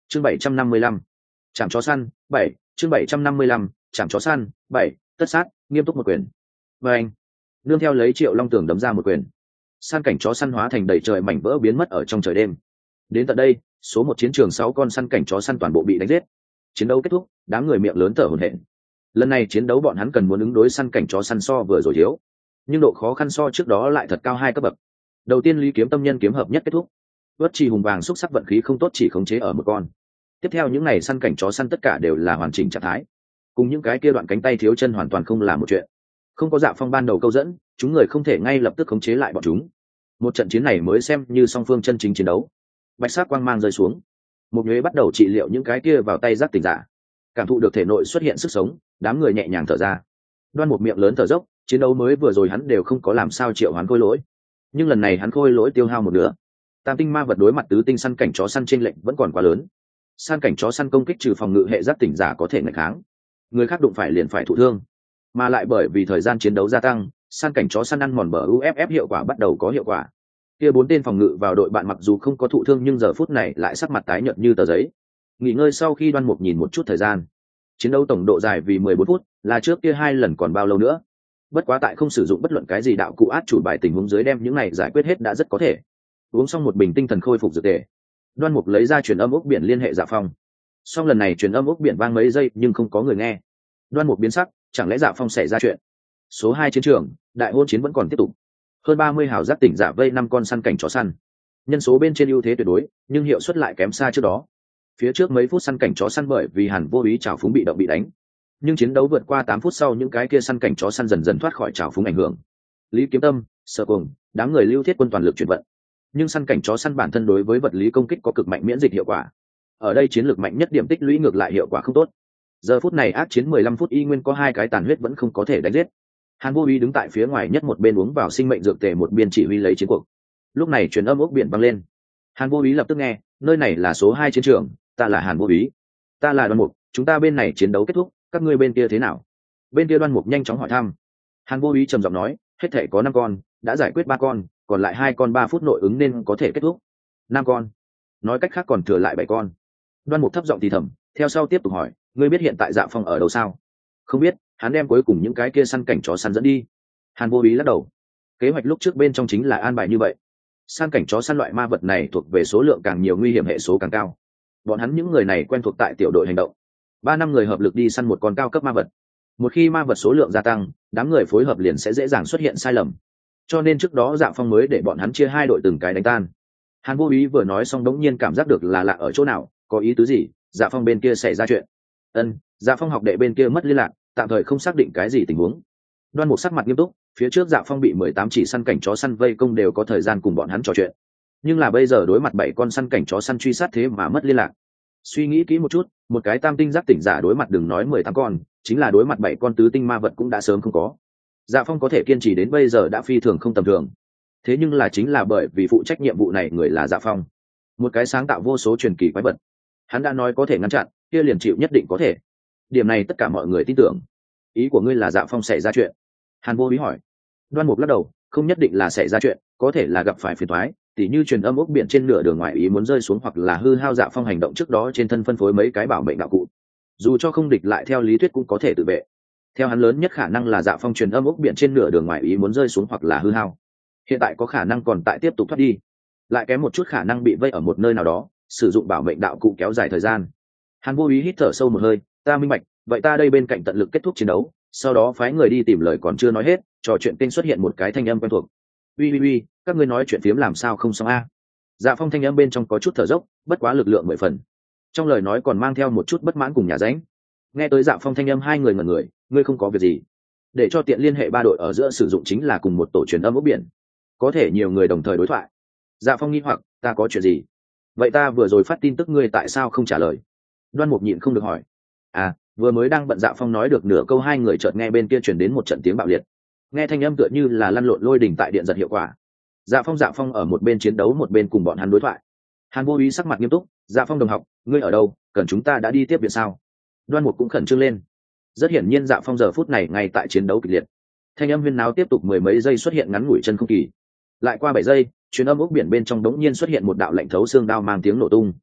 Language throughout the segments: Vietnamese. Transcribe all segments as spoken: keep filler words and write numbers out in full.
chương bảy trăm năm mươi lăm chạm chó săn bảy chương bảy trăm năm mươi lăm chạm chó săn bảy tất sát nghiêm túc một quyền. Và anh nương theo lấy Triệu Long Tường đấm ra một quyền, săn cảnh chó săn hóa thành đầy trời mảnh vỡ biến mất ở trong trời đêm. Đến tận đây, số một chiến trường sáu con săn cảnh chó săn toàn bộ bị đánh giết. Chiến đấu kết thúc, đám người miệng lớn thở hổn hển. Lần này chiến đấu bọn hắn cần muốn ứng đối săn cảnh chó săn so vừa rồi thiếu, nhưng độ khó khăn so trước đó lại thật cao hai cấp bậc. Đầu tiên Lý Kiếm Tâm nhân kiếm hợp nhất kết thúc, Vất Trì hùng vàng xúc sắc vận khí không tốt chỉ khống chế ở một con. Tiếp theo những ngày săn cảnh chó săn tất cả đều là hoàn chỉnh trạng thái, cùng những cái kia đoạn cánh tay thiếu chân hoàn toàn không là một chuyện. Không có Dạ Phong ban đầu câu dẫn, chúng người không thể ngay lập tức khống chế lại bọn chúng. Một trận chiến này mới xem như song phương chân chính chiến đấu. Bạch sắc quang mang rơi xuống, một nhuế bắt đầu trị liệu những cái kia vào tay giác tỉnh giả. Cảm thụ được thể nội xuất hiện sức sống, đám người nhẹ nhàng thở ra. Đoan một miệng lớn thở dốc, chiến đấu mới vừa rồi hắn đều không có làm sao triệu hoán khôi lỗi, nhưng lần này hắn khôi lỗi tiêu hao một nửa. Tam tinh ma vật đối mặt tứ tinh săn cảnh chó săn trên lệnh vẫn còn quá lớn. Săn cảnh chó săn công kích trừ phòng ngự hệ giác tỉnh giả có thể ngạch kháng, người khác đụng phải liền phải thụ thương, mà lại bởi vì thời gian chiến đấu gia tăng, săn cảnh chó săn ăn mòn bờ u ép ép hiệu quả bắt đầu có hiệu quả. Kia bốn tên phòng ngự vào đội bạn mặc dù không có thụ thương nhưng giờ phút này lại sắc mặt tái nhợt như tờ giấy. Nghỉ ngơi sau khi Đoan Mục nhìn một chút thời gian, chiến đấu tổng độ dài vì mười bốn phút, là trước kia hai lần còn bao lâu nữa. Bất quá tại không sử dụng bất luận cái gì đạo cụ át chủ bài tình huống dưới đem những này giải quyết hết đã rất có thể. Uống xong một bình tinh thần khôi phục dược tề, Đoan Mục lấy ra truyền âm ốc biển liên hệ Dạ Phong. Song lần này truyền âm ốc biển vang mấy giây nhưng không có người nghe. Đoan Mục biến sắc, chẳng lẽ Dạ Phong xảy ra chuyện? Số hai chiến trường, đại hôn chiến vẫn còn tiếp tục. Hơn ba mươi hào giác tỉnh giả vây năm con săn cảnh chó săn. Nhân số bên trên ưu thế tuyệt đối, nhưng hiệu suất lại kém xa trước đó. Phía trước mấy phút săn cảnh chó săn bởi vì Hàn Vô Ý trào phúng bị động bị đánh, nhưng chiến đấu vượt qua tám phút sau những cái kia săn cảnh chó săn dần dần thoát khỏi trào phúng ảnh hưởng. Lý Kiếm Tâm, Sở Cùng, đám người lưu thiết quân toàn lực chuyển vận. Nhưng săn cảnh chó săn bản thân đối với vật lý công kích có cực mạnh miễn dịch hiệu quả. Ở đây chiến lược mạnh nhất điểm tích lũy ngược lại hiệu quả không tốt. Giờ phút này ác chiến mười lăm phút y nguyên có hai cái tàn huyết vẫn không có thể đánh giết. Hàn Vô Ý đứng tại phía ngoài nhất một bên uống vào sinh mệnh dược tề một bên chỉ huy lấy chiến cuộc. Lúc này truyền âm ốc biển vang lên. Hàn Vô Ý lập tức nghe, nơi này là số hai chiến trường, ta là Hàn Vô Ý. Ta là Đoan Mục, chúng ta bên này chiến đấu kết thúc, các ngươi bên kia thế nào? Bên kia Đoan Mục nhanh chóng hỏi thăm. Hàn Vô Ý trầm giọng nói, hết thể có năm con, đã giải quyết ba con, còn lại hai con ba phút nội ứng nên có thể kết thúc. Năm con. Nói cách khác còn thừa lại bảy con. Đoan Mục thấp giọng thì thầm, theo sau tiếp tục hỏi, ngươi biết hiện tại Dạ Phong ở đâu sao? Không biết, hắn đem cuối cùng những cái kia săn cảnh chó săn dẫn đi. Hàn Vô Ý lắc đầu. Kế hoạch lúc trước bên trong chính là an bài như vậy. Săn cảnh chó săn loại ma vật này thuộc về số lượng càng nhiều nguy hiểm hệ số càng cao. Bọn hắn những người này quen thuộc tại tiểu đội hành động, ba năm người hợp lực đi săn một con cao cấp ma vật. Một khi ma vật số lượng gia tăng, đám người phối hợp liền sẽ dễ dàng xuất hiện sai lầm. Cho nên trước đó Dạ Phong mới để bọn hắn chia hai đội từng cái đánh tan. Hàn Vô Ý vừa nói xong đống nhiên cảm giác được là lạ ở chỗ nào, có ý tứ gì? Dạ Phong bên kia xảy ra chuyện. Ân, Dạ Phong học đệ bên kia mất liên lạc, tạm thời không xác định cái gì tình huống. Đoan Mục sắc mặt nghiêm túc, phía trước Dạ Phong bị mười tám chỉ săn cảnh chó săn vây công đều có thời gian cùng bọn hắn trò chuyện, nhưng là bây giờ đối mặt bảy con săn cảnh chó săn truy sát thế mà mất liên lạc. Suy nghĩ kỹ một chút, một cái tam tinh giác tỉnh giả đối mặt đừng nói mười tám con, chính là đối mặt bảy con tứ tinh ma vật cũng đã sớm không có. Dạ Phong có thể kiên trì đến bây giờ đã phi thường không tầm thường. Thế nhưng là chính là bởi vì phụ trách nhiệm vụ này người là Dạ Phong, một cái sáng tạo vô số truyền kỳ quái vật. Hắn đã nói có thể ngăn chặn, kia liền chịu nhất định có thể. Điểm này tất cả mọi người tin tưởng. Ý của ngươi là Dạ Phong xảy ra chuyện? Hàn Vô Ý hỏi. Đoan Mục lắc đầu, không nhất định là xảy ra chuyện, có thể là gặp phải phiền toái, tỉ như truyền âm ốc biển trên nửa đường ngoài ý muốn rơi xuống hoặc là hư hao Dạ Phong hành động trước đó trên thân phân phối mấy cái bảo mệnh đạo cụ. Dù cho không địch lại theo lý thuyết cũng có thể tự vệ. Theo hắn lớn nhất khả năng là Dạ Phong truyền âm ốc biển trên nửa đường ngoài ý muốn rơi xuống hoặc là hư hao. Hiện tại có khả năng còn tại tiếp tục thoát đi, lại kém một chút khả năng bị vây ở một nơi nào đó, sử dụng bảo mệnh đạo cụ kéo dài thời gian. Hàn Vô Ý hít thở sâu một hơi, ta minh bạch, vậy ta đây bên cạnh tận lực kết thúc chiến đấu, sau đó phái người đi tìm lời còn chưa nói hết, trò chuyện kênh xuất hiện một cái thanh âm quen thuộc. Uy uy uy, các ngươi nói chuyện phiếm làm sao không xong a? Dạ Phong thanh âm bên trong có chút thở dốc, bất quá lực lượng mười phần. Trong lời nói còn mang theo một chút bất mãn cùng nhà ránh. Nghe tới Dạ Phong thanh âm hai người ngẩn người, ngươi không có việc gì? Để cho tiện liên hệ ba đội ở giữa sử dụng chính là cùng một tổ truyền âm ốc biển, có thể nhiều người đồng thời đối thoại. Dạ Phong nghi hoặc, ta có chuyện gì? Vậy ta vừa rồi phát tin tức ngươi tại sao không trả lời? Đoan Mục nhịn không được hỏi. À, vừa mới đang bận Dạ Phong nói được nửa câu hai người chợt nghe bên kia truyền đến một trận tiếng bạo liệt. Nghe thanh âm tựa như là lăn lộn lôi đỉnh tại điện giật hiệu quả. Dạ Phong Dạ Phong ở một bên chiến đấu một bên cùng bọn hắn đối thoại. Hàn Vô Ý sắc mặt nghiêm túc, Dạ Phong đồng học, ngươi ở đâu, cần chúng ta đã đi tiếp viện sao? Đoan Mục cũng khẩn trương lên. Rất hiển nhiên Dạ Phong giờ phút này ngay tại chiến đấu kịch liệt. Thanh âm huyên náo tiếp tục mười mấy giây xuất hiện ngắn ngủi chân không kỳ. Lại qua bảy giây, truyền âm ốc biển bên trong đống nhiên xuất hiện một đạo lạnh thấu xương đao mang tiếng nổ tung.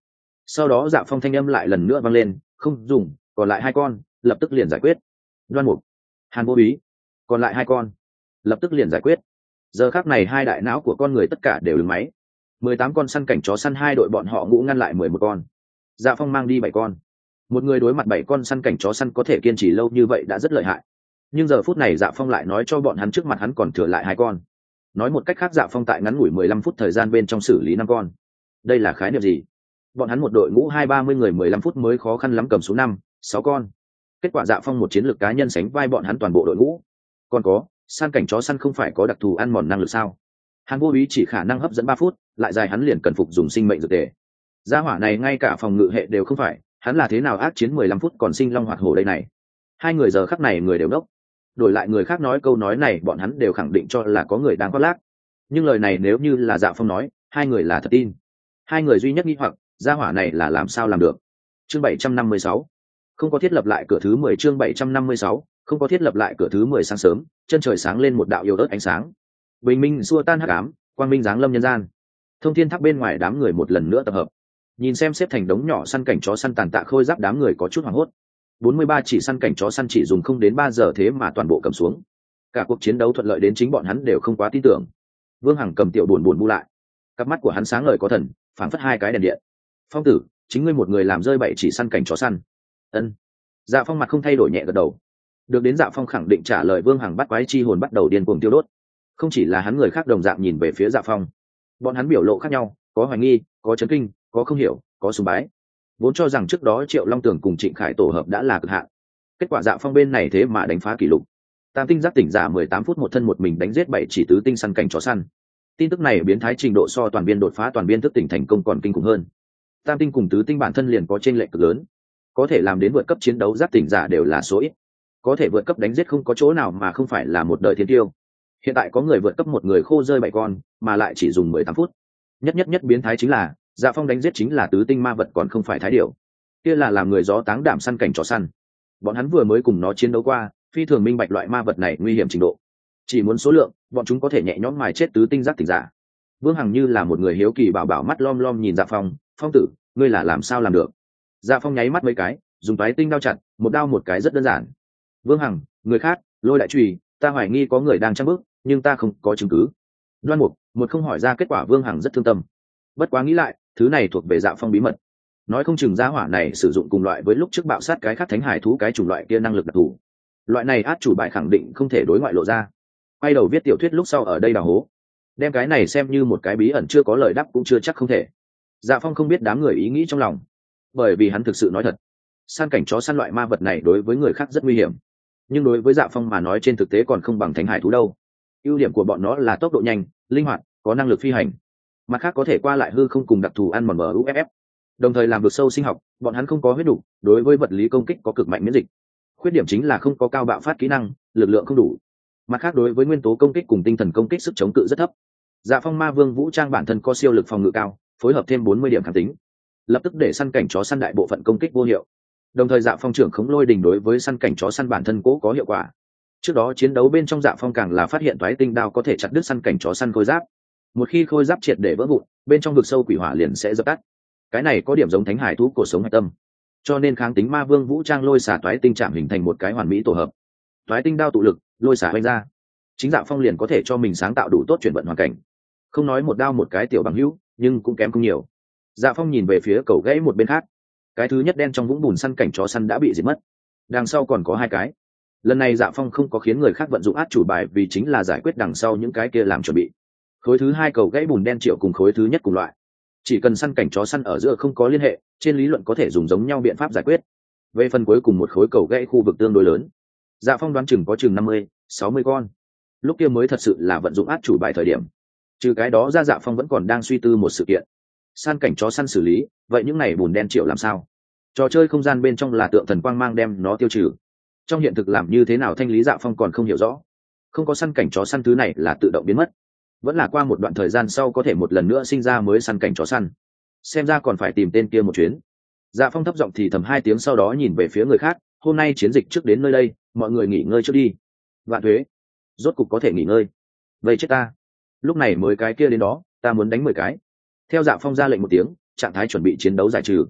Sau đó Dạ Phong thanh âm lại lần nữa vang lên, không dùng, còn lại hai con, lập tức liền giải quyết. Đoan Mục, Hàn Vô Úy, còn lại hai con, lập tức liền giải quyết. Giờ khắc này hai đại não của con người tất cả đều đứng máy. Mười tám con săn cảnh chó săn hai đội bọn họ ngũ ngăn lại mười một con. Dạ Phong mang đi bảy con. Một người đối mặt bảy con săn cảnh chó săn có thể kiên trì lâu như vậy đã rất lợi hại. Nhưng giờ phút này Dạ Phong lại nói cho bọn hắn trước mặt hắn còn thừa lại hai con. Nói một cách khác, Dạ Phong tại ngắn ngủi mười lăm phút thời gian bên trong xử lý năm con. Đây là khái niệm gì? Bọn hắn một đội ngũ hai ba mươi người mười lăm phút mới khó khăn lắm cầm xuống năm sáu con. Kết quả Dạ Phong một chiến lược cá nhân sánh vai bọn hắn toàn bộ đội ngũ. Còn có, săn cảnh chó săn không phải có đặc thù ăn mòn năng lực sao? Hàn Vô Úy chỉ khả năng hấp dẫn ba phút, lại dài hắn liền cần phục dùng sinh mệnh dược tề. Gia hỏa này ngay cả phòng ngự hệ đều không phải, hắn là thế nào ác chiến mười lăm phút còn sinh long hoạt hổ đây này? Hai người giờ khắc này người đều đốc. Đổi lại người khác nói câu nói này bọn hắn đều khẳng định cho là có người đang khoác lác. Nhưng lời này nếu như là Dạ Phong nói, hai người là thật tin. Hai người duy nhất nghi hoặc, gia hỏa này là làm sao làm được? Chương bảy trăm năm mươi sáu, không có thiết lập lại cửa thứ mười. Chương bảy trăm năm mươi sáu, không có thiết lập lại cửa thứ mười. Sáng sớm, chân trời sáng lên một đạo yếu ớt ánh sáng. Bình minh xua tan hắc ám, quang minh giáng lâm nhân gian. Thông thiên tháp bên ngoài đám người một lần nữa tập hợp. Nhìn xem xếp thành đống nhỏ săn cảnh chó săn tàn tạ khôi giáp, đám người có chút hoảng hốt. bốn mươi ba chỉ săn cảnh chó săn chỉ dùng không đến ba giờ thế mà toàn bộ cầm xuống. Cả cuộc chiến đấu thuận lợi đến chính bọn hắn đều không quá tin tưởng. Vương Hằng cầm tiểu buồn buồn bu lại, cặp mắt của hắn sáng ngời có thần, phảng phất hai cái đèn điện. Phong tử, chính ngươi một người làm rơi bảy chỉ săn cảnh chó săn. Ân. Dạ Phong mặt không thay đổi nhẹ gật đầu. Được đến Dạ Phong khẳng định trả lời, Vương Hằng bắt quái chi hồn bắt đầu điên cuồng tiêu đốt. Không chỉ là hắn, người khác đồng dạng nhìn về phía Dạ Phong. Bọn hắn biểu lộ khác nhau, có hoài nghi, có chấn kinh, có không hiểu, có sùng bái. Vốn cho rằng trước đó Triệu Long Tường cùng Trịnh Khải tổ hợp đã là cực hạn. Kết quả Dạ Phong bên này thế mà đánh phá kỷ lục. Tam tinh giác tỉnh giả mười tám phút một thân một mình đánh giết bảy chỉ tứ tinh săn cảnh chó săn. Tin tức này biến thái trình độ so toàn biên đột phá toàn biên thức tỉnh thành công còn kinh khủng hơn. Tam tinh cùng tứ tinh bản thân liền có chênh lệch cực lớn. Có thể làm đến vượt cấp chiến đấu giác tỉnh giả đều là số ít. Có thể vượt cấp đánh giết không có chỗ nào mà không phải là một đời thiên tiêu. Hiện tại có người vượt cấp một người khô rơi bảy con, mà lại chỉ dùng mười tám phút. Nhất nhất nhất biến thái chính là, Dạ Phong đánh giết chính là tứ tinh ma vật còn không phải thái điểu. Kia là làm người gió táng đảm săn cảnh chó săn. Bọn hắn vừa mới cùng nó chiến đấu qua, phi thường minh bạch loại ma vật này nguy hiểm trình độ. Chỉ muốn số lượng, bọn chúng có thể nhẹ nhõm mài chết tứ tinh giác tỉnh giả. Vương Hằng như là một người hiếu kỳ bảo bảo mắt lom lom nhìn Dạ Phong, "Phong tử, ngươi là làm sao làm được?" Dạ Phong nháy mắt mấy cái, dùng toái tinh đao chặt, một đao một cái rất đơn giản. Vương Hằng, người khác, lôi đại chùy, ta hoài nghi có người đang trang bức, nhưng ta không có chứng cứ. Đoan Mục, một không hỏi ra kết quả. Vương Hằng rất thương tâm. Bất quá nghĩ lại, thứ này thuộc về Dạ Phong bí mật. Nói không chừng gia hỏa này sử dụng cùng loại với lúc trước bạo sát cái khác thánh hải thú cái chủng loại kia năng lực đặc thù. Loại này át chủ bài khẳng định không thể đối ngoại lộ ra. Quay đầu viết tiểu thuyết lúc sau ở đây đào hố. Đem cái này xem như một cái bí ẩn chưa có lời đáp cũng chưa chắc không thể. Dạ Phong không biết đám người ý nghĩ trong lòng, bởi vì hắn thực sự nói thật. Săn cảnh chó săn loại ma vật này đối với người khác rất nguy hiểm, nhưng đối với Dạ Phong mà nói trên thực tế còn không bằng thánh hải thú đâu. Ưu điểm của bọn nó là tốc độ nhanh, linh hoạt, có năng lực phi hành. Mặt khác có thể qua lại hư không cùng đặc thù ăn mòn u ép ép. Đồng thời làm được sâu sinh học, bọn hắn không có huyết đủ, đối với vật lý công kích có cực mạnh miễn dịch. Khuyết điểm chính là không có cao bạo phát kỹ năng, lực lượng không đủ. Mặt khác đối với nguyên tố công kích cùng tinh thần công kích sức chống cự rất thấp. Dạ Phong ma vương vũ trang bản thân có siêu lực phòng ngự cao, phối hợp thêm bốn mươi điểm kháng tính, lập tức để săn cảnh chó săn đại bộ phận công kích vô hiệu. Đồng thời Dạ Phong trưởng khống lôi đình đối với săn cảnh chó săn bản thân cố có hiệu quả. Trước đó chiến đấu bên trong Dạ Phong càng là phát hiện toái tinh đao có thể chặt đứt săn cảnh chó săn khôi giáp. Một khi khôi giáp triệt để vỡ vụn, bên trong vực sâu quỷ hỏa liền sẽ dập tắt. Cái này có điểm giống thánh hải thú cổ sống hạch tâm. Cho nên kháng tính ma vương vũ trang lôi xả toái tinh chạm hình thành một cái hoàn mỹ tổ hợp. Toái tinh đao tụ lực, lôi xả vung ra. Chính Dạ Phong liền có thể cho mình sáng tạo đủ tốt chuyển vận hoàn cảnh. Không nói một đao một cái tiểu bằng hữu, nhưng cũng kém không nhiều. Dạ Phong nhìn về phía cầu gãy một bên khác. Cái thứ nhất đen trong vũng bùn săn cảnh chó săn đã bị diệt mất. Đằng sau còn có hai cái. Lần này Dạ Phong không có khiến người khác vận dụng át chủ bài, vì chính là giải quyết đằng sau những cái kia làm chuẩn bị. Khối thứ hai cầu gãy bùn đen triệu cùng khối thứ nhất cùng loại. Chỉ cần săn cảnh chó săn ở giữa không có liên hệ, trên lý luận có thể dùng giống nhau biện pháp giải quyết. Về phần cuối cùng một khối cầu gãy khu vực tương đối lớn, Dạ Phong đoán chừng có chừng năm mươi, sáu mươi con. Lúc kia mới thật sự là vận dụng át chủ bài thời điểm. Trừ cái đó ra, Dạ Phong vẫn còn đang suy tư một sự kiện. Săn cảnh chó săn xử lý, vậy những này bùn đen triệu làm sao? Trò chơi không gian bên trong là tượng thần quang mang đem nó tiêu trừ. Trong hiện thực làm như thế nào thanh lý, Dạ Phong còn không hiểu rõ. Không có săn cảnh chó săn thứ này là tự động biến mất. Vẫn là qua một đoạn thời gian sau có thể một lần nữa sinh ra mới săn cảnh chó săn. Xem ra còn phải tìm tên kia một chuyến. Dạ Phong thấp giọng thì thầm hai tiếng, sau đó nhìn về phía người khác. Hôm nay chiến dịch trước đến nơi đây, mọi người nghỉ ngơi trước đi. Vạn Thuế, rốt cục có thể nghỉ ngơi. Vậy chết ta. Lúc này mới cái kia đến đó, ta muốn đánh mười cái. Theo Dạ Phong ra lệnh một tiếng, trạng thái chuẩn bị chiến đấu giải trừ,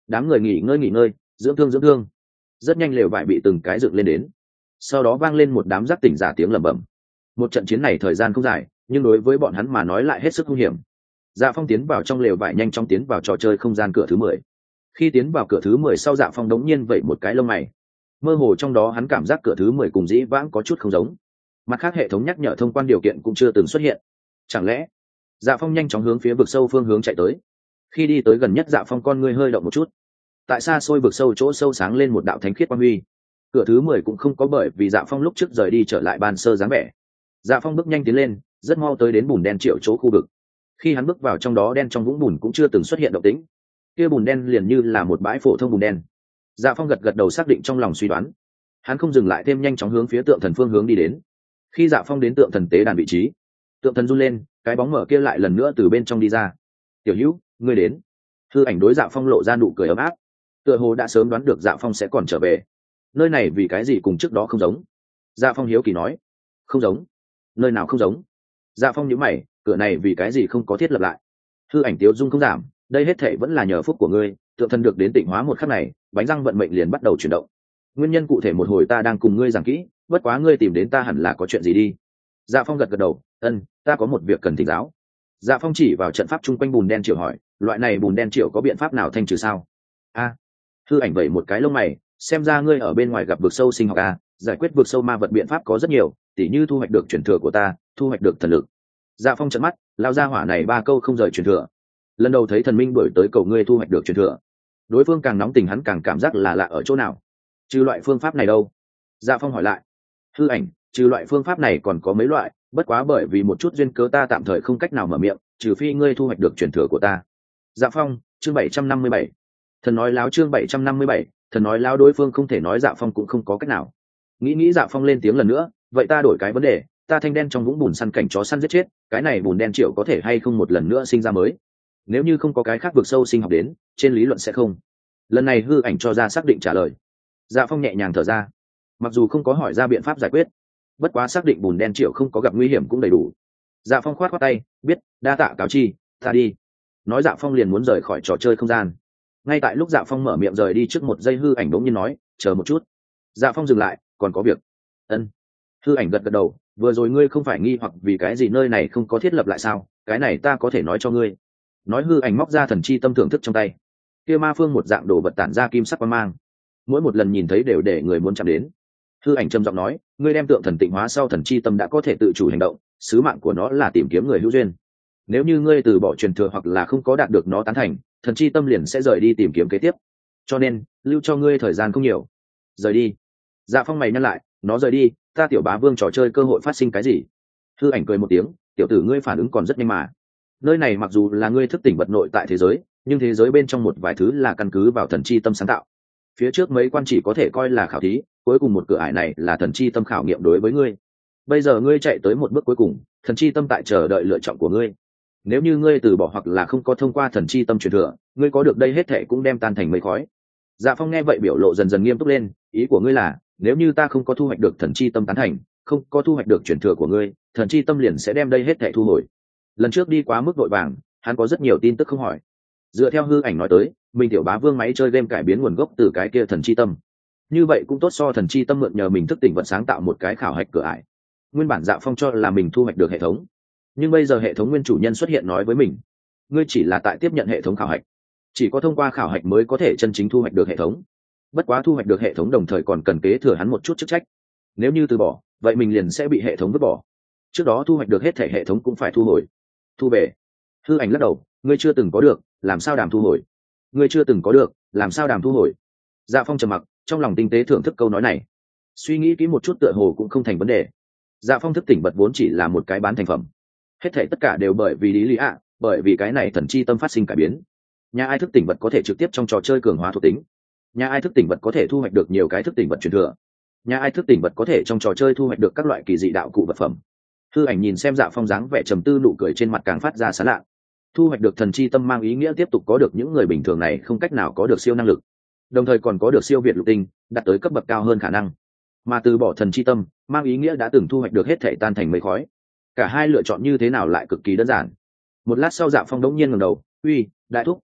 đám người nghỉ ngơi nghỉ ngơi, dưỡng thương dưỡng thương. Rất nhanh lều vải bị từng cái dựng lên đến, sau đó vang lên một đám giác tỉnh giả tiếng lẩm bẩm. Một trận chiến này thời gian không dài, nhưng đối với bọn hắn mà nói lại hết sức nguy hiểm. Dạ Phong tiến vào trong lều vải nhanh chóng tiến vào trò chơi không gian cửa thứ mười. Khi tiến vào cửa thứ mười sau, Dạ Phong đống nhiên vẩy một cái lông mày. Mơ hồ trong đó hắn cảm giác cửa thứ mười cùng dĩ vãng có chút không giống. Mặt khác hệ thống nhắc nhở thông quan điều kiện cũng chưa từng xuất hiện. Chẳng lẽ? Dạ Phong nhanh chóng hướng phía vực sâu phương hướng chạy tới. Khi đi tới gần nhất, Dạ Phong con ngươi hơi động một chút. Tại xa xôi vực sâu chỗ sâu sáng lên một đạo thánh khiết quang huy. Cửa thứ mười cũng không có bởi vì Dạ Phong lúc trước rời đi trở lại ban sơ dáng vẻ. Dạ Phong bước nhanh tiến lên, rất mau tới đến bùn đen triệu chỗ khu vực. Khi hắn bước vào trong đó, đen trong vũng bùn cũng chưa từng xuất hiện động tĩnh. Kia bùn đen liền như là một bãi phổ thông bùn đen. Dạ Phong gật gật đầu xác định trong lòng suy đoán. Hắn không dừng lại thêm, nhanh chóng hướng phía tượng thần phương hướng đi đến. Khi Dạ Phong đến tượng thần tế đàn vị trí, tượng thần run lên, cái bóng mở kia lại lần nữa từ bên trong đi ra. Tiểu Hữu, ngươi đến. Hư ảnh đối Dạ Phong lộ ra nụ cười ấm áp, tựa hồ đã sớm đoán được Dạ Phong sẽ còn trở về. Nơi này vì cái gì cùng trước đó không giống? Dạ Phong hiếu kỳ nói. Không giống? Nơi nào không giống? Dạ Phong nhíu mày, cửa này vì cái gì không có thiết lập lại? Hư ảnh tiếu dung không giảm, đây hết thảy vẫn là nhờ phúc của ngươi. Tượng thần được đến tịnh hóa một khắc này, bánh răng vận mệnh liền bắt đầu chuyển động. Nguyên nhân cụ thể một hồi ta đang cùng ngươi giảng kỹ, bất quá ngươi tìm đến ta hẳn là có chuyện gì đi. Dạ Phong gật gật đầu, ân, ta có một việc cần thỉnh giáo. Dạ Phong chỉ vào trận pháp chung quanh bùn đen triệu hỏi, loại này bùn đen triệu có biện pháp nào thanh trừ sao? A. Hư ảnh vẩy một cái lông mày, xem ra ngươi ở bên ngoài gặp vực sâu sinh học a, giải quyết vực sâu ma vật biện pháp có rất nhiều, tỉ như thu hoạch được truyền thừa của ta, thu hoạch được thần lực. Dạ Phong trợn mắt, lao ra hỏa này ba câu không rời truyền thừa. Lần đầu thấy thần minh đuổi tới cầu ngươi thu hoạch được truyền thừa. Đối phương càng nóng tình hắn càng cảm giác là lạ ở chỗ nào. Trừ loại phương pháp này đâu? Dạ Phong hỏi lại. Hư ảnh, trừ loại phương pháp này còn có mấy loại, bất quá bởi vì một chút duyên cớ ta tạm thời không cách nào mở miệng, trừ phi ngươi thu hoạch được truyền thừa của ta. Dạ Phong, chương bảy trăm năm mươi bảy. Thần nói láo, chương bảy trăm năm mươi bảy, thần nói láo. Đối phương không thể nói, Dạ Phong cũng không có cách nào. Nghĩ nghĩ, Dạ Phong lên tiếng lần nữa, vậy ta đổi cái vấn đề, ta thanh đen trong vũng bùn săn cảnh chó săn giết chết, cái này bùn đen triệu có thể hay không một lần nữa sinh ra mới? Nếu như không có cái khác vực sâu sinh học đến, trên lý luận sẽ không. Lần này hư ảnh cho ra xác định trả lời. Dạ Phong nhẹ nhàng thở ra, mặc dù không có hỏi ra biện pháp giải quyết, bất quá xác định bùn đen triệu không có gặp nguy hiểm cũng đầy đủ. Dạ Phong khoát khoát tay, biết, đa tạ cáo chi, ta đi. Nói Dạ Phong liền muốn rời khỏi trò chơi không gian. Ngay tại lúc Dạ Phong mở miệng rời đi, trước một giây hư ảnh đống nhiên nói, chờ một chút. Dạ Phong dừng lại, còn có việc. Ân. Hư ảnh gật gật đầu, vừa rồi ngươi không phải nghi hoặc vì cái gì nơi này không có thiết lập lại sao? Cái này ta có thể nói cho ngươi. Nói hư ảnh móc ra thần chi tâm thưởng thức trong tay. Kia ma phương một dạng đồ vật tản ra kim sắc quang mang, mỗi một lần nhìn thấy đều để người muốn chạm đến. Hư ảnh trầm giọng nói, ngươi đem tượng thần tịnh hóa sau, thần chi tâm đã có thể tự chủ hành động, sứ mạng của nó là tìm kiếm người hữu duyên. Nếu như ngươi từ bỏ truyền thừa hoặc là không có đạt được nó tán thành, thần chi tâm liền sẽ rời đi tìm kiếm kế tiếp. Cho nên lưu cho ngươi thời gian không nhiều. Rời đi. Dạ Phong mày nhăn lại, nó rời đi, ta tiểu bá vương trò chơi cơ hội phát sinh cái gì? Hư ảnh cười một tiếng, tiểu tử ngươi phản ứng còn rất nhanh mà. Nơi này mặc dù là ngươi thức tỉnh vật nội tại thế giới, nhưng thế giới bên trong một vài thứ là căn cứ vào thần chi tâm sáng tạo. Phía trước mấy quan chỉ có thể coi là khảo thí, cuối cùng một cửa ải này là thần chi tâm khảo nghiệm đối với ngươi. Bây giờ ngươi chạy tới một bước cuối cùng, thần chi tâm tại chờ đợi lựa chọn của ngươi. Nếu như ngươi từ bỏ hoặc là không có thông qua thần chi tâm truyền thừa, ngươi có được đây hết thệ cũng đem tan thành mây khói. Dạ Phong nghe vậy biểu lộ dần dần nghiêm túc lên, ý của ngươi là, nếu như ta không có thu hoạch được thần chi tâm tán thành, không có thu hoạch được truyền thừa của ngươi, thần chi tâm liền sẽ đem đây hết thệ thu hồi. Lần trước đi quá mức vội vàng, hắn có rất nhiều tin tức không hỏi. Dựa theo hư ảnh nói tới, mình tiểu bá vương máy chơi game cải biến nguồn gốc từ cái kia thần chi tâm. Như vậy cũng tốt so thần chi tâm mượn nhờ mình thức tỉnh vật sáng tạo một cái khảo hạch cửa ải. Nguyên bản Dạ Phong cho là mình thu hoạch được hệ thống, nhưng bây giờ hệ thống nguyên chủ nhân xuất hiện nói với mình, ngươi chỉ là tại tiếp nhận hệ thống khảo hạch, chỉ có thông qua khảo hạch mới có thể chân chính thu hoạch được hệ thống. Bất quá thu hoạch được hệ thống đồng thời còn cần kế thừa hắn một chút chức trách. Nếu như từ bỏ, vậy mình liền sẽ bị hệ thống vứt bỏ. Trước đó thu hoạch được hết thể hệ thống cũng phải thu hồi, thu về. Hư ảnh lắc đầu, ngươi chưa từng có được, làm sao đàm thu hồi? Ngươi chưa từng có được, làm sao đàm thu hồi? Dạ Phong trầm mặc, trong lòng tinh tế thưởng thức câu nói này. Suy nghĩ kỹ một chút tựa hồ cũng không thành vấn đề. Dạ Phong thức tỉnh vật vốn chỉ là một cái bán thành phẩm, hết thể tất cả đều bởi vì lý lý ạ, bởi vì cái này thần chi tâm phát sinh cải biến. Nhà ai thức tỉnh vật có thể trực tiếp trong trò chơi cường hóa thuộc tính, nhà ai thức tỉnh vật có thể thu hoạch được nhiều cái thức tỉnh vật truyền thừa, nhà ai thức tỉnh vật có thể trong trò chơi thu hoạch được các loại kỳ dị đạo cụ vật phẩm. Hư ảnh nhìn xem Dạ Phong dáng vẻ trầm tư, nụ cười trên mặt càng phát ra sán lạ. Thu hoạch được thần chi tâm mang ý nghĩa tiếp tục có được những người bình thường này không cách nào có được siêu năng lực, đồng thời còn có được siêu việt lục tinh, đạt tới cấp bậc cao hơn khả năng. Mà từ bỏ thần chi tâm mang ý nghĩa đã từng thu hoạch được hết thể tan thành mây khói. Cả hai lựa chọn như thế nào lại cực kỳ đơn giản. Một lát sau Dạ Phong đống nhiên ngẩng đầu, uy đại thúc,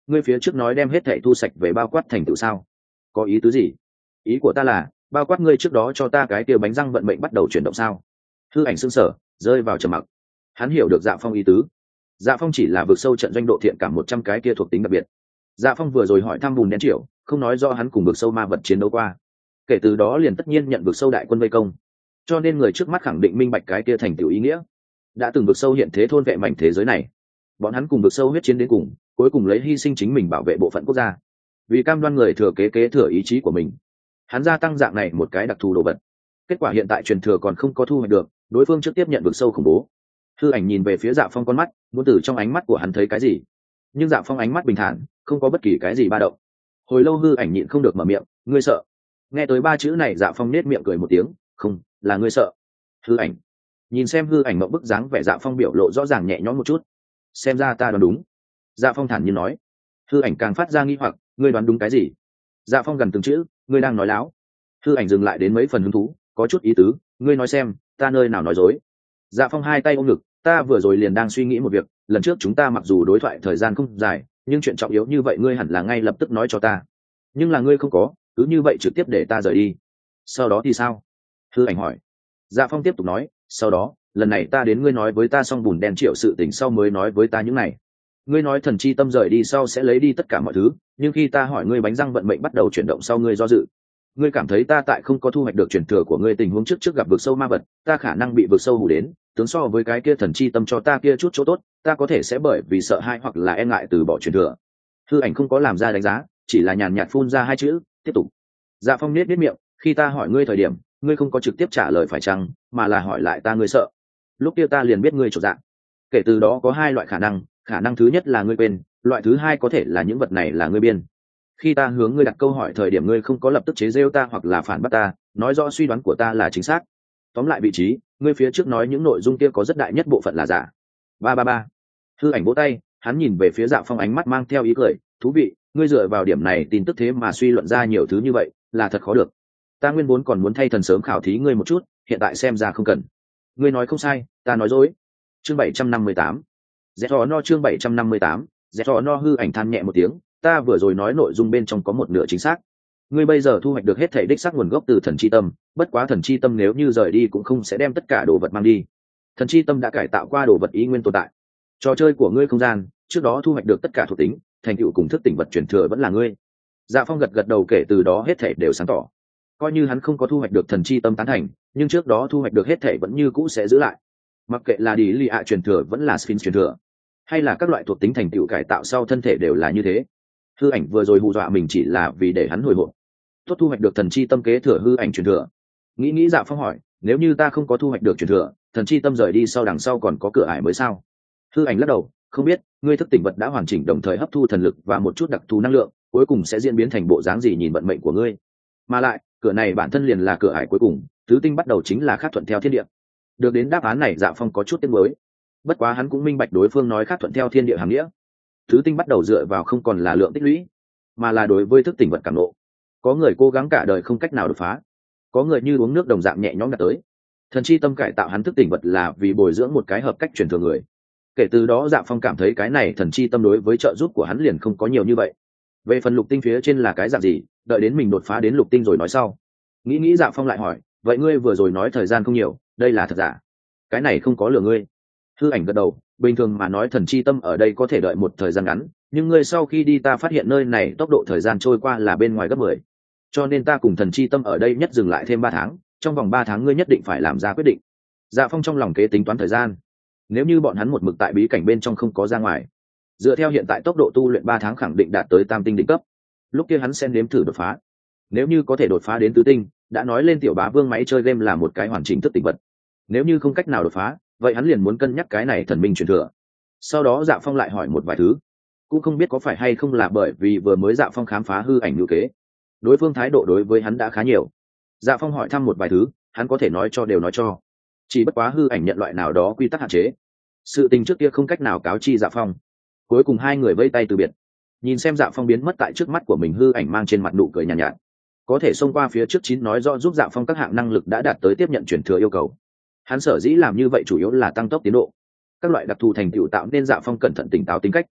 ngươi phía trước nói đem hết thảy thu sạch về bao quát thành tựu sao? Có ý tứ gì? Ý của ta là bao quát ngươi trước đó cho ta cái kia bánh răng vận mệnh bắt đầu chuyển động sao? Hư ảnh sững sờ, rơi vào trầm mặc. Hắn hiểu được Dạ Phong ý tứ. Dạ Phong chỉ là vượt sâu trận doanh độ thiện cảm một trăm cái kia thuộc tính đặc biệt. Dạ Phong vừa rồi hỏi thăm bùn đen triệu, không nói rõ hắn cùng vượt sâu ma vật chiến đấu qua. Kể từ đó liền tất nhiên nhận vượt sâu đại quân vây công, cho nên người trước mắt khẳng định minh bạch cái kia thành tựu ý nghĩa. Đã từng vượt sâu hiện thế thôn vệ mảnh thế giới này, bọn hắn cùng vượt sâu huyết chiến đến cùng, cuối cùng lấy hy sinh chính mình bảo vệ bộ phận quốc gia, vì cam đoan người thừa kế kế thừa ý chí của mình. Hắn gia tăng dạng này một cái đặc thù đồ vật. Kết quả hiện tại truyền thừa còn không có thu hoạch được, đối phương trước tiếp nhận vượt sâu khủng bố. Hư ảnh nhìn về phía Dạ Phong con mắt, muốn từ trong ánh mắt của hắn thấy cái gì, nhưng Dạ Phong ánh mắt bình thản, không có bất kỳ cái gì ba động. Hồi lâu hư ảnh nhịn không được mở miệng, ngươi sợ? Nghe tới ba chữ này, Dạ Phong nết miệng cười một tiếng, không, là ngươi sợ. Hư ảnh nhìn xem hư ảnh mộng bức dáng vẻ, Dạ Phong biểu lộ rõ ràng nhẹ nhõm một chút. Xem ra ta đoán đúng. Dạ Phong thản nhiên nói. Hư ảnh càng phát ra nghi hoặc, ngươi đoán đúng cái gì? Dạ Phong gần từng chữ, ngươi đang nói láo. Hư ảnh dừng lại đến mấy phần hứng thú, có chút ý tứ, ngươi nói xem, ta nơi nào nói dối? Dạ Phong hai tay ôm ngực, ta vừa rồi liền đang suy nghĩ một việc, lần trước chúng ta mặc dù đối thoại thời gian không dài, nhưng chuyện trọng yếu như vậy ngươi hẳn là ngay lập tức nói cho ta. Nhưng là ngươi không có, cứ như vậy trực tiếp để ta rời đi. Sau đó thì sao? Hư ảnh hỏi. Dạ Phong tiếp tục nói, sau đó, lần này ta đến ngươi nói với ta xong bùn đen triệu sự tình sau mới nói với ta những này. Ngươi nói thần chi tâm rời đi sau sẽ lấy đi tất cả mọi thứ, nhưng khi ta hỏi ngươi bánh răng vận mệnh bắt đầu chuyển động sau, ngươi do dự. Ngươi cảm thấy ta tại không có thu hoạch được truyền thừa của ngươi tình huống trước trước gặp vực sâu ma vật, ta khả năng bị vực sâu hù đến, tướng so với cái kia thần chi tâm cho ta kia chút chỗ tốt, ta có thể sẽ bởi vì sợ hãi hoặc là e ngại từ bỏ truyền thừa. Hư ảnh không có làm ra đánh giá, chỉ là nhàn nhạt phun ra hai chữ, tiếp tục. Dạ Phong nết nết miệng, khi ta hỏi ngươi thời điểm, ngươi không có trực tiếp trả lời phải chăng, mà là hỏi lại ta ngươi sợ. Lúc kia ta liền biết ngươi chột dạ. Kể từ đó có hai loại khả năng, khả năng thứ nhất là ngươi quên, loại thứ hai có thể là những vật này là ngươi biên. Khi ta hướng ngươi đặt câu hỏi thời điểm, ngươi không có lập tức chế giễu ta hoặc là phản bác ta, nói rõ suy đoán của ta là chính xác. Tóm lại vị trí, ngươi phía trước nói những nội dung kia có rất đại nhất bộ phận là giả. Ba ba ba. Hư ảnh vỗ tay, hắn nhìn về phía Dạ Phong, ánh mắt mang theo ý cười, thú vị, ngươi dựa vào điểm này tin tức thế mà suy luận ra nhiều thứ như vậy, là thật khó được. Ta nguyên vốn còn muốn thay thần sớm khảo thí ngươi một chút, hiện tại xem ra không cần. Ngươi nói không sai, ta nói dối. Chương bảy trăm năm mươi tám. Zero no chương bảy trăm năm mươi tám. Zero no hư ảnh than nhẹ một tiếng, ta vừa rồi nói nội dung bên trong có một nửa chính xác. Ngươi bây giờ thu hoạch được hết thảy đích xác nguồn gốc từ thần chi tâm, bất quá thần chi tâm nếu như rời đi cũng không sẽ đem tất cả đồ vật mang đi. Thần chi tâm đã cải tạo qua đồ vật ý nguyên tồn tại. Trò chơi của ngươi không gian, trước đó thu hoạch được tất cả thuộc tính, thành tựu cùng thức tỉnh vật truyền thừa vẫn là ngươi. Dạ Phong gật gật đầu, kể từ đó hết thảy đều sáng tỏ. Coi như hắn không có thu hoạch được thần chi tâm tán thành, nhưng trước đó thu hoạch được hết thảy vẫn như cũ sẽ giữ lại. Mặc kệ là đi lì ạ truyền thừa vẫn là Sphinx truyền thừa, hay là các loại thuộc tính thành tựu cải tạo sau thân thể đều là như thế. Hư ảnh vừa rồi hù dọa mình chỉ là vì để hắn hồi hộp. Tốt, thu hoạch được thần chi tâm kế thừa hư ảnh truyền thừa. Nghĩ nghĩ Dạ Phong hỏi, nếu như ta không có thu hoạch được truyền thừa, thần chi tâm rời đi sau đằng sau còn có cửa ải mới sao? Hư ảnh lắc đầu, không biết, ngươi thức tỉnh vật đã hoàn chỉnh đồng thời hấp thu thần lực và một chút đặc thù năng lượng, cuối cùng sẽ diễn biến thành bộ dáng gì nhìn vận mệnh của ngươi. Mà lại, cửa này bản thân liền là cửa ải cuối cùng, tứ tinh bắt đầu chính là khác thuận theo thiên địa. Được đến đáp án này, Dạ Phong có chút tiếc nuối. Bất quá hắn cũng minh bạch đối phương nói khác thuận theo thiên địa hàm nghĩa. Tứ tinh bắt đầu dựa vào không còn là lượng tích lũy, mà là đối với thức tỉnh vật cảm nộ. Có người cố gắng cả đời không cách nào đột phá, có người như uống nước đồng dạng nhẹ nhõm đạt tới. Thần chi tâm cải tạo hắn thức tỉnh vật là vì bồi dưỡng một cái hợp cách truyền thừa người. Kể từ đó Dạ Phong cảm thấy cái này thần chi tâm đối với trợ giúp của hắn liền không có nhiều như vậy. Về phần lục tinh phía trên là cái dạng gì, đợi đến mình đột phá đến lục tinh rồi nói sau. Nghĩ nghĩ Dạ Phong lại hỏi, vậy ngươi vừa rồi nói thời gian không nhiều, đây là thật giả? Cái này không có lừa ngươi. Hư ảnh gật đầu, bình thường mà nói thần chi tâm ở đây có thể đợi một thời gian ngắn, nhưng ngươi sau khi đi ta phát hiện nơi này tốc độ thời gian trôi qua là bên ngoài gấp mười, cho nên ta cùng thần chi tâm ở đây nhất dừng lại thêm ba tháng, trong vòng ba tháng ngươi nhất định phải làm ra quyết định. Dạ Phong trong lòng kế tính toán thời gian, nếu như bọn hắn một mực tại bí cảnh bên trong không có ra ngoài, dựa theo hiện tại tốc độ tu luyện ba tháng khẳng định đạt tới tam tinh đỉnh cấp, lúc kia hắn sẽ nếm thử đột phá. Nếu như có thể đột phá đến tứ tinh, đã nói lên tiểu bá vương máy chơi game là một cái hoàn chỉnh thức tỉnh vật. Nếu như không cách nào đột phá, vậy hắn liền muốn cân nhắc cái này thần minh truyền thừa. Sau đó Dạ Phong lại hỏi một vài thứ, cũng không biết có phải hay không là bởi vì vừa mới Dạ Phong khám phá hư ảnh ngữ kế, đối phương thái độ đối với hắn đã khá nhiều. Dạ Phong hỏi thăm một vài thứ, hắn có thể nói cho đều nói cho, chỉ bất quá hư ảnh nhận loại nào đó quy tắc hạn chế, sự tình trước kia không cách nào cáo chi Dạ Phong. Cuối cùng hai người vây tay từ biệt. Nhìn xem Dạ Phong biến mất tại trước mắt của mình, hư ảnh mang trên mặt nụ cười nhàn nhạt, nhạt, có thể xông qua phía trước chín nói rõ giúp Dạ Phong các hạng năng lực đã đạt tới tiếp nhận truyền thừa yêu cầu. Hắn sở dĩ làm như vậy chủ yếu là tăng tốc tiến độ, các loại đặc thù thành tựu tạo nên Dạ Phong cẩn thận tỉnh táo tính cách.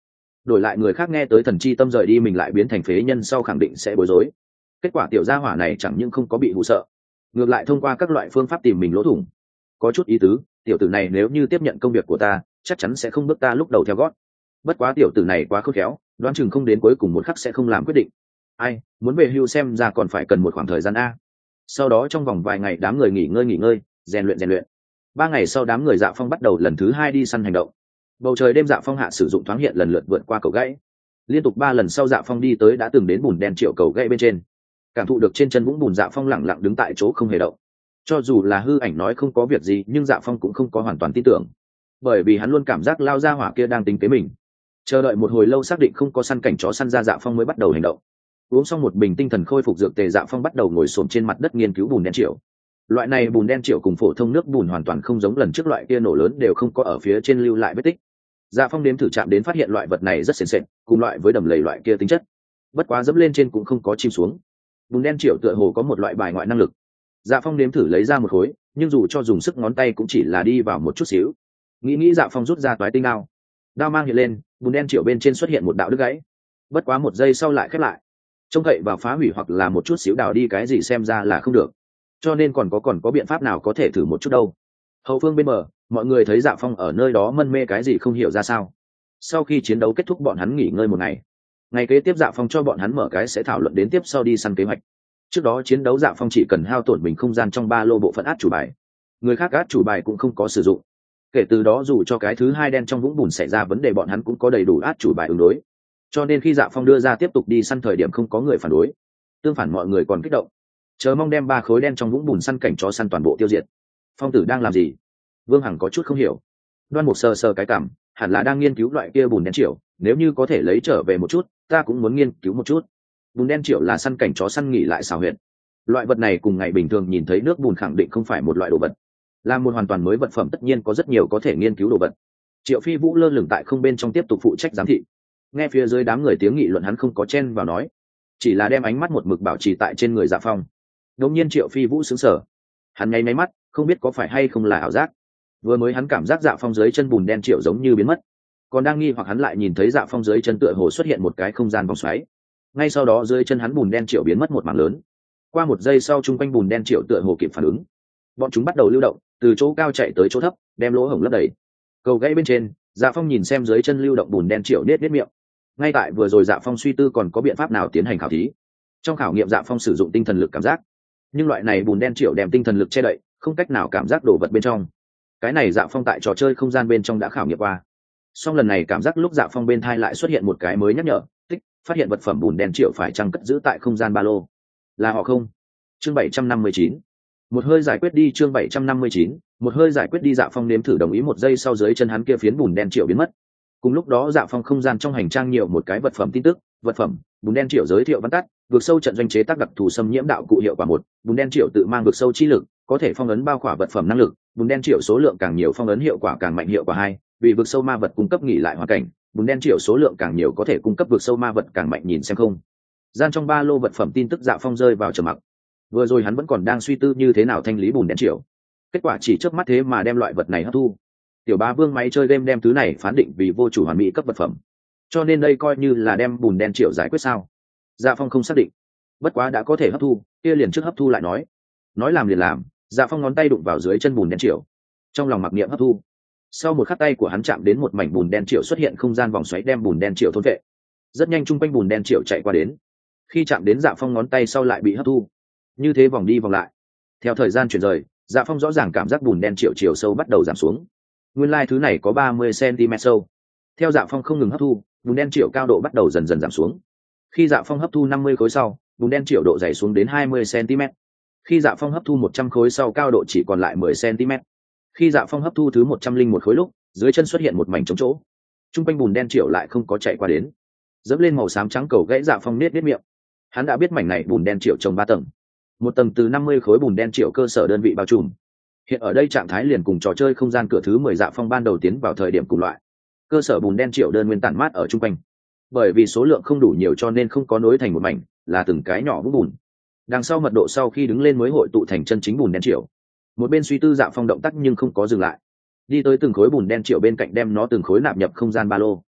đổi lại người khác nghe tới thần chi tâm rời đi mình lại biến thành phế nhân sau khẳng định sẽ bối rối. Kết quả tiểu gia hỏa này chẳng những không có bị hụ sợ, ngược lại thông qua các loại phương pháp tìm mình lỗ thủng. Có chút ý tứ, tiểu tử này nếu như tiếp nhận công việc của ta chắc chắn sẽ không bước ta lúc đầu theo gót. Bất quá tiểu tử này quá khôn khéo, đoán chừng không đến cuối cùng một khắc sẽ không làm quyết định. Ai muốn về hưu xem ra còn phải cần một khoảng thời gian a. Sau đó trong vòng vài ngày đám người nghỉ ngơi nghỉ ngơi rèn luyện rèn luyện. Ba ngày sau đám người Dạ Phong bắt đầu lần thứ hai đi săn hành động. Bầu trời đêm Dạ Phong hạ sử dụng thoáng hiện lần lượt vượt qua cầu gãy. Liên tục ba lần sau Dạ Phong đi tới đã từng đến bùn đen triệu cầu gãy bên trên. Cảm thụ được trên chân vũng bùn, Dạ Phong lặng lặng đứng tại chỗ không hề động. Cho dù là hư ảnh nói không có việc gì nhưng Dạ Phong cũng không có hoàn toàn tin tưởng, bởi vì hắn luôn cảm giác lao ra hỏa kia đang tính kế mình. Chờ đợi một hồi lâu xác định không có săn cảnh chó săn ra, Dạ Phong mới bắt đầu hành động. Uống xong một bình tinh thần khôi phục dược tề, Dạ Phong bắt đầu ngồi xổm trên mặt đất nghiên cứu bùn đen triệu. Loại này bùn đen triệu cùng phổ thông nước bùn hoàn toàn không giống lần trước, loại kia nổ lớn đều không có ở phía trên lưu lại vết tích. Dạ Phong đếm thử chạm đến phát hiện loại vật này rất sền sệt, cùng loại với đầm lầy loại kia tính chất. Bất quá dẫm lên trên cũng không có chìm xuống. Bùn đen triệu tựa hồ có một loại bài ngoại năng lực. Dạ Phong đếm thử lấy ra một khối, nhưng dù cho dùng sức ngón tay cũng chỉ là đi vào một chút xíu. Nghĩ nghĩ Dạ Phong rút ra toái tinh đao. Đao mang hiện lên, bùn đen triệu bên trên xuất hiện một đạo đứt gãy. Bất quá một giây sau lại khép lại. Trông cậy vào phá hủy hoặc là một chút xíu đào đi cái gì xem ra là không được. Cho nên còn có còn có biện pháp nào có thể thử một chút đâu. Hậu phương bên bờ, mọi người thấy Dạ Phong ở nơi đó mân mê cái gì không hiểu ra sao. Sau khi chiến đấu kết thúc bọn hắn nghỉ ngơi một ngày. Ngày kế tiếp Dạ Phong cho bọn hắn mở cái sẽ thảo luận đến tiếp sau đi săn kế hoạch. Trước đó chiến đấu Dạ Phong chỉ cần hao tổn mình không gian trong ba lô bộ phận át chủ bài, người khác át chủ bài cũng không có sử dụng. Kể từ đó dù cho cái thứ hai đen trong vũng bùn xảy ra vấn đề bọn hắn cũng có đầy đủ át chủ bài ứng đối. Cho nên khi Dạ Phong đưa ra tiếp tục đi săn thời điểm không có người phản đối, tương phản mọi người còn kích động, chờ mong đem ba khối đen trong vũng bùn săn cảnh chó săn toàn bộ tiêu diệt. Phong tử đang làm gì? Vương Hằng có chút không hiểu. Đoan Mục sờ sờ cái cảm, hẳn là đang nghiên cứu loại kia bùn đen triệu, nếu như có thể lấy trở về một chút ta cũng muốn nghiên cứu một chút. Bùn đen triệu là săn cảnh chó săn nghỉ lại xào huyệt. Loại vật này cùng ngày bình thường nhìn thấy nước bùn khẳng định không phải một loại đồ vật, là một hoàn toàn mới vật phẩm, tất nhiên có rất nhiều có thể nghiên cứu đồ vật. Triệu Phi Vũ lơ lửng tại không bên trong tiếp tục phụ trách giám thị. Nghe phía dưới đám người tiếng nghị luận hắn không có chen vào nói, chỉ là đem ánh mắt một mực bảo trì tại trên người Dạ Phong. Đột nhiên Triệu Phi Vũ sững sờ, hắn nháy máy mắt không biết có phải hay không là ảo giác. Vừa mới hắn cảm giác Dạ Phong dưới chân bùn đen triệu giống như biến mất, còn đang nghi hoặc hắn lại nhìn thấy Dạ Phong dưới chân tựa hồ xuất hiện một cái không gian vòng xoáy. Ngay sau đó dưới chân hắn bùn đen triệu biến mất một mảng lớn. Qua một giây sau chung quanh bùn đen triệu tựa hồ kịp phản ứng, bọn chúng bắt đầu lưu động, từ chỗ cao chạy tới chỗ thấp, đem lỗ hổng lấp đầy. Cầu gãy bên trên, Dạ Phong nhìn xem dưới chân lưu động bùn đen triệu nết nết miệng. Ngay tại vừa rồi Dạ Phong suy tư còn có biện pháp nào tiến hành khảo thí. Trong khảo nghiệm Dạ Phong sử dụng tinh thần lực cảm giác, nhưng loại này bùn đen triệu đem tinh thần lực che đậy, không cách nào cảm giác đồ vật bên trong. Cái này Dạ Phong tại trò chơi không gian bên trong đã khảo nghiệm qua. Song lần này cảm giác lúc Dạ Phong bên thai lại xuất hiện một cái mới nhắc nhở, tích phát hiện vật phẩm bùn đen triệu phải chăng cất giữ tại không gian ba lô. Là họ không? Chương bảy trăm năm mươi chín. Một hơi giải quyết đi. Chương bảy trăm năm mươi chín. Một hơi giải quyết đi. Dạ Phong nếm thử đồng ý, một giây sau dưới chân hắn kia phiến bùn đen triệu biến mất. Cùng lúc đó Dạ Phong không gian trong hành trang nhiều một cái vật phẩm tin tức, vật phẩm bùn đen triệu giới thiệu văn tắt, vượt sâu trận doanh chế tác đặc thù xâm nhiễm đạo cụ hiệu quả một, bùn đen triệu tự mang vượt sâu chi lực, có thể phong ấn bao khỏa vật phẩm năng lực, bùn đen triệu số lượng càng nhiều phong ấn hiệu quả càng mạnh. Hiệu quả hai, vì vượt sâu ma vật cung cấp nghỉ lại hoàn cảnh, bùn đen triệu số lượng càng nhiều có thể cung cấp vượt sâu ma vật càng mạnh. Nhìn xem không gian trong ba lô vật phẩm tin tức, Dạ Phong rơi vào trầm mặc. Vừa rồi hắn vẫn còn đang suy tư như thế nào thanh lý bùn đen triệu, kết quả chỉ chớp mắt thế mà đem loại vật này hấp thu. Tiểu Bá Vương máy chơi game đem thứ này phán định vì vô chủ hoàn mỹ cấp vật phẩm, cho nên đây coi như là đem bùn đen triệu giải quyết sao? Dạ Phong không xác định, bất quá đã có thể hấp thu kia liền trước hấp thu lại nói. Nói làm liền làm, Dạ Phong ngón tay đụng vào dưới chân bùn đen triệu, trong lòng mặc niệm hấp thu. Sau một khắc tay của hắn chạm đến một mảnh bùn đen triệu, xuất hiện không gian vòng xoáy đem bùn đen triệu thôn vệ. Rất nhanh chung quanh bùn đen triệu chạy qua đến, khi chạm đến Dạ Phong ngón tay sau lại bị hấp thu. Như thế vòng đi vòng lại, theo thời gian chuyển rời, Dạ Phong rõ ràng cảm giác bùn đen triệu chiều sâu bắt đầu giảm xuống. Nguyên lai thứ này có ba mươi xăng-ti-mét sâu. Theo Dạ Phong không ngừng hấp thu, bùn đen triệu cao độ bắt đầu dần dần giảm xuống. Khi Dạ Phong hấp thu năm mươi khối sau, bùn đen triệu độ dày xuống đến hai mươi xăng-ti-mét. Khi Dạ Phong hấp thu một trăm khối sau, cao độ chỉ còn lại mười xăng-ti-mét. Khi Dạ Phong hấp thu thứ một trăm linh một khối lúc, dưới chân xuất hiện một mảnh trống chỗ. Trung quanh bùn đen triệu lại không có chạy qua đến. Dẫm lên màu xám trắng cầu gãy, Dạ Phong nết nết miệng. Hắn đã biết mảnh này bùn đen triệu trồng ba tầng. Một tầng từ năm mươi khối bùn đen triệu cơ sở đơn vị bao trùm. Hiện ở đây trạng thái liền cùng trò chơi không gian cửa thứ mười Dạ Phong ban đầu tiến vào thời điểm cùng loại. Cơ sở bùn đen triệu đơn nguyên tản mát ở trung quanh. Bởi vì số lượng không đủ nhiều cho nên không có nối thành một mảnh, là từng cái nhỏ vũng bùn. Đằng sau mật độ sau khi đứng lên mới hội tụ thành chân chính bùn đen triệu. Một bên suy tư Dạ Phong động tác nhưng không có dừng lại, đi tới từng khối bùn đen triệu bên cạnh đem nó từng khối nạp nhập không gian ba lô.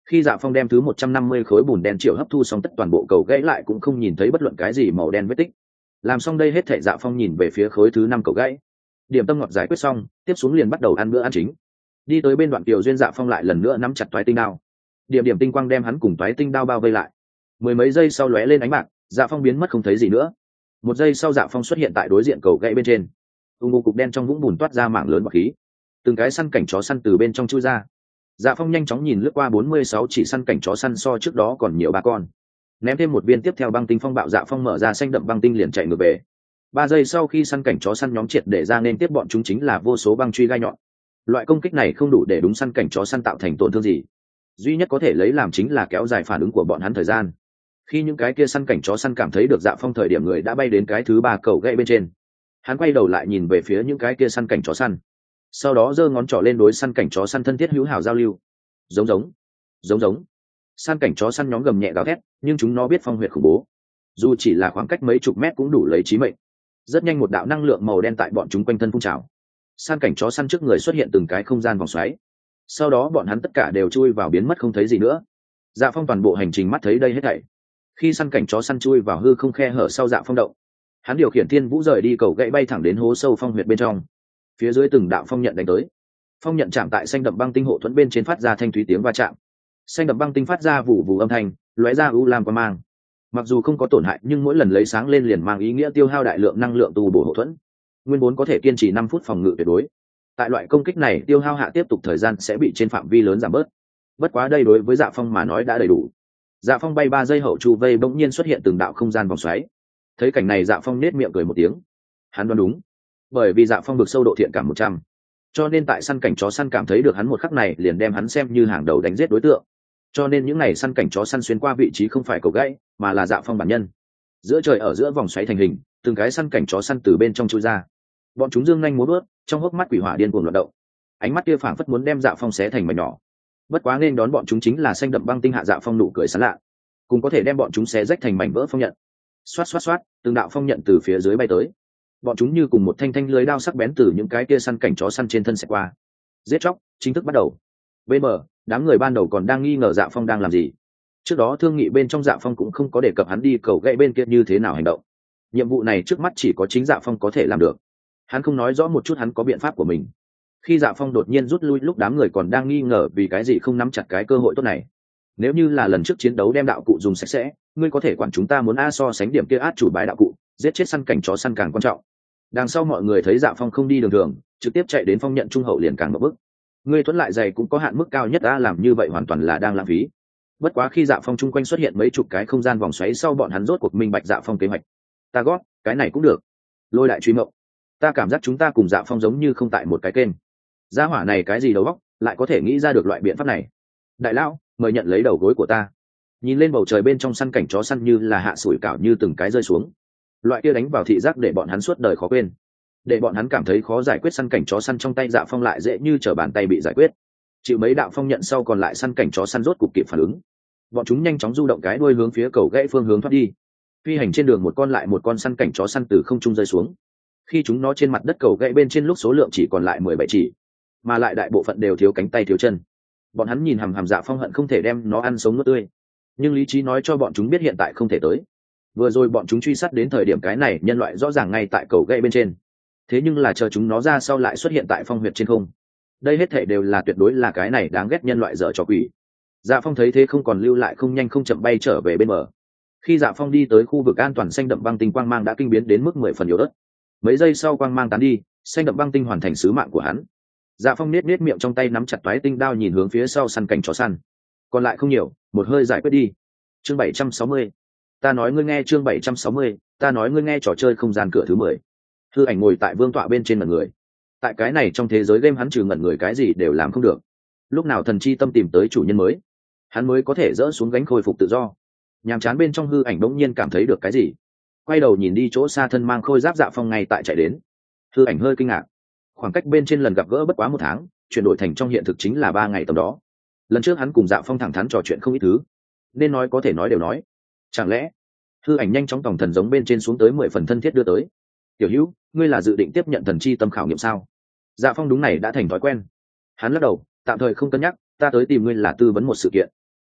Khi Dạ Phong đem thứ một trăm năm mươi khối bùn đen triệu hấp thu xong tất toàn bộ cầu gãy lại cũng không nhìn thấy bất luận cái gì màu đen vết tích. Làm xong đây hết thảy Dạ Phong nhìn về phía khối thứ năm cầu gãy. Điểm tâm ngọt giải quyết xong, tiếp xuống liền bắt đầu ăn bữa ăn chính. Đi tới bên đoạn Tiểu Duyên, Dạ Phong lại lần nữa nắm chặt toái tinh đao. Điểm điểm tinh quang đem hắn cùng toái tinh đao bao vây lại. Mười mấy giây sau lóe lên ánh bạc, Dạ Phong biến mất không thấy gì nữa. Một giây sau Dạ Phong xuất hiện tại đối diện cầu gãy bên trên. Ung ung cục đen trong vũng bùn toát ra mảng lớn bọt khí. Từng cái săn cảnh chó săn từ bên trong chui ra. Dạ Phong nhanh chóng nhìn lướt qua bốn mươi sáu chỉ săn cảnh chó săn so trước đó còn nhiều ba con. Ném thêm một viên tiếp theo băng tinh phong bạo, Dạ Phong mở ra xanh đậm băng tinh liền chạy ngược về. Ba giây sau khi săn cảnh chó săn nhóm triệt để ra nên tiếp bọn chúng chính là vô số băng truy gai nhọn. Loại công kích này không đủ để đúng săn cảnh chó săn tạo thành tổn thương gì, duy nhất có thể lấy làm chính là kéo dài phản ứng của bọn hắn thời gian. Khi những cái kia săn cảnh chó săn cảm thấy được Dạ Phong thời điểm người đã bay đến cái thứ ba cầu gãy bên trên, hắn quay đầu lại nhìn về phía những cái kia săn cảnh chó săn, sau đó giơ ngón trỏ lên đối săn cảnh chó săn thân thiết hữu hảo giao lưu. Giống giống giống giống săn cảnh chó săn nhóm gầm nhẹ gào thét, nhưng chúng nó biết phong huyệt khủng bố, dù chỉ là khoảng cách mấy chục mét cũng đủ lấy chí mệnh. Rất nhanh một đạo năng lượng màu đen tại bọn chúng quanh thân phun trào, săn cảnh chó săn trước người xuất hiện từng cái không gian vòng xoáy, sau đó bọn hắn tất cả đều chui vào biến mất không thấy gì nữa. Dạ Phong toàn bộ hành trình mắt thấy đây hết thảy. Khi săn cảnh chó săn chui vào hư không khe hở sau Dạ Phong động, hắn điều khiển thiên vũ rời đi cầu gãy bay thẳng đến hố sâu phong huyệt bên trong. Phía dưới từng đạo phong nhận đánh tới, phong nhận chạm tại xanh đậm băng tinh hộ thuẫn bên trên phát ra thanh thúy tiếng va chạm. Xanh đậm băng tinh phát ra vụ vụ âm thanh, lóe ra u lam quang mang. Mặc dù không có tổn hại nhưng mỗi lần lấy sáng lên liền mang ý nghĩa tiêu hao đại lượng năng lượng tu bổ hộ thuẫn. Nguyên vốn có thể kiên trì năm phút phòng ngự tuyệt đối, tại loại công kích này tiêu hao hạ tiếp tục thời gian sẽ bị trên phạm vi lớn giảm bớt. Bất quá đây đối với Dạ Phong mà nói đã đầy đủ. Dạ Phong bay ba giây hậu chu vây bỗng nhiên xuất hiện từng đạo không gian vòng xoáy. Thấy cảnh này Dạ Phong nết miệng cười một tiếng. Hắn đoán đúng, bởi vì Dạ Phong vực sâu độ thiện cảm một trăm, cho nên tại săn cảnh chó săn cảm thấy được hắn một khắc này liền đem hắn xem như hàng đầu đánh giết đối tượng. Cho nên những ngày săn cảnh chó săn xuyên qua vị trí không phải cầu gãy mà là Dạ Phong bản nhân. Giữa trời ở giữa vòng xoáy thành hình, từng cái săn cảnh chó săn từ bên trong chui ra. Bọn chúng dương nhanh múa bước, trong hốc mắt quỷ hỏa điên cuồng loạn động, ánh mắt kia phảng phất muốn đem Dạ Phong xé thành mảnh nhỏ. Bất quá nên đón bọn chúng chính là xanh đậm băng tinh hạ Dạ Phong nụ cười sán lạ, cùng có thể đem bọn chúng xé rách thành mảnh vỡ phong nhận. Xoát xoát xoát, từng đạo phong nhận từ phía dưới bay tới. Bọn chúng như cùng một thanh thanh lưới đao sắc bén từ những cái kia săn cảnh chó săn trên thân xẹt qua. Giết chóc chính thức bắt đầu. Bên bờ, đám người ban đầu còn đang nghi ngờ Dạ Phong đang làm gì. Trước đó thương nghị bên trong Dạ Phong cũng không có đề cập hắn đi cầu gãy bên kia như thế nào hành động. Nhiệm vụ này trước mắt chỉ có chính Dạ Phong có thể làm được. Hắn không nói rõ một chút hắn có biện pháp của mình. Khi Dạ Phong đột nhiên rút lui lúc đám người còn đang nghi ngờ vì cái gì không nắm chặt cái cơ hội tốt này. Nếu như là lần trước chiến đấu đem đạo cụ dùng sạch sẽ, ngươi có thể quản chúng ta muốn a so sánh điểm kia át chủ bài đạo cụ, giết chết săn cảnh chó săn càng quan trọng. Đằng sau mọi người thấy Dạ Phong không đi đường thường, trực tiếp chạy đến phong nhận trung hậu liền càng một bước. Ngươi thuẫn lại dày cũng có hạn mức cao nhất, a làm như vậy hoàn toàn là đang lãng phí. Bất quá khi Dạ Phong chung quanh xuất hiện mấy chục cái không gian vòng xoáy sau bọn hắn rốt cuộc minh bạch Dạ Phong kế hoạch. Ta gót, cái này cũng được. Lôi đại truy mộng. Ta cảm giác chúng ta cùng Dạ Phong giống như không tại một cái kênh. Gia hỏa này cái gì đầu óc, lại có thể nghĩ ra được loại biện pháp này. Đại lão, mời nhận lấy đầu gối của ta. Nhìn lên bầu trời bên trong săn cảnh chó săn như là hạ sủi cảo như từng cái rơi xuống. Loại kia đánh vào thị giác để bọn hắn suốt đời khó quên, để bọn hắn cảm thấy khó giải quyết săn cảnh chó săn trong tay Dạ Phong lại dễ như trở bàn tay bị giải quyết. Chịu mấy đạo phong nhận sau còn lại săn cảnh chó săn rốt cục kịp phản ứng. Bọn chúng nhanh chóng du động cái đuôi hướng phía cầu gãy phương hướng thoát đi. Phi hành trên đường một con lại một con săn cảnh chó săn từ không trung rơi xuống. Khi chúng nó trên mặt đất cầu gãy bên trên lúc số lượng chỉ còn lại mười bảy chỉ, mà lại đại bộ phận đều thiếu cánh tay thiếu chân. Bọn hắn nhìn hằm hằm Dạ Phong hận không thể đem nó ăn sống nuốt tươi, nhưng lý trí nói cho bọn chúng biết hiện tại không thể tới. Vừa rồi bọn chúng truy sát đến thời điểm cái này nhân loại rõ ràng ngay tại cầu gãy bên trên, thế nhưng là chờ chúng nó ra sau lại xuất hiện tại phong huyệt trên không. Đây hết thể đều là tuyệt đối là cái này đáng ghét nhân loại dở trò quỷ. Dạ Phong thấy thế không còn lưu lại, không nhanh không chậm bay trở về bên bờ. Khi Dạ Phong đi tới khu vực an toàn, xanh đậm băng tinh quang mang đã kinh biến đến mức mười phần yếu ớt. Mấy giây sau quang mang tán đi, xanh đậm băng tinh hoàn thành sứ mạng của hắn. Dạ Phong nết nết miệng trong tay nắm chặt toái tinh đao nhìn hướng phía sau săn cảnh chó săn. Còn lại không nhiều, một hơi giải quyết đi. Chương bảy trăm sáu mươi. Ta nói ngươi nghe, chương bảy trăm sáu mươi, ta nói ngươi nghe, trò chơi không gian cửa thứ mười. Hư Ảnh ngồi tại vương tọa bên trên ngẩn người. Tại cái này trong thế giới game hắn trừ ngẩn người cái gì đều làm không được. Lúc nào thần chi tâm tìm tới chủ nhân mới, hắn mới có thể dỡ xuống gánh khôi phục tự do. Nhàm chán bên trong Hư Ảnh bỗng nhiên cảm thấy được cái gì, quay đầu nhìn đi chỗ xa thân mang khôi giáp Dạ Phong ngay tại chạy đến. Hư Ảnh hơi kinh ngạc. Khoảng cách bên trên lần gặp gỡ bất quá một tháng, chuyển đổi thành trong hiện thực chính là ba ngày tầm đó. Lần trước hắn cùng Dạ Phong thẳng thắn trò chuyện không ít thứ, nên nói có thể nói đều nói. Chẳng lẽ Hư Ảnh nhanh chóng tòng thần giống bên trên xuống tới mười phần thân thiết đưa tới. Tiểu Hữu, ngươi là dự định tiếp nhận thần chi tâm khảo nghiệm sao? Dạ Phong đúng này đã thành thói quen. Hắn lắc đầu, tạm thời không cân nhắc, ta tới tìm ngươi là tư vấn một sự kiện.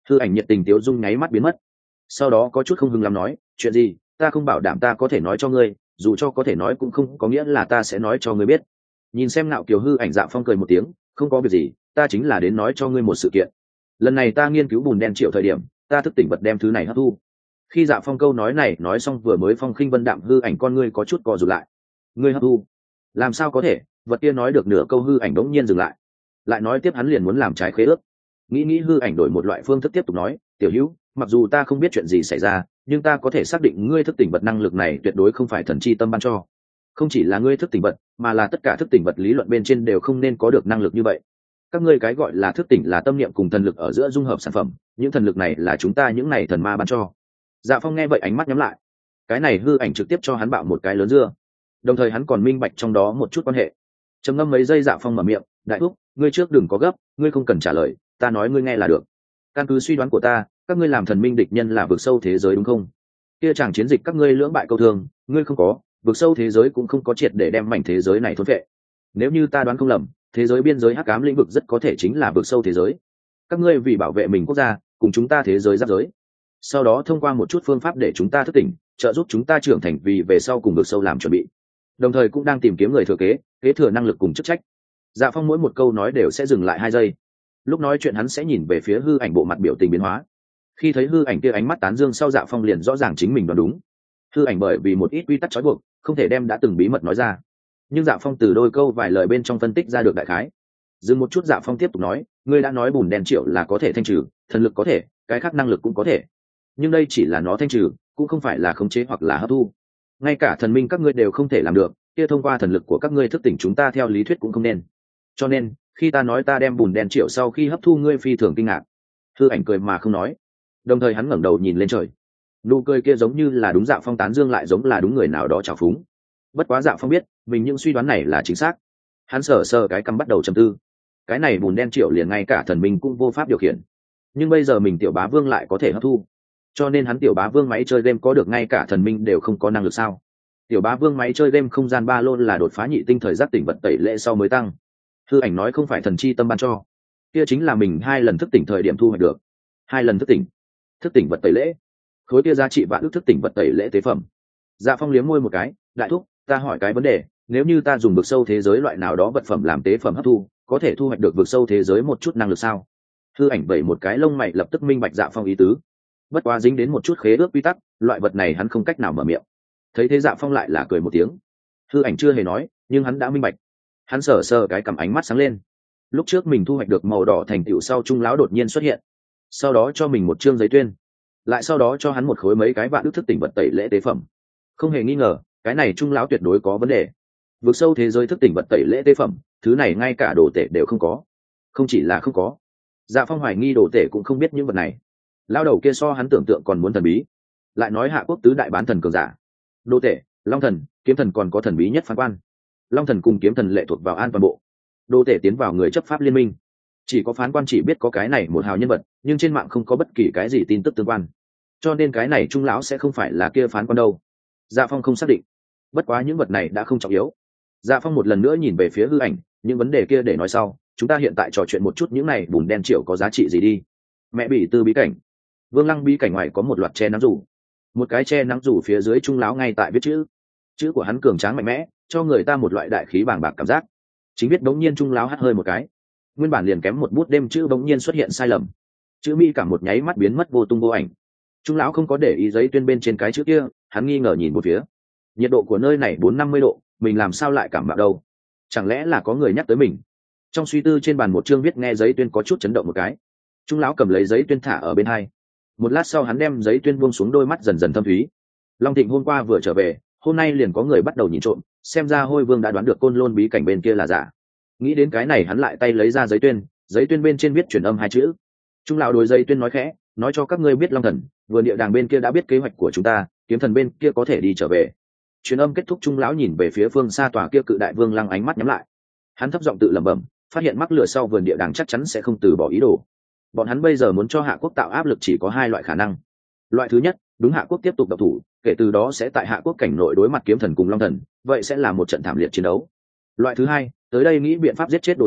Hư ảnh nhiệt tình tiếu dung nháy mắt biến mất, sau đó có chút không hưng lắm nói, chuyện gì ta không bảo đảm ta có thể nói cho ngươi, dù cho có thể nói cũng không có nghĩa là ta sẽ nói cho ngươi biết. Nhìn xem Ngạo Kiều hư ảnh Dạ Phong cười một tiếng, không có việc gì, ta chính là đến nói cho ngươi một sự kiện. Lần này ta nghiên cứu bùn đen triệu thời điểm, ta thức tỉnh vật đem thứ này hấp thu. Khi Dạ Phong câu nói này nói xong, vừa mới phong khinh vân đạm hư ảnh con ngươi có chút co rụt lại. Ngươi hấp thu? Làm sao có thể? Vật kia nói được nửa câu hư ảnh đống nhiên dừng lại, lại nói tiếp hắn liền muốn làm trái khế ước. Nghĩ nghĩ hư ảnh đổi một loại phương thức tiếp tục nói, tiểu hữu, mặc dù ta không biết chuyện gì xảy ra, nhưng ta có thể xác định ngươi thức tỉnh vật năng lực này tuyệt đối không phải thần chi tâm ban cho. Không chỉ là ngươi thức tỉnh vật, mà là tất cả thức tỉnh vật lý luận bên trên đều không nên có được năng lực như vậy. Các ngươi cái gọi là thức tỉnh là tâm niệm cùng thần lực ở giữa dung hợp sản phẩm, những thần lực này là chúng ta những này thần ma ban cho. Dạ Phong nghe vậy ánh mắt nhắm lại. Cái này hư ảnh trực tiếp cho hắn bạo một cái lớn dưa, đồng thời hắn còn minh bạch trong đó một chút quan hệ. Trầm ngâm mấy giây, Dạ Phong mở miệng, đại thúc, ngươi trước đừng có gấp, ngươi không cần trả lời, ta nói ngươi nghe là được. Căn cứ suy đoán của ta, các ngươi làm thần minh địch nhân là vực sâu thế giới đúng không? Kia chẳng chiến dịch các ngươi lưỡng bại câu thương, ngươi không có, vực sâu thế giới cũng không có triệt để đem mảnh thế giới này thôn phệ. Nếu như ta đoán không lầm, thế giới biên giới hắc ám lĩnh vực rất có thể chính là vực sâu thế giới. Các ngươi vì bảo vệ mình quốc gia, cùng chúng ta thế giới giáp giới, sau đó thông qua một chút phương pháp để chúng ta thức tỉnh, trợ giúp chúng ta trưởng thành vì về sau cùng vực sâu làm chuẩn bị, đồng thời cũng đang tìm kiếm người thừa kế, kế thừa năng lực cùng chức trách. Dạ Phong mỗi một câu nói đều sẽ dừng lại hai giây, lúc nói chuyện hắn sẽ nhìn về phía hư ảnh, bộ mặt biểu tình biến hóa. Khi thấy hư ảnh kia ánh mắt tán dương sau, Dạ Phong liền rõ ràng chính mình đoán đúng. Hư ảnh bởi vì một ít quy tắc trói buộc, không thể đem đã từng bí mật nói ra, nhưng Dạ Phong từ đôi câu vài lời bên trong phân tích ra được đại khái. Dừng một chút, Dạ Phong tiếp tục nói, ngươi đã nói bùn đen triệu là có thể thanh trừ, thần lực có thể, cái khác năng lực cũng có thể, nhưng đây chỉ là nó thanh trừ, cũng không phải là khống chế hoặc là hấp thu. Ngay cả thần minh các ngươi đều không thể làm được, kia thông qua thần lực của các ngươi thức tỉnh chúng ta theo lý thuyết cũng không nên. Cho nên khi ta nói ta đem bùn đen triệu sau khi hấp thu, ngươi phi thường kinh ngạc. Hư ảnh cười mà không nói, đồng thời hắn ngẩng đầu nhìn lên trời. Nụ cười kia giống như là đúng Dạ Phong tán dương, lại giống là đúng người nào đó trào phúng. Bất quá Dạ Phong biết mình những suy đoán này là chính xác. Hắn sờ sờ cái cằm bắt đầu trầm tư. Cái này bùn đen triệu liền ngay cả thần minh cũng vô pháp điều khiển, nhưng bây giờ mình tiểu bá vương lại có thể hấp thu, cho nên hắn tiểu bá vương máy chơi game có được ngay cả thần minh đều không có năng lực sao? Tiểu bá vương máy chơi game không gian ba lô là đột phá nhị tinh thời giác tỉnh vật tẩy lệ sau mới tăng. Hư ảnh nói không phải thần chi tâm ban cho, kia chính là mình hai lần thức tỉnh thời điểm thu hoạch được. Hai lần thức tỉnh, thức tỉnh vật tẩy lễ, khối kia giá trị vạn ước thức tỉnh vật tẩy lễ tế phẩm. Dạ Phong liếm môi một cái, đại thúc, ta hỏi cái vấn đề, nếu như ta dùng vực sâu thế giới loại nào đó vật phẩm làm tế phẩm hấp thu, có thể thu hoạch được vực sâu thế giới một chút năng lực sao? Hư ảnh vẩy một cái lông mày, lập tức minh bạch Dạ Phong ý tứ. Bất quá dính đến một chút khế ước quy tắc, loại vật này hắn không cách nào mở miệng. Thấy thế Dạ Phong lại là cười một tiếng. Hư ảnh chưa hề nói, nhưng hắn đã minh bạch. Hắn sờ sờ cái cầm, ánh mắt sáng lên. Lúc trước mình thu hoạch được màu đỏ thành tựu sau, trung lão đột nhiên xuất hiện, sau đó cho mình một chương giấy tuyên, lại sau đó cho hắn một khối mấy cái vạn ước thức tỉnh vật tẩy lễ tế phẩm. Không hề nghi ngờ, cái này trung lão tuyệt đối có vấn đề. Vượt sâu thế giới thức tỉnh vật tẩy lễ tế phẩm, thứ này ngay cả đồ tể đều không có. Không chỉ là không có, Dạ Phong hoài nghi đồ tể cũng không biết những vật này. Lao đầu kia so hắn tưởng tượng còn muốn thần bí. Lại nói Hạ Quốc tứ đại bán thần cường giả, đồ tể, long thần, kiếm thần, còn có thần bí nhất phán quan. Long thần cùng kiếm thần lệ thuộc vào an toàn bộ, đồ tể tiến vào người chấp pháp liên minh. Chỉ có phán quan chỉ biết có cái này một hào nhân vật, nhưng trên mạng không có bất kỳ cái gì tin tức tương quan, cho nên cái này trung lão sẽ không phải là kia phán quan đâu. Dạ Phong không xác định, bất quá những vật này đã không trọng yếu. Dạ Phong một lần nữa nhìn về phía hư ảnh, những vấn đề kia để nói sau, chúng ta hiện tại trò chuyện một chút những này bùn đen triệu có giá trị gì đi. Mẹ bỉ tư bí cảnh, Vương Lăng bí cảnh ngoài có một loạt che nắng rủ, một cái che nắng rủ phía dưới trung lão ngay tại viết chữ. Chữ của hắn cường tráng mạnh mẽ, cho người ta một loại đại khí bàng bạc cảm giác. Chính viết bỗng nhiên trung lão hắt hơi một cái, nguyên bản liền kém một bút đêm chữ bỗng nhiên xuất hiện sai lầm, chữ mi cả một nháy mắt biến mất vô tung vô ảnh. Trung lão không có để ý giấy tuyên bên trên cái chữ kia, hắn nghi ngờ nhìn một phía. Nhiệt độ của nơi này bốn năm mươi độ, mình làm sao lại cảm bạo đâu? Chẳng lẽ là có người nhắc tới mình? Trong suy tư trên bàn một chương viết nghe giấy tuyên có chút chấn động một cái. Trung lão cầm lấy giấy tuyên thả ở bên hai. Một lát sau hắn đem giấy tuyên buông xuống, đôi mắt dần dần thâm thúy. Long Thịnh hôm qua vừa trở về, hôm nay liền có người bắt đầu nhìn trộm, xem ra Hôi Vương đã đoán được Côn Lôn bí cảnh bên kia là giả. Nghĩ đến cái này hắn lại tay lấy ra giấy tuyên, giấy tuyên bên trên viết truyền âm hai chữ. Trung lão đối giấy tuyên nói khẽ, nói cho các ngươi biết Long Thần, vườn địa đàng bên kia đã biết kế hoạch của chúng ta, kiếm thần bên kia có thể đi trở về. Truyền âm kết thúc, Trung lão nhìn về phía phương xa tòa kia cự đại vương lăng, ánh mắt nhắm lại. Hắn thấp giọng tự lẩm bẩm, phát hiện mắc lửa sau vườn địa đàng chắc chắn sẽ không từ bỏ ý đồ. Bọn hắn bây giờ muốn cho Hạ Quốc tạo áp lực chỉ có hai loại khả năng. Loại thứ nhất, đúng Hạ Quốc tiếp tục độc thủ, kể từ đó sẽ tại Hạ Quốc cảnh nội đối mặt kiếm thần cùng Long Thần, vậy sẽ là một trận thảm liệt chiến đấu. Loại thứ hai, tới đây nghĩ biện pháp giết chết đồ tể,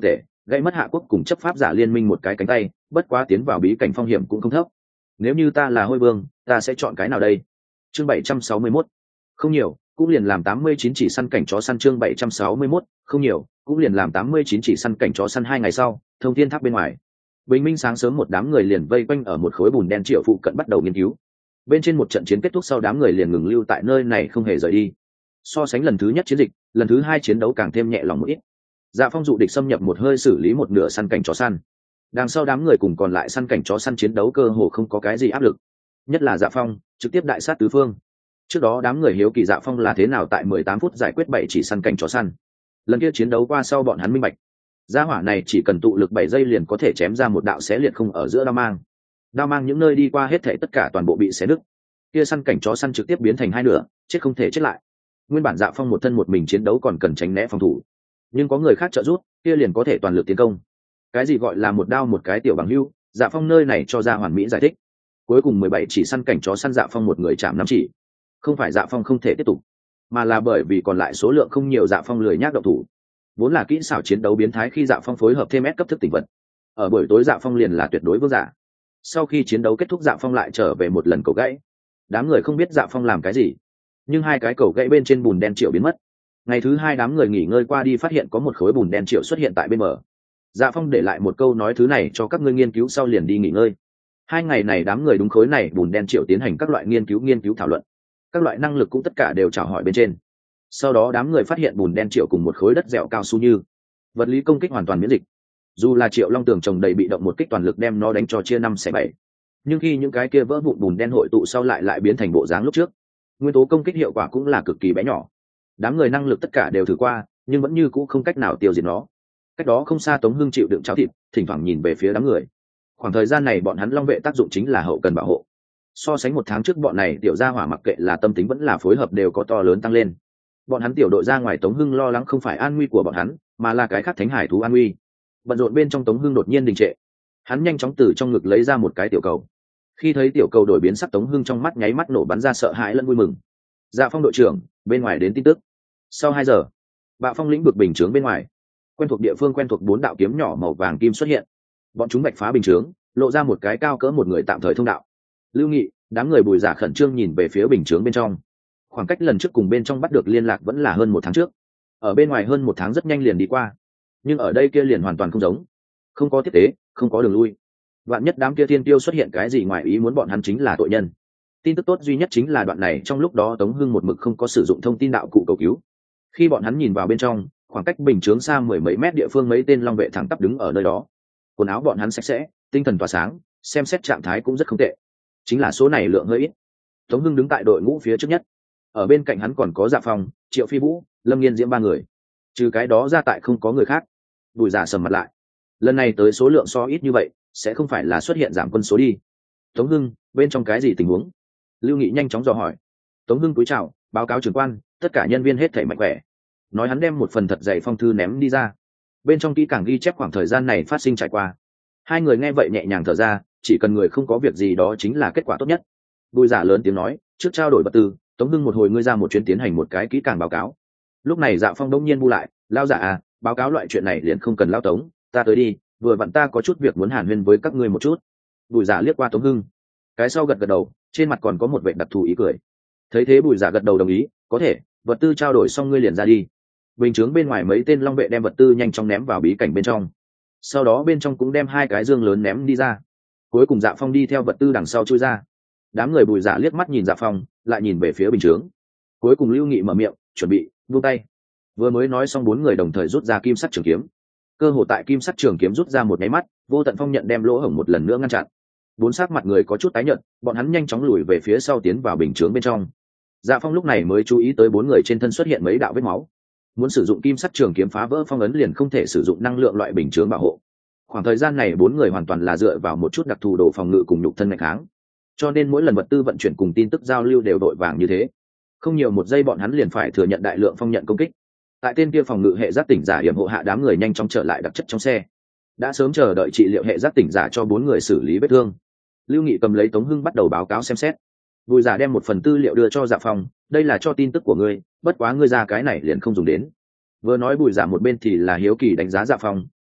gây mất hạ quốc cùng chấp pháp giả liên minh một cái cánh tay, bất quá tiến vào bí cảnh phong hiểm cũng không thấp. Nếu như ta là Hôi Vương, ta sẽ chọn cái nào đây? Chương bảy trăm sáu mươi mốt. Không nhiều, cũng liền làm tám mươi chín chỉ săn cảnh chó săn. Chương bảy trăm sáu mươi mốt. Không nhiều, cũng liền làm tám mươi chín chỉ săn cảnh chó săn. Hai ngày sau, Thông Thiên Tháp bên ngoài, bình minh sáng sớm một đám người liền vây quanh ở một khối bùn đen triệu phụ cận bắt đầu nghiên cứu. Bên trên một trận chiến kết thúc sau, đám người liền ngừng lưu tại nơi này không hề rời đi. So sánh lần thứ nhất chiến dịch, lần thứ hai chiến đấu càng thêm nhẹ lòng một ít. Dạ Phong dụ địch xâm nhập một hơi xử lý một nửa săn cảnh chó săn. Đằng sau đám người cùng còn lại săn cảnh chó săn chiến đấu cơ hồ không có cái gì áp lực. Nhất là Dạ Phong, trực tiếp đại sát tứ phương. Trước đó đám người hiếu kỳ Dạ Phong là thế nào tại mười tám phút giải quyết bảy chỉ săn cảnh chó săn. Lần kia chiến đấu qua sau bọn hắn minh bạch, gia hỏa này chỉ cần tụ lực bảy giây liền có thể chém ra một đạo xé liệt không ở giữa đao mang. Đao mang những nơi đi qua hết thảy tất cả toàn bộ bị xé nứt. Kia săn cảnh chó săn trực tiếp biến thành hai nửa, chết không thể chết lại. Nguyên bản Dạ Phong một thân một mình chiến đấu còn cần tránh né phòng thủ, nhưng có người khác trợ giúp, kia liền có thể toàn lực tiến công. Cái gì gọi là một đao một cái tiểu bằng hưu, Dạ Phong nơi này cho ra hoàn mỹ giải thích. Cuối cùng mười bảy chỉ săn cảnh chó săn Dạ Phong một người chạm năm chỉ. Không phải Dạ Phong không thể tiếp tục, mà là bởi vì còn lại số lượng không nhiều, Dạ Phong lười nhác động thủ. Vốn là kỹ xảo chiến đấu biến thái khi Dạ Phong phối hợp thêm S cấp thức tỉnh vật. Ở buổi tối Dạ Phong liền là tuyệt đối vương giả. Sau khi chiến đấu kết thúc, Dạ Phong lại trở về một lần cầu gãy. Đám người không biết Dạ Phong làm cái gì, nhưng hai cái cầu gãy bên trên bùn đen triệu biến mất. Ngày thứ hai đám người nghỉ ngơi qua đi, phát hiện có một khối bùn đen triệu xuất hiện tại bên bờ. Dạ Phong để lại một câu nói, thứ này cho các ngươi nghiên cứu sau liền đi nghỉ ngơi. Hai ngày này đám người đúng khối này bùn đen triệu tiến hành các loại nghiên cứu nghiên cứu thảo luận, các loại năng lực cũng tất cả đều chào hỏi bên trên. Sau đó đám người phát hiện bùn đen triệu cùng một khối đất dẻo cao su như vật lý công kích hoàn toàn miễn dịch. Dù là Triệu Long tường trồng đầy bị động một kích toàn lực đem nó đánh cho chia năm xẻ bảy, nhưng khi những cái kia vỡ vụn bùn đen hội tụ sau lại lại biến thành bộ dáng lúc trước. Nguyên tố công kích hiệu quả cũng là cực kỳ bé nhỏ. Đám người năng lực tất cả đều thử qua, nhưng vẫn như cũ không cách nào tiêu diệt nó. Cách đó không xa Tống Hưng chịu đựng cháo thịt, thỉnh thoảng nhìn về phía đám người. Khoảng thời gian này bọn hắn Long vệ tác dụng chính là hậu cần bảo hộ. So sánh một tháng trước, bọn này tiểu gia hỏa mặc kệ là tâm tính vẫn là phối hợp đều có to lớn tăng lên. Bọn hắn tiểu đội ra ngoài, Tống Hưng lo lắng không phải an nguy của bọn hắn, mà là cái khác thánh hải thú an nguy. Bận rộn bên trong, Tống Hưng đột nhiên đình trệ. Hắn nhanh chóng từ trong ngực lấy ra một cái tiểu cầu. Khi thấy tiểu cầu đổi biến sắc, Tống Hưng trong mắt nháy mắt nổ bắn ra sợ hãi lẫn vui mừng. Dạ Phong đội trưởng, bên ngoài đến tin tức. Sau hai giờ, Bạo Phong lĩnh vực bình chướng bên ngoài, quen thuộc địa phương quen thuộc bốn đạo kiếm nhỏ màu vàng kim xuất hiện. Bọn chúng bạch phá bình chướng, lộ ra một cái cao cỡ một người tạm thời thông đạo. Lưu Nghị, đám người Bùi Giả khẩn trương nhìn về phía bình chướng bên trong. Khoảng cách lần trước cùng bên trong bắt được liên lạc vẫn là hơn một tháng trước. Ở bên ngoài hơn một tháng rất nhanh liền đi qua, nhưng ở đây kia liền hoàn toàn không giống. Không có tiếp tế, không có đường lui. Vạn nhất đám kia thiên tiêu xuất hiện cái gì ngoài ý muốn, bọn hắn chính là tội nhân. Tin tức tốt duy nhất chính là đoạn này trong lúc đó Tống Hưng một mực không có sử dụng thông tin đạo cụ cầu cứu. Khi bọn hắn nhìn vào bên trong, khoảng cách bình chướng xa mười mấy mét địa phương mấy tên long vệ thẳng tắp đứng ở nơi đó. Quần áo bọn hắn sạch sẽ, tinh thần tỏa sáng, xem xét trạng thái cũng rất không tệ. Chính là số này lượng hơi ít. Tống Hưng đứng tại đội ngũ phía trước nhất. Ở bên cạnh hắn còn có Dạ Phong, Triệu Phi Vũ, Lâm Nghiên Diễm ba người. Trừ cái đó ra tại không có người khác. Bùi Giả sầm mặt lại. Lần này tới số lượng so ít như vậy, sẽ không phải là xuất hiện giảm quân số đi. Tống Hưng, bên trong cái gì tình huống? Lưu Nghị nhanh chóng dò hỏi. Tống Hưng cúi chào, báo cáo trưởng quan, tất cả nhân viên hết thể mạnh khỏe. Nói hắn đem một phần thật dày phong thư ném đi ra. Bên trong kỹ càng ghi chép khoảng thời gian này phát sinh trải qua. Hai người nghe vậy nhẹ nhàng thở ra, chỉ cần người không có việc gì đó chính là kết quả tốt nhất. Bùi Giả lớn tiếng nói, trước trao đổi vật tư, Tống Hưng một hồi ngươi ra một chuyến tiến hành một cái kỹ càng báo cáo. Lúc này Dạ Phong đông nhiên bu lại, lao Giả à, báo cáo loại chuyện này liền không cần lao Tống, ta tới đi, vừa vặn ta có chút việc muốn hàn huyên với các ngươi một chút. Bùi Giả liếc qua Tống Hưng, cái sau gật gật đầu, trên mặt còn có một vẻ đặc thù ý cười. Thấy thế Bùi Giả gật đầu đồng ý, có thể, vật tư trao đổi xong ngươi liền ra đi. Bình chướng bên ngoài mấy tên long vệ đem vật tư nhanh chóng ném vào bí cảnh bên trong, sau đó bên trong cũng đem hai cái dương lớn ném đi ra. Cuối cùng Dạ Phong đi theo vật tư đằng sau chui ra. Đám người Bùi Giả liếc mắt nhìn Dạ Phong, lại nhìn về phía bình chướng. Cuối cùng Lưu Nghị mở miệng, chuẩn bị, buông tay. Vừa mới nói xong, bốn người đồng thời rút ra kim sắt trường kiếm. Cơ hồ tại kim sắt trường kiếm rút ra một nháy mắt, Vô Tận Phong nhận đem lỗ hổng một lần nữa ngăn chặn. Bốn sắc mặt người có chút tái nhợt, bọn hắn nhanh chóng lùi về phía sau tiến vào bình chướng bên trong. Dạ Phong lúc này mới chú ý tới bốn người trên thân xuất hiện mấy đạo vết máu. Muốn sử dụng kim sắt trường kiếm phá vỡ phong ấn liền không thể sử dụng năng lượng loại bình chướng bảo hộ. Khoảng thời gian này bốn người hoàn toàn là dựa vào một chút đặc thù đồ phòng ngự cùng nhục thân ngày kháng, cho nên mỗi lần vật tư vận chuyển cùng tin tức giao lưu đều đội vàng như thế. Không nhiều một giây bọn hắn liền phải thừa nhận đại lượng phong nhận công kích. Tại tên kia phòng ngự hệ giác tỉnh giả hiểm hộ hạ, đám người nhanh chóng trở lại đặc chất trong xe. Đã sớm chờ đợi trị liệu hệ giác tỉnh giả cho bốn người xử lý vết thương. Lưu Nghị cầm lấy Tống Hưng bắt đầu báo cáo xem xét. Bùi Giả đem một phần tư liệu đưa cho Dạ Phong, đây là cho tin tức của ngươi, bất quá ngươi ra cái này liền không dùng đến. Vừa nói Bùi Giả một bên thì là hiếu kỳ đánh giá Dạ Phong,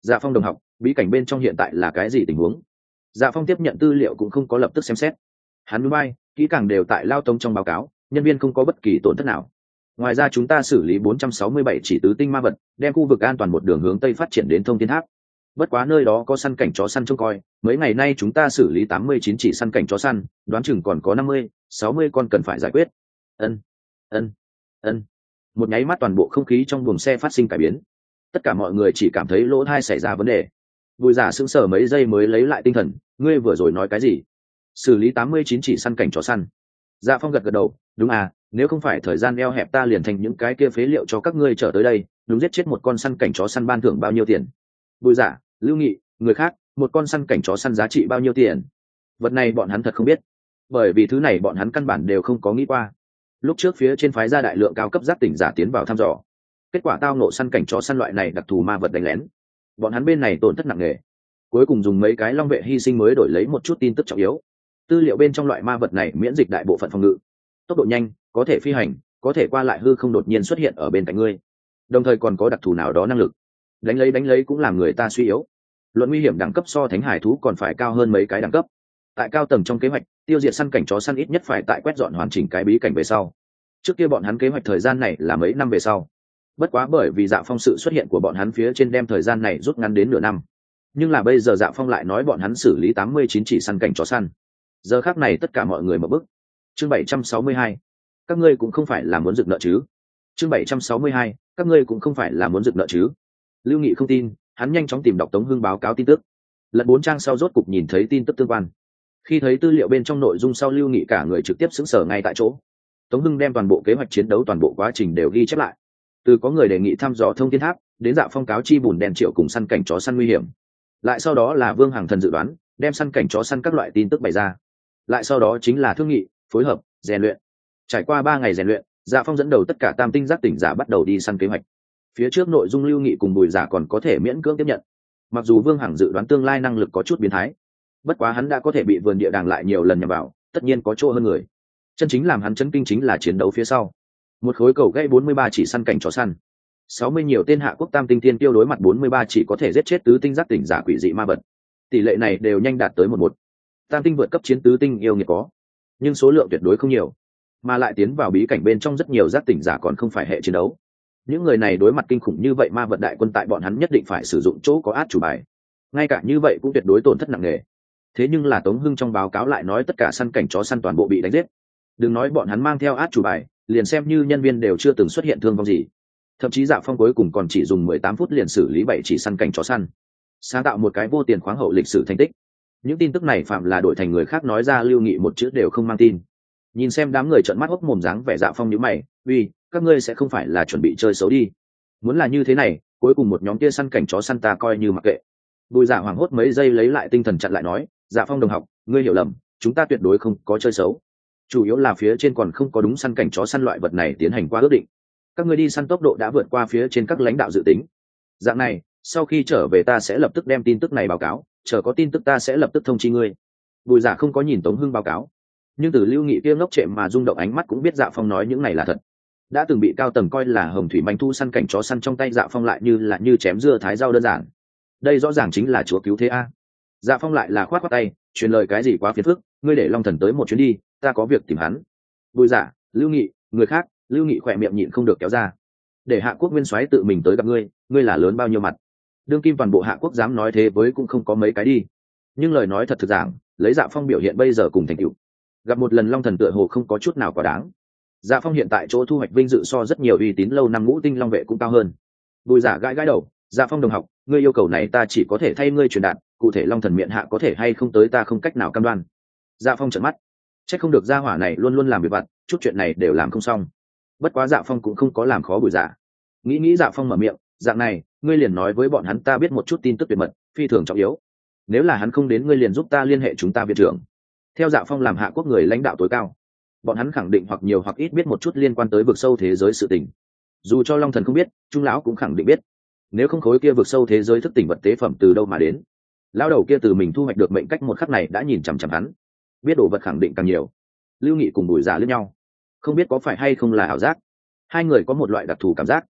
Dạ Phong đồng học, bí cảnh bên trong hiện tại là cái gì tình huống? Dạ Phong tiếp nhận tư liệu cũng không có lập tức xem xét. Hắn bay kỹ càng đều tại Lao Tông trong báo cáo, nhân viên không có bất kỳ tổn thất nào. Ngoài ra chúng ta xử lý bốn trăm sáu mươi bảy chỉ tứ tinh ma vật, đem khu vực an toàn một đường hướng tây phát triển đến Thông Thiên Tháp. Bất quá nơi đó có săn cảnh chó săn trông coi, mấy ngày nay chúng ta xử lý tám mươi chín chỉ săn cảnh chó săn, đoán chừng còn có năm mươi, sáu mươi con cần phải giải quyết. Ân, ân, ân. Một nháy mắt toàn bộ không khí trong buồng xe phát sinh cải biến. Tất cả mọi người chỉ cảm thấy lỗ tai xảy ra vấn đề. Bùi Giả sững sờ mấy giây mới lấy lại tinh thần, ngươi vừa rồi nói cái gì? Xử lý tám mươi chín chỉ săn cảnh chó săn. Dạ Phong gật gật đầu, đúng à, nếu không phải thời gian eo hẹp ta liền thành những cái kia phế liệu cho các ngươi trở tới đây, đúng giết chết một con săn cảnh chó săn ban thưởng bao nhiêu tiền? Bùi Giả, Lưu Nghị, người khác, một con săn cảnh chó săn giá trị bao nhiêu tiền? Vật này bọn hắn thật không biết, bởi vì thứ này bọn hắn căn bản đều không có nghĩ qua. Lúc trước phía trên phái ra đại lượng cao cấp giác tỉnh giả tiến vào thăm dò, kết quả tao nộ săn cảnh chó săn loại này đặc thù ma vật đánh lén, bọn hắn bên này tổn thất nặng nề, cuối cùng dùng mấy cái long vệ hy sinh mới đổi lấy một chút tin tức trọng yếu. Tư liệu bên trong loại ma vật này miễn dịch đại bộ phận phòng ngự, tốc độ nhanh, có thể phi hành, có thể qua lại hư không đột nhiên xuất hiện ở bên cạnh ngươi, đồng thời còn có đặc thù nào đó năng lực, đánh lấy đánh lấy cũng làm người ta suy yếu. Luận nguy hiểm đẳng cấp so thánh hải thú còn phải cao hơn mấy cái đẳng cấp. Tại cao tầng trong kế hoạch, tiêu diệt săn cảnh chó săn ít nhất phải tại quét dọn hoàn chỉnh cái bí cảnh về sau. Trước kia bọn hắn kế hoạch thời gian này là mấy năm về sau, bất quá bởi vì Dạ Phong sự xuất hiện của bọn hắn phía trên đem thời gian này rút ngắn đến nửa năm. Nhưng là bây giờ Dạ Phong lại nói bọn hắn xử lý tám mươi chín chỉ săn cảnh chó săn. Giờ khắc này tất cả mọi người mở bức. Chương bảy trăm sáu mươi hai, các ngươi cũng không phải là muốn dựng nợ chứ? Chương bảy trăm sáu mươi hai, các ngươi cũng không phải là muốn dựng nợ chứ? Lưu Nghị không tin, hắn nhanh chóng tìm đọc Tống Hưng báo cáo tin tức. Lật bốn trang sau rốt cục nhìn thấy tin tức tương quan. Khi thấy tư liệu bên trong nội dung sau, Lưu Nghị cả người trực tiếp sững sờ ngay tại chỗ. Tống Hưng đem toàn bộ kế hoạch chiến đấu toàn bộ quá trình đều ghi chép lại. Từ có người đề nghị thăm dò Thông Thiên Tháp, đến Dạ Phong cáo chi bùn đèn triệu cùng săn cảnh chó săn nguy hiểm. Lại sau đó là Vương Hằng Thần dự đoán, đem săn cảnh chó săn các loại tin tức bày ra. Lại sau đó chính là thương nghị, phối hợp, rèn luyện. Trải qua ba ngày rèn luyện, Dạ Phong dẫn đầu tất cả tam tinh giác tỉnh giả bắt đầu đi săn kế hoạch. Phía trước nội dung Lưu Nghị cùng Bùi Giả còn có thể miễn cưỡng tiếp nhận. Mặc dù Vương Hằng dự đoán tương lai năng lực có chút biến thái, bất quá hắn đã có thể bị vườn địa đàng lại nhiều lần nhằm vào, tất nhiên có chỗ hơn người. Chân chính làm hắn chấn kinh chính là chiến đấu phía sau. Một khối cầu gãy bốn mươi ba chỉ săn cảnh chó săn, sáu mươi nhiều tên hạ quốc tam tinh tiên tiêu đối mặt bốn mươi ba chỉ có thể giết chết tứ tinh giác tỉnh giả quỷ dị ma vật. Tỷ lệ này đều nhanh đạt tới một một. Tam tinh vượt cấp chiến tứ tinh yêu nghiệt có, nhưng số lượng tuyệt đối không nhiều, mà lại tiến vào bí cảnh bên trong rất nhiều giác tỉnh giả còn không phải hệ chiến đấu. Những người này đối mặt kinh khủng như vậy ma vật đại quân, tại bọn hắn nhất định phải sử dụng chỗ có át chủ bài, ngay cả như vậy cũng tuyệt đối tổn thất nặng nề. Thế nhưng là Tống Hưng trong báo cáo lại nói tất cả săn cảnh chó săn toàn bộ bị đánh giết. Đừng nói bọn hắn mang theo át chủ bài, liền xem như nhân viên đều chưa từng xuất hiện thương vong gì. Thậm chí Dạ Phong cuối cùng còn chỉ dùng mười tám phút liền xử lý bảy chỉ săn cảnh chó săn, sáng tạo một cái vô tiền khoáng hậu lịch sử thành tích. Những tin tức này phạm là đổi thành người khác nói ra, Lưu Nghị một chữ đều không mang tin. Nhìn xem đám người trợn mắt hốc mồm dáng vẻ, Dạ Phong nhíu mày, uy, các ngươi sẽ không phải là chuẩn bị chơi xấu đi? Muốn là như thế này, cuối cùng một nhóm kia săn cảnh chó săn ta coi như mặc kệ. Bùi Dạ hoảng hốt mấy giây lấy lại tinh thần chặn lại nói, Dạ Phong đồng học, ngươi hiểu lầm, chúng ta tuyệt đối không có chơi xấu. Chủ yếu là phía trên còn không có đúng săn cảnh chó săn loại vật này tiến hành qua ước định. Các ngươi đi săn tốc độ đã vượt qua phía trên các lãnh đạo dự tính. Dạng này, sau khi trở về ta sẽ lập tức đem tin tức này báo cáo, chờ có tin tức ta sẽ lập tức thông chi ngươi. Bùi Dạ không có nhìn Tống Hưng báo cáo, nhưng từ Lưu Nghị kia ngốc trệ mà rung động ánh mắt cũng biết Dạ Phong nói những này là thật. Đã từng bị cao tầng coi là hồng thủy manh thu săn cảnh chó săn trong tay Dạ Phong lại như là như chém dưa thái rau đơn giản. Đây rõ ràng chính là chúa cứu thế a. Dạ Phong lại là khoát khoát tay, truyền lời cái gì quá phiền phức, ngươi để Long Thần tới một chuyến đi, ta có việc tìm hắn. Bùi Dạ, Lưu Nghị, người khác, Lưu Nghị khỏe miệng nhịn không được kéo ra. Để Hạ Quốc nguyên soái tự mình tới gặp ngươi, ngươi là lớn bao nhiêu mặt? Đương kim toàn bộ Hạ Quốc dám nói thế với cũng không có mấy cái đi. Nhưng lời nói thật thực giảng, lấy Dạ Phong biểu hiện bây giờ cùng thành tựu, gặp một lần Long Thần tựa hồ không có chút nào quá đáng. Dạ Phong hiện tại chỗ thu hoạch vinh dự so rất nhiều uy tín lâu năm ngũ tinh long vệ cũng cao hơn. Bùi Dạ gãi gãi đầu, Dạ Phong đồng học, ngươi yêu cầu này ta chỉ có thể thay ngươi truyền đạt, cụ thể Long Thần miệng hạ có thể hay không tới ta không cách nào cam đoan. Dạ Phong trợn mắt, chắc không được gia hỏa này luôn luôn làm việc vặt, chút chuyện này đều làm không xong. Bất quá Dạ Phong cũng không có làm khó Bùi Dạ. Nghĩ nghĩ Dạ Phong mở miệng, dạng này, ngươi liền nói với bọn hắn ta biết một chút tin tức tuyệt mật, phi thường trọng yếu. Nếu là hắn không đến, ngươi liền giúp ta liên hệ chúng ta viện trưởng. Theo Dạ Phong làm Hạ Quốc người lãnh đạo tối cao, bọn hắn khẳng định hoặc nhiều hoặc ít biết một chút liên quan tới vực sâu thế giới sự tình. Dù cho Long Thần không biết, Trung lão cũng khẳng định biết. Nếu không khối kia vực sâu thế giới thức tỉnh vật tế phẩm từ đâu mà đến? Lão đầu kia từ mình thu hoạch được mệnh cách một khắc này đã nhìn chằm chằm hắn, biết đồ vật khẳng định càng nhiều. Lưu Nghị cùng Bùi Dạ liếc nhau, không biết có phải hay không là ảo giác. Hai người có một loại đặc thù cảm giác.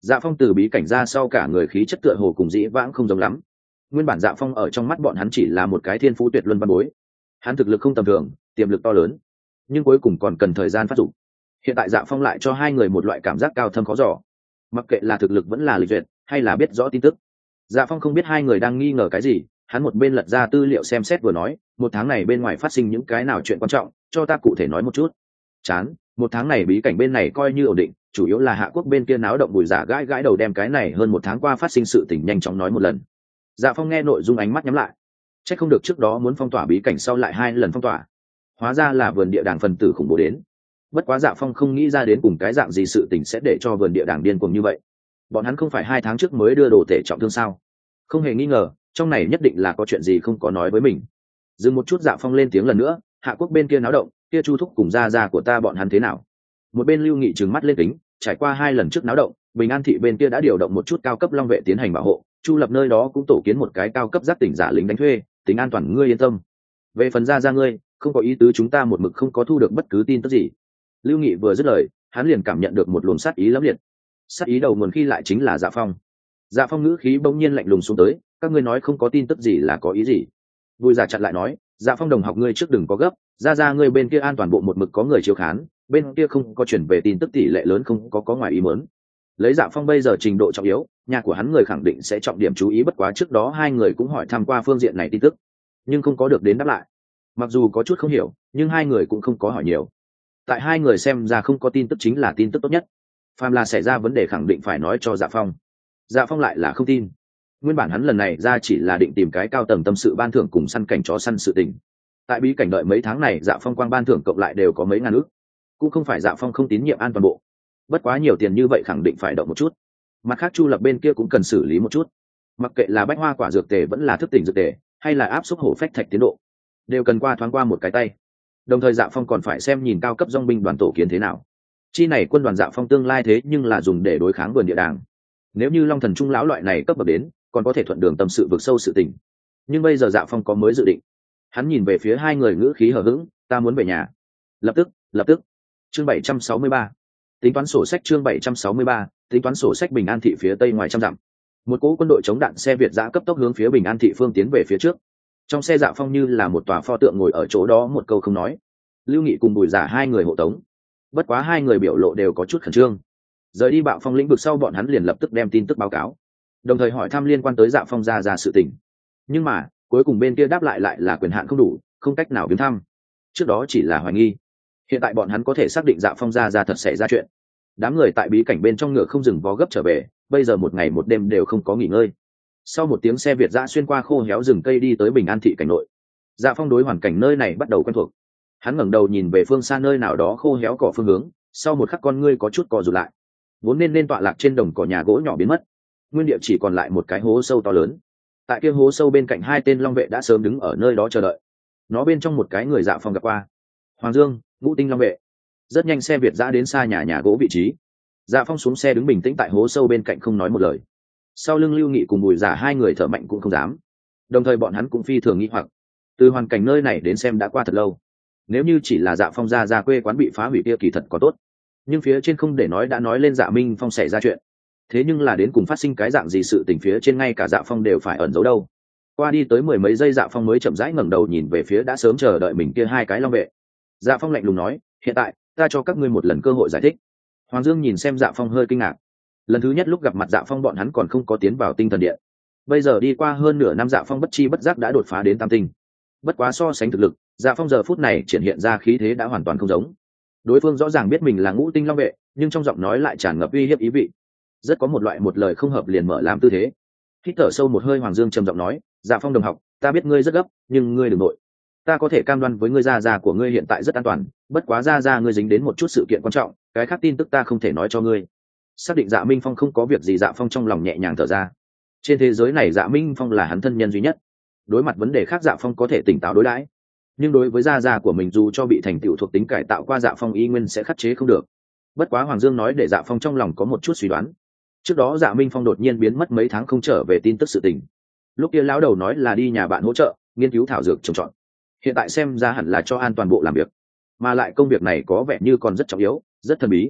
Dạ Phong từ bí cảnh ra sau cả người khí chất tựa hồ cùng dĩ vãng không giống lắm. Nguyên bản Dạ Phong ở trong mắt bọn hắn chỉ là một cái thiên phú tuyệt luân văn bối. Hắn thực lực không tầm thường, tiềm lực to lớn, nhưng cuối cùng còn cần thời gian phát dụng. Hiện tại Dạ Phong lại cho hai người một loại cảm giác cao thâm khó dò. Mặc kệ là thực lực vẫn là lịch duyệt, hay là biết rõ tin tức. Dạ Phong không biết hai người đang nghi ngờ cái gì, hắn một bên lật ra tư liệu xem xét vừa nói, một tháng này bên ngoài phát sinh những cái nào chuyện quan trọng, cho ta cụ thể nói một chút. Chán, một tháng này bí cảnh bên này coi như ổn định, chủ yếu là Hạ Quốc bên kia náo động, Bùi Giả gãi gãi đầu đem cái này hơn một tháng qua phát sinh sự tình nhanh chóng nói một lần. Dạ Phong nghe nội dung ánh mắt nhắm lại. Chắc không được trước đó muốn phong tỏa bí cảnh sau lại hai lần phong tỏa. Hóa ra là vườn địa đàng phần tử khủng bố đến. Bất quá Dạ Phong không nghĩ ra đến cùng cái dạng gì sự tình sẽ để cho vườn địa đàng điên cuồng như vậy. Bọn hắn không phải hai tháng trước mới đưa đồ tể trọng thương sao? Không hề nghi ngờ, trong này nhất định là có chuyện gì không có nói với mình. Dừng một chút, Dạ Phong lên tiếng lần nữa, Hạ Quốc bên kia náo động, kia Chu thúc cùng gia gia của ta bọn hắn thế nào? Một bên Lưu Nghị trừng mắt lên kính, trải qua hai lần trước náo động, Bình An thị bên kia đã điều động một chút cao cấp long vệ tiến hành bảo hộ, Chu Lập nơi đó cũng tổ kiến một cái cao cấp giác tỉnh giả lính đánh thuê, tính an toàn ngươi yên tâm. Về phần gia gia ngươi, không có ý tứ, chúng ta một mực không có thu được bất cứ tin tức gì. Lưu Nghị vừa dứt lời, hắn liền cảm nhận được một luồng sát ý lẫm liệt. Sát ý đầu nguồn khi lại chính là Dạ Phong. Dạ Phong ngữ khí bỗng nhiên lạnh lùng xuống tới, các ngươi nói không có tin tức gì là có ý gì? Bùi Giả chặn lại nói, Dạ Phong đồng học ngươi trước đừng có gấp, ra ra ngươi bên kia an toàn bộ một mực có người chiếu khán, bên kia không có chuyển về tin tức tỷ lệ lớn không có có ngoài ý muốn. Lấy Dạ Phong bây giờ trình độ trọng yếu, nhà của hắn người khẳng định sẽ trọng điểm chú ý, bất quá trước đó hai người cũng hỏi thăm qua phương diện này tin tức, nhưng không có được đến đáp lại. Mặc dù có chút không hiểu, nhưng hai người cũng không có hỏi nhiều. Tại hai người xem ra không có tin tức chính là tin tức tốt nhất. Phàm là xảy ra vấn đề khẳng định phải nói cho Dạ Phong. Dạ Phong lại là không tin. Nguyên bản hắn lần này ra chỉ là định tìm cái cao tầng tâm sự ban thưởng cùng săn cảnh chó săn sự tình. Tại bí cảnh đợi mấy tháng này, Dạ Phong quang ban thưởng cộng lại đều có mấy ngàn ức. Cũng không phải Dạ Phong không tín nhiệm an toàn bộ, bất quá nhiều tiền như vậy khẳng định phải động một chút. Mặt khác Chu Lập bên kia cũng cần xử lý một chút. Mặc kệ là bách hoa quả dược tề vẫn là thức tỉnh dược tề, hay là áp suất hổ phách thạch tiến độ, đều cần qua thoáng qua một cái tay. Đồng thời Dạ Phong còn phải xem nhìn cao cấp dòng binh đoàn tổ kiến thế nào. Chi này quân đoàn Dạ Phong tương lai thế nhưng là dùng để đối kháng vườn địa đàng. Nếu như Long Thần Trung lão loại này cấp bậc đến, còn có thể thuận đường tâm sự vực sâu sự tình. Nhưng bây giờ Dạ Phong có mới dự định. Hắn nhìn về phía hai người ngữ khí hờ hững, ta muốn về nhà. Lập tức, lập tức. Chương bảy trăm sáu mươi ba. Tính toán sổ sách chương bảy trăm sáu mươi ba, tính toán sổ sách Bình An thị phía tây ngoài trăm dặm. Một cỗ quân đội chống đạn xe Việt giã cấp tốc hướng phía Bình An thị phương tiến về phía trước. Trong xe Dạ Phong như là một tòa pho tượng ngồi ở chỗ đó một câu không nói. Lưu Nghị cùng Bùi Giả hai người hộ tống. Bất quá hai người biểu lộ đều có chút khẩn trương. Rời đi Bạo Phong lĩnh vực sau, bọn hắn liền lập tức đem tin tức báo cáo, đồng thời hỏi thăm liên quan tới Dạ Phong ra ra sự tình. Nhưng mà cuối cùng bên kia đáp lại lại là quyền hạn không đủ, không cách nào viếng thăm. Trước đó chỉ là hoài nghi, hiện tại bọn hắn có thể xác định Dạ Phong ra ra thật xảy ra chuyện. Đám người tại bí cảnh bên trong ngựa không dừng vó gấp trở về, bây giờ một ngày một đêm đều không có nghỉ ngơi. Sau một tiếng xe Việt giã xuyên qua khô héo rừng cây đi tới Bình An thị cảnh nội. Dạ Phong đối hoàn cảnh nơi này bắt đầu quen thuộc. Hắn ngẩng đầu nhìn về phương xa nơi nào đó khô héo cỏ phương hướng, sau một khắc con ngươi có chút co rụt lại. Vốn nên nên tọa lạc trên đồng cỏ nhà gỗ nhỏ biến mất, nguyên địa chỉ còn lại một cái hố sâu to lớn. Tại kia hố sâu bên cạnh hai tên long vệ đã sớm đứng ở nơi đó chờ đợi. Nó bên trong một cái người Dạ Phong gặp qua, Hoàng Dương, Ngũ Tinh long vệ. Rất nhanh xe Việt giã đến xa nhà nhà gỗ vị trí. Dạ Phong xuống xe đứng bình tĩnh tại hố sâu bên cạnh không nói một lời. Sau lưng Lưu Nghị cùng Bùi Giả hai người thở mạnh cũng không dám. Đồng thời bọn hắn cũng phi thường nghi hoặc, từ hoàn cảnh nơi này đến xem đã qua thật lâu. Nếu như chỉ là Dạ Phong ra ra quê quán bị phá hủy kia kỳ thật có tốt, nhưng phía trên không để nói đã nói lên Dạ Minh Phong xảy ra chuyện. Thế nhưng là đến cùng phát sinh cái dạng gì sự tình phía trên ngay cả Dạ Phong đều phải ẩn giấu đâu. Qua đi tới mười mấy giây, Dạ Phong mới chậm rãi ngẩng đầu nhìn về phía đã sớm chờ đợi mình kia hai cái long vệ. Dạ Phong lạnh lùng nói, hiện tại ta cho các ngươi một lần cơ hội giải thích. Hoàng Dương nhìn xem Dạ Phong hơi kinh ngạc. Lần thứ nhất lúc gặp mặt Dạ Phong bọn hắn còn không có tiến vào tinh thần điện, bây giờ đi qua hơn nửa năm Dạ Phong bất chi bất giác đã đột phá đến tam tinh. Bất quá so sánh thực lực, Dạ Phong giờ phút này triển hiện ra khí thế đã hoàn toàn không giống. Đối phương rõ ràng biết mình là ngũ tinh long vệ, nhưng trong giọng nói lại tràn ngập uy hiếp ý vị, rất có một loại một lời không hợp liền mở làm tư thế. Hít thở sâu một hơi, Hoàng Dương trầm giọng nói, Dạ Phong đồng học, ta biết ngươi rất gấp, nhưng ngươi đừng nội. Ta có thể cam đoan với ngươi, gia gia của ngươi hiện tại rất an toàn, bất quá gia gia ngươi dính đến một chút sự kiện quan trọng, cái khác tin tức ta không thể nói cho ngươi. Xác định Dạ Minh Phong không có việc gì, Dạ Phong trong lòng nhẹ nhàng thở ra. Trên thế giới này Dạ Minh Phong là hắn thân nhân duy nhất, đối mặt vấn đề khác Dạ Phong có thể tỉnh táo đối đãi, nhưng đối với gia gia của mình dù cho bị thành tựu thuộc tính cải tạo qua Dạ Phong y nguyên sẽ khắc chế không được. Bất quá Hoàng Dương nói để Dạ Phong trong lòng có một chút suy đoán. Trước đó Dạ Minh Phong đột nhiên biến mất mấy tháng không trở về tin tức sự tình, lúc kia lão đầu nói là đi nhà bạn hỗ trợ nghiên cứu thảo dược trồng trọt, hiện tại xem ra hẳn là cho an toàn bộ làm việc, mà lại công việc này có vẻ như còn rất trọng yếu, rất thần bí.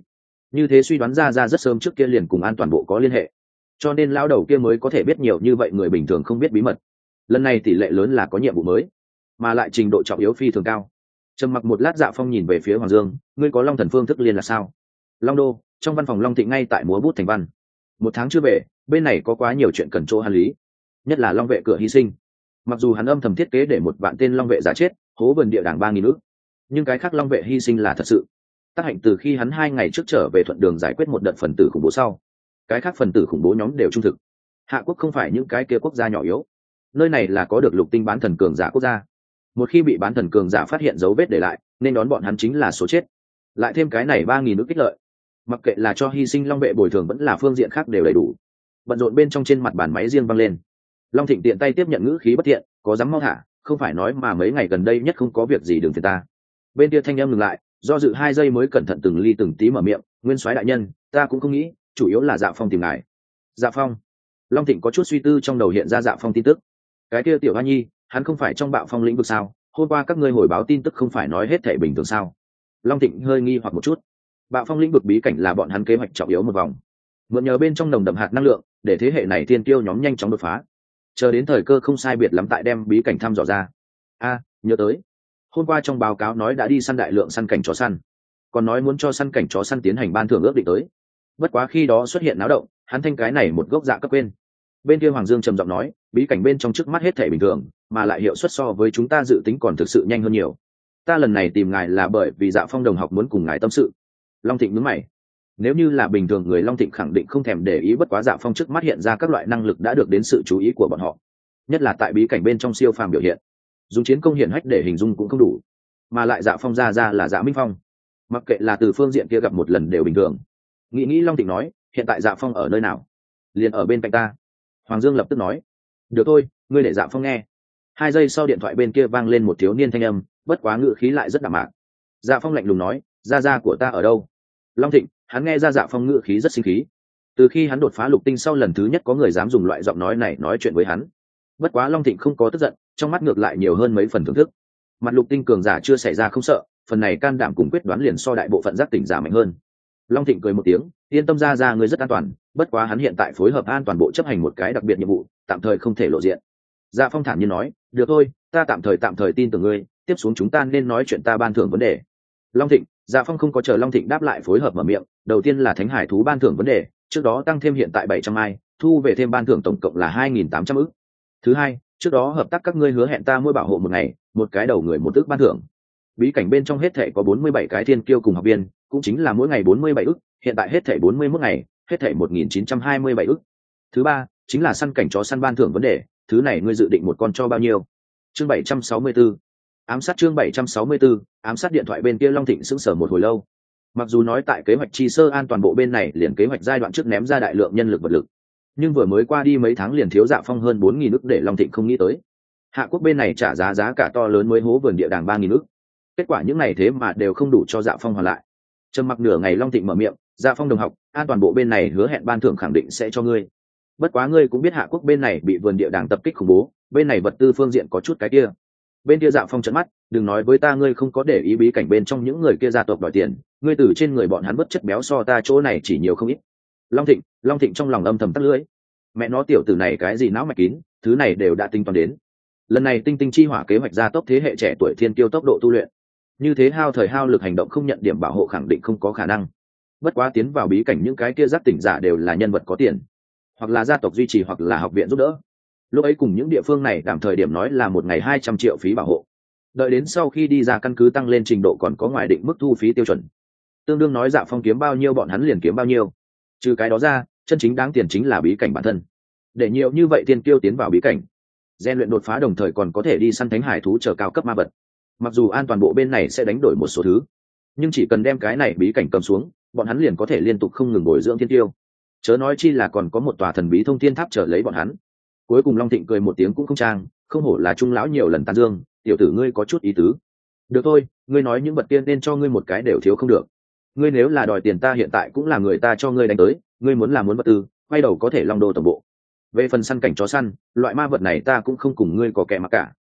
như thế suy đoán ra ra rất sớm trước kia liền cùng an toàn bộ có liên hệ, cho nên lão đầu kia mới có thể biết nhiều như vậy người bình thường không biết bí mật. Lần này tỷ lệ lớn là có nhiệm vụ mới, mà lại trình độ trọng yếu phi thường cao. Trầm mặc một lát, Dạ Phong nhìn về phía Hoàng Dương, ngươi có Long Thần phương thức liên là sao? Long Đô, trong văn phòng Long Thịnh ngay tại múa bút thành văn. Một tháng chưa về, bên này có quá nhiều chuyện cần chỗ hắn lý, nhất là Long vệ cửa hy sinh. Mặc dù hắn âm thầm thiết kế để một vạn tên Long vệ giả chết, hố vườn địa đàng ba nghìn ức, nhưng cái khác Long vệ hy sinh là thật sự. Tác hạnh từ khi hắn hai ngày trước trở về thuận đường giải quyết một đợt phần tử khủng bố sau, cái khác phần tử khủng bố nhóm đều trung thực. Hạ quốc không phải những cái kia quốc gia nhỏ yếu, nơi này là có được lục tinh bán thần cường giả quốc gia. Một khi bị bán thần cường giả phát hiện dấu vết để lại, nên đón bọn hắn chính là số chết. Lại thêm cái này ba nghìn ức kích lợi, mặc kệ là cho hy sinh Long vệ bồi thường vẫn là phương diện khác đều đầy đủ. Bận rộn bên trong, trên mặt bàn máy riêng văng lên. Long Thịnh tiện tay tiếp nhận ngữ khí bất thiện, có dám mau thả, không phải nói mà mấy ngày gần đây nhất không có việc gì đừng phiền ta. Bên kia thanh em ngừng lại, do dự hai giây mới cẩn thận từng ly từng tí mở miệng, nguyên soái đại nhân, ta cũng không nghĩ, chủ yếu là Dạ Phong tìm ngài. Dạ Phong? Long Thịnh có chút suy tư, trong đầu hiện ra Dạ Phong tin tức. Cái kia tiểu hoa nhi, hắn không phải trong bạo phong lĩnh vực sao? Hôm qua các ngươi hồi báo tin tức không phải nói hết thể bình thường sao? Long Thịnh hơi nghi hoặc một chút. Bạo phong lĩnh vực bí cảnh là bọn hắn kế hoạch trọng yếu một vòng, mượn nhờ bên trong nồng đậm hạt năng lượng để thế hệ này tiên tiêu nhóm nhanh chóng đột phá, chờ đến thời cơ không sai biệt lắm tại đem bí cảnh thăm dò ra. A, nhớ tới, hôm qua trong báo cáo nói đã đi săn đại lượng săn cảnh chó săn, còn nói muốn cho săn cảnh chó săn tiến hành ban thưởng ước định tới. Bất quá khi đó xuất hiện náo động, hắn thanh cái này một gốc dạ cấp quên. Bên kia Hoàng Dương trầm giọng nói, bí cảnh bên trong trước mắt hết thể bình thường, mà lại hiệu suất so với chúng ta dự tính còn thực sự nhanh hơn nhiều. Ta lần này tìm ngài là bởi vì Dạ Phong đồng học muốn cùng ngài tâm sự. Long Thịnh nhướng mày. Nếu như là bình thường người, Long Thịnh khẳng định không thèm để ý, bất quá Dạ Phong trước mắt hiện ra các loại năng lực đã được đến sự chú ý của bọn họ, nhất là tại bí cảnh bên trong siêu phàm biểu hiện, dùng chiến công hiển hách để hình dung cũng không đủ, mà lại Dạ Phong ra ra là Dạ Minh Phong, mặc kệ là từ phương diện kia gặp một lần đều bình thường. Nghĩ nghĩ Long Thịnh nói, hiện tại Dạ Phong ở nơi nào? Liền ở bên cạnh ta. Hoàng Dương lập tức nói, được thôi, ngươi để Dạ Phong nghe. Hai giây sau điện thoại bên kia vang lên một thiếu niên thanh âm, bất quá ngữ khí lại rất đạm mạc. Dạ Phong lạnh lùng nói, gia gia của ta ở đâu? Long Thịnh, hắn nghe ra Dạ Phong ngữ khí rất sinh khí. Từ khi hắn đột phá lục tinh sau, lần thứ nhất có người dám dùng loại giọng nói này nói chuyện với hắn. Bất quá Long Thịnh không có tức giận, trong mắt ngược lại nhiều hơn mấy phần thưởng thức. Mặt lục tinh cường giả chưa xảy ra không sợ, phần này can đảm cùng quyết đoán liền so đại bộ phận giác tỉnh giả mạnh hơn. Long Thịnh cười một tiếng, yên tâm, ra ra ngươi rất an toàn, bất quá hắn hiện tại phối hợp an toàn bộ chấp hành một cái đặc biệt nhiệm vụ, tạm thời không thể lộ diện. Dạ Phong thản nhiên nói, được thôi, ta tạm thời tạm thời tin tưởng ngươi, tiếp xuống chúng ta nên nói chuyện ta ban thưởng vấn đề. Long Thịnh, Dạ Phong không có chờ Long Thịnh đáp lại, phối hợp mở miệng, đầu tiên là thánh hải thú ban thưởng vấn đề, trước đó tăng thêm hiện tại bảy trăm ai, thu về thêm ban thưởng tổng cộng là hai nghìn tám trăm ức. Thứ hai, trước đó hợp tác các ngươi hứa hẹn ta mỗi bảo hộ một ngày, một cái đầu người một ức ban thưởng. Bí cảnh bên trong hết thể có bốn mươi bảy cái thiên kiêu cùng học viên, cũng chính là mỗi ngày bốn mươi bảy ức, hiện tại hết thể bốn mươi mốt ngày, hết thể một nghìn chín trăm hai mươi bảy ức. Thứ ba, chính là săn cảnh chó săn ban thưởng vấn đề, thứ này ngươi dự định một con cho bao nhiêu? Chương bảy trăm sáu mươi tư. Ám sát. Chương bảy trăm sáu mươi tư, ám sát. Điện thoại bên kia Long Thịnh sững sờ một hồi lâu. Mặc dù nói tại kế hoạch chi sơ an toàn bộ bên này liền kế hoạch giai đoạn trước ném ra đại lượng nhân lực vật lực, nhưng vừa mới qua đi mấy tháng liền thiếu Dạ Phong hơn bốn nghìn ức, để Long Thịnh không nghĩ tới. Hạ quốc bên này trả giá giá cả to lớn mới hố vườn địa đàng ba nghìn ức. Kết quả những này thế mà đều không đủ cho Dạ Phong hoàn lại. Trầm mặc nửa ngày, Long Thịnh mở miệng, Dạ Phong đồng học, an toàn bộ bên này hứa hẹn ban thưởng khẳng định sẽ cho ngươi. Bất quá ngươi cũng biết Hạ quốc bên này bị vườn địa đàng tập kích khủng bố, bên này vật tư phương diện có chút cái kia. Bên kia Dạ Phong trợn mắt, đừng nói với ta ngươi không có để ý bí cảnh bên trong những người kia gia tộc đòi tiền, ngươi từ trên người bọn hắn bất chất béo so ta chỗ này chỉ nhiều không ít. Long Thịnh, Long Thịnh trong lòng âm thầm tắt lưỡi. Mẹ nó tiểu tử này cái gì não mạch kín, thứ này đều đã tính toán đến. Lần này tinh tinh chi hỏa kế hoạch gia tốc thế hệ trẻ tuổi thiên kiêu tốc độ tu luyện, như thế hao thời hao lực hành động không nhận điểm bảo hộ khẳng định không có khả năng. Bất quá tiến vào bí cảnh những cái kia giác tỉnh giả đều là nhân vật có tiền, hoặc là gia tộc duy trì hoặc là học viện giúp đỡ. Lúc ấy cùng những địa phương này đảm thời điểm nói là một ngày hai trăm triệu phí bảo hộ, đợi đến sau khi đi ra căn cứ tăng lên trình độ còn có ngoài định mức thu phí tiêu chuẩn, tương đương nói Dạ Phong kiếm bao nhiêu bọn hắn liền kiếm bao nhiêu. Trừ cái đó ra, chân chính đáng tiền chính là bí cảnh bản thân. Để nhiều như vậy tiên kiêu tiến vào bí cảnh, rèn luyện đột phá, đồng thời còn có thể đi săn thánh hải thú chờ cao cấp ma vật. Mặc dù an toàn bộ bên này sẽ đánh đổi một số thứ, nhưng chỉ cần đem cái này bí cảnh cầm xuống, bọn hắn liền có thể liên tục không ngừng bồi dưỡng thiên tiêu. Chớ nói chi là còn có một tòa thần bí thông thiên tháp chờ lấy bọn hắn. Cuối cùng Long Thịnh cười một tiếng cũng không trang, không hổ là trung lão nhiều lần tán dương, tiểu tử ngươi có chút ý tứ. Được thôi, ngươi nói những vật tiên nên cho ngươi một cái đều thiếu không được. Ngươi nếu là đòi tiền ta hiện tại cũng là người ta cho ngươi đánh tới, ngươi muốn làm muốn vật tư, quay đầu có thể Long Đô tổng bộ. Về phần săn cảnh chó săn, loại ma vật này ta cũng không cùng ngươi có kẻ mặc cả,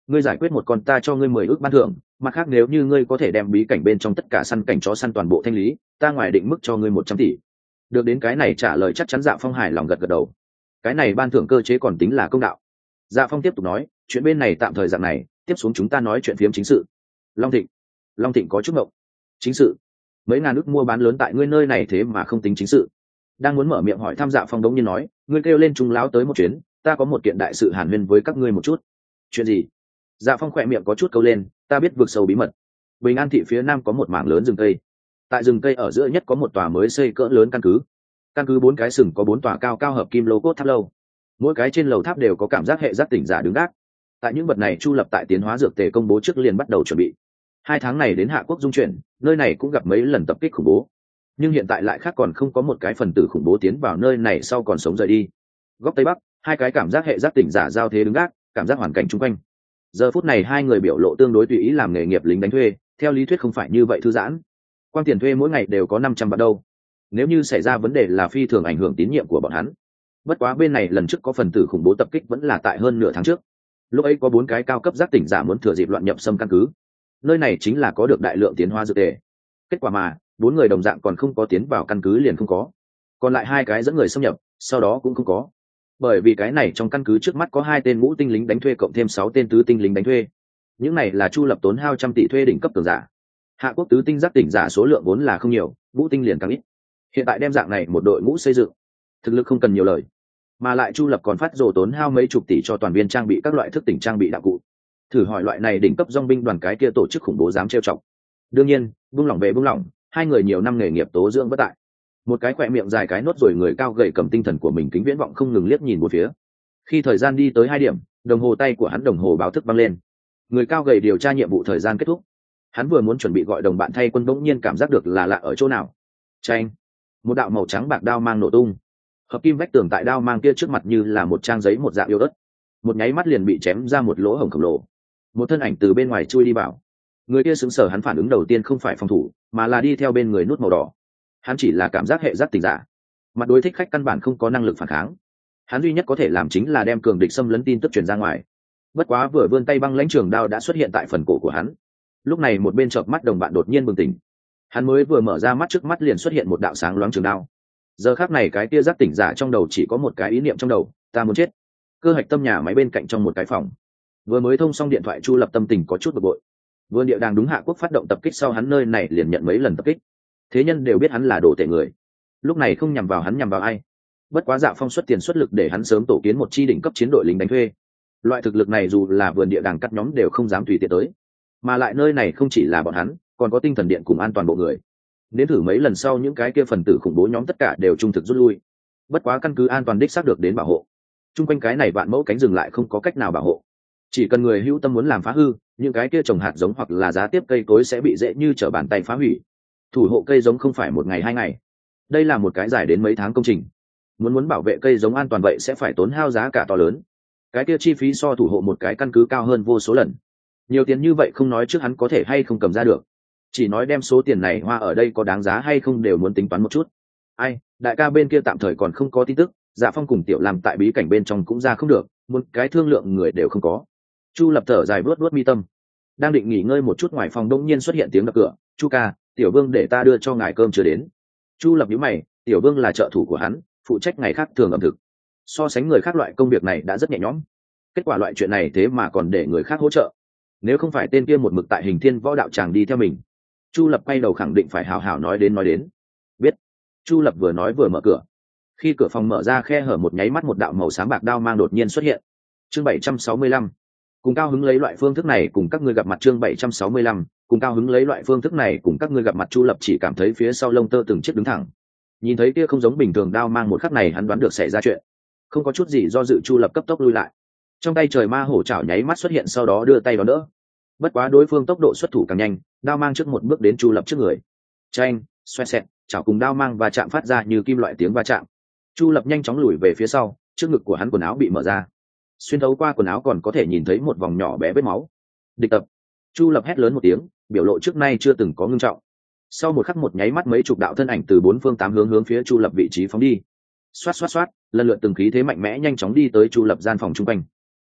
ngươi giải quyết một con ta cho ngươi mười ước ban thưởng, mặt khác nếu như ngươi có thể đem bí cảnh bên trong tất cả săn cảnh chó săn toàn bộ thanh lý, ta ngoài định mức cho ngươi một trăm tỷ. Được đến cái này trả lời chắc chắn Dạ Phong hài lòng gật gật đầu. Cái này ban thưởng cơ chế còn tính là công đạo. Dạ Phong tiếp tục nói, chuyện bên này tạm thời dạng này, tiếp xuống chúng ta nói chuyện phiếm chính sự. Long Thịnh, Long Thịnh có chút ngộng. Chính sự? Mấy ngàn ước mua bán lớn tại ngươi nơi này thế mà không tính chính sự? Đang muốn mở miệng hỏi thăm Dạ Phong đống nhiên nói, ngươi kêu lên Trung lão tới một chuyến, ta có một kiện đại sự hàn huyên với các ngươi một chút. Chuyện gì? Dạ Phong khỏe miệng có chút câu lên, ta biết vực sâu bí mật. Bình An thị phía nam có một mảng lớn rừng cây, tại rừng cây ở giữa nhất có một tòa mới xây cỡ lớn căn cứ. Căn cứ bốn cái sừng có bốn tòa cao cao hợp kim lô cốt tháp lâu, mỗi cái trên lầu tháp đều có cảm giác hệ giác tỉnh giả đứng gác. Tại những vật này Chu Lập tại tiến hóa dược tề công bố trước liền bắt đầu chuẩn bị. Hai tháng này đến Hạ Quốc dung chuyển, nơi này cũng gặp mấy lần tập kích khủng bố, nhưng hiện tại lại khác, còn không có một cái phần tử khủng bố tiến vào nơi này sau còn sống rời đi. Góc tây bắc, hai cái cảm giác hệ giác tỉnh giả giao thế đứng gác, cảm giác hoàn cảnh chung quanh. Giờ phút này hai người biểu lộ tương đối tùy ý, làm nghề nghiệp lính đánh thuê, theo lý thuyết không phải như vậy thư giãn. Quan tiền thuê mỗi ngày đều có năm trăm vạn đâu. Nếu như xảy ra vấn đề là phi thường ảnh hưởng tín nhiệm của bọn hắn. Bất quá bên này lần trước có phần tử khủng bố tập kích vẫn là tại hơn nửa tháng trước. Lúc ấy có bốn cái cao cấp giác tỉnh giả muốn thừa dịp loạn nhập xâm căn cứ. Nơi này chính là có được đại lượng tiến hóa dược tề. Kết quả mà bốn người đồng dạng còn không có tiến vào căn cứ liền không có. Còn lại hai cái dẫn người xâm nhập, sau đó cũng không có. Bởi vì cái này trong căn cứ trước mắt có hai tên ngũ tinh lính đánh thuê cộng thêm sáu tên tứ tinh lính đánh thuê. Những này là Chu Lập tốn hao trăm tỷ thuê đỉnh cấp cường giả. Hạ Quốc tứ tinh giác tỉnh giả số lượng vốn là không nhiều, ngũ tinh liền càng ít. Hiện tại đem dạng này một đội ngũ xây dựng, thực lực không cần nhiều lời, mà lại Chu Lập còn phát rồ tốn hao mấy chục tỷ cho toàn viên trang bị các loại thức tỉnh trang bị đạo cụ. Thử hỏi loại này đỉnh cấp dòng binh đoàn cái kia tổ chức khủng bố dám trêu chọc? Đương nhiên, buông lỏng về buông lỏng, hai người nhiều năm nghề nghiệp tố dưỡng bất tại. Một cái khỏe miệng dài cái nốt rồi người cao gầy cầm tinh thần của mình kính viễn vọng không ngừng liếc nhìn một phía. Khi thời gian đi tới hai điểm, đồng hồ tay của hắn đồng hồ báo thức vang lên. Người cao gầy điều tra nhiệm vụ thời gian kết thúc. Hắn vừa muốn chuẩn bị gọi đồng bạn thay quân, bỗng nhiên cảm giác được là lạ ở chỗ nào. Chanh! Một đạo màu trắng bạc đao mang nổ tung. Hợp kim vách tường tại đao mang kia trước mặt như là một trang giấy một dạng yếu ớt. Một nháy mắt liền bị chém ra một lỗ hổng khổng lồ. Một thân ảnh từ bên ngoài chui đi vào. Người kia sững sờ, hắn phản ứng đầu tiên không phải phòng thủ, mà là đi theo bên người nút màu đỏ. Hắn chỉ là cảm giác hệ giác tỉnh giả, mặt đối thích khách căn bản không có năng lực phản kháng. Hắn duy nhất có thể làm chính là đem cường địch xâm lấn tin tức truyền ra ngoài. Bất quá vừa vươn tay băng lãnh trường đao đã xuất hiện tại phần cổ của hắn. Lúc này một bên chợp mắt đồng bạn đột nhiên bừng tỉnh. Hắn mới vừa mở ra mắt, trước mắt liền xuất hiện một đạo sáng loáng trường đao. Giờ khắc này cái kia giác tỉnh giả trong đầu chỉ có một cái ý niệm trong đầu, ta muốn chết. Cơ hạch tâm nhà máy bên cạnh trong một cái phòng. Vừa mới thông xong điện thoại, Chu Lập tâm tình có chút bực bội. Vương Địa đang đúng Hạ Quốc phát động tập kích sau, hắn nơi này liền nhận mấy lần tập kích. Thế nhân đều biết hắn là đồ tệ người, lúc này không nhằm vào hắn nhằm vào ai. Bất quá Dạ Phong xuất tiền xuất lực để hắn sớm tổ kiến một chi đỉnh cấp chiến đội lính đánh thuê. Loại thực lực này dù là Vườn Địa đàng cắt nhóm đều không dám tùy tiện tới, mà lại nơi này không chỉ là bọn hắn, còn có tinh thần điện cùng an toàn bộ người. Đến thử mấy lần sau, những cái kia phần tử khủng bố nhóm tất cả đều trung thực rút lui. Bất quá căn cứ an toàn đích xác được đến bảo hộ. Trung quanh cái này vạn mẫu cánh rừng lại không có cách nào bảo hộ. Chỉ cần người hữu tâm muốn làm phá hư, những cái kia trồng hạt giống hoặc là giá tiếp cây cối sẽ bị dễ như trở bàn tay phá hủy. Thủ hộ cây giống không phải một ngày hai ngày, đây là một cái dài đến mấy tháng công trình. Muốn muốn bảo vệ cây giống an toàn vậy sẽ phải tốn hao giá cả to lớn. Cái kia chi phí so thủ hộ một cái căn cứ cao hơn vô số lần. Nhiều tiền như vậy không nói trước hắn có thể hay không cầm ra được, chỉ nói đem số tiền này hoa ở đây có đáng giá hay không đều muốn tính toán một chút. Ai, đại ca bên kia tạm thời còn không có tin tức, Dạ Phong cùng Tiểu Lam tại bí cảnh bên trong cũng ra không được, một cái thương lượng người đều không có. Chu Lập thở dài vuốt vuốt mi tâm, đang định nghỉ ngơi một chút, ngoài phòng đông nhiên xuất hiện tiếng đập cửa. Chu ca, Tiểu Vương để ta đưa cho ngài cơm chưa đến. Chu Lập nhíu mày, Tiểu Vương là trợ thủ của hắn, phụ trách ngày khác thường ẩm thực, so sánh người khác loại công việc này đã rất nhẹ nhõm, kết quả loại chuyện này thế mà còn để người khác hỗ trợ. Nếu không phải tên kia một mực tại Hình Thiên Võ đạo tràng đi theo mình, Chu Lập quay đầu khẳng định phải hào hào nói đến nói đến. Biết. Chu Lập vừa nói vừa mở cửa. Khi cửa phòng mở ra khe hở một nháy mắt, một đạo màu xám bạc đao mang đột nhiên xuất hiện. Chương bảy trăm sáu mươi lăm. Cùng cao hứng lấy loại phương thức này cùng các ngươi gặp mặt. Chương bảy trăm sáu mươi lăm. Cùng cao hứng lấy loại phương thức này cùng các ngươi gặp mặt. Chu Lập chỉ cảm thấy phía sau lông tơ từng chiếc đứng thẳng. Nhìn thấy kia không giống bình thường đao mang, một khắc này hắn đoán được xảy ra chuyện. Không có chút gì do dự, Chu Lập cấp tốc lui lại. Trong tay trời ma hổ chảo nháy mắt xuất hiện, sau đó đưa tay đón đỡ. Bất quá đối phương tốc độ xuất thủ càng nhanh, đao mang trước một bước đến Chu Lập trước người. Chanh, xoẹt xẹt, chảo cùng đao mang và chạm phát ra như kim loại tiếng va chạm. Chu Lập nhanh chóng lùi về phía sau, trước ngực của hắn quần áo bị mở ra. Xuyên thấu qua quần áo còn có thể nhìn thấy một vòng nhỏ bé vết máu. Địch tập. Chu Lập hét lớn một tiếng, biểu lộ trước nay chưa từng có ngưng trọng. Sau một khắc một nháy mắt, mấy chục đạo thân ảnh từ bốn phương tám hướng hướng phía Chu Lập vị trí phóng đi. Xoát xoát xoát, lần lượt từng khí thế mạnh mẽ nhanh chóng đi tới Chu Lập gian phòng trung quanh.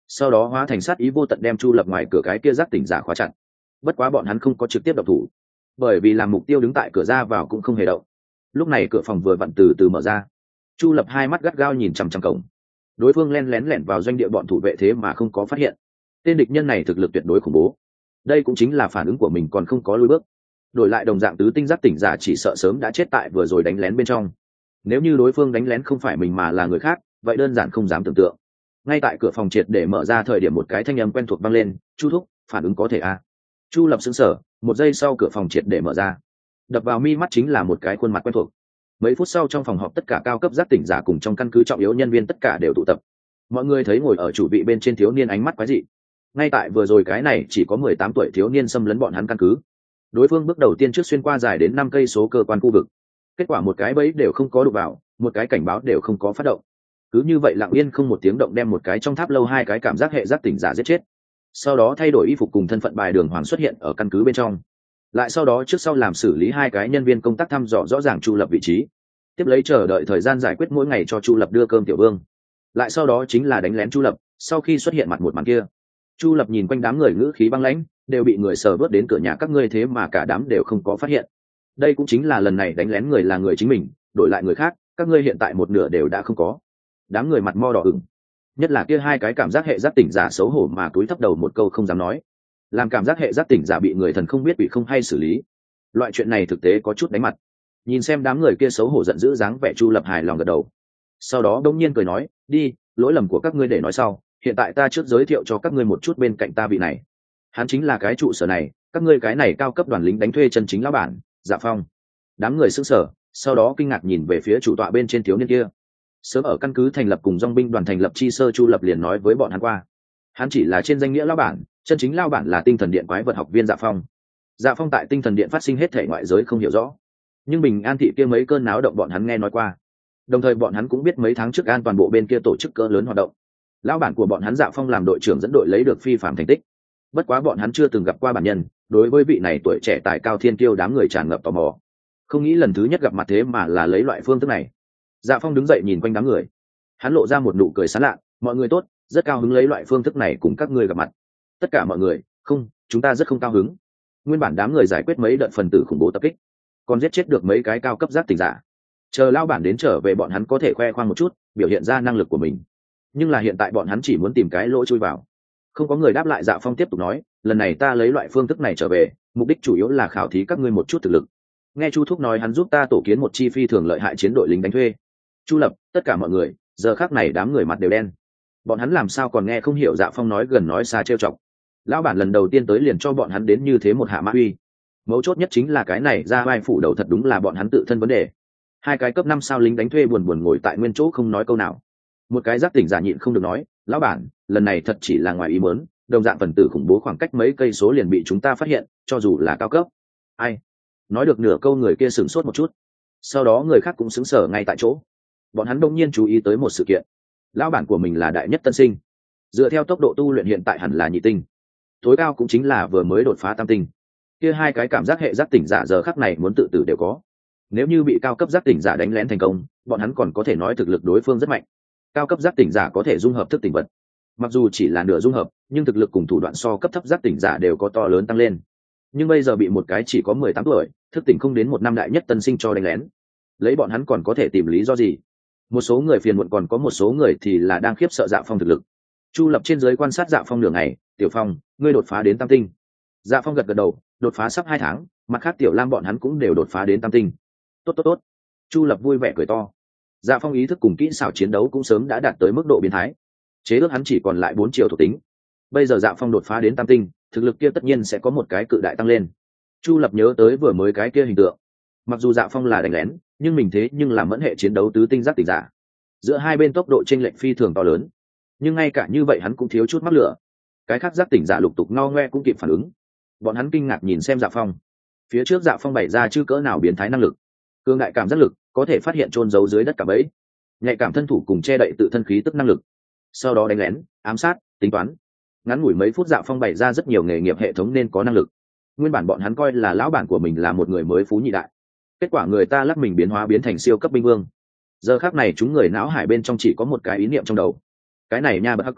sau đó hóa thành sát ý vô tận đem Chu Lập ngoài cửa cái kia giác tỉnh giả khóa chặt. Bất quá bọn hắn không có trực tiếp động thủ, bởi vì làm mục tiêu đứng tại cửa ra vào cũng không hề động. Lúc này cửa phòng vừa vặn từ từ mở ra, Chu Lập hai mắt gắt gao nhìn chằm chằm cổng. Đối phương len lén lẻn vào doanh địa bọn thủ vệ thế mà không có phát hiện. Tên địch nhân này thực lực tuyệt đối khủng bố. Đây cũng chính là phản ứng của mình còn không có lùi bước. Đổi lại đồng dạng tứ tinh giác tỉnh giả chỉ sợ sớm đã chết tại vừa rồi đánh lén bên trong. Nếu như đối phương đánh lén không phải mình mà là người khác, vậy đơn giản không dám tưởng tượng. Ngay tại cửa phòng triệt để mở ra thời điểm một cái thanh âm quen thuộc vang lên, "Chu thúc, phản ứng có thể a?" Chu Lập sững sờ, một giây sau cửa phòng triệt để mở ra. Đập vào mi mắt chính là một cái khuôn mặt quen thuộc. Mấy phút sau trong phòng họp tất cả cao cấp giác tỉnh giả cùng trong căn cứ trọng yếu nhân viên tất cả đều tụ tập. Mọi người thấy ngồi ở chủ vị bên trên thiếu niên ánh mắt quái dị. Ngay tại vừa rồi cái này chỉ có mười tám tuổi thiếu niên xâm lấn bọn hắn căn cứ. Đối phương bước đầu tiên trước xuyên qua dài đến năm cây số cơ quan khu vực. Kết quả một cái bẫy đều không có đụng vào, một cái cảnh báo đều không có phát động. Cứ như vậy lặng yên không một tiếng động đem một cái trong tháp lâu hai cái cảm giác hệ giác tỉnh giả giết chết. Sau đó thay đổi y phục cùng thân phận bài đường hoàng xuất hiện ở căn cứ bên trong. Lại sau đó trước sau làm xử lý hai cái nhân viên công tác thăm dò rõ ràng Chu Lập vị trí, tiếp lấy chờ đợi thời gian giải quyết mỗi ngày cho Chu Lập đưa cơm tiểu vương. Lại sau đó chính là đánh lén Chu Lập. Sau khi xuất hiện mặt một màn kia, Chu Lập nhìn quanh đám người ngữ khí băng lãnh, đều bị người sờ vớt đến cửa nhà các ngươi thế mà cả đám đều không có phát hiện. Đây cũng chính là lần này đánh lén người là người chính mình, đổi lại người khác, các ngươi hiện tại một nửa đều đã không có. Đám người mặt mo đỏ ửng, nhất là kia hai cái cảm giác hệ giác tỉnh giả xấu hổ mà túi thấp đầu một câu không dám nói. Làm cảm giác hệ giác tỉnh giả bị người thần không biết bị không hay xử lý, loại chuyện này thực tế có chút đánh mặt. Nhìn xem đám người kia xấu hổ giận dữ dáng vẻ, Chu Lập hài lòng gật đầu. Sau đó đông nhiên cười nói, đi, lỗi lầm của các ngươi để nói sau, hiện tại ta trước giới thiệu cho các ngươi một chút bên cạnh ta vị này. Hắn chính là cái trụ sở này, các ngươi cái này cao cấp đoàn lính đánh thuê chân chính lão bản, Dạ Phong. Đám người sững sờ, sau đó kinh ngạc nhìn về phía chủ tọa bên trên thiếu niên kia. Sớm ở căn cứ thành lập cùng dòng binh đoàn thành lập chi sơ, Chu Lập liền nói với bọn hắn qua, hắn chỉ là trên danh nghĩa lão bản, chân chính lão bản là tinh thần điện quái vật học viên Dạ Phong. Dạ Phong tại tinh thần điện phát sinh hết thể ngoại giới không hiểu rõ, nhưng bình an thị kia mấy cơn náo động bọn hắn nghe nói qua, đồng thời bọn hắn cũng biết mấy tháng trước an toàn bộ bên kia tổ chức cỡ lớn hoạt động. Lão bản của bọn hắn Dạ Phong làm đội trưởng dẫn đội lấy được phi phạm thành tích. Bất quá bọn hắn chưa từng gặp qua bản nhân, đối với vị này tuổi trẻ tài cao thiên kiêu đám người tràn ngập tò mò. Không nghĩ lần thứ nhất gặp mặt thế mà là lấy loại phương thức này. Dạ Phong đứng dậy nhìn quanh đám người, hắn lộ ra một nụ cười sán lạ, mọi người tốt, rất cao hứng lấy loại phương thức này cùng các ngươi gặp mặt. Tất cả mọi người, không, chúng ta rất không cao hứng. Nguyên bản đám người giải quyết mấy đợt phần tử khủng bố tập kích, còn giết chết được mấy cái cao cấp giác tỉnh giả. Chờ lao bản đến trở về bọn hắn có thể khoe khoang một chút, biểu hiện ra năng lực của mình. Nhưng là hiện tại bọn hắn chỉ muốn tìm cái lỗ chui vào. Không có người đáp lại. Dạ Phong tiếp tục nói, lần này ta lấy loại phương thức này trở về, mục đích chủ yếu là khảo thí các ngươi một chút thực lực. Nghe Chu thúc nói hắn giúp ta tổ kiến một chi phi thường lợi hại chiến đội lính đánh thuê. Chu Lập, tất cả mọi người, giờ khắc này đám người mặt đều đen. Bọn hắn làm sao còn nghe không hiểu Dạ Phong nói gần nói xa trêu chọc. Lão bản lần đầu tiên tới liền cho bọn hắn đến như thế một hạ mã uy. Mấu chốt nhất chính là cái này ra vai phủ đầu thật đúng là bọn hắn tự thân vấn đề. Hai cái cấp năm sao lính đánh thuê buồn buồn ngồi tại nguyên chỗ không nói câu nào. Một cái giác tỉnh giả nhịn không được nói, lão bản, lần này thật chỉ là ngoài ý muốn, đồng dạng phần tử khủng bố khoảng cách mấy cây số liền bị chúng ta phát hiện, cho dù là cao cấp. Ai? Nói được nửa câu người kia sửng sốt một chút, sau đó người khác cũng sững sờ ngay tại chỗ. Bọn hắn đông nhiên chú ý tới một sự kiện. Lão bản của mình là đại nhất tân sinh, dựa theo tốc độ tu luyện hiện tại hẳn là nhị tinh, tối cao cũng chính là vừa mới đột phá tam tinh. Kia hai cái cảm giác hệ giác tỉnh giả giờ khắc này muốn tự tử đều có. Nếu như bị cao cấp giác tỉnh giả đánh lén thành công, bọn hắn còn có thể nói thực lực đối phương rất mạnh. Cao cấp giác tỉnh giả có thể dung hợp thức tỉnh vật, mặc dù chỉ là nửa dung hợp, nhưng thực lực cùng thủ đoạn so cấp thấp giác tỉnh giả đều có to lớn tăng lên. Nhưng bây giờ bị một cái chỉ có mười tám tuổi, thức tỉnh không đến một năm đại nhất tân sinh cho đánh lén, lấy bọn hắn còn có thể tìm lý do gì? Một số người phiền muộn, còn có một số người thì là đang khiếp sợ Dạ Phong thực lực. Chu Lập trên dưới quan sát Dạ Phong nửa ngày, "Tiểu Phong, ngươi đột phá đến tam tinh." Dạ Phong gật gật đầu, đột phá sắp hai tháng, mặt khác Tiểu Lam bọn hắn cũng đều đột phá đến tam tinh. Tốt tốt tốt. Chu Lập vui vẻ cười to. Dạ Phong ý thức cùng kỹ xảo chiến đấu cũng sớm đã đạt tới mức độ biến thái. Chế ước hắn chỉ còn lại bốn triệu thuộc tính. Bây giờ Dạ Phong đột phá đến tam tinh, thực lực kia tất nhiên sẽ có một cái cự đại tăng lên. Chu Lập nhớ tới vừa mới cái kia hình tượng. Mặc dù Dạ Phong là đánh lén, nhưng mình thế nhưng là mẫn hệ chiến đấu tứ tinh giác tỉnh giả. Giữa hai bên tốc độ chênh lệch phi thường to lớn, nhưng ngay cả như vậy hắn cũng thiếu chút mắc lửa. Cái khác giác tỉnh giả lục tục ngao ngoe cũng kịp phản ứng. Bọn hắn kinh ngạc nhìn xem Dạ Phong. Phía trước Dạ Phong bày ra chứ cỡ nào biến thái năng lực. Cương đại cảm giác lực, có thể phát hiện trôn giấu dưới đất cả bẫy. Nhạy cảm thân thủ cùng che đậy tự thân khí tức năng lực. Sau đó đánh lén, ám sát, tính toán. Ngắn ngủi mấy phút Dạ Phong bày ra rất nhiều nghề nghiệp hệ thống nên có năng lực. Nguyên bản bọn hắn coi là lão bản của mình là một người mới phú nhị đại. Kết quả người ta lắc mình biến hóa biến thành siêu cấp binh vương. Giờ khác này chúng người não hải bên trong chỉ có một cái ý niệm trong đầu. Cái này nha bậc hắc.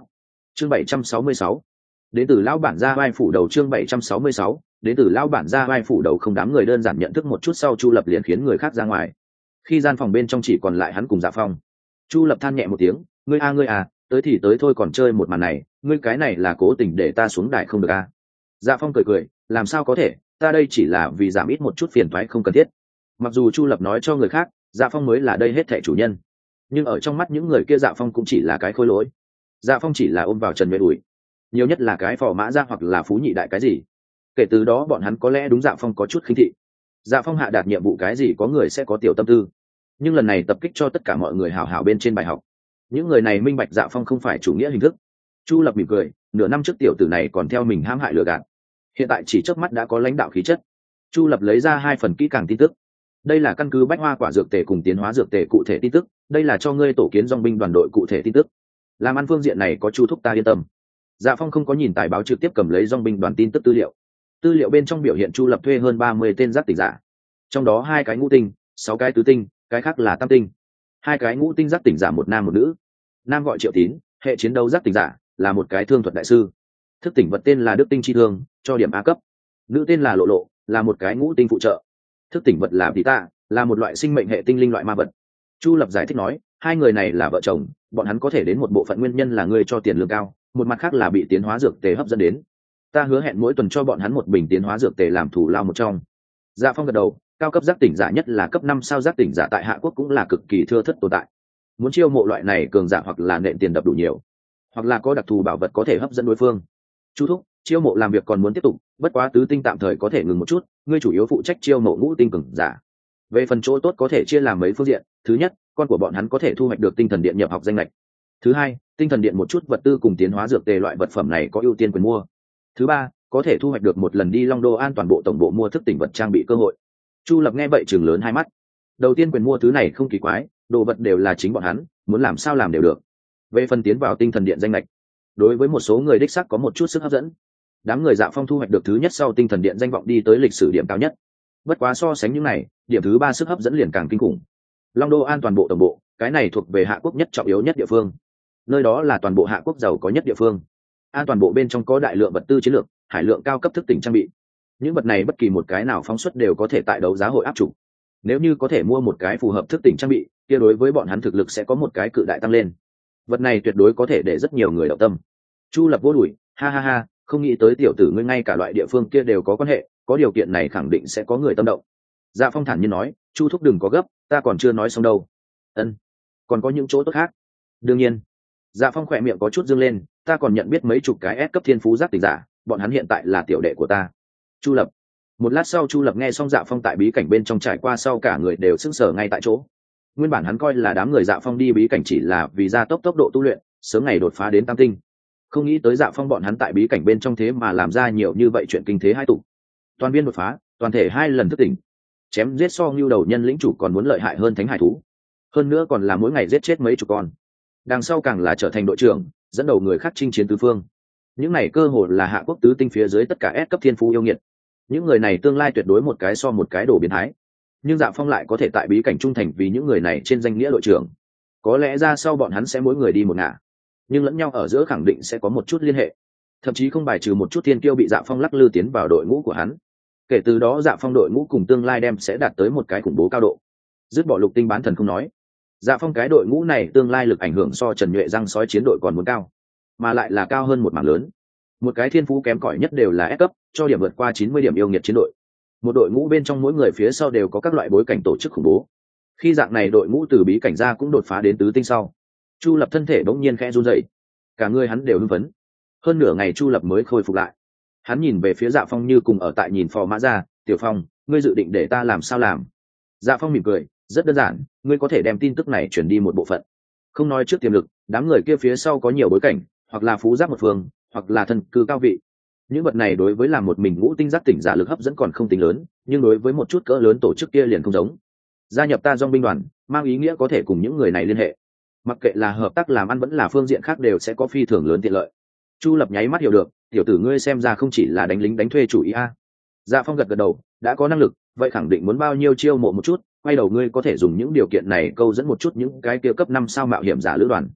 chương bảy trăm sáu mươi sáu, đến từ lão bản gia vai phủ đầu. Chương bảy trăm sáu mươi sáu, đến từ lão bản gia vai phủ đầu. Không, đám người đơn giản nhận thức một chút sau, Chu Lập liền khiến người khác ra ngoài. Khi gian phòng bên trong chỉ còn lại hắn cùng Dạ Phong, Chu Lập than nhẹ một tiếng, ngươi a ngươi à, tới thì tới thôi, còn chơi một màn này, ngươi cái này là cố tình để ta xuống đài không được a. Dạ Phong cười cười, làm sao có thể, ta đây chỉ là vì giảm ít một chút phiền toái không cần thiết. Mặc dù Chu Lập nói cho người khác Dạ Phong mới là đây hết thảy chủ nhân, nhưng ở trong mắt những người kia Dạ Phong cũng chỉ là cái khôi lỗi. Dạ Phong chỉ là ôm vào trần nguyện ủi, nhiều nhất là cái phò mã ra hoặc là phú nhị đại cái gì. Kể từ đó bọn hắn có lẽ đúng Dạ Phong có chút khinh thị. Dạ Phong hạ đạt nhiệm vụ cái gì có người sẽ có tiểu tâm tư, nhưng lần này tập kích cho tất cả mọi người hào hào bên trên bài học. Những người này minh bạch Dạ Phong không phải chủ nghĩa hình thức. Chu Lập mỉm cười, nửa năm trước tiểu tử này còn theo mình hãm hại lừa gạt, hiện tại chỉ chớp mắt đã có lãnh đạo khí chất. Chu Lập lấy ra hai phần kỹ càng tin tức. Đây là căn cứ bách hoa quả dược tề cùng tiến hóa dược tề cụ thể tin tức, đây là cho ngươi tổ kiến dòng binh đoàn đội cụ thể tin tức. Làm ăn phương diện này có Chu thúc ta yên tâm. Dạ Phong không có nhìn tài báo, trực tiếp cầm lấy dòng binh đoàn tin tức tư liệu. Tư liệu bên trong biểu hiện Chu Lập thuê hơn ba mươi tên giác tỉnh giả, trong đó hai cái ngũ tinh, sáu cái tứ tinh, cái khác là tam tinh. Hai cái ngũ tinh giác tỉnh giả, một nam một nữ. Nam gọi Triệu Tín, hệ chiến đấu giác tỉnh giả, là một cái thương thuật đại sư, thức tỉnh vật tên là Đức Tinh Chi Thương, cho điểm A cấp. Nữ tên là Lộ Lộ, là một cái ngũ tinh phụ trợ, thức tỉnh vật là Tí Tạ, là một loại sinh mệnh hệ tinh linh loại ma vật. Chu Lập giải thích nói, hai người này là vợ chồng, bọn hắn có thể đến một bộ phận nguyên nhân là ngươi cho tiền lương cao, một mặt khác là bị tiến hóa dược tề hấp dẫn đến. Ta hứa hẹn mỗi tuần cho bọn hắn một bình tiến hóa dược tề làm thù lao một trong. Dạ Phong gật đầu, cao cấp giác tỉnh giả, nhất là cấp năm sao giác tỉnh giả tại Hạ Quốc cũng là cực kỳ thưa thớt tồn tại. Muốn chiêu mộ loại này cường giả hoặc là nện tiền đập đủ nhiều, hoặc là có đặc thù bảo vật có thể hấp dẫn đối phương. Chu thúc, chiêu mộ làm việc còn muốn tiếp tục, bất quá tứ tinh tạm thời có thể ngừng một chút, ngươi chủ yếu phụ trách chiêu mộ ngũ tinh cường giả. Về phần chỗ tốt có thể chia làm mấy phương diện, thứ nhất, con của bọn hắn có thể thu hoạch được tinh thần điện nhập học danh lệch. Thứ hai, tinh thần điện một chút vật tư cùng tiến hóa dược tề loại vật phẩm này có ưu tiên quyền mua. Thứ ba, có thể thu hoạch được một lần đi Long Đô An toàn bộ tổng bộ mua thức tỉnh vật trang bị cơ hội. Chu Lập nghe vậy trừng lớn hai mắt. Đầu tiên, quyền mua thứ này không kỳ quái, đồ vật đều là chính bọn hắn, muốn làm sao làm đều được. Về phần tiến vào tinh thần điện danh lệch, đối với một số người đích sắc có một chút sức hấp dẫn. Đám người Dạ Phong thu hoạch được thứ nhất sau tinh thần điện danh vọng đi tới lịch sử điểm cao nhất. Bất quá so sánh những này, điểm thứ ba sức hấp dẫn liền càng kinh khủng. Long Đô An toàn bộ tổng bộ, cái này thuộc về Hạ Quốc nhất trọng yếu nhất địa phương. Nơi đó là toàn bộ Hạ Quốc giàu có nhất địa phương. An toàn bộ bên trong có đại lượng vật tư chiến lược, hải lượng cao cấp thức tỉnh trang bị. Những vật này bất kỳ một cái nào phóng xuất đều có thể tại đấu giá hội áp dụng. Nếu như có thể mua một cái phù hợp thức tỉnh trang bị, kia đối với bọn hắn thực lực sẽ có một cái cự đại tăng lên. Vật này tuyệt đối có thể để rất nhiều người động tâm. Chu Lập vô đuổi, ha ha ha, không nghĩ tới tiểu tử ngươi ngay cả loại địa phương kia đều có quan hệ, có điều kiện này khẳng định sẽ có người tâm động. Dạ Phong thản nhiên nói, Chu thúc đừng có gấp, ta còn chưa nói xong đâu. Ân, còn có những chỗ tốt khác. Đương nhiên. Dạ Phong khỏe miệng có chút dương lên, ta còn nhận biết mấy chục cái S cấp thiên phú giác tỉnh giả, bọn hắn hiện tại là tiểu đệ của ta. Chu Lập. Một lát sau Chu Lập nghe xong Dạ Phong tại bí cảnh bên trong trải qua sau, cả người đều sững sờ ngay tại chỗ. Nguyên bản hắn coi là đám người Dạ Phong đi bí cảnh chỉ là vì gia tốc tốc độ tu luyện, sớm ngày đột phá đến tam tinh. Không nghĩ tới Dạ Phong bọn hắn tại bí cảnh bên trong thế mà làm ra nhiều như vậy chuyện kinh thế hai tụ. Toàn viên đột phá, toàn thể hai lần thức tỉnh, chém giết so ngưu đầu nhân lĩnh chủ còn muốn lợi hại hơn thánh hải thú, hơn nữa còn là mỗi ngày giết chết mấy chục con. Đằng sau càng là trở thành đội trưởng, dẫn đầu người khác chinh chiến tứ phương. Những này cơ hồ là Hạ Quốc tứ tinh phía dưới tất cả S cấp thiên phú yêu nghiệt. Những người này tương lai tuyệt đối một cái so một cái đổ biến thái. Nhưng Dạ Phong lại có thể tại bí cảnh trung thành vì những người này trên danh nghĩa đội trưởng. Có lẽ ra sau bọn hắn sẽ mỗi người đi một ngả, nhưng lẫn nhau ở giữa khẳng định sẽ có một chút liên hệ, thậm chí không bài trừ một chút thiên kiêu bị Dạ Phong lắc lư tiến vào đội ngũ của hắn. Kể từ đó Dạ Phong đội ngũ cùng tương lai đem sẽ đạt tới một cái khủng bố cao độ. Dứt bỏ lục tinh bán thần không nói, Dạ Phong cái đội ngũ này tương lai lực ảnh hưởng so Trần Nhuệ răng sói chiến đội còn muốn cao, mà lại là cao hơn một mảng lớn. Một cái thiên phú kém cỏi nhất đều là S cấp, cho điểm vượt qua chín mươi điểm yêu nghiệt chiến đội. Một đội ngũ bên trong mỗi người phía sau đều có các loại bối cảnh tổ chức khủng bố. Khi dạng này đội ngũ từ bí cảnh ra cũng đột phá đến tứ tinh sau, Chu Lập thân thể bỗng nhiên khẽ run rẩy, cả người hắn đều hưng phấn. Hơn nửa ngày Chu Lập mới khôi phục lại. Hắn nhìn về phía Dạ Phong như cùng ở tại nhìn phò mã ra, "Tiểu Phong, ngươi dự định để ta làm sao làm?" Dạ Phong mỉm cười, "Rất đơn giản, ngươi có thể đem tin tức này chuyển đi một bộ phận. Không nói trước tiềm lực, đám người kia phía sau có nhiều bối cảnh, hoặc là phú giác một phương, hoặc là thân cư cao vị. Những vật này đối với làm một mình ngũ tinh giác tỉnh giả lực hấp dẫn còn không tính lớn, nhưng đối với một chút cỡ lớn tổ chức kia liền không giống. Gia nhập ta Dòng binh đoàn, mang ý nghĩa có thể cùng những người này liên hệ. Mặc kệ là hợp tác làm ăn vẫn là phương diện khác đều sẽ có phi thường lớn tiện lợi." Chu Lập nháy mắt hiểu được, "Tiểu tử ngươi xem ra không chỉ là đánh lính đánh thuê chủ ý a." Dạ Phong gật gật đầu, "Đã có năng lực, vậy khẳng định muốn bao nhiêu chiêu mộ một chút, quay đầu ngươi có thể dùng những điều kiện này câu dẫn một chút những cái kia cấp năm sao mạo hiểm giả lữ đoàn.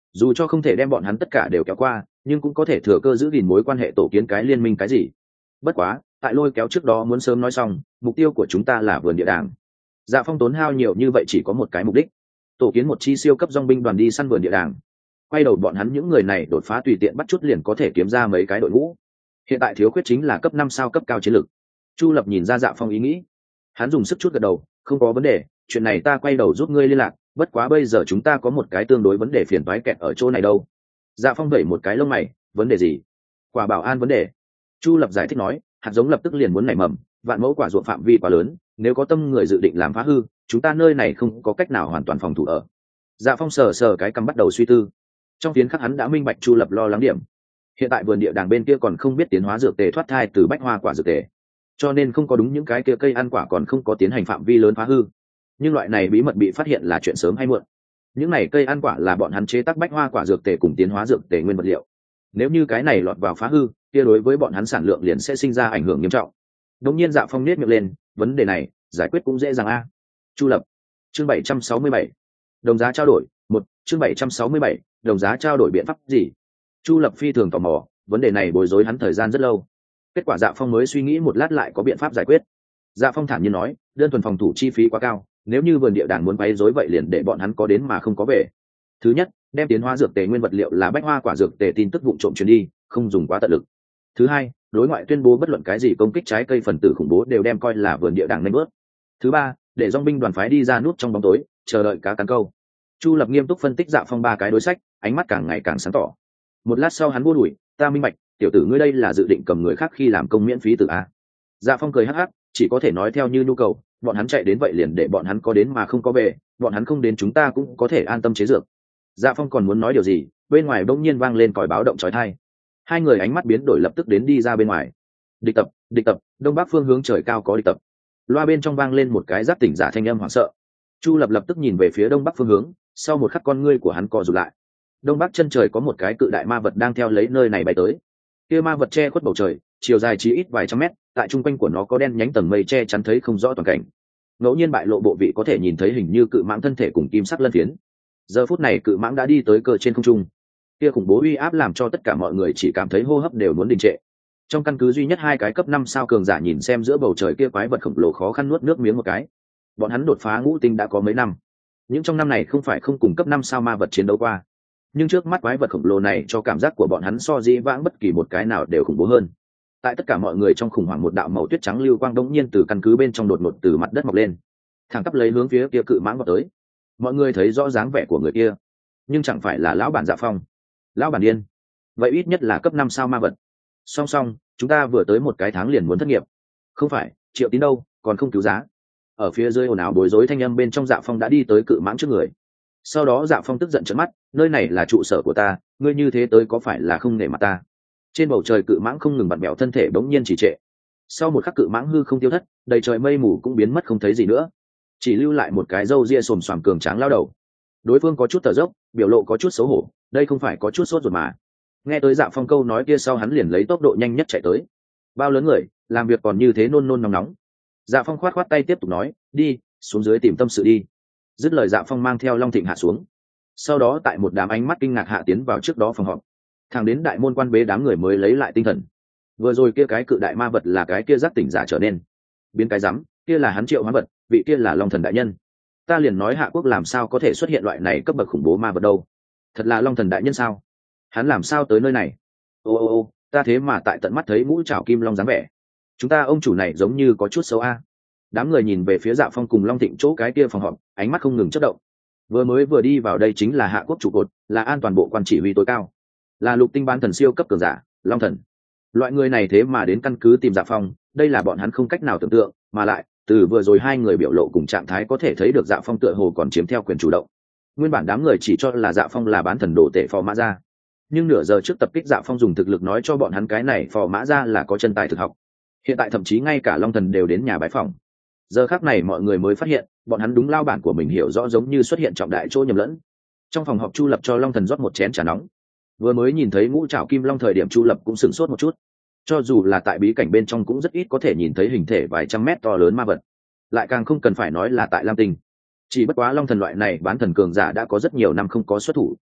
dù cho không thể đem bọn hắn tất cả đều kéo qua, nhưng cũng có thể thừa cơ giữ gìn mối quan hệ tổ kiến cái liên minh cái gì. Bất quá tại lôi kéo trước đó muốn sớm nói xong, mục tiêu của chúng ta là vườn địa đàng. Dạ Phong tốn hao nhiều như vậy chỉ có một cái mục đích, tổ kiến một chi siêu cấp dòng binh đoàn đi săn vườn địa đàng. Quay đầu bọn hắn những người này đột phá tùy tiện bắt chút liền có thể kiếm ra mấy cái đội ngũ. Hiện tại thiếu khuyết chính là cấp năm sao cấp cao chiến lược. Chu Lập nhìn ra Dạ Phong ý nghĩ, hắn dùng sức chút gật đầu, không có vấn đề, chuyện này ta quay đầu giúp ngươi liên lạc, bất quá bây giờ chúng ta có một cái tương đối vấn đề phiền toái kẹt ở chỗ này đâu. Dạ Phong đẩy một cái lông mày, vấn đề gì? Quả bảo an vấn đề. Chu Lập giải thích nói, hạt giống lập tức liền muốn nảy mầm, vạn mẫu quả ruộng phạm vi quá lớn, nếu có tâm người dự định làm phá hư, chúng ta nơi này không có cách nào hoàn toàn phòng thủ ở. Dạ Phong sờ sờ cái cằm bắt đầu suy tư. Trong phiến khắc hắn đã minh bạch Chu Lập lo lắng điểm. Hiện tại vườn địa đàng bên kia còn không biết tiến hóa dược tề thoát thai từ bách hoa quả dược tề, cho nên không có đúng những cái kia cây ăn quả còn không có tiến hành phạm vi lớn phá hư. Nhưng loại này bí mật bị phát hiện là chuyện sớm hay muộn. Những này cây ăn quả là bọn hắn chế tác bách hoa quả dược tề cùng tiến hóa dược tề nguyên vật liệu. Nếu như cái này lọt vào phá hư, kia đối với bọn hắn sản lượng liền sẽ sinh ra ảnh hưởng nghiêm trọng. Đột nhiên Dạ Phong nết miệng lên, vấn đề này giải quyết cũng dễ dàng a. Chu Lập, chương bảy trăm sáu mươi bảy, đồng giá trao đổi. Một, chương bảy trăm sáu mươi bảy, đồng giá trao đổi biện pháp gì? Chu Lập phi thường tò mò, vấn đề này bối rối hắn thời gian rất lâu. Kết quả Dạ Phong mới suy nghĩ một lát lại có biện pháp giải quyết. Dạ Phong thản nhiên nói, đơn thuần phòng thủ chi phí quá cao, nếu như vườn địa đàng muốn quấy rối vậy liền để bọn hắn có đến mà không có về. Thứ nhất, đem tiến hóa dược tề nguyên vật liệu là bách hoa quả dược tề tin tức vụng trộm truyền đi, không dùng quá tận lực. Thứ hai, đối ngoại tuyên bố bất luận cái gì công kích trái cây phần tử khủng bố đều đem coi là vườn địa đàng nên bớt. Thứ ba, để dòng binh đoàn phái đi ra nút trong bóng tối, chờ đợi cá cắn câu. Chu Lập nghiêm túc phân tích Dạ Phong ba cái đối sách, ánh mắt càng ngày càng sáng tỏ. Một lát sau hắn buông đuổi, ta minh bạch, tiểu tử ngươi đây là dự định cầm người khác khi làm công miễn phí từ a? Dạ Phong cười hắc hắc, chỉ có thể nói theo như nhu cầu, bọn hắn chạy đến vậy liền để bọn hắn có đến mà không có về, bọn hắn không đến chúng ta cũng có thể an tâm chế dược. Dạ Phong còn muốn nói điều gì, bên ngoài bỗng nhiên vang lên còi báo động chói tai. Hai người ánh mắt biến đổi lập tức đến đi ra bên ngoài. Địch tập, địch tập, đông bắc phương hướng trời cao có địch tập. Loa bên trong vang lên một cái giáp tỉnh giả thanh âm hoảng sợ. Chu Lập lập tức nhìn về phía đông bắc phương hướng, sau một khắc con ngươi của hắn co rụt lại. Đông bắc chân trời có một cái cự đại ma vật đang theo lấy nơi này bay tới. Kia ma vật che khuất bầu trời, chiều dài chỉ ít vài trăm mét, tại trung quanh của nó có đen nhánh tầng mây che chắn thấy không rõ toàn cảnh. Ngẫu nhiên bại lộ bộ vị có thể nhìn thấy hình như cự mãng thân thể cùng kim sắc lân phiến. Giờ phút này cự mãng đã đi tới cờ trên không trung. Kia khủng bố uy áp làm cho tất cả mọi người chỉ cảm thấy hô hấp đều muốn đình trệ. Trong căn cứ duy nhất hai cái cấp năm sao cường giả nhìn xem giữa bầu trời kia quái vật khổng lồ khó khăn nuốt nước miếng một cái. Bọn hắn đột phá ngũ tinh đã có mấy năm. Những trong năm này không phải không cùng cấp năm sao ma vật chiến đấu qua, nhưng trước mắt quái vật khổng lồ này cho cảm giác của bọn hắn so dĩ vãng bất kỳ một cái nào đều khủng bố hơn. Tại tất cả mọi người trong khủng hoảng, một đạo màu tuyết trắng lưu quang đống nhiên từ căn cứ bên trong đột ngột từ mặt đất mọc lên, thẳng tắp lấy hướng phía kia cự mãng vào tới. Mọi người thấy rõ dáng vẻ của người kia, nhưng chẳng phải là lão bản Dạ Phong. Lão bản điên, vậy ít nhất là cấp năm sao ma vật. Song song, chúng ta vừa tới một cái tháng liền muốn thất nghiệp. Không phải, Triệu Tín đâu, còn không cứu giá. Ở phía dưới ồn ào bối rối thanh âm bên trong, Dạ Phong đã đi tới cự mãng trước người. Sau đó Dạ Phong tức giận trợn mắt, nơi này là trụ sở của ta, ngươi như thế tới có phải là không nể mặt ta? Trên bầu trời cự mãng không ngừng vặn bẹo thân thể bỗng nhiên chỉ trệ. Sau một khắc cự mãng hư không tiêu thất, đầy trời mây mù cũng biến mất không thấy gì nữa, chỉ lưu lại một cái râu ria xồm xoàm cường tráng lao đầu. Đối phương có chút thở dốc, biểu lộ có chút xấu hổ, đây không phải có chút sốt ruột mà. Nghe tới Dạ Phong câu nói kia sau, hắn liền lấy tốc độ nhanh nhất chạy tới. Bao lớn người, làm việc còn như thế nôn nôn nóng nóng. Dạ Phong khoát khoát tay tiếp tục nói, đi xuống dưới tìm tâm sự đi. Dứt lời Dạ Phong mang theo Long Thịnh hạ xuống, sau đó tại một đám ánh mắt kinh ngạc hạ tiến vào trước đó phòng họp. Thẳng đến đại môn quan bế, đám người mới lấy lại tinh thần. Vừa rồi kia cái cự đại ma vật là cái kia giác tỉnh giả trở nên biến cái rắm, kia là hắn Triệu Hoán vật, vị kia là Long Thần đại nhân. Ta liền nói Hạ Quốc làm sao có thể xuất hiện loại này cấp bậc khủng bố ma vật đâu? Thật là Long Thần đại nhân sao? Hắn làm sao tới nơi này? Ô ô ô, ta thế mà tại tận mắt thấy ngũ trảo kim long dáng vẻ. Chúng ta ông chủ này giống như có chút xấu a. Đám người nhìn về phía Dạ Phong cùng Long Thịnh chỗ cái kia phòng họp, ánh mắt không ngừng chớp động. Vừa mới vừa đi vào đây chính là Hạ Quốc trụ cột, là an toàn bộ quan chỉ huy tối cao, là lục tinh bán thần siêu cấp cường giả Long Thần. Loại người này thế mà đến căn cứ tìm Dạ Phong, đây là bọn hắn không cách nào tưởng tượng, mà lại từ vừa rồi hai người biểu lộ cùng trạng thái có thể thấy được Dạ Phong tựa hồ còn chiếm theo quyền chủ động. Nguyên bản đám người chỉ cho là Dạ Phong là bán thần đồ tể phò mã ra, nhưng nửa giờ trước tập kích Dạ Phong dùng thực lực nói cho bọn hắn cái này phò mã ra là có chân tài thực học. Hiện tại thậm chí ngay cả Long Thần đều đến nhà bái phòng. Giờ khắc này mọi người mới phát hiện bọn hắn đúng lao bản của mình hiểu rõ giống như xuất hiện trọng đại chỗ nhầm lẫn. Trong phòng họp Chu Lập cho Long Thần rót một chén trà nóng. Vừa mới nhìn thấy ngũ trảo kim long thời điểm Chu Lập cũng sửng sốt một chút. Cho dù là tại bí cảnh bên trong cũng rất ít có thể nhìn thấy hình thể vài trăm mét to lớn ma vật, lại càng không cần phải nói là tại Lam Tinh. Chỉ bất quá Long Thần loại này bán thần cường giả đã có rất nhiều năm không có xuất thủ,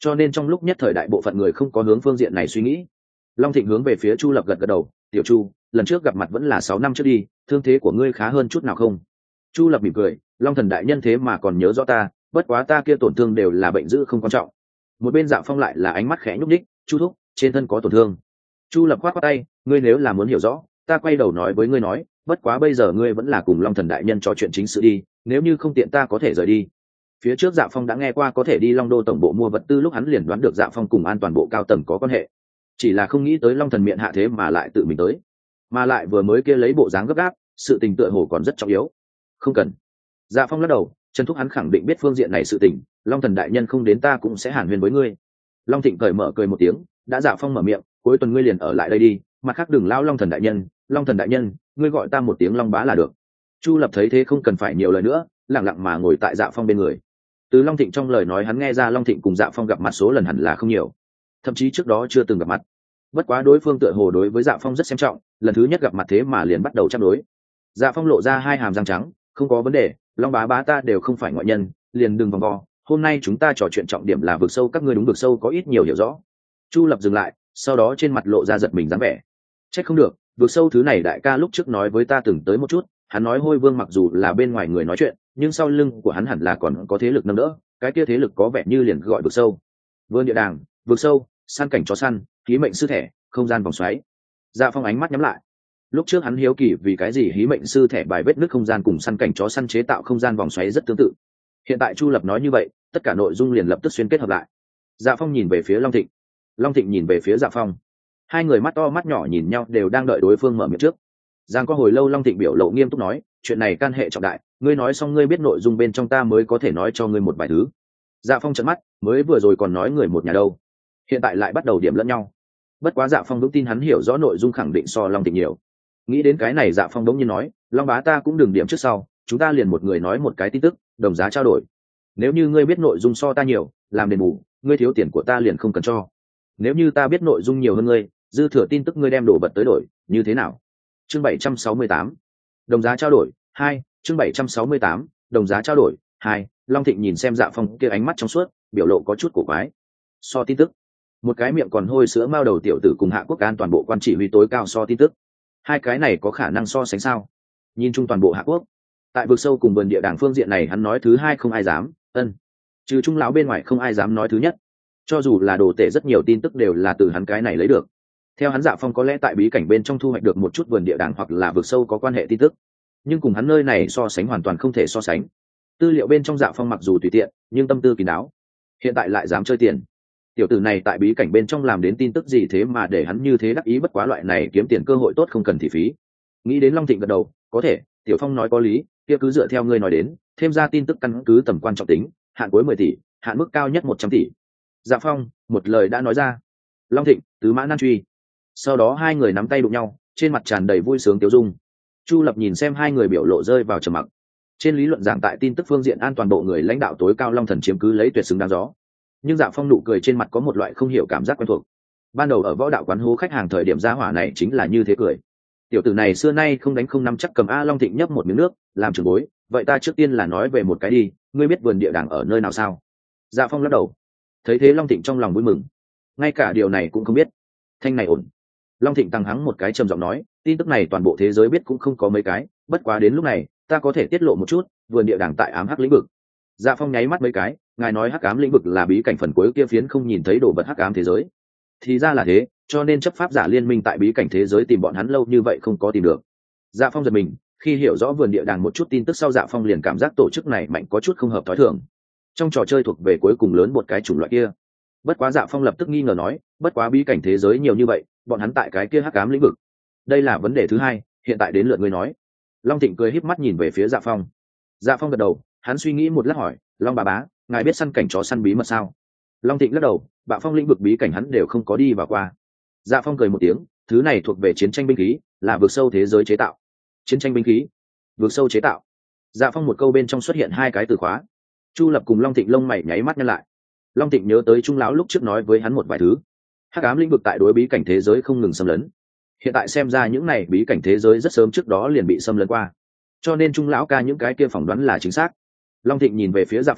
cho nên trong lúc nhất thời đại bộ phận người không có hướng phương diện này suy nghĩ. Long Thịnh hướng về phía Chu Lập gật gật đầu, tiểu Chu, lần trước gặp mặt vẫn là sáu năm trước đi, thương thế của ngươi khá hơn chút nào không? Chu Lập mỉm cười, Long Thần đại nhân thế mà còn nhớ rõ ta, bất quá ta kia tổn thương đều là bệnh dữ không quan trọng. Một bên Dạ Phong lại là ánh mắt khẽ nhúc nhích, Chu thúc, trên thân có tổn thương. Chu Lập khoát khoát tay, ngươi nếu là muốn hiểu rõ, ta quay đầu nói với ngươi nói, bất quá bây giờ ngươi vẫn là cùng Long Thần đại nhân trò chuyện chính sự đi, nếu như không tiện ta có thể rời đi. Phía trước Dạ Phong đã nghe qua có thể đi Long Đô tổng bộ mua vật tư, lúc hắn liền đoán được Dạ Phong cùng an toàn bộ cao tầng có quan hệ, chỉ là không nghĩ tới Long Thần miệng hạ thế mà lại tự mình tới, mà lại vừa mới kia lấy bộ dáng gấp gáp, sự tình tựa hồ còn rất trọng yếu. Không cần. Dạ Phong lắc đầu, Trần Thúc hắn khẳng định biết phương diện này sự tình, Long Thần đại nhân không đến ta cũng sẽ hàn huyên với ngươi. Long Thịnh cởi mở cười một tiếng, đã Dạ Phong mở miệng, cuối tuần ngươi liền ở lại đây đi, mặt khác đừng lao Long Thần đại nhân, Long Thần đại nhân, ngươi gọi ta một tiếng Long bá là được. Chu Lập thấy thế không cần phải nhiều lời nữa, lặng lặng mà ngồi tại Dạ Phong bên người. Từ Long Thịnh trong lời nói hắn nghe ra Long Thịnh cùng Dạ Phong gặp mặt số lần hẳn là không nhiều, thậm chí trước đó chưa từng gặp mặt. Bất quá đối phương tựa hồ đối với Dạ Phong rất xem trọng, lần thứ nhất gặp mặt thế mà liền bắt đầu chắp đối. Dạ Phong lộ ra hai hàm răng trắng, không có vấn đề, Long bá bá ta đều không phải ngoại nhân, liền đừng vòng vo, hôm nay chúng ta trò chuyện trọng điểm là vực sâu, các ngươi đúng vực sâu có ít nhiều hiểu rõ. Chu Lập dừng lại, sau đó trên mặt lộ ra giật mình dáng vẻ. Trách không được, vực sâu thứ này đại ca lúc trước nói với ta từng tới một chút, hắn nói Hôi Vương mặc dù là bên ngoài người nói chuyện, nhưng sau lưng của hắn hẳn là còn có thế lực nâng đỡ, cái kia thế lực có vẻ như liền gọi vực sâu. Vương địa đàng, vực sâu, săn cảnh chó săn, khí mệnh sư thẻ, không gian vòng xoáy. Dạ Phong ánh mắt nhắm lại. Lúc trước hắn hiếu kỳ vì cái gì hí mệnh sư thẻ bài vết nước không gian cùng săn cảnh chó săn chế tạo không gian vòng xoáy rất tương tự. Hiện tại Chu Lập nói như vậy, tất cả nội dung liền lập tức xuyên kết hợp lại. Dạ Phong nhìn về phía Long Thịnh, Long Thịnh nhìn về phía Dạ Phong. Hai người mắt to mắt nhỏ nhìn nhau, đều đang đợi đối phương mở miệng trước. Giang có hồi lâu, Long Thịnh biểu lộ nghiêm túc nói, chuyện này can hệ trọng đại, ngươi nói xong ngươi biết nội dung bên trong ta mới có thể nói cho ngươi một vài thứ. Dạ Phong trợn mắt, mới vừa rồi còn nói người một nhà đâu, hiện tại lại bắt đầu điểm lẫn nhau. Bất quá Dạ Phong vững tin hắn hiểu rõ nội dung, khẳng định so Long Thịnh nhiều. Nghĩ đến cái này, Dạ Phong đống nhiên nói, Long bá ta cũng đừng điểm trước sau, chúng ta liền một người nói một cái tin tức, đồng giá trao đổi. Nếu như ngươi biết nội dung so ta nhiều, làm đền bù, ngươi thiếu tiền của ta liền không cần cho. Nếu như ta biết nội dung nhiều hơn ngươi, dư thừa tin tức ngươi đem đồ vật tới đổi, như thế nào? Chương bảy trăm sáu mươi tám, đồng giá trao đổi hai. Chương bảy trăm sáu mươi tám, đồng giá trao đổi hai. Long Thịnh nhìn xem Dạ Phong kia ánh mắt trong suốt, biểu lộ có chút cổ quái. So tin tức, một cái miệng còn hôi sữa mao đầu tiểu tử cùng Hạ Quốc An toàn bộ quan chỉ huy tối cao so tin tức, hai cái này có khả năng so sánh sao? Nhìn chung toàn bộ Hạ Quốc, tại vực sâu cùng vườn địa đàng phương diện này hắn nói thứ hai không ai dám, ân, trừ Trung lão bên ngoài không ai dám nói thứ nhất. Cho dù là đồ tể, rất nhiều tin tức đều là từ hắn cái này lấy được. Theo hắn, Dạ Phong có lẽ tại bí cảnh bên trong thu hoạch được một chút vườn địa đàng hoặc là vực sâu có quan hệ tin tức, nhưng cùng hắn nơi này so sánh hoàn toàn không thể so sánh. Tư liệu bên trong Dạ Phong mặc dù tùy tiện, nhưng tâm tư kín đáo. Hiện tại lại dám chơi tiền. Tiểu tử này tại bí cảnh bên trong làm đến tin tức gì thế mà để hắn như thế đắc ý, bất quá loại này kiếm tiền cơ hội tốt không cần thị phí. Nghĩ đến Long Thịnh gật đầu, có thể, Tiểu Phong nói có lý, kia cứ dựa theo ngươi nói đến, thêm ra tin tức căn cứ tầm quan trọng tính, hạn cuối mười tỷ, hạn mức cao nhất một trăm tỷ. Dạ Phong một lời đã nói ra. Long Thịnh, tứ mã nan truy. Sau đó hai người nắm tay đụng nhau, trên mặt tràn đầy vui sướng tiêu dung. Chu Lập nhìn xem hai người biểu lộ rơi vào trầm mặc. Trên lý luận giảng tại tin tức phương diện an toàn bộ người lãnh đạo tối cao Long Thần chiếm cứ lấy tuyệt xứng đáng gió, nhưng Dạ Phong nụ cười trên mặt có một loại không hiểu cảm giác quen thuộc. Ban đầu ở võ đạo quán hố khách hàng thời điểm gia hỏa này chính là như thế cười. Tiểu tử này xưa nay không đánh không nắm chắc cầm. A Long Thịnh nhấp một miếng nước, làm trưởng bối, vậy ta trước tiên là nói về một cái đi, ngươi biết vườn địa đàng ở nơi nào sao? Dạ Phong lắc đầu. Thấy thế Long Thịnh trong lòng vui mừng, ngay cả điều này cũng không biết. Thanh này ổn. Long Thịnh tăng hắng một cái trầm giọng nói, tin tức này toàn bộ thế giới biết cũng không có mấy cái, bất quá đến lúc này ta có thể tiết lộ một chút, vườn địa đàng tại ám hắc lĩnh vực. Dạ Phong nháy mắt mấy cái, ngài nói hắc ám lĩnh vực là bí cảnh phần cuối kia phiến không nhìn thấy đồ vật hắc ám thế giới. Thì ra là thế, cho nên chấp pháp giả liên minh tại bí cảnh thế giới tìm bọn hắn lâu như vậy không có tìm được. Dạ Phong giật mình, khi hiểu rõ vườn địa đàng một chút tin tức sau, Dạ Phong liền cảm giác tổ chức này mạnh có chút không hợp thói thường. Trong trò chơi thuộc về cuối cùng lớn một cái chủng loại kia. Bất quá Dạ Phong lập tức nghi ngờ nói, bất quá bí cảnh thế giới nhiều như vậy, bọn hắn tại cái kia hắc ám lĩnh vực. Đây là vấn đề thứ hai, hiện tại đến lượt ngươi nói. Long Thịnh cười híp mắt nhìn về phía Dạ Phong. Dạ Phong gật đầu, hắn suy nghĩ một lát hỏi, Long bà bá, ngài biết săn cảnh chó săn bí mật sao? Long Thịnh lắc đầu, Bạo Phong lĩnh vực bí cảnh hắn đều không có đi vào qua. Dạ Phong cười một tiếng, thứ này thuộc về chiến tranh binh khí, là vượt sâu thế giới chế tạo. Chiến tranh binh khí, vượt sâu chế tạo. Dạ Phong một câu bên trong xuất hiện hai cái từ khóa. Chu Lập cùng Long Thịnh lông mày nháy mắt nhăn lại. Long Thịnh nhớ tới Trung lão lúc trước nói với hắn một vài thứ. Hắc ám lĩnh vực tại đối bí cảnh thế giới không ngừng xâm lấn. Hiện tại xem ra những này bí cảnh thế giới rất sớm trước đó liền bị xâm lấn qua, cho nên Trung lão ca những cái kia phỏng đoán là chính xác. Long Thịnh nhìn về phía Dạ Phong,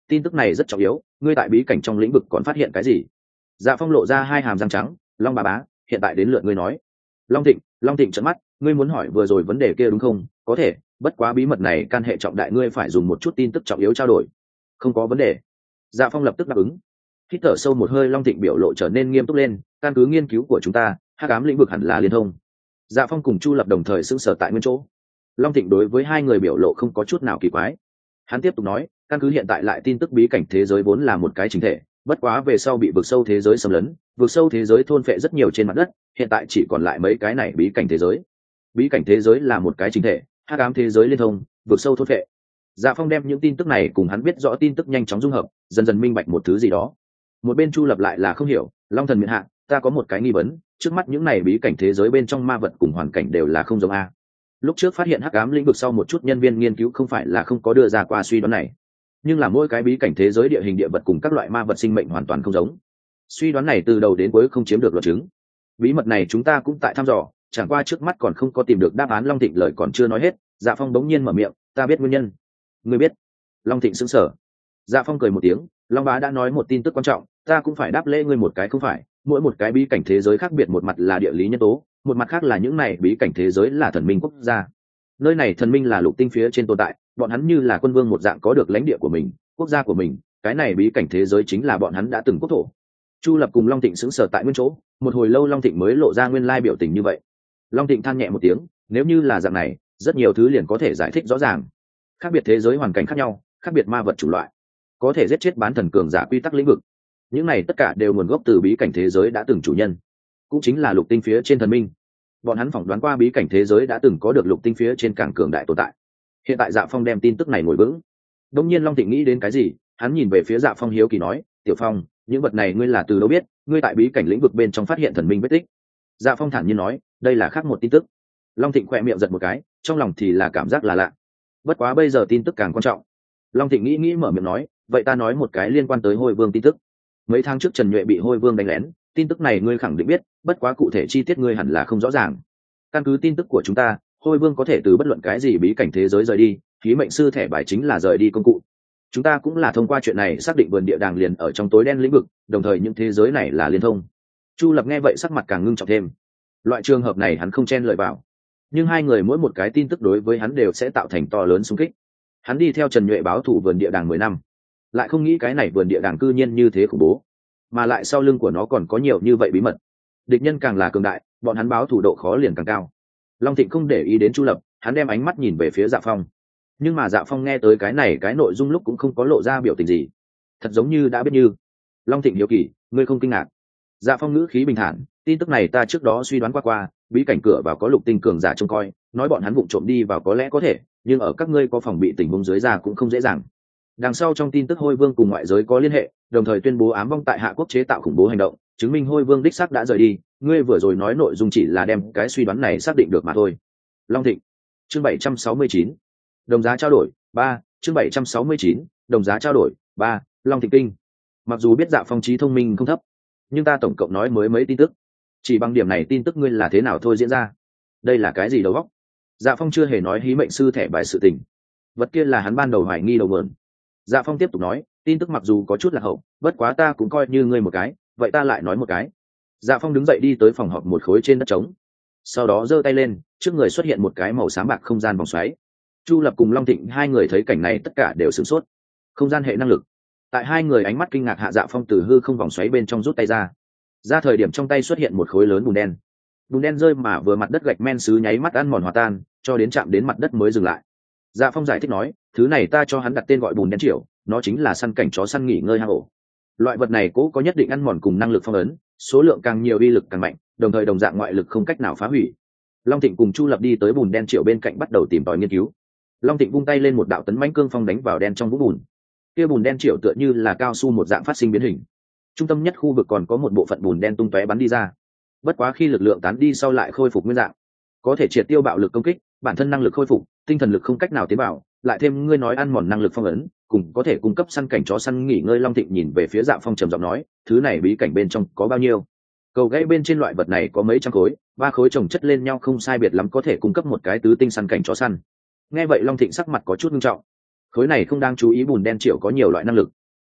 tin tức này rất trọng yếu, ngươi tại bí cảnh trong lĩnh vực còn phát hiện cái gì? Dạ Phong lộ ra hai hàm răng trắng, Long bà bá, hiện tại đến lượt ngươi nói. Long Thịnh, Long Thịnh trợn mắt, ngươi muốn hỏi vừa rồi vấn đề kia đúng không? Có thể, bất quá bí mật này can hệ trọng đại, ngươi phải dùng một chút tin tức trọng yếu trao đổi. Không có vấn đề. Dạ Phong lập tức đáp ứng. Hít thở sâu một hơi, Long Thịnh biểu lộ trở nên nghiêm túc lên, căn cứ nghiên cứu của chúng ta, hắc ám lĩnh vực hẳn là liên thông. Dạ Phong cùng Chu Lập đồng thời sững sờ tại nguyên chỗ. Long Thịnh đối với hai người biểu lộ không có chút nào kỳ quái. Hắn tiếp tục nói, căn cứ hiện tại lại tin tức bí cảnh thế giới vốn là một cái chính thể, bất quá về sau bị vực sâu thế giới xâm lấn, vực sâu thế giới thôn phệ rất nhiều trên mặt đất, hiện tại chỉ còn lại mấy cái này bí cảnh thế giới. Bí cảnh thế giới là một cái chính thể, hắc ám thế giới liên thông, vực sâu thôn phệ. Dạ Phong đem những tin tức này cùng hắn biết rõ tin tức nhanh chóng dung hợp, dần dần minh bạch một thứ gì đó. Một bên Chu Lập lại là không hiểu, Long Thần miện hạ, ta có một cái nghi vấn, trước mắt những này bí cảnh thế giới bên trong ma vật cùng hoàn cảnh đều là không giống a. Lúc trước phát hiện hắc ám lĩnh vực sau một chút nhân viên nghiên cứu không phải là không có đưa ra qua suy đoán này, nhưng là mỗi cái bí cảnh thế giới địa hình địa vật cùng các loại ma vật sinh mệnh hoàn toàn không giống. Suy đoán này từ đầu đến cuối không chiếm được luận chứng. Bí mật này chúng ta cũng tại thăm dò, chẳng qua trước mắt còn không có tìm được đáp án. Long Thịnh lời còn chưa nói hết, Dạ Phong bỗng nhiên mở miệng, ta biết nguyên nhân. Ngươi biết? Long Thịnh sững sờ. Dạ Phong cười một tiếng, Long bá đã nói một tin tức quan trọng, ta cũng phải đáp lễ ngươi một cái không phải. Mỗi một cái bí cảnh thế giới khác biệt, một mặt là địa lý nhân tố, một mặt khác là những này bí cảnh thế giới là thần minh quốc gia. Nơi này thần minh là lục tinh phía trên tồn tại, bọn hắn như là quân vương một dạng có được lãnh địa của mình, quốc gia của mình, cái này bí cảnh thế giới chính là bọn hắn đã từng quốc thổ. Chu Lập cùng Long Thịnh sững sờ tại nguyên chỗ, một hồi lâu Long Thịnh mới lộ ra nguyên lai biểu tình như vậy. Long Thịnh than nhẹ một tiếng, nếu như là dạng này, rất nhiều thứ liền có thể giải thích rõ ràng. Khác biệt thế giới hoàn cảnh khác nhau, khác biệt ma vật chủng loại, có thể giết chết bán thần cường giả quy tắc lĩnh vực, những này tất cả đều nguồn gốc từ bí cảnh thế giới đã từng chủ nhân, cũng chính là lục tinh phía trên thần minh. Bọn hắn phỏng đoán qua bí cảnh thế giới đã từng có được lục tinh phía trên càng cường đại tồn tại. Hiện tại Dạ Phong đem tin tức này ngồi vững. Đông nhiên Long Thịnh nghĩ đến cái gì, hắn nhìn về phía Dạ Phong hiếu kỳ nói, Tiểu Phong, những vật này ngươi là từ đâu biết? Ngươi tại bí cảnh lĩnh vực bên trong phát hiện thần minh vết tích. Dạ Phong thản nhiên nói, đây là khác một tin tức. Long Thịnh khỏe miệng giật một cái, trong lòng thì là cảm giác là lạ. Bất quá bây giờ tin tức càng quan trọng. Long Thịnh nghĩ nghĩ mở miệng nói, vậy ta nói một cái liên quan tới Hôi Vương tin tức. Mấy tháng trước Trần Nhuệ bị Hôi Vương đánh lén, tin tức này ngươi khẳng định biết, bất quá cụ thể chi tiết ngươi hẳn là không rõ ràng. Căn cứ tin tức của chúng ta, Hôi Vương có thể từ bất luận cái gì bí cảnh thế giới rời đi, khí mệnh sư thẻ bài chính là rời đi công cụ. Chúng ta cũng là thông qua chuyện này xác định vườn địa đàng liền ở trong tối đen lĩnh vực, đồng thời những thế giới này là liên thông. Chu Lập nghe vậy sắc mặt càng ngưng trọng thêm. Loại trường hợp này hắn không chen lời vào, nhưng hai người mỗi một cái tin tức đối với hắn đều sẽ tạo thành to lớn xung kích. Hắn đi theo Trần Nhuệ báo thù vườn địa đàng mười năm, lại không nghĩ cái này vườn địa đàng cư nhiên như thế khủng bố, mà lại sau lưng của nó còn có nhiều như vậy bí mật. Địch nhân càng là cường đại, bọn hắn báo thù độ khó liền càng cao. Long Thịnh không để ý đến Chu Lập, hắn đem ánh mắt nhìn về phía Dạ Phong. Nhưng mà Dạ Phong nghe tới cái này cái nội dung lúc cũng không có lộ ra biểu tình gì, thật giống như đã biết như. Long Thịnh hiếu kỳ, ngươi không kinh ngạc? Dạ Phong ngữ khí bình thản, tin tức này ta trước đó suy đoán qua qua, bí cảnh cửa vào có lục tinh cường giả trông coi, nói bọn hắn vụng trộm đi vào có lẽ có thể, nhưng ở các ngươi có phòng bị tình huống dưới ra cũng không dễ dàng. Đằng sau trong tin tức Hôi Vương cùng ngoại giới có liên hệ, đồng thời tuyên bố ám vong tại Hạ Quốc chế tạo khủng bố hành động, chứng minh Hôi Vương đích xác đã rời đi. Ngươi vừa rồi nói nội dung chỉ là đem cái suy đoán này xác định được mà thôi. Long Thịnh. Chương bảy trăm sáu mươi chín. Đồng giá trao đổi ba. Chương bảy trăm sáu mươi chín. Đồng giá trao đổi ba. Long Thịnh kinh. Mặc dù biết Dạ Phong trí thông minh không thấp, nhưng ta tổng cộng nói mới mấy tin tức, chỉ bằng điểm này tin tức ngươi là thế nào thôi diễn ra? Đây là cái gì đầu óc? Dạ Phong chưa hề nói hí mệnh sư thẻ bài sự tình, vật kia là hắn ban đầu hoài nghi đầu mượn. Dạ Phong tiếp tục nói, tin tức mặc dù có chút là hậu, bất quá ta cũng coi như ngươi một cái, vậy ta lại nói một cái. Dạ Phong đứng dậy đi tới phòng họp một khối trên đất trống, sau đó giơ tay lên, trước người xuất hiện một cái màu xám bạc không gian vòng xoáy. Chu Lập cùng Long Thịnh hai người thấy cảnh này tất cả đều sửng sốt. Không gian hệ năng lực. Tại hai người ánh mắt kinh ngạc hạ, Dạ Phong từ hư không vòng xoáy bên trong rút tay ra. Ra thời điểm trong tay xuất hiện một khối lớn bùn đen. Bùn đen rơi mà vừa mặt đất gạch men sứ nháy mắt ăn mòn hòa tan, cho đến chạm đến mặt đất mới dừng lại. Dạ Phong giải thích nói, thứ này ta cho hắn đặt tên gọi bùn đen triểu, nó chính là săn cảnh chó săn nghỉ ngơi hang ổ. Loại vật này cố có nhất định ăn mòn cùng năng lực phong ấn, số lượng càng nhiều uy lực càng mạnh, đồng thời đồng dạng ngoại lực không cách nào phá hủy. Long Thịnh cùng Chu Lập đi tới bùn đen triểu bên cạnh bắt đầu tìm tòi nghiên cứu. Long Thịnh vung tay lên một đạo tấn mãnh cương phong đánh vào đen trong vũng bùn. Kia bùn đen triểu tựa như là cao su một dạng phát sinh biến hình. Trung tâm nhất khu vực còn có một bộ phận bùn đen tung tóe bắn đi ra. Bất quá khi lực lượng tán đi sau lại khôi phục nguyên dạng, có thể triệt tiêu bạo lực công kích, bản thân năng lực khôi phục, tinh thần lực không cách nào tiến vào, lại thêm ngươi nói ăn mòn năng lực phong ấn, cùng có thể cung cấp săn cảnh chó săn nghỉ ngơi. Long Thịnh nhìn về phía Dạ Phong trầm giọng nói, thứ này bí cảnh bên trong có bao nhiêu? Cầu gãy bên trên loại vật này có mấy trăm khối, ba khối chồng chất lên nhau không sai biệt lắm có thể cung cấp một cái tứ tinh săn cảnh chó săn. Nghe vậy Long Thịnh sắc mặt có chút nghiêm trọng. Khối này không đang chú ý bùn đen triệu có nhiều loại năng lực,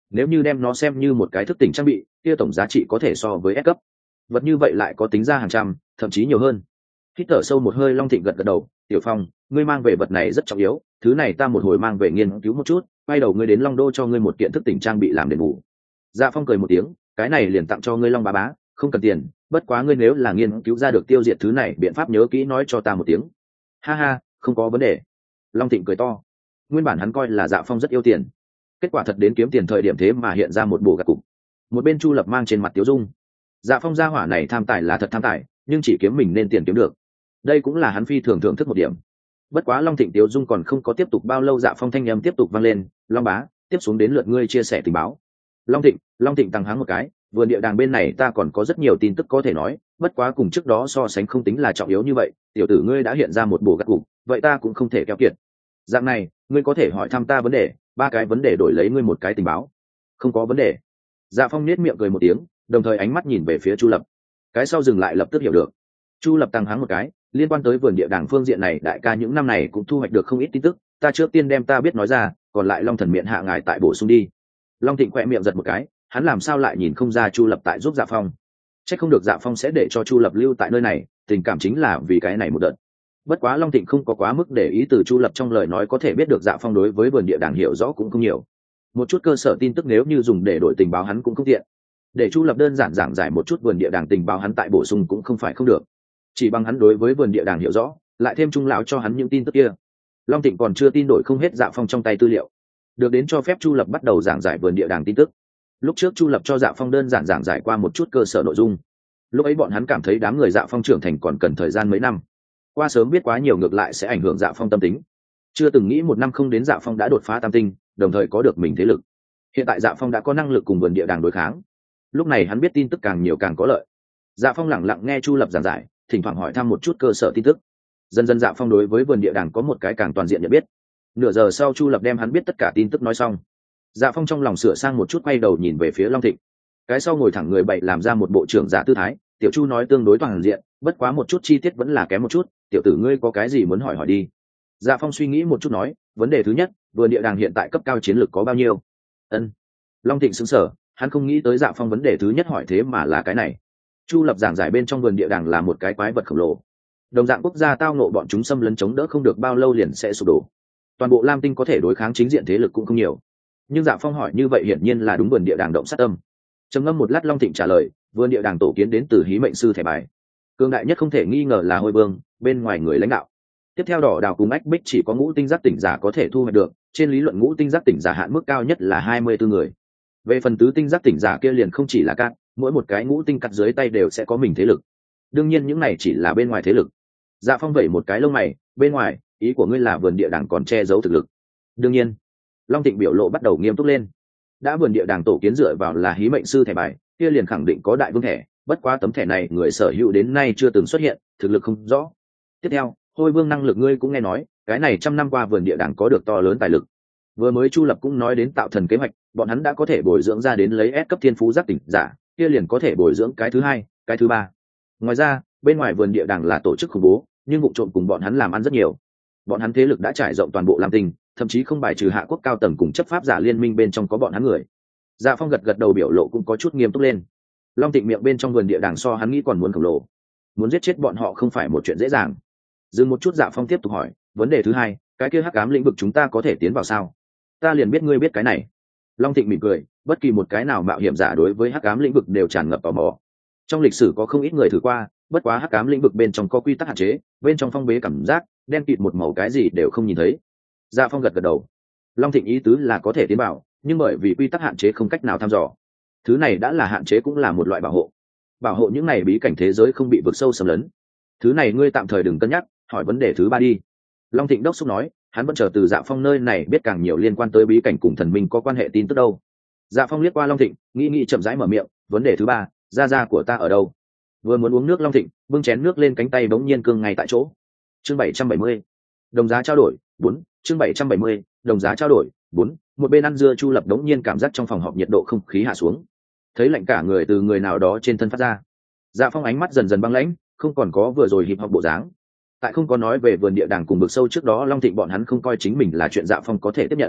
nếu như đem nó xem như một cái thức tỉnh trang bị kia tổng giá trị có thể so với S cấp. Vật như vậy lại có tính ra hàng trăm thậm chí nhiều hơn. Hít thở sâu một hơi, Long Thịnh gật gật đầu. Tiểu Phong, ngươi mang về vật này rất trọng yếu, thứ này ta một hồi mang về nghiên cứu một chút, quay đầu ngươi đến Long Đô cho ngươi một kiện thức tỉnh trang bị làm đền bù. Dạ Phong cười một tiếng, cái này liền tặng cho ngươi Long bá bá, không cần tiền, bất quá ngươi nếu là nghiên cứu ra được tiêu diệt thứ này biện pháp nhớ kỹ nói cho ta một tiếng. Ha ha, không có vấn đề. Long Thịnh cười to. Nguyên bản hắn coi là Dạ Phong rất yêu tiền, kết quả thật đến kiếm tiền thời điểm thế mà hiện ra một bộ gạt cục. Một bên Chu Lập mang trên mặt tiếu dung. Dạ Phong gia hỏa này tham tài là thật tham tài, nhưng chỉ kiếm mình nên tiền kiếm được, đây cũng là hắn phi thường thưởng thức một điểm. Bất quá Long Thịnh tiếu dung còn không có tiếp tục bao lâu, Dạ Phong thanh âm tiếp tục vang lên. Long bá, tiếp xuống đến lượt ngươi chia sẻ tình báo. Long Thịnh, Long Thịnh tăng háng một cái, vườn địa đàng bên này ta còn có rất nhiều tin tức có thể nói, bất quá cùng trước đó so sánh không tính là trọng yếu như vậy. Tiểu tử ngươi đã hiện ra một bộ gạt cục, vậy ta cũng không thể keo kiệt. Dạng này, ngươi có thể hỏi thăm ta vấn đề, ba cái vấn đề đổi lấy ngươi một cái tình báo. Không có vấn đề. Dạ Phong nết miệng cười một tiếng, đồng thời ánh mắt nhìn về phía Chu Lập. Cái sau dừng lại lập tức hiểu được. Chu Lập tăng háng một cái, liên quan tới vườn địa đàng phương diện này đại ca những năm này cũng thu hoạch được không ít tin tức, ta trước tiên đem ta biết nói ra, còn lại Long thần miệng hạ ngài tại bổ sung đi. Long Thịnh khỏe miệng giật một cái, hắn làm sao lại nhìn không ra Chu Lập tại giúp Dạ Phong. Chắc không được Dạ Phong sẽ để cho Chu Lập lưu tại nơi này, tình cảm chính là vì cái này một đợt. Bất quá Long Thịnh không có quá mức để ý, từ Chu Lập trong lời nói có thể biết được Dạ Phong đối với vườn địa đàng hiểu rõ cũng không nhiều. Một chút cơ sở tin tức nếu như dùng để đổi tình báo hắn cũng không tiện. Để Chu Lập đơn giản giảng giải một chút vườn địa đàng tình báo hắn tại bổ sung cũng không phải không được. Chỉ bằng hắn đối với vườn địa đàng hiểu rõ, lại thêm Trung lão cho hắn những tin tức kia, Long Thịnh còn chưa tin đổi không hết Dạ Phong trong tay tư liệu. Được đến cho phép, Chu Lập bắt đầu giảng giải vườn địa đàng tin tức. Lúc trước Chu Lập cho Dạ Phong đơn giản giảng giải qua một chút cơ sở nội dung. Lúc ấy bọn hắn cảm thấy đám người Dạ Phong trưởng thành còn cần thời gian mấy năm, qua sớm biết quá nhiều ngược lại sẽ ảnh hưởng Dạ Phong tâm tính. Chưa từng nghĩ một năm không đến Dạ Phong đã đột phá tam tinh, đồng thời có được mình thế lực. Hiện tại Dạ Phong đã có năng lực cùng vườn địa đàng đối kháng. Lúc này hắn biết tin tức càng nhiều càng có lợi. Dạ Phong lẳng lặng nghe Chu Lập giảng giải, thỉnh thoảng hỏi thăm một chút cơ sở tin tức. Dần dần Dạ Phong đối với vườn địa đàng có một cái càng toàn diện nhận biết. Nửa giờ sau Chu Lập đem hắn biết tất cả tin tức nói xong. Dạ Phong trong lòng sửa sang một chút, quay đầu nhìn về phía Long Thịnh. Cái sau ngồi thẳng người bậy làm ra một bộ trưởng giả tư thái. Tiểu Chu nói tương đối toàn diện, bất quá một chút chi tiết vẫn là kém một chút, tiểu tử ngươi có cái gì muốn hỏi hỏi đi. Dạ Phong suy nghĩ một chút nói, vấn đề thứ nhất, vườn địa đàng hiện tại cấp cao chiến lược có bao nhiêu? Ân. Long Thịnh sững sờ, hắn không nghĩ tới Dạ Phong vấn đề thứ nhất hỏi thế mà là cái này. Chu Lập giảng giải bên trong vườn địa đàng là một cái quái vật khổng lồ. Đồng dạng quốc gia tao nộ bọn chúng xâm lấn chống đỡ không được bao lâu liền sẽ sụp đổ. Toàn bộ Lam Tinh có thể đối kháng chính diện thế lực cũng không nhiều. Nhưng Dạ Phong hỏi như vậy hiển nhiên là đúng vườn địa đàng động sát tâm. Trầm ngâm một lát, Long Thịnh trả lời, vườn địa đàng tổ kiến đến từ Hí Mệnh Sư thẻ bài. Cường đại nhất không thể nghi ngờ là Hôi Vương, bên ngoài người lãnh đạo. Tiếp theo Đỏ Đào cùng Ách Bích chỉ có ngũ tinh giác tỉnh giả có thể thu hoạch được, trên lý luận ngũ tinh giác tỉnh giả hạn mức cao nhất là hai mươi bốn người. Về phần tứ tinh giác tỉnh giả kia liền không chỉ là cát, mỗi một cái ngũ tinh cắt dưới tay đều sẽ có mình thế lực. Đương nhiên những này chỉ là bên ngoài thế lực. Dạ Phong vẩy một cái lông mày, bên ngoài, ý của ngươi là vườn địa đàng còn che giấu thực lực? Đương nhiên. Long Thịnh biểu lộ bắt đầu nghiêm túc lên. Đã vườn địa đàng tổ kiến dựa vào là Hí Mệnh Sư thẻ bài, kia liền khẳng định có đại vương thẻ, bất quá tấm thẻ này người sở hữu đến nay chưa từng xuất hiện, thực lực không rõ. Tiếp theo, Hôi Vương năng lực ngươi cũng nghe nói, cái này trăm năm qua vườn địa đàng có được to lớn tài lực. Vừa mới Chu Lập cũng nói đến tạo thần kế hoạch, bọn hắn đã có thể bồi dưỡng ra đến lấy S cấp thiên phú giác tỉnh giả, kia liền có thể bồi dưỡng cái thứ hai, cái thứ ba. Ngoài ra, bên ngoài vườn địa đàng là tổ chức khủng bố, nhưng vụ trộm cùng bọn hắn làm ăn rất nhiều. Bọn hắn thế lực đã trải rộng toàn bộ Lam Tinh, thậm chí không bài trừ hạ quốc cao tầng cùng chấp pháp giả liên minh bên trong có bọn hắn người. Dạ Phong gật gật đầu, biểu lộ cũng có chút nghiêm túc lên. Long Thịnh miệng bên trong vườn địa đàng so hắn nghĩ còn muốn khổng lồ, muốn giết chết bọn họ không phải một chuyện dễ dàng. Dừng một chút, Dạ Phong tiếp tục hỏi, vấn đề thứ hai, cái kia hắc ám lĩnh vực chúng ta có thể tiến vào sao? Ta liền biết ngươi biết cái này. Long Thịnh mỉm cười, bất kỳ một cái nào mạo hiểm giả đối với hắc ám lĩnh vực đều tràn ngập tò mò. Trong lịch sử có không ít người thử qua, bất quá hắc ám lĩnh vực bên trong có quy tắc hạn chế, bên trong phong bế cảm giác, đen kịt một màu, cái gì đều không nhìn thấy. Dạ Phong gật gật đầu. Long Thịnh ý tứ là có thể tiến vào, nhưng bởi vì quy tắc hạn chế không cách nào thăm dò. Thứ này đã là hạn chế cũng là một loại bảo hộ, bảo hộ những này bí cảnh thế giới không bị vượt sâu xâm lấn. Thứ này ngươi tạm thời đừng cân nhắc, hỏi vấn đề thứ ba đi. Long Thịnh đốc xúc nói, hắn vẫn chờ từ Dạ Phong nơi này biết càng nhiều liên quan tới bí cảnh cùng thần minh có quan hệ tin tức đâu. Dạ Phong liếc qua Long Thịnh, nghĩ nghĩ chậm rãi mở miệng, vấn đề thứ ba, gia gia của ta ở đâu? Vừa muốn uống nước, Long Thịnh bưng chén nước lên, cánh tay bỗng nhiên cương ngay tại chỗ. Chương bảy trăm bảy mươi, đồng giá trao đổi bốn. Chương bảy trăm bảy mươi, đồng giá trao đổi bốn. Một bên ăn dưa Chu Lập đống nhiên cảm giác trong phòng họp nhiệt độ không khí hạ xuống, thấy lạnh cả người từ người nào đó trên thân phát ra. Dạ Phong ánh mắt dần dần băng lãnh, không còn có vừa rồi hiệp học bộ dáng. Tại không có nói về vườn địa đàng cùng vực sâu trước đó, Long Thịnh bọn hắn không coi chính mình là chuyện Dạ Phong có thể tiếp nhận.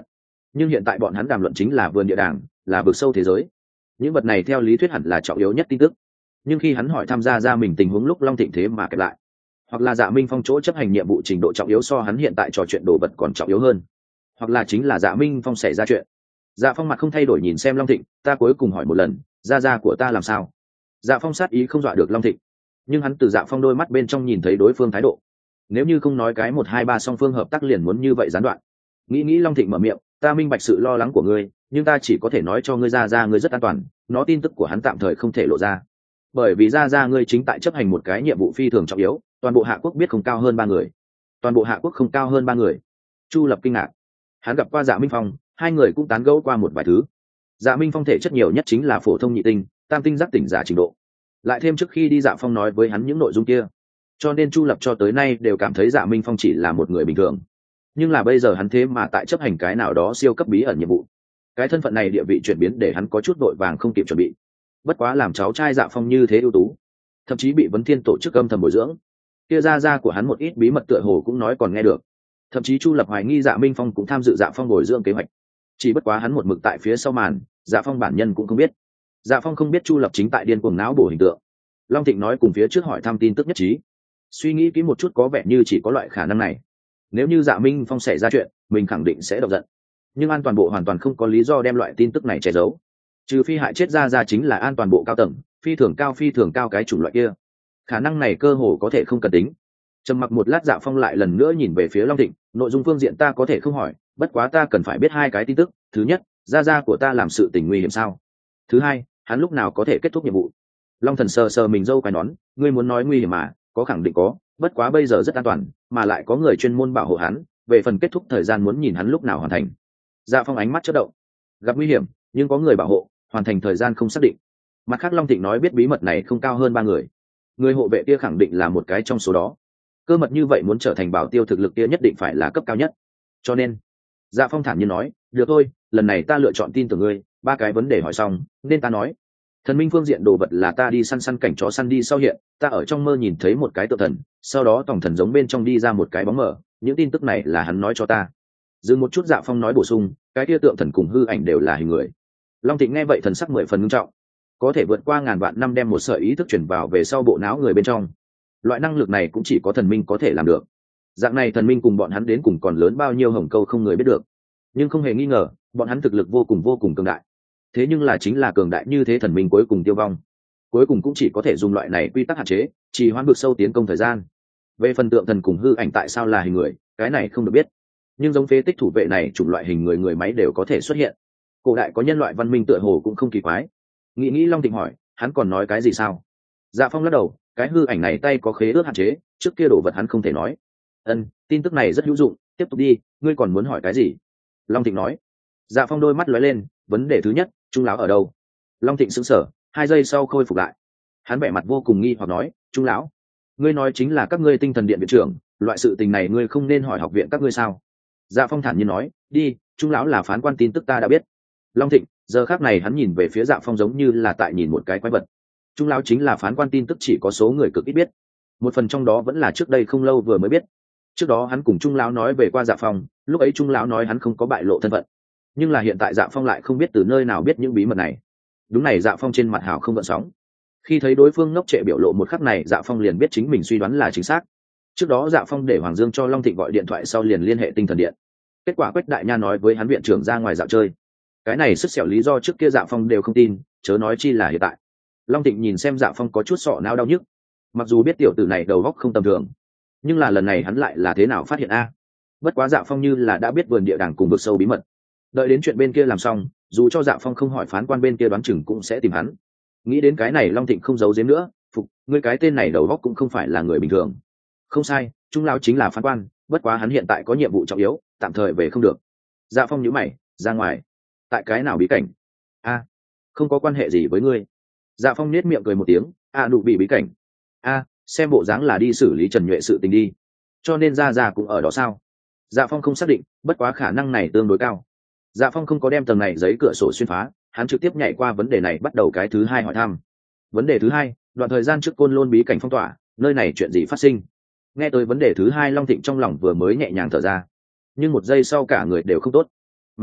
nhưng hiện tại bọn hắn đàm luận chính là vườn địa đàng, là vực sâu thế giới. Những vật này theo lý thuyết hẳn là trọng yếu nhất tin tức, nhưng khi hắn hỏi tham gia ra mình tình huống lúc Long Thịnh thế mà kẹp lại, hoặc là Dạ Minh Phong chỗ chấp hành nhiệm vụ trình độ trọng yếu so hắn hiện tại trò chuyện đồ vật còn trọng yếu hơn, hoặc là chính là Dạ Minh Phong xảy ra chuyện. Dạ Phong mặt không thay đổi nhìn xem Long Thịnh, ta cuối cùng hỏi một lần, gia gia của ta làm sao? Dạ Phong sát ý không dọa được Long Thịnh, nhưng hắn từ Dạ Phong đôi mắt bên trong nhìn thấy đối phương thái độ. Nếu như không nói cái một hai ba song phương hợp tác liền muốn như vậy gián đoạn. Nghĩ nghĩ Long Thịnh mở miệng, ta minh bạch sự lo lắng của ngươi, nhưng ta chỉ có thể nói cho ngươi gia gia ngươi rất an toàn, nó tin tức của hắn tạm thời không thể lộ ra. Bởi vì gia gia ngươi chính tại chấp hành một cái nhiệm vụ phi thường trọng yếu, toàn bộ Hạ Quốc biết không cao hơn ba người. Toàn bộ Hạ Quốc không cao hơn ba người. Chu Lập kinh ngạc. Hắn gặp qua Dạ Minh Phong, hai người cũng tán gẫu qua một vài thứ. Dạ Minh Phong thể chất nhiều nhất chính là phổ thông nhị tinh, tam tinh giác tỉnh giả trình độ. Lại thêm trước khi đi Dạ Phong nói với hắn những nội dung kia, cho nên Chu Lập cho tới nay đều cảm thấy Dạ Minh Phong chỉ là một người bình thường. Nhưng là bây giờ hắn thế mà tại chấp hành cái nào đó siêu cấp bí ẩn nhiệm vụ. Cái thân phận này địa vị chuyển biến để hắn có chút vội vàng không kịp chuẩn bị. Bất quá làm cháu trai Dạ Phong như thế ưu tú, thậm chí bị Vấn Thiên tổ chức âm thầm bồi dưỡng, kia gia gia của hắn một ít bí mật tựa hồ cũng nói còn nghe được. Thậm chí Chu Lập hoài nghi Dạ Minh Phong cũng tham dự Dạ Phong bồi dưỡng kế hoạch. Chỉ bất quá hắn một mực tại phía sau màn, Dạ Phong bản nhân cũng không biết. Dạ Phong không biết Chu Lập chính tại điên cuồng não bổ hình tượng. Long Thịnh nói cùng phía trước hỏi thăm tin tức nhất trí. Suy nghĩ kỹ một chút có vẻ như chỉ có loại khả năng này. Nếu như Dạ Minh Phong xảy ra chuyện, mình khẳng định sẽ động giận. Nhưng An Toàn Bộ hoàn toàn không có lý do đem loại tin tức này che giấu. Trừ phi hại chết ra ra chính là An Toàn Bộ cao tầng, phi thường cao phi thường cao cái chủng loại kia. Khả năng này cơ hồ có thể không cần tính. Trầm mặc một lát Dạ Phong lại lần nữa nhìn về phía Long Thịnh, nội dung phương diện ta có thể không hỏi, bất quá ta cần phải biết hai cái tin tức. Thứ nhất, gia gia của ta làm sự tình nguy hiểm sao? Thứ hai, hắn lúc nào có thể kết thúc nhiệm vụ? Long Thần sờ sờ mình râu quai nón, ngươi muốn nói nguy hiểm mà, có khẳng định có, bất quá bây giờ rất an toàn, mà lại có người chuyên môn bảo hộ hắn, về phần kết thúc thời gian muốn nhìn hắn lúc nào hoàn thành. Dạ Phong ánh mắt chớp động, gặp nguy hiểm, nhưng có người bảo hộ, hoàn thành thời gian không xác định. Mặt khác Long Thịnh nói biết bí mật này không cao hơn ba người, người hộ vệ kia khẳng định là một cái trong số đó. Cơ mật như vậy muốn trở thành bảo tiêu thực lực kia nhất định phải là cấp cao nhất. Cho nên, Dạ Phong thản nhiên nói, được thôi, lần này ta lựa chọn tin tưởng ngươi, ba cái vấn đề hỏi xong, nên ta nói. Thần minh phương diện đồ vật là ta đi săn săn cảnh chó săn đi sau hiện, ta ở trong mơ nhìn thấy một cái tượng thần, sau đó tổng thần giống bên trong đi ra một cái bóng mờ, những tin tức này là hắn nói cho ta. Dừng một chút Dạ Phong nói bổ sung, cái kia tượng thần cùng hư ảnh đều là hình người. Long Thịnh nghe vậy thần sắc mười phần nghiêm trọng, có thể vượt qua ngàn vạn năm đem một sợi ý thức chuyển vào về sau bộ não người bên trong. Loại năng lực này cũng chỉ có thần minh có thể làm được. Dạng này thần minh cùng bọn hắn đến cùng còn lớn bao nhiêu hồng câu không người biết được, nhưng không hề nghi ngờ bọn hắn thực lực vô cùng vô cùng cường đại. Thế nhưng là chính là cường đại như thế thần minh cuối cùng tiêu vong, cuối cùng cũng chỉ có thể dùng loại này quy tắc hạn chế, chỉ hoãn vực sâu tiến công thời gian. Về phần tượng thần cùng hư ảnh tại sao là hình người, cái này không được biết, nhưng giống phế tích thủ vệ này chủng loại hình người người máy đều có thể xuất hiện. Cổ đại có nhân loại văn minh tựa hồ cũng không kỳ quái. Nghĩ nghĩ Long Thịnh hỏi, hắn còn nói cái gì sao? Dạ Phong lắc đầu, cái hư ảnh này tay có khế ước hạn chế, trước kia đồ vật hắn không thể nói. Ân, tin tức này rất hữu dụng, tiếp tục đi, ngươi còn muốn hỏi cái gì? Long Thịnh nói. Dạ Phong đôi mắt lóe lên, vấn đề thứ nhất, Trung lão ở đâu? Long Thịnh sững sờ, hai giây sau khôi phục lại. Hắn vẻ mặt vô cùng nghi hoặc nói, Trung lão, ngươi nói chính là các ngươi tinh thần điện viện trưởng, loại sự tình này ngươi không nên hỏi học viện các ngươi sao? Dạ Phong thản nhiên nói, đi, Trung lão là phán quan tin tức ta đã biết. Long Thịnh, giờ khắc này hắn nhìn về phía Dạ Phong giống như là tại nhìn một cái quái vật. Trung lão chính là phán quan tin tức chỉ có số người cực ít biết, một phần trong đó vẫn là trước đây không lâu vừa mới biết. Trước đó hắn cùng Trung lão nói về qua Dạ Phong, lúc ấy Trung lão nói hắn không có bại lộ thân phận, nhưng là hiện tại Dạ Phong lại không biết từ nơi nào biết những bí mật này. Đúng này, Dạ Phong trên mặt hào không gợn sóng. Khi thấy đối phương ngốc trệ biểu lộ một khắc này, Dạ Phong liền biết chính mình suy đoán là chính xác. Trước đó Dạ Phong để Hoàng Dương cho Long Thịnh gọi điện thoại sau liền liên hệ tinh thần điện, kết quả Quách Đại Nha nói với hắn viện trưởng ra ngoài dạo chơi. Cái này sức xẻo lý do trước kia Dạ Phong đều không tin, chớ nói chi là hiện tại. Long Thịnh nhìn xem Dạ Phong có chút sọ não đau nhức, mặc dù biết tiểu tử này đầu óc không tầm thường, nhưng là lần này hắn lại là thế nào phát hiện a? Bất quá Dạ Phong như là đã biết vườn địa đàng cùng vực sâu bí mật, đợi đến chuyện bên kia làm xong, dù cho Dạ Phong không hỏi phán quan bên kia đoán chừng cũng sẽ tìm hắn. Nghĩ đến cái này Long Thịnh không giấu giếm nữa, phục, ngươi cái tên này đầu óc cũng không phải là người bình thường. Không sai, Trung lão chính là phán quan, bất quá hắn hiện tại có nhiệm vụ trọng yếu, tạm thời về không được. Dạ Phong nhíu mày, ra ngoài. Tại cái nào bí cảnh? A, không có quan hệ gì với ngươi. Dạ Phong nết miệng cười một tiếng, a nụ bị bí cảnh. A, xem bộ dáng là đi xử lý Trần Nhuệ sự tình đi, cho nên ra ra cũng ở đó sao? Dạ Phong không xác định, bất quá khả năng này tương đối cao. Dạ Phong không có đem tầng này giấy cửa sổ xuyên phá, hắn trực tiếp nhảy qua vấn đề này bắt đầu cái thứ hai hỏi thăm. Vấn đề thứ hai, đoạn thời gian trước Côn Lôn bí cảnh phong tỏa, nơi này chuyện gì phát sinh? Nghe tới vấn đề thứ hai, Long Thịnh trong lòng vừa mới nhẹ nhàng thở ra, nhưng một giây sau cả người đều không tốt. Mẹ nó,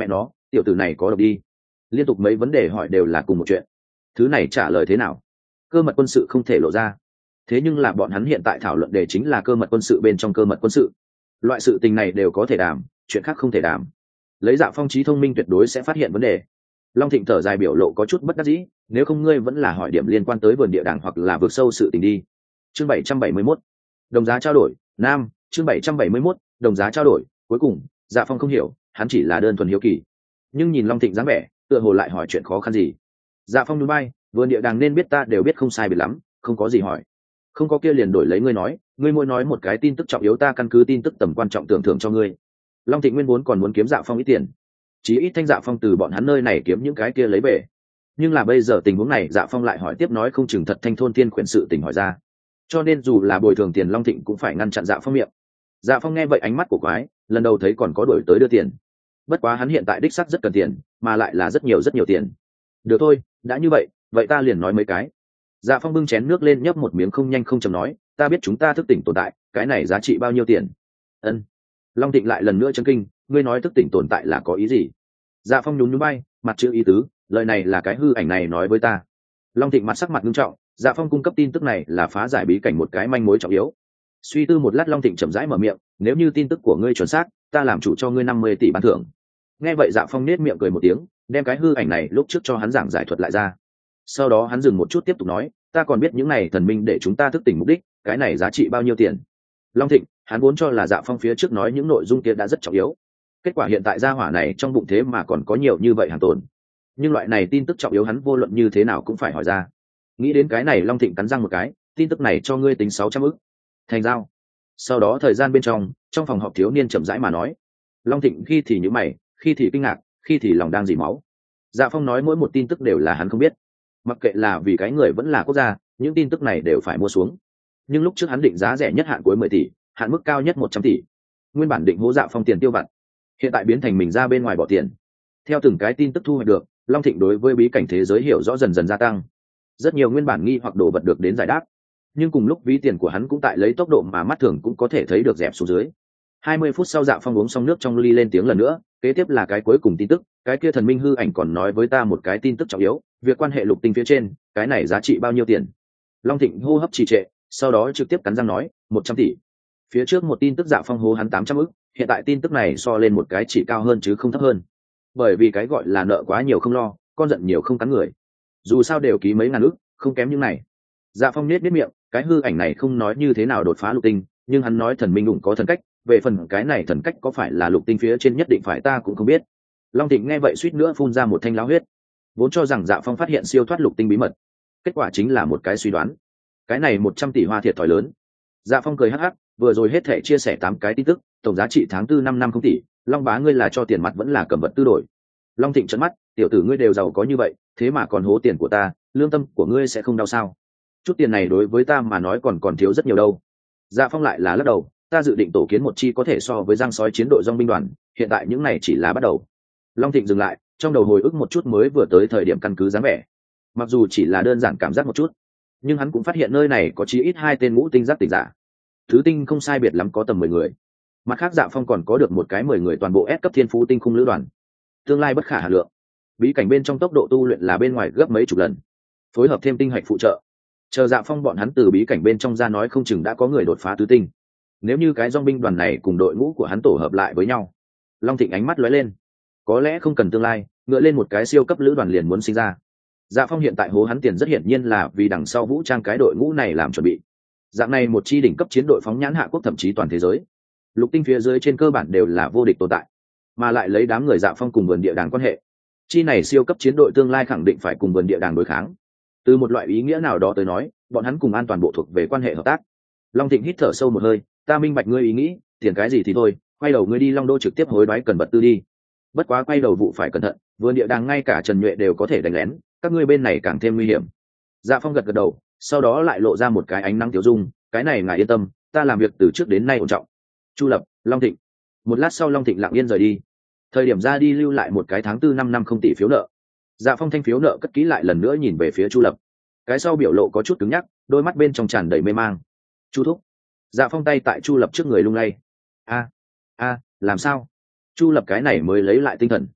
tiểu tử này có độc đi. Liên tục mấy vấn đề hỏi đều là cùng một chuyện, thứ này trả lời thế nào? Cơ mật quân sự không thể lộ ra. Thế nhưng là bọn hắn hiện tại thảo luận đề chính là cơ mật quân sự bên trong cơ mật quân sự, loại sự tình này đều có thể đàm, chuyện khác không thể đàm. Lấy Dạ Phong trí thông minh tuyệt đối sẽ phát hiện vấn đề. Long Thịnh thở dài biểu lộ có chút bất đắc dĩ, nếu không ngươi vẫn là hỏi điểm liên quan tới vườn địa đàng hoặc là vượt sâu sự tình đi. Chương bảy trăm bảy mươi mốt, đồng giá trao đổi, nam. Chương bảy trăm bảy mươi mốt, đồng giá trao đổi. Cuối cùng Dạ Phong không hiểu, hắn chỉ là đơn thuần hiếu kỳ, nhưng nhìn Long Thịnh dáng vẻ tựa hồ lại hỏi chuyện khó khăn gì. Dạ Phong nhún vai, vườn địa đàng nên biết ta đều biết không sai biệt lắm, không có gì hỏi. Không có kia liền đổi lấy ngươi nói, ngươi mỗi nói một cái tin tức trọng yếu ta căn cứ tin tức tầm quan trọng tưởng thưởng cho ngươi. Long Thịnh nguyên vốn còn muốn kiếm Dạ Phong ít tiền, chí ít thanh Dạ Phong từ bọn hắn nơi này kiếm những cái kia lấy về, nhưng là bây giờ tình huống này Dạ Phong lại hỏi tiếp nói không chừng thật thanh thôn tiên khuyển sự tình hỏi ra, cho nên dù là bồi thường tiền Long Thịnh cũng phải ngăn chặn Dạ Phong miệng. Dạ Phong nghe vậy ánh mắt của quái, lần đầu thấy còn có đổi tới đưa tiền. Bất quá hắn hiện tại đích xác rất cần tiền, mà lại là rất nhiều rất nhiều tiền. Được thôi, đã như vậy, vậy ta liền nói mấy cái. Dạ Phong bưng chén nước lên nhấp một miếng không nhanh không chậm nói, ta biết chúng ta thức tỉnh tồn tại, cái này giá trị bao nhiêu tiền? Ân. Long Thịnh lại lần nữa chấn kinh, ngươi nói thức tỉnh tồn tại là có ý gì? Dạ Phong nhún nhún bay, mặt chữ ý tứ, lời này là cái hư ảnh này nói với ta. Long Thịnh mặt sắc mặt nghiêm trọng, Dạ Phong cung cấp tin tức này là phá giải bí cảnh một cái manh mối trọng yếu. Suy tư một lát Long Thịnh chậm rãi mở miệng, nếu như tin tức của ngươi chuẩn xác, ta làm chủ cho ngươi năm mươi tỷ ban thưởng. Nghe vậy Dạ Phong nết miệng cười một tiếng, đem cái hư ảnh này lúc trước cho hắn giảng giải thuật lại ra. Sau đó hắn dừng một chút tiếp tục nói, ta còn biết những này thần minh để chúng ta thức tỉnh mục đích, cái này giá trị bao nhiêu tiền? Long Thịnh, hắn vốn cho là Dạ Phong phía trước nói những nội dung kia đã rất trọng yếu, kết quả hiện tại gia hỏa này trong bụng thế mà còn có nhiều như vậy hàng tồn, nhưng loại này tin tức trọng yếu hắn vô luận như thế nào cũng phải hỏi ra. Nghĩ đến cái này Long Thịnh cắn răng một cái, tin tức này cho ngươi tính sáu trăm ức thành giao. Sau đó thời gian bên trong trong phòng họp thiếu niên chậm rãi mà nói. Long Thịnh khi thì nhíu mày, khi thì kinh ngạc, khi thì lòng đang dỉ máu. Dạ Phong nói mỗi một tin tức đều là hắn không biết, mặc kệ là vì cái người vẫn là quốc gia, những tin tức này đều phải mua xuống. Nhưng lúc trước hắn định giá rẻ nhất hạn cuối mười tỷ, hạn mức cao nhất một trăm tỷ. Nguyên bản định hố Dạ Phong tiền tiêu vặt, hiện tại biến thành mình ra bên ngoài bỏ tiền. Theo từng cái tin tức thu hoạch được, Long Thịnh đối với bí cảnh thế giới hiểu rõ dần dần gia tăng. Rất nhiều nguyên bản nghi hoặc đồ vật được đến giải đáp, nhưng cùng lúc ví tiền của hắn cũng tại lấy tốc độ mà mắt thường cũng có thể thấy được dẹp xuống dưới. Hai mươi phút sau Dạ Phong uống xong nước trong ly lên tiếng lần nữa, kế tiếp là cái cuối cùng tin tức, cái kia thần minh hư ảnh còn nói với ta một cái tin tức trọng yếu, việc quan hệ lục tinh phía trên, cái này giá trị bao nhiêu tiền? Long Thịnh hô hấp trì trệ, sau đó trực tiếp cắn răng nói, một trăm tỷ. Phía trước một tin tức Dạ Phong hô hắn tám trăm ức, hiện tại tin tức này so lên một cái chỉ cao hơn chứ không thấp hơn. Bởi vì cái gọi là nợ quá nhiều không lo, con giận nhiều không cắn người. Dù sao đều ký mấy ngàn ức, không kém những này. Dạ Phong nết nết miệng, cái hư ảnh này không nói như thế nào đột phá lục tinh, nhưng hắn nói thần minh đụng có thần cách, về phần cái này thần cách có phải là lục tinh phía trên nhất định phải ta cũng không biết. Long Thịnh nghe vậy suýt nữa phun ra một thanh láo huyết, vốn cho rằng Dạ Phong phát hiện siêu thoát lục tinh bí mật, kết quả chính là một cái suy đoán. Cái này một trăm tỷ hoa thiệt thòi lớn. Dạ Phong cười hắc hắc, vừa rồi hết thể chia sẻ tám cái tin tức, tổng giá trị tháng tư năm năm không tỷ, Long bá ngươi là cho tiền mặt vẫn là cầm vật tư đổi? Long Thịnh trợn mắt, tiểu tử ngươi đều giàu có như vậy, thế mà còn hố tiền của ta, lương tâm của ngươi sẽ không đau sao? Chút tiền này đối với ta mà nói còn còn thiếu rất nhiều đâu. Dạ Phong lại là lắc đầu, ta dự định tổ kiến một chi có thể so với giang sói chiến đội dong binh đoàn, hiện tại những này chỉ là bắt đầu. Long Thịnh dừng lại, trong đầu hồi ức một chút mới vừa tới thời điểm căn cứ dáng vẻ, mặc dù chỉ là đơn giản cảm giác một chút, nhưng hắn cũng phát hiện nơi này có chí ít hai tên ngũ tinh giác tỉnh giả, thứ tinh không sai biệt lắm có tầm mười người. Mặt khác Dạ Phong còn có được một cái mười người toàn bộ S cấp thiên phú tinh khung lữ đoàn, tương lai bất khả hà lượng. Bí cảnh bên trong tốc độ tu luyện là bên ngoài gấp mấy chục lần, phối hợp thêm tinh hạch phụ trợ, chờ Dạ Phong bọn hắn từ bí cảnh bên trong ra nói không chừng đã có người đột phá tứ tinh. Nếu như cái dong binh đoàn này cùng đội ngũ của hắn tổ hợp lại với nhau, Long Thịnh ánh mắt lóe lên, có lẽ không cần tương lai, ngựa lên một cái siêu cấp lữ đoàn liền muốn sinh ra. Dạ Phong hiện tại hố hắn tiền rất hiển nhiên là vì đằng sau vũ trang cái đội ngũ này làm chuẩn bị. Dạng này một chi đỉnh cấp chiến đội phóng nhãn hạ quốc thậm chí toàn thế giới, lục tinh phía dưới trên cơ bản đều là vô địch tồn tại, mà lại lấy đám người Dạ Phong cùng vườn địa đàng quan hệ, chi này siêu cấp chiến đội tương lai khẳng định phải cùng vườn địa đàng đối kháng. Từ một loại ý nghĩa nào đó tới nói, bọn hắn cùng an toàn bộ thuộc về quan hệ hợp tác. Long Thịnh hít thở sâu một hơi, ta minh bạch ngươi ý nghĩ, tiền cái gì thì thôi, quay đầu ngươi đi Long Đô trực tiếp hối đoái cần vật tư đi. Bất quá quay đầu vụ phải cẩn thận, vườn địa đàng ngay cả Trần Nhuệ đều có thể đánh lén, các ngươi bên này càng thêm nguy hiểm. Dạ Phong gật gật đầu, sau đó lại lộ ra một cái ánh nắng tiểu dung, cái này ngài yên tâm, ta làm việc từ trước đến nay ổn trọng. Chu Lập, Long Thịnh. Một lát sau Long Thịnh lặng yên rời đi. Thời điểm ra đi lưu lại một cái tháng tư năm năm không tỷ phiếu nợ. Dạ Phong thanh phiếu nợ cất kỹ lại lần nữa nhìn về phía Chu Lập. Cái sau biểu lộ có chút cứng nhắc, đôi mắt bên trong tràn đầy mê mang. Chu thúc. Dạ Phong tay tại Chu Lập trước người lung lay. A, a, làm sao? Chu Lập cái này mới lấy lại tinh thần.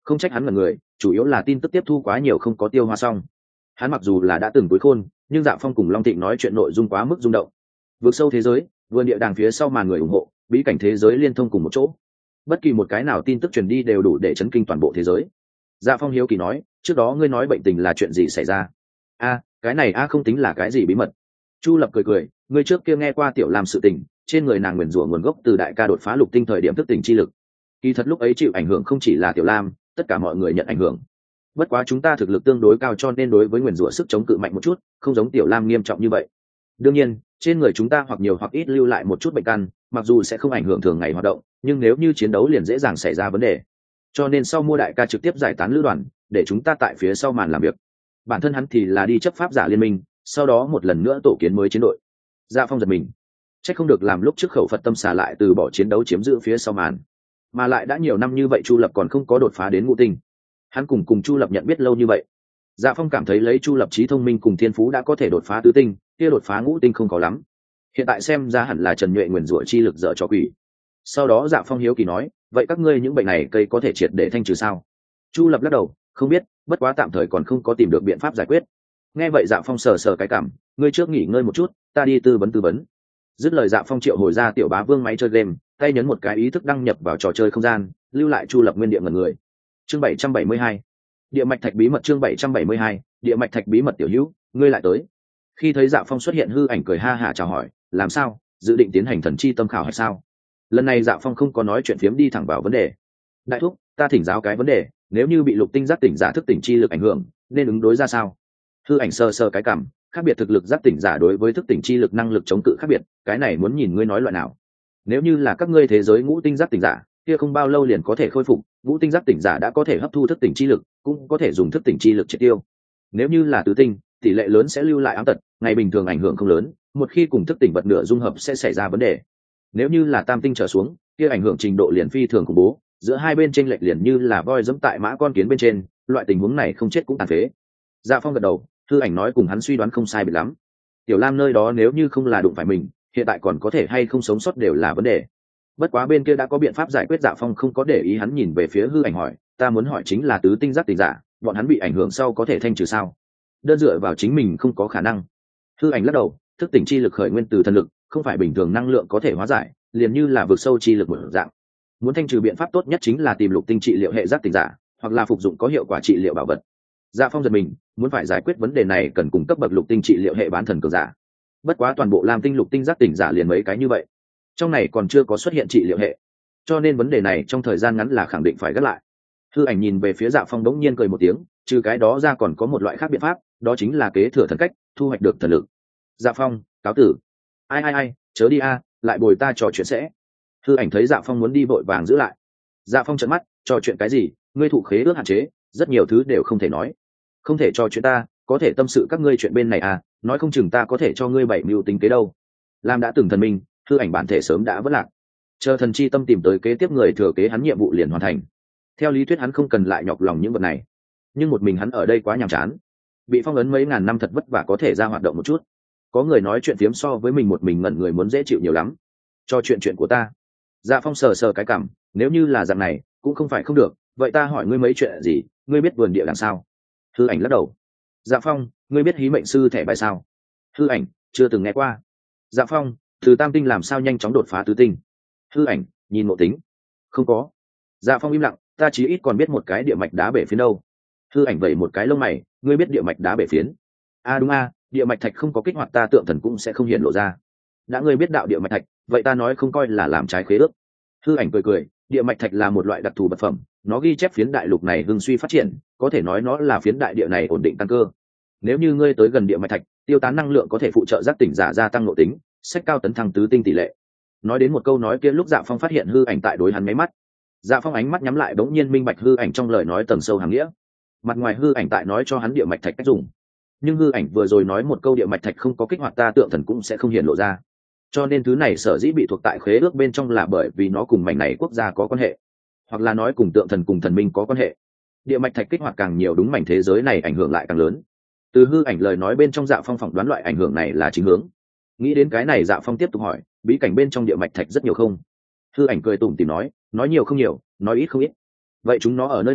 Không trách hắn ngẩn người, chủ yếu là tin tức tiếp thu quá nhiều không có tiêu hóa xong. Hắn mặc dù là đã từng túi khôn, nhưng Dạ Phong cùng Long Thịnh nói chuyện nội dung quá mức rung động. Vượt sâu thế giới, vườn địa đàng phía sau màn người ủng hộ, bí cảnh thế giới liên thông cùng một chỗ. Bất kỳ một cái nào tin tức truyền đi đều đủ để chấn kinh toàn bộ thế giới. Dạ Phong hiếu kỳ nói, trước đó ngươi nói bệnh tình là chuyện gì xảy ra? A, cái này a không tính là cái gì bí mật. Chu Lập cười cười, ngươi trước kia nghe qua Tiểu Lam sự tình, trên người nàng nguyền rủa nguồn gốc từ đại ca đột phá lục tinh thời điểm thức tỉnh chi lực. Kỳ thật lúc ấy chịu ảnh hưởng không chỉ là Tiểu Lam, tất cả mọi người nhận ảnh hưởng. Bất quá chúng ta thực lực tương đối cao cho nên đối với nguyền rủa sức chống cự mạnh một chút, không giống Tiểu Lam nghiêm trọng như vậy. Đương nhiên, trên người chúng ta hoặc nhiều hoặc ít lưu lại một chút bệnh căn, mặc dù sẽ không ảnh hưởng thường ngày hoạt động, nhưng nếu như chiến đấu liền dễ dàng xảy ra vấn đề. Cho nên sau mua đại ca trực tiếp giải tán lữ đoàn, để chúng ta tại phía sau màn làm việc. Bản thân hắn thì là đi chấp pháp giả liên minh, sau đó một lần nữa tổ kiến mới chiến đội. Dạ Phong giật mình, chắc không được làm lúc trước khẩu Phật tâm xả lại từ bỏ chiến đấu chiếm giữ phía sau màn, mà lại đã nhiều năm như vậy Chu Lập còn không có đột phá đến ngũ tinh. Hắn cùng cùng Chu Lập nhận biết lâu như vậy, Dạ Phong cảm thấy lấy Chu Lập trí thông minh cùng thiên phú đã có thể đột phá tứ tinh, kia đột phá ngũ tinh không có lắm. Hiện tại xem ra hẳn là Trần Nhuệ nguyền rủa chi lực dở cho quỷ. Sau đó Dạ Phong hiếu kỳ nói, vậy các ngươi những bệnh này cây có thể triệt để thanh trừ sao? Chu Lập lắc đầu, không biết, bất quá tạm thời còn không có tìm được biện pháp giải quyết. Nghe vậy Dạ Phong sờ sờ cái cảm, ngươi trước nghỉ ngơi một chút, ta đi tư vấn tư vấn. Dứt lời Dạ Phong triệu hồi ra Tiểu Bá Vương máy chơi game, tay nhấn một cái ý thức đăng nhập vào trò chơi không gian, lưu lại Chu Lập nguyên địa ngẩn người. Chương bảy trăm bảy mươi hai, địa mạch thạch bí mật. Chương bảy trăm bảy mươi hai, địa mạch thạch bí mật. Tiểu Hữu, ngươi lại tới. Khi thấy Dạ Phong xuất hiện, hư ảnh cười ha hả chào hỏi, làm sao, dự định tiến hành thần chi tâm khảo hay sao? Lần này Dạ Phong không có nói chuyện phiếm, đi thẳng vào vấn đề. Đại thúc, ta thỉnh giáo cái vấn đề, nếu như bị lục tinh giác tỉnh giả thức tỉnh chi lực ảnh hưởng, nên ứng đối ra sao? Hư ảnh sơ sơ cái cảm, khác biệt thực lực giác tỉnh giả đối với thức tỉnh chi lực năng lực chống cự khác biệt, cái này muốn nhìn ngươi nói loại nào. Nếu như là các ngươi thế giới ngũ tinh giác tỉnh giả, kia không bao lâu liền có thể khôi phục, ngũ tinh giác tỉnh giả đã có thể hấp thu thức tỉnh chi lực, cũng có thể dùng thức tỉnh chi lực triệt tiêu. Nếu như là tứ tinh, tỷ lệ lớn sẽ lưu lại ám tật, ngày bình thường ảnh hưởng không lớn, một khi cùng thức tỉnh vật nửa dung hợp sẽ xảy ra vấn đề. Nếu như là tam tinh trở xuống, kia ảnh hưởng trình độ liền phi thường khủng bố, giữa hai bên chênh lệch liền như là voi dẫm tại mã con kiến bên trên, loại tình huống này không chết cũng tàn phế. Dạ Phong gật đầu, hư ảnh nói cùng hắn suy đoán không sai biệt lắm. Tiểu Lam nơi đó nếu như không là đụng phải mình, hiện tại còn có thể hay không sống sót đều là vấn đề. Bất quá bên kia đã có biện pháp giải quyết. Dạ Phong không có để ý hắn, nhìn về phía hư ảnh hỏi, ta muốn hỏi chính là tứ tinh giác tỉnh giả, bọn hắn bị ảnh hưởng sau có thể thanh trừ sao? Đơn dựa vào chính mình không có khả năng. Hư ảnh lắc đầu, thức tỉnh chi lực khởi nguyên từ thần lực, không phải bình thường năng lượng có thể hóa giải, liền như là vượt sâu chi lực một dạng. Muốn thanh trừ biện pháp tốt nhất chính là tìm lục tinh trị liệu hệ giác tỉnh giả, hoặc là phục dụng có hiệu quả trị liệu bảo vật. Dạ Phong giật mình, muốn phải giải quyết vấn đề này cần cung cấp bậc lục tinh trị liệu hệ bán thần cường giả. Bất quá toàn bộ lam tinh lục tinh giác tỉnh giả liền mấy cái như vậy, trong này còn chưa có xuất hiện trị liệu hệ, cho nên vấn đề này trong thời gian ngắn là khẳng định phải gác lại. Hư ảnh nhìn về phía Dạ Phong đống nhiên cười một tiếng, trừ cái đó ra còn có một loại khác biện pháp, đó chính là kế thừa thần cách, thu hoạch được thần lực. Dạ Phong, cáo tử. Ai ai ai, chớ đi a, lại bồi ta trò chuyện sẽ. Hư ảnh thấy Dạ Phong muốn đi vội vàng giữ lại. Dạ Phong trợn mắt, trò chuyện cái gì, ngươi thụ khế ước hạn chế, rất nhiều thứ đều không thể nói. Không thể trò chuyện ta, có thể tâm sự các ngươi chuyện bên này à, nói không chừng ta có thể cho ngươi bảy mưu tính kế đâu. Lam đã từng thần minh, hư ảnh bản thể sớm đã vất lạc, chờ thần chi tâm tìm tới kế tiếp người thừa kế hắn, nhiệm vụ liền hoàn thành. Theo lý thuyết hắn không cần lại nhọc lòng những vật này, nhưng một mình hắn ở đây quá nhàm chán, bị phong ấn mấy ngàn năm thật vất vả có thể ra hoạt động một chút. Có người nói chuyện phiếm so với mình một mình ngẩn người muốn dễ chịu nhiều lắm. Cho chuyện chuyện của ta. Dạ Phong sờ sờ cái cảm, nếu như là dạng này cũng không phải không được, vậy ta hỏi ngươi mấy chuyện gì, ngươi biết vườn địa đằng sao? Hư ảnh lắc đầu. Dạ Phong, ngươi biết hí mệnh sư thẻ bài sao? Hư ảnh, chưa từng nghe qua. Dạ Phong, từ tam tinh làm sao nhanh chóng đột phá tứ tinh? Hư ảnh, nhìn ngộ tính. Không có. Dạ Phong im lặng, ta chí ít còn biết một cái địa mạch đá bể phiến đâu. Hư ảnh vẩy một cái lông mày, ngươi biết địa mạch đá bể phiến? A à đúng a, à, địa mạch thạch không có kích hoạt ta tượng thần cũng sẽ không hiện lộ ra. Đã ngươi biết đạo địa mạch thạch, vậy ta nói không coi là làm trái khế ước. Hư ảnh cười cười, địa mạch thạch là một loại đặc thù vật phẩm, nó ghi chép phiến đại lục này hưng suy phát triển, có thể nói nó là phiến đại địa này ổn định căn cơ. Nếu như ngươi tới gần địa mạch thạch, tiêu tán năng lượng có thể phụ trợ giác tỉnh giả gia tăng nội tính, sách cao tấn thăng tứ tinh tỷ lệ. Nói đến một câu nói kia, lúc Dạ Phong phát hiện hư ảnh tại đối hắn mấy mắt. Dạ Phong ánh mắt nhắm lại, bỗng nhiên minh bạch hư ảnh trong lời nói tầng sâu hàm nghĩa. Mặt ngoài hư ảnh tại nói cho hắn địa mạch thạch cách dùng, nhưng hư ảnh vừa rồi nói một câu địa mạch thạch không có kích hoạt ta tượng thần cũng sẽ không hiện lộ ra, cho nên thứ này sở dĩ bị thuộc tại khế ước bên trong là bởi vì nó cùng mảnh này quốc gia có quan hệ, hoặc là nói cùng tượng thần cùng thần minh có quan hệ. Địa mạch thạch kích hoạt càng nhiều, đúng mảnh thế giới này ảnh hưởng lại càng lớn. Từ hư ảnh lời nói bên trong, Dạ Phong phỏng đoán loại ảnh hưởng này là chính hướng. Nghĩ đến cái này, Dạ Phong tiếp tục hỏi, bí cảnh bên trong địa mạch thạch rất nhiều không? Hư ảnh cười tủm tỉm nói, nói nhiều không nhiều, nói ít không ít. Vậy chúng nó ở nơi nào,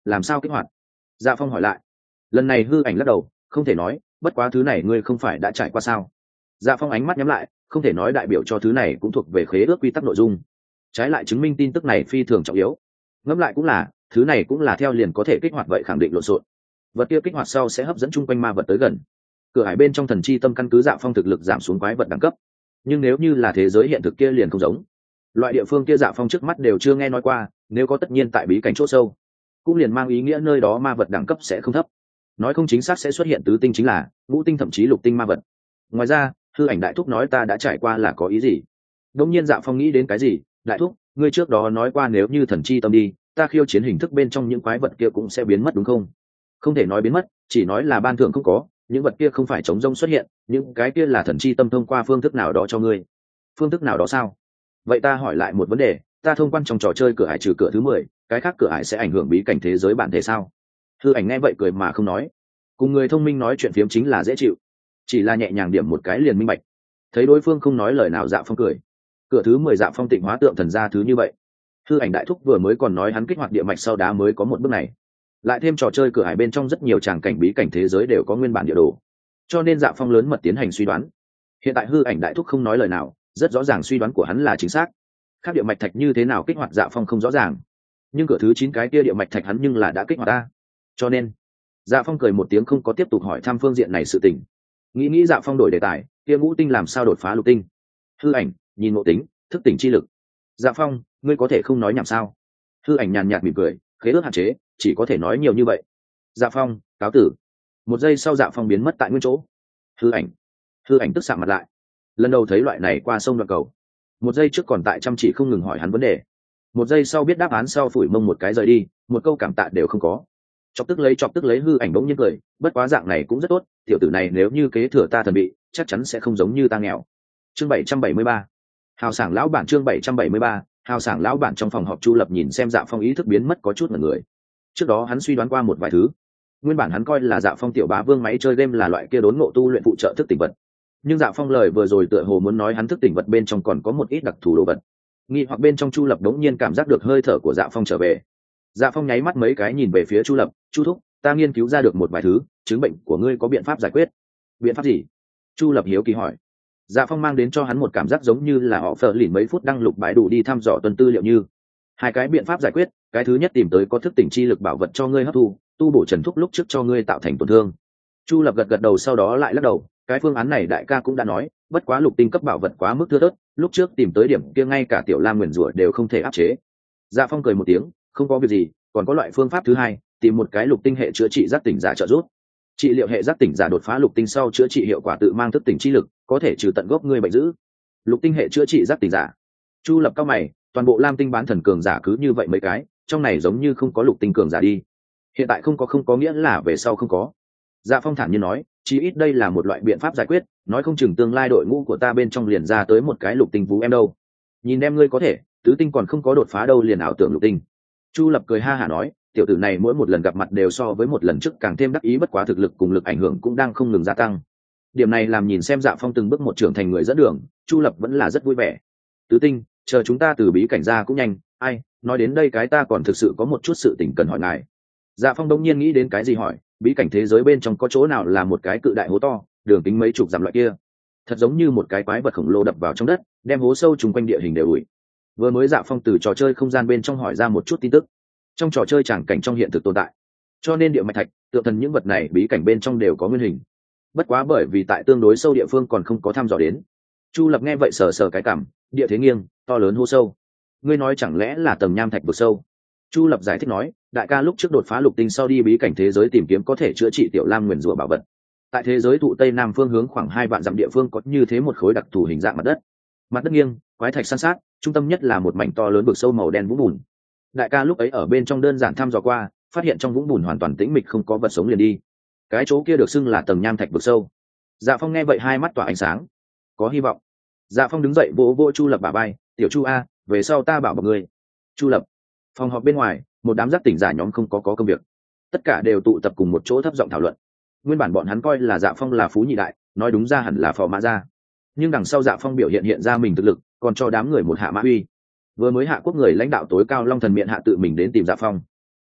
làm sao kích hoạt? Dạ Phong hỏi lại. Lần này hư ảnh lắc đầu, không thể nói, bất quá thứ này ngươi không phải đã trải qua sao? Dạ Phong ánh mắt nhắm lại, không thể nói đại biểu cho thứ này cũng thuộc về khế ước quy tắc nội dung, trái lại chứng minh tin tức này phi thường trọng yếu. Ngẫm lại cũng là, thứ này cũng là theo liền có thể kích hoạt vậy khẳng định lộn xộn. Vật kia kích hoạt sau sẽ hấp dẫn chung quanh ma vật tới gần. Cửa hải bên trong thần chi tâm căn cứ Dạ Phong thực lực giảm xuống quái vật đẳng cấp, nhưng nếu như là thế giới hiện thực kia liền không giống. Loại địa phương kia Dạ Phong trước mắt đều chưa nghe nói qua, nếu có tất nhiên tại bí cảnh chỗ sâu, cũng liền mang ý nghĩa nơi đó ma vật đẳng cấp sẽ không thấp, nói không chính xác sẽ xuất hiện tứ tinh chính là ngũ tinh thậm chí lục tinh ma vật. Ngoài ra hư ảnh đại thúc nói ta đã trải qua là có ý gì? Đông nhiên Dạ Phong nghĩ đến cái gì, đại thúc, ngươi trước đó nói qua nếu như thần chi tâm đi, ta khiêu chiến hình thức bên trong những quái vật kia cũng sẽ biến mất đúng không? Không thể nói biến mất, chỉ nói là ban thưởng không có, những vật kia không phải chống rông xuất hiện, những cái kia là thần chi tâm thông qua phương thức nào đó cho ngươi. Phương thức nào đó sao? Vậy ta hỏi lại một vấn đề, ta thông quan trong trò chơi cửa ải trừ cửa thứ mười, cái khác cửa ải sẽ ảnh hưởng bí cảnh thế giới bản thể sao? Hư ảnh nghe vậy cười mà không nói. Cùng người thông minh nói chuyện phiếm chính là dễ chịu, chỉ là nhẹ nhàng điểm một cái liền minh bạch. Thấy đối phương không nói lời nào Dạ Phong cười. Cửa thứ mười Dạ Phong tịnh hóa tượng thần gia thứ như vậy. Hư ảnh đại thúc vừa mới còn nói hắn kích hoạt địa mạch sau đá mới có một bước này, lại thêm trò chơi cửa ải bên trong rất nhiều tràng cảnh bí cảnh thế giới đều có nguyên bản địa đồ, cho nên Dạ Phong lớn mật tiến hành suy đoán. Hiện tại hư ảnh đại thúc không nói lời nào, rất rõ ràng suy đoán của hắn là chính xác. Khác địa mạch thạch như thế nào kích hoạt Dạ Phong không rõ ràng, nhưng cửa thứ chín cái kia địa mạch thạch hắn nhưng là đã kích hoạt ta, cho nên Dạ Phong cười một tiếng không có tiếp tục hỏi thăm phương diện này sự tình. Nghĩ nghĩ Dạ Phong đổi đề tài, kia ngũ tinh làm sao đột phá lục tinh? Hư ảnh nhìn ngộ tính, thức tỉnh chi lực. Dạ Phong, ngươi có thể không nói nhảm sao? Hư ảnh nhàn nhạt mỉm cười, khế ước hạn chế, chỉ có thể nói nhiều như vậy. Dạ Phong cáo tử. Một giây sau Dạ Phong biến mất tại nguyên chỗ. Hư ảnh hư ảnh tức sạm mặt lại, lần đầu thấy loại này qua sông đoạn cầu. Một giây trước còn tại chăm chỉ không ngừng hỏi hắn vấn đề, một giây sau biết đáp án sau phủi mông một cái rời đi, một câu cảm tạ đều không có. Chọc tức lấy chọc tức lấy hư ảnh bỗng nhiên cười, bất quá dạng này cũng rất tốt, tiểu tử này nếu như kế thừa ta thần bị, chắc chắn sẽ không giống như ta nghèo. Chương bảy trăm bảy mươi ba, hào sảng lão bản. Chương bảy trăm bảy mươi ba, hào sảng lão bản. Trong phòng họp Chu Lập nhìn xem Dạ Phong ý thức biến mất có chút mật người. Trước đó hắn suy đoán qua một vài thứ, nguyên bản hắn coi là Dạ Phong tiểu bá vương máy chơi game là loại kia đốn ngộ tu luyện phụ trợ thức tỉnh vật, nhưng Dạ Phong lời vừa rồi tựa hồ muốn nói hắn thức tỉnh vật bên trong còn có một ít đặc thù đồ vật. Nghi hoặc bên trong Chu Lập đống nhiên cảm giác được hơi thở của Dạ Phong trở về. Dạ Phong nháy mắt mấy cái nhìn về phía Chu Lập, Chu thúc, ta nghiên cứu ra được một vài thứ, chứng bệnh của ngươi có biện pháp giải quyết. Biện pháp gì? Chu Lập hiếu kỳ hỏi. Dạ Phong mang đến cho hắn một cảm giác giống như là họ phờ lìn mấy phút đăng lục bãi đủ đi thăm dò tuần tư liệu như. Hai cái biện pháp giải quyết, cái thứ nhất tìm tới có thức tỉnh chi lực bảo vật cho ngươi hấp thu, tu bổ trần thúc lúc trước cho ngươi tạo thành tổn thương. Chu Lập gật gật đầu sau đó lại lắc đầu, cái phương án này đại ca cũng đã nói, bất quá lục tinh cấp bảo vật quá mức thưa thớt, lúc trước tìm tới điểm kia ngay cả tiểu lam nguyền rủa đều không thể áp chế. Dạ Phong cười một tiếng, không có việc gì, còn có loại phương pháp thứ hai, tìm một cái lục tinh hệ chữa trị giác tỉnh giả trợ giúp. Trị liệu hệ giác tỉnh giả đột phá lục tinh sau chữa trị hiệu quả tự mang thức tỉnh chi lực, có thể trừ tận gốc ngươi bệnh dữ. Lục tinh hệ chữa trị giác tỉnh giả. Chu Lập cao mày, toàn bộ lam tinh bán thần cường giả cứ như vậy mấy cái, trong này giống như không có lục tinh cường giả đi. Hiện tại không có không có nghĩa là về sau không có. Dạ Phong thản nhiên nói, chí ít đây là một loại biện pháp giải quyết, nói không chừng tương lai đội ngũ của ta bên trong liền ra tới một cái lục tinh vú em đâu. Nhìn em ngươi có thể, tứ tinh còn không có đột phá đâu liền ảo tưởng lục tinh. Chu Lập cười ha hả nói, tiểu tử này mỗi một lần gặp mặt đều so với một lần trước càng thêm đắc ý, bất quá thực lực cùng lực ảnh hưởng cũng đang không ngừng gia tăng. Điểm này làm nhìn xem Dạ Phong từng bước một trưởng thành người dẫn đường, Chu Lập vẫn là rất vui vẻ. Tứ tinh, chờ chúng ta từ bí cảnh ra cũng nhanh. Ai, nói đến đây cái ta còn thực sự có một chút sự tình cần hỏi ngài. Dạ Phong đông nhiên nghĩ đến cái gì hỏi, bí cảnh thế giới bên trong có chỗ nào là một cái cự đại hố to, đường kính mấy chục dặm loại kia, thật giống như một cái quái vật khổng lồ đập vào trong đất, đem hố sâu trùng quanh địa hình đều ủi. Vừa mới Dạ Phong từ trò chơi không gian bên trong hỏi ra một chút tin tức, trong trò chơi chẳng cảnh trong hiện thực tồn tại, cho nên địa mạch thạch, tượng thần những vật này bí cảnh bên trong đều có nguyên hình. Bất quá bởi vì tại tương đối sâu địa phương còn không có thăm dò đến. Chu Lập nghe vậy sờ sờ cái cằm, địa thế nghiêng, to lớn hố sâu. Ngươi nói chẳng lẽ là tầng nham thạch vực sâu? Chu Lập giải thích nói, đại ca lúc trước đột phá lục tinh sau đi bí cảnh thế giới tìm kiếm có thể chữa trị tiểu lam nguyền rủa bảo vật. Tại thế giới thụ tây nam phương hướng khoảng hai vạn dặm địa phương có như thế một khối đặc thù hình dạng mặt đất. Mặt đất nghiêng, quái thạch san sát, trung tâm nhất là một mảnh to lớn vực sâu màu đen vũng bùn. Đại ca lúc ấy ở bên trong đơn giản thăm dò qua, phát hiện trong vũng bùn hoàn toàn tĩnh mịch không có vật sống liền đi. Cái chỗ kia được xưng là tầng nham thạch vực sâu. Dạ Phong nghe vậy hai mắt tỏa ánh sáng, có hy vọng. Dạ Phong đứng dậy vỗ vỗ Chu Lập bả vai, tiểu Chu a, về sau ta bảo bọc ngươi. Chu Lập. Phòng họp bên ngoài, một đám giác tỉnh giả nhóm không có có công việc, tất cả đều tụ tập cùng một chỗ thấp giọng thảo luận. Nguyên bản bọn hắn coi là Dạ Phong là phú nhị đại, nói đúng ra hẳn là phò mã gia, nhưng đằng sau Dạ Phong biểu hiện hiện ra mình thực lực, còn cho đám người một hạ mã uy. Vừa mới hạ quốc người lãnh đạo tối cao Long Thần Miện hạ tự mình đến tìm Dạ Phong,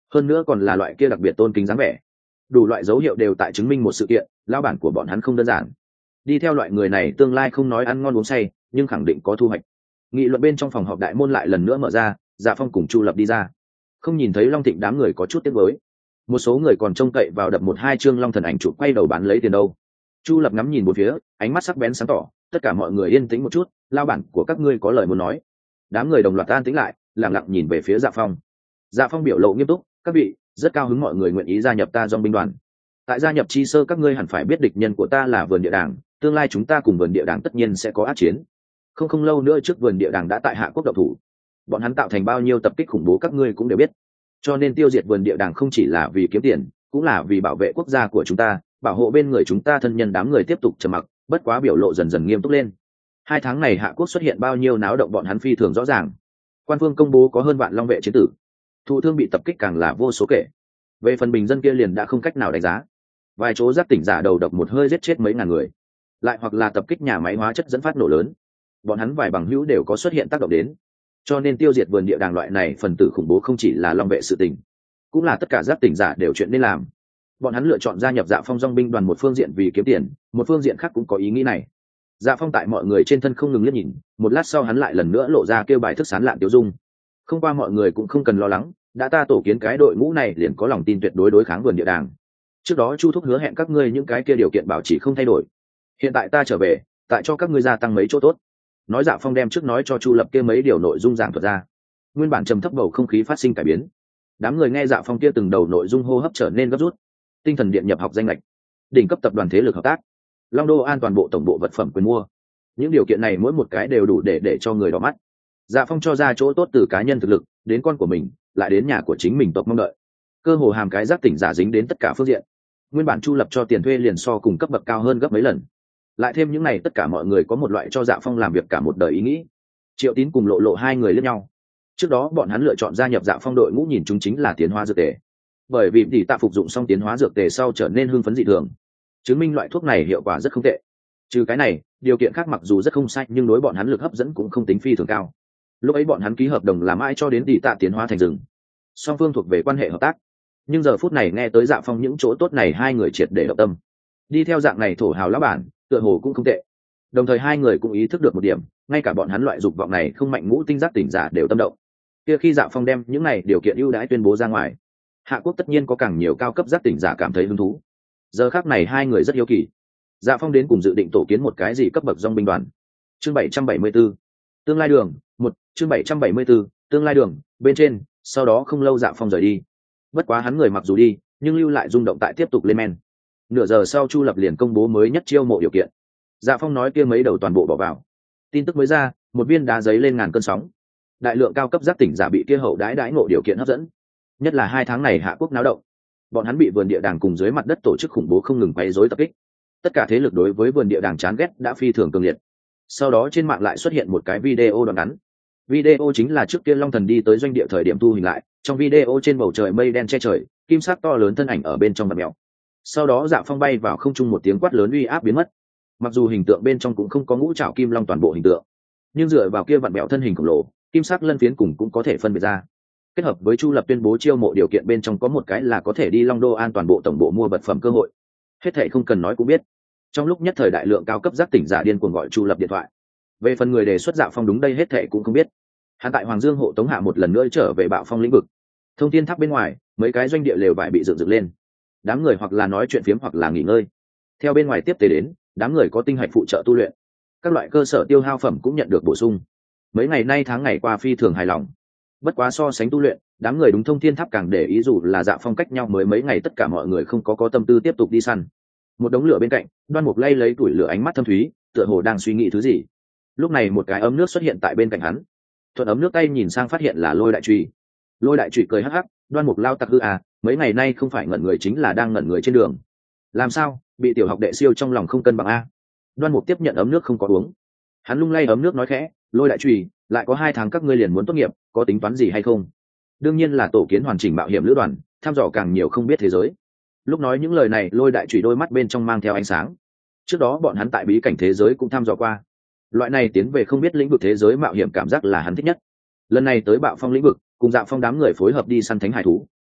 hơn nữa còn là loại kia đặc biệt tôn kính dáng vẻ. Đủ loại dấu hiệu đều tại chứng minh một sự kiện, lão bản của bọn hắn không đơn giản. Đi theo loại người này tương lai không nói ăn ngon uống say, nhưng khẳng định có thu hoạch. Nghị luận bên trong phòng họp đại môn lại lần nữa mở ra, Dạ Phong cùng Chu Lập đi ra. Không nhìn thấy Long Thịnh đám người có chút tiếc nuối. Một số người còn trông cậy vào đập một hai chương Long Thần ảnh chụp quay đầu bán lấy tiền đâu. Chu Lập ngắm nhìn một phía, ánh mắt sắc bén sáng tỏ, tất cả mọi người yên tĩnh một chút, lao bản của các ngươi có lời muốn nói. Đám người đồng loạt an tĩnh lại, lặng lặng nhìn về phía Dạ Phong. Dạ Phong biểu lộ nghiêm túc, các vị, rất cao hứng mọi người nguyện ý gia nhập ta dòng binh đoàn. Tại gia nhập chi sơ các ngươi hẳn phải biết địch nhân của ta là vườn địa đàng, tương lai chúng ta cùng vườn địa đàng tất nhiên sẽ có ác chiến. Không không lâu nữa trước vườn địa đàng đã tại Hạ Quốc động thủ, bọn hắn tạo thành bao nhiêu tập kích khủng bố các ngươi cũng đều biết. Cho nên tiêu diệt vườn địa đàng không chỉ là vì kiếm tiền, cũng là vì bảo vệ quốc gia của chúng ta, bảo hộ bên người chúng ta thân nhân. Đám người tiếp tục trầm mặc, bất quá biểu lộ dần dần nghiêm túc lên. Hai tháng này Hạ Quốc xuất hiện bao nhiêu náo động bọn hắn phi thường rõ ràng. Quan phương công bố có hơn vạn long vệ chiến tử, thụ thương bị tập kích càng là vô số kể. Về phần bình dân kia liền đã không cách nào đánh giá. Vài chỗ giác tỉnh giả đầu độc một hơi giết chết mấy ngàn người, lại hoặc là tập kích nhà máy hóa chất dẫn phát nổ lớn, bọn hắn vài bằng hữu đều có xuất hiện tác động đến. Cho nên tiêu diệt vườn địa đàng loại này phần tử khủng bố không chỉ là long vệ sự tình, cũng là tất cả giác tỉnh giả đều chuyện nên làm. Bọn hắn lựa chọn gia nhập Dạ Phong dòng binh đoàn, một phương diện vì kiếm tiền, một phương diện khác cũng có ý nghĩ này. Dạ Phong tại mọi người trên thân không ngừng liếc nhìn, một lát sau hắn lại lần nữa lộ ra kêu bài thức sán lạn tiêu dung. Không qua mọi người cũng không cần lo lắng, đã ta tổ kiến cái đội ngũ này liền có lòng tin tuyệt đối đối kháng vườn địa đàng. Trước đó Chu Thúc hứa hẹn các ngươi những cái kia điều kiện bảo trì không thay đổi. Hiện tại ta trở về, tại cho các ngươi gia tăng mấy chỗ tốt. Nói Dạ Phong đem trước nói cho Chu Lập kia mấy điều nội dung giảng thuật ra. Nguyên bản trầm thấp bầu không khí phát sinh cải biến. Đám người nghe Dạ Phong kia từng đầu nội dung hô hấp trở nên gấp rút. Tinh thần điện nhập học danh lệch, đỉnh cấp tập đoàn thế lực hợp tác, Long Đô An toàn bộ tổng bộ vật phẩm quyền mua. Những điều kiện này mỗi một cái đều đủ để để cho người đỏ mắt. Dạ Phong cho ra chỗ tốt từ cá nhân thực lực đến con của mình, lại đến nhà của chính mình tộc mong đợi. Cơ hồ hàm cái giác tỉnh giả dính đến tất cả phương diện. Nguyên bản Chu Lập cho tiền thuê liền so cùng cấp bậc cao hơn gấp mấy lần. Lại thêm những này tất cả mọi người có một loại cho Dạ Phong làm việc cả một đời ý nghĩ. Triệu Tín cùng Lộ Lộ hai người lẫn nhau. Trước đó bọn hắn lựa chọn gia nhập Dạ Phong đội ngũ nhìn chúng chính là tiến hóa dược tề. Bởi vì tỷ tạ phục dụng xong tiến hóa dược tề sau trở nên hưng phấn dị thường, chứng minh loại thuốc này hiệu quả rất không tệ. Trừ cái này, điều kiện khác mặc dù rất không sai nhưng đối bọn hắn lực hấp dẫn cũng không tính phi thường cao. Lúc ấy bọn hắn ký hợp đồng làm ai cho đến tỷ tạ tiến hóa thành rừng. Song phương thuộc về quan hệ hợp tác. Nhưng giờ phút này nghe tới Dạ Phong những chỗ tốt này, hai người triệt để động tâm. Đi theo dạng này thổ hào lão bản, tựa hồ cũng không tệ. Đồng thời hai người cũng ý thức được một điểm, ngay cả bọn hắn loại dục vọng này không mạnh ngũ tinh giác tỉnh giả đều tâm động. Kia khi Dạ Phong đem những này điều kiện ưu đãi tuyên bố ra ngoài, Hạ Quốc tất nhiên có càng nhiều cao cấp giác tỉnh giả cảm thấy hứng thú. Giờ khắc này hai người rất hiếu kỳ. Dạ Phong đến cùng dự định tổ kiến một cái gì cấp bậc dòng binh đoàn. Chương bảy trăm bảy mươi 74. Tương lai đường, một, chương bảy trăm bảy mươi 74, tương lai đường, bên trên, sau đó không lâu Dạ Phong rời đi. Bất quá hắn người mặc dù đi, nhưng lưu lại rung động tại tiếp tục lên men. Nửa giờ sau Chu Lập liền công bố mới nhất chiêu mộ điều kiện. Dạ Phong nói kia mấy đầu toàn bộ bỏ vào. Tin tức mới ra, một viên đá giấy lên ngàn cơn sóng. Đại lượng cao cấp giác tỉnh giả bị kia hậu đãi đãi ngộ điều kiện hấp dẫn. Nhất là hai tháng này Hạ Quốc náo động, bọn hắn bị vườn địa đàng cùng dưới mặt đất tổ chức khủng bố không ngừng quấy rối tập kích. Tất cả thế lực đối với vườn địa đàng chán ghét đã phi thường cường liệt. Sau đó trên mạng lại xuất hiện một cái video đoạn ngắn. Video chính là trước kia Long Thần đi tới doanh địa thời điểm thu hình lại, trong video trên bầu trời mây đen che trời, kim sắc to lớn thân ảnh ở bên trong mặt mèo. Sau đó Dạ Phong bay vào không trung, một tiếng quát lớn uy áp biến mất. Mặc dù hình tượng bên trong cũng không có ngũ trảo kim long toàn bộ hình tượng, nhưng dựa vào kia vặn bẹo thân hình khổng lồ, kim sắc lân phiến cùng cũng có thể phân biệt ra. Kết hợp với Chu Lập tuyên bố chiêu mộ điều kiện bên trong có một cái là có thể đi Long Đô An toàn bộ tổng bộ mua vật phẩm cơ hội. Hết thảy không cần nói cũng biết. Trong lúc nhất thời đại lượng cao cấp giác tỉnh giả điên cuồng gọi Chu Lập điện thoại. Về phần người đề xuất Dạ Phong đúng đây hết thảy cũng không biết. Hắn tại Hoàng Dương hộ tống hạ một lần nữa trở về Bạo Phong lĩnh vực. Thông thiên tháp bên ngoài, mấy cái doanh địa lều vải bị dựng dựng lên. Đám người hoặc là nói chuyện phiếm hoặc là nghỉ ngơi. Theo bên ngoài tiếp tế đến, đám người có tinh hạch phụ trợ tu luyện. Các loại cơ sở tiêu hao phẩm cũng nhận được bổ sung. Mấy ngày nay tháng ngày qua phi thường hài lòng. Bất quá so sánh tu luyện, đám người đúng thông thiên tháp càng để ý, dù là Dạ Phong cách nhau mới mấy ngày tất cả mọi người không có có tâm tư tiếp tục đi săn. Một đống lửa bên cạnh, Đoan Mục lay lấy tuổi lửa, ánh mắt thâm thúy, tựa hồ đang suy nghĩ thứ gì. Lúc này một cái ấm nước xuất hiện tại bên cạnh hắn. Thuận ấm nước tay nhìn sang phát hiện là Lôi Đại Trùy. Lôi Đại Trùy cười hắc hắc, Đoan Mục lao tặc hư à, mấy ngày nay không phải ngẩn người chính là đang ngẩn người trên đường. Làm sao, bị tiểu học đệ siêu trong lòng không cân bằng a? Đoan Mục tiếp nhận ấm nước không có uống. Hắn lung lay ấm nước nói khẽ, Lôi Đại Trùy, lại có hai tháng các ngươi liền muốn tốt nghiệp, có tính toán gì hay không? Đương nhiên là tổ kiến hoàn chỉnh mạo hiểm lữ đoàn, thăm dò càng nhiều không biết thế giới. Lúc nói những lời này, Lôi Đại Trùy đôi mắt bên trong mang theo ánh sáng. Trước đó bọn hắn tại bí cảnh thế giới cũng thăm dò qua. Loại này tiến về không biết lĩnh vực thế giới mạo hiểm cảm giác là hắn thích nhất. Lần này tới Bạo Phong lĩnh vực, cùng Dạ Phong đám người phối hợp đi săn thánh hải thú,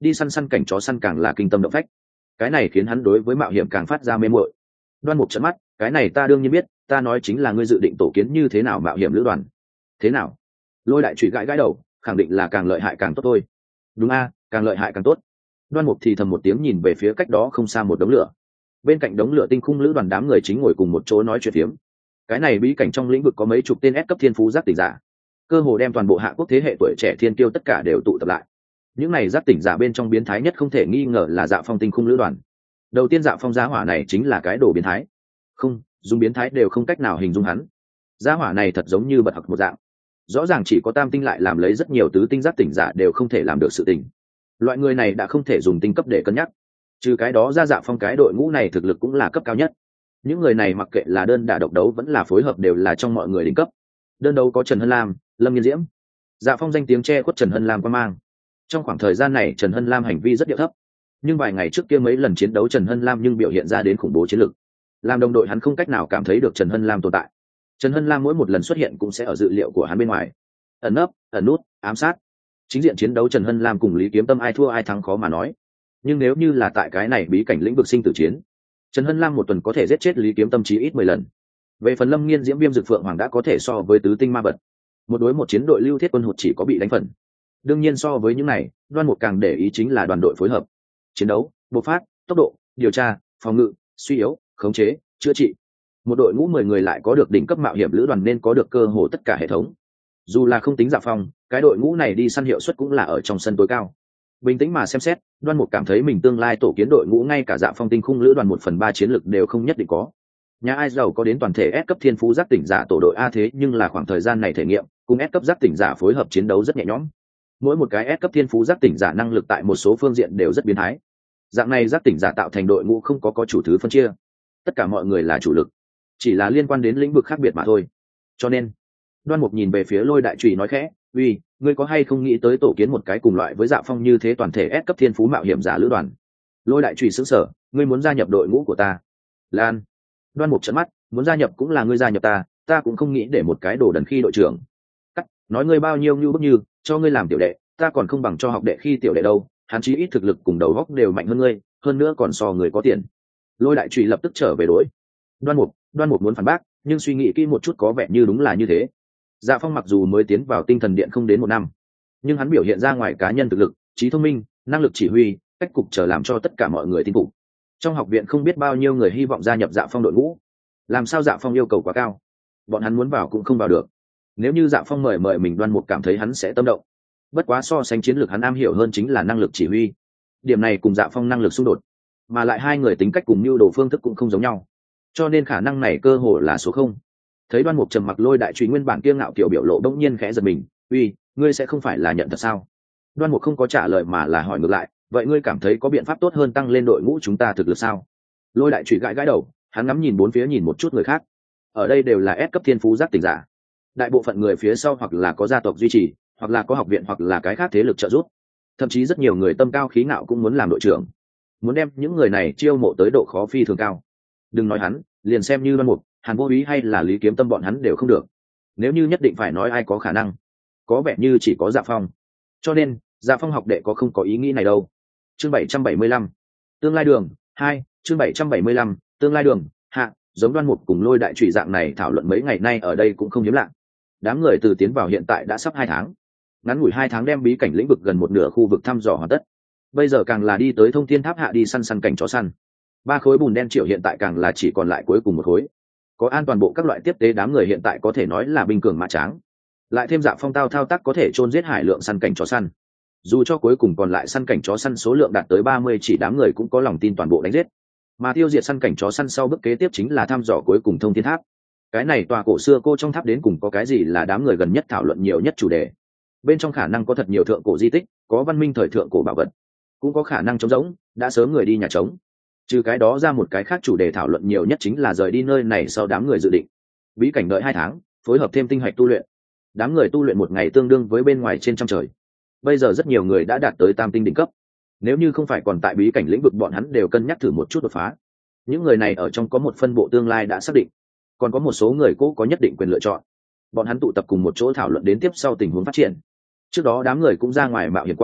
đi săn săn cảnh chó săn càng là kinh tâm động phách. Cái này khiến hắn đối với mạo hiểm càng phát ra mê muội. Đoan Mục trợn mắt, cái này ta đương nhiên biết, ta nói chính là ngươi dự định tổ kiến như thế nào mạo hiểm lữ đoàn. Thế nào? Lôi Đại Trụy gãi gãi đầu, khẳng định là càng lợi hại càng tốt thôi. Đúng a, càng lợi hại càng tốt. Đoan Mục thì thầm một tiếng nhìn về phía cách đó không xa một đống lửa. Bên cạnh đống lửa tinh khung lữ đoàn đám người chính ngồi cùng một chỗ nói chuyện phiếm. Cái này bí cảnh trong lĩnh vực có mấy chục tên S cấp thiên phú giác tỉnh giả, cơ hồ đem toàn bộ hạ quốc thế hệ tuổi trẻ thiên kiêu tất cả đều tụ tập lại. Những này giác tỉnh giả bên trong biến thái nhất không thể nghi ngờ là Dạ Phong tinh khung lữ đoàn. Đầu tiên Dạ Phong giá hỏa này chính là cái đồ biến thái, không dùng biến thái đều không cách nào hình dung hắn. Giá hỏa này thật giống như bật học một dạng, rõ ràng chỉ có tam tinh lại làm lấy rất nhiều tứ tinh giác tỉnh giả đều không thể làm được sự tình. Loại người này đã không thể dùng tinh cấp để cân nhắc, trừ cái đó ra Dạ Phong cái đội ngũ này thực lực cũng là cấp cao nhất. Những người này mặc kệ là đơn đả độc đấu vẫn là phối hợp đều là trong mọi người đỉnh cấp. Đơn đấu có Trần Hân Lam, Lâm Nghiên Diễm. Dạ Phong danh tiếng che khuất Trần Hân Lam quan mang. Trong khoảng thời gian này Trần Hân Lam hành vi rất điệu thấp, nhưng vài ngày trước kia mấy lần chiến đấu Trần Hân Lam nhưng biểu hiện ra đến khủng bố chiến lực. Làm đồng đội hắn không cách nào cảm thấy được Trần Hân Lam tồn tại. Trần Hân Lam mỗi một lần xuất hiện cũng sẽ ở dự liệu của hắn bên ngoài, ẩn nấp, ẩn nút, ám sát. Chính diện chiến đấu Trần Hân Lam cùng Lý Kiếm Tâm ai thua ai thắng khó mà nói, nhưng nếu như là tại cái này bí cảnh lĩnh vực sinh tử chiến, Trần Hân Lam một tuần có thể giết chết Lý Kiếm Tâm chí ít mười lần. Về phần Lâm Nghiên Diễm Viêm Dực Phượng Hoàng đã có thể so với tứ tinh ma vật. Một đối một chiến đội Lưu Thiết Quân hụt chỉ có bị đánh phần. Đương nhiên so với những này, Đoan Mục càng để ý chính là đoàn đội phối hợp. Chiến đấu, bộc phát, tốc độ, điều tra, phòng ngự, suy yếu, khống chế, chữa trị. Một đội ngũ mười người lại có được đỉnh cấp mạo hiểm lữ đoàn nên có được cơ hồ tất cả hệ thống. Dù là không tính Dạ Phong, cái đội ngũ này đi săn hiệu suất cũng là ở trong sân tối cao. Bình tĩnh mà xem xét, Đoan Mục cảm thấy mình tương lai tổ kiến đội ngũ ngay cả Dạ Phong tinh khung lữ đoàn một phần ba chiến lực đều không nhất định có. Nhà ai giàu có đến toàn thể S cấp thiên phú giác tỉnh giả tổ đội A thế nhưng là khoảng thời gian này thể nghiệm, cùng S cấp giác tỉnh giả phối hợp chiến đấu rất nhẹ nhõm. Mỗi một cái S cấp thiên phú giác tỉnh giả năng lực tại một số phương diện đều rất biến thái. Dạng này giác tỉnh giả tạo thành đội ngũ không có có chủ thứ phân chia, tất cả mọi người là chủ lực, chỉ là liên quan đến lĩnh vực khác biệt mà thôi. Cho nên, Đoan Mục nhìn về phía Lôi Đại Trụy nói khẽ, "Uy, ngươi có hay không nghĩ tới tổ kiến một cái cùng loại với Dạ Phong như thế toàn thể S cấp thiên phú mạo hiểm giả lữ đoàn?" Lôi Đại Trụy sững sờ, "Ngươi muốn gia nhập đội ngũ của ta?" Lan. Đoan Mục trợn mắt, "Muốn gia nhập cũng là ngươi gia nhập ta, ta cũng không nghĩ để một cái đồ đần khi đội trưởng." Cắt, nói ngươi bao nhiêu như bức như, cho ngươi làm tiểu đệ, ta còn không bằng cho học đệ khi tiểu đệ đâu, hắn chí ít thực lực cùng đầu góc đều mạnh hơn ngươi, hơn nữa còn so người có tiền. Lôi Đại Trụy lập tức trở về đối. Đoan Mục, Đoan Mục muốn phản bác, nhưng suy nghĩ kỹ một chút có vẻ như đúng là như thế. Dạ Phong mặc dù mới tiến vào Tinh Thần Điện không đến một năm, nhưng hắn biểu hiện ra ngoài cá nhân thực lực, trí thông minh, năng lực chỉ huy, cách cục trở làm cho tất cả mọi người tin phục. Trong học viện không biết bao nhiêu người hy vọng gia nhập Dạ Phong đội ngũ. Làm sao Dạ Phong yêu cầu quá cao, bọn hắn muốn vào cũng không vào được. Nếu như Dạ Phong mời mời mình, Đoan Mục cảm thấy hắn sẽ tâm động. Bất quá so sánh chiến lược hắn am hiểu hơn chính là năng lực chỉ huy. Điểm này cùng Dạ Phong năng lực xung đột, mà lại hai người tính cách cùng mưu đồ phương thức cũng không giống nhau, cho nên khả năng này cơ hồ là số không. Thấy Đoan Mục trầm mặc, Lôi Đại Trụy nguyên bản kiêu ngạo kiểu biểu lộ bỗng nhiên khẽ giật mình, "Uy, ngươi sẽ không phải là nhận thật sao?" Đoan Mục không có trả lời mà là hỏi ngược lại, "Vậy ngươi cảm thấy có biện pháp tốt hơn tăng lên đội ngũ chúng ta thực lực sao?" Lôi Đại Trụy gãi gãi đầu, hắn ngắm nhìn bốn phía nhìn một chút người khác. Ở đây đều là S cấp thiên phú giác tỉnh giả. Đại bộ phận người phía sau hoặc là có gia tộc duy trì, hoặc là có học viện hoặc là cái khác thế lực trợ giúp. Thậm chí rất nhiều người tâm cao khí ngạo cũng muốn làm đội trưởng. Muốn đem những người này chiêu mộ tới độ khó phi thường cao. Đừng nói hắn, liền xem như Đoan Mục, Hàn Vô Úy hay là Lý Kiếm Tâm bọn hắn đều không được. Nếu như nhất định phải nói ai có khả năng, có vẻ như chỉ có Dạ Phong. Cho nên, Dạ Phong học đệ có không có ý nghĩ này đâu. Chương bảy trăm bảy mươi lăm, tương lai đường hai, chương bảy trăm bảy mươi lăm, tương lai đường hạ, giống Đoan Mục cùng Lôi Đại Trụy dạng này thảo luận mấy ngày nay ở đây cũng không hiếm lạ. Đám người từ tiến vào hiện tại đã sắp hai tháng. Ngắn ngủi hai tháng đem bí cảnh lĩnh vực gần một nửa khu vực thăm dò hoàn tất. Bây giờ càng là đi tới Thông Thiên Tháp hạ đi săn săn cảnh chó săn. Ba khối bùn đen triệu hiện tại càng là chỉ còn lại cuối cùng một khối. Có an toàn bộ các loại tiếp tế, đám người hiện tại có thể nói là binh cường mã tráng. Lại thêm Dạ Phong tao thao tác có thể chôn giết hải lượng săn cảnh chó săn. Dù cho cuối cùng còn lại săn cảnh chó săn số lượng đạt tới ba mươi, chỉ đám người cũng có lòng tin toàn bộ đánh giết. Mà tiêu diệt săn cảnh chó săn sau bước kế tiếp chính là thăm dò cuối cùng Thông Thiên Tháp. Cái này tòa cổ xưa cô trong tháp đến cùng có cái gì là đám người gần nhất thảo luận nhiều nhất chủ đề. Bên trong khả năng có thật nhiều thượng cổ di tích, có văn minh thời thượng cổ bảo vật, cũng có khả năng trống rỗng, đã sớm người đi nhà trống. Trừ cái đó ra, một cái khác chủ đề thảo luận nhiều nhất chính là rời đi nơi này sau đám người dự định. Bí cảnh đợi hai tháng, phối hợp thêm tinh hạch tu luyện. Đám người tu luyện một ngày tương đương với bên ngoài trên trăm trời. Bây giờ rất nhiều người đã đạt tới tam tinh đỉnh cấp. Nếu như không phải còn tại bí cảnh lĩnh vực, bọn hắn đều cân nhắc thử một chút đột phá. Những người này ở trong có một phân bộ tương lai đã xác định, còn có một số người cố có nhất định quyền lựa chọn. Bọn hắn tụ tập cùng một chỗ thảo luận đến tiếp sau tình huống phát triển. Trước đó đám người cũng ra ngoài mạo hiểm qua,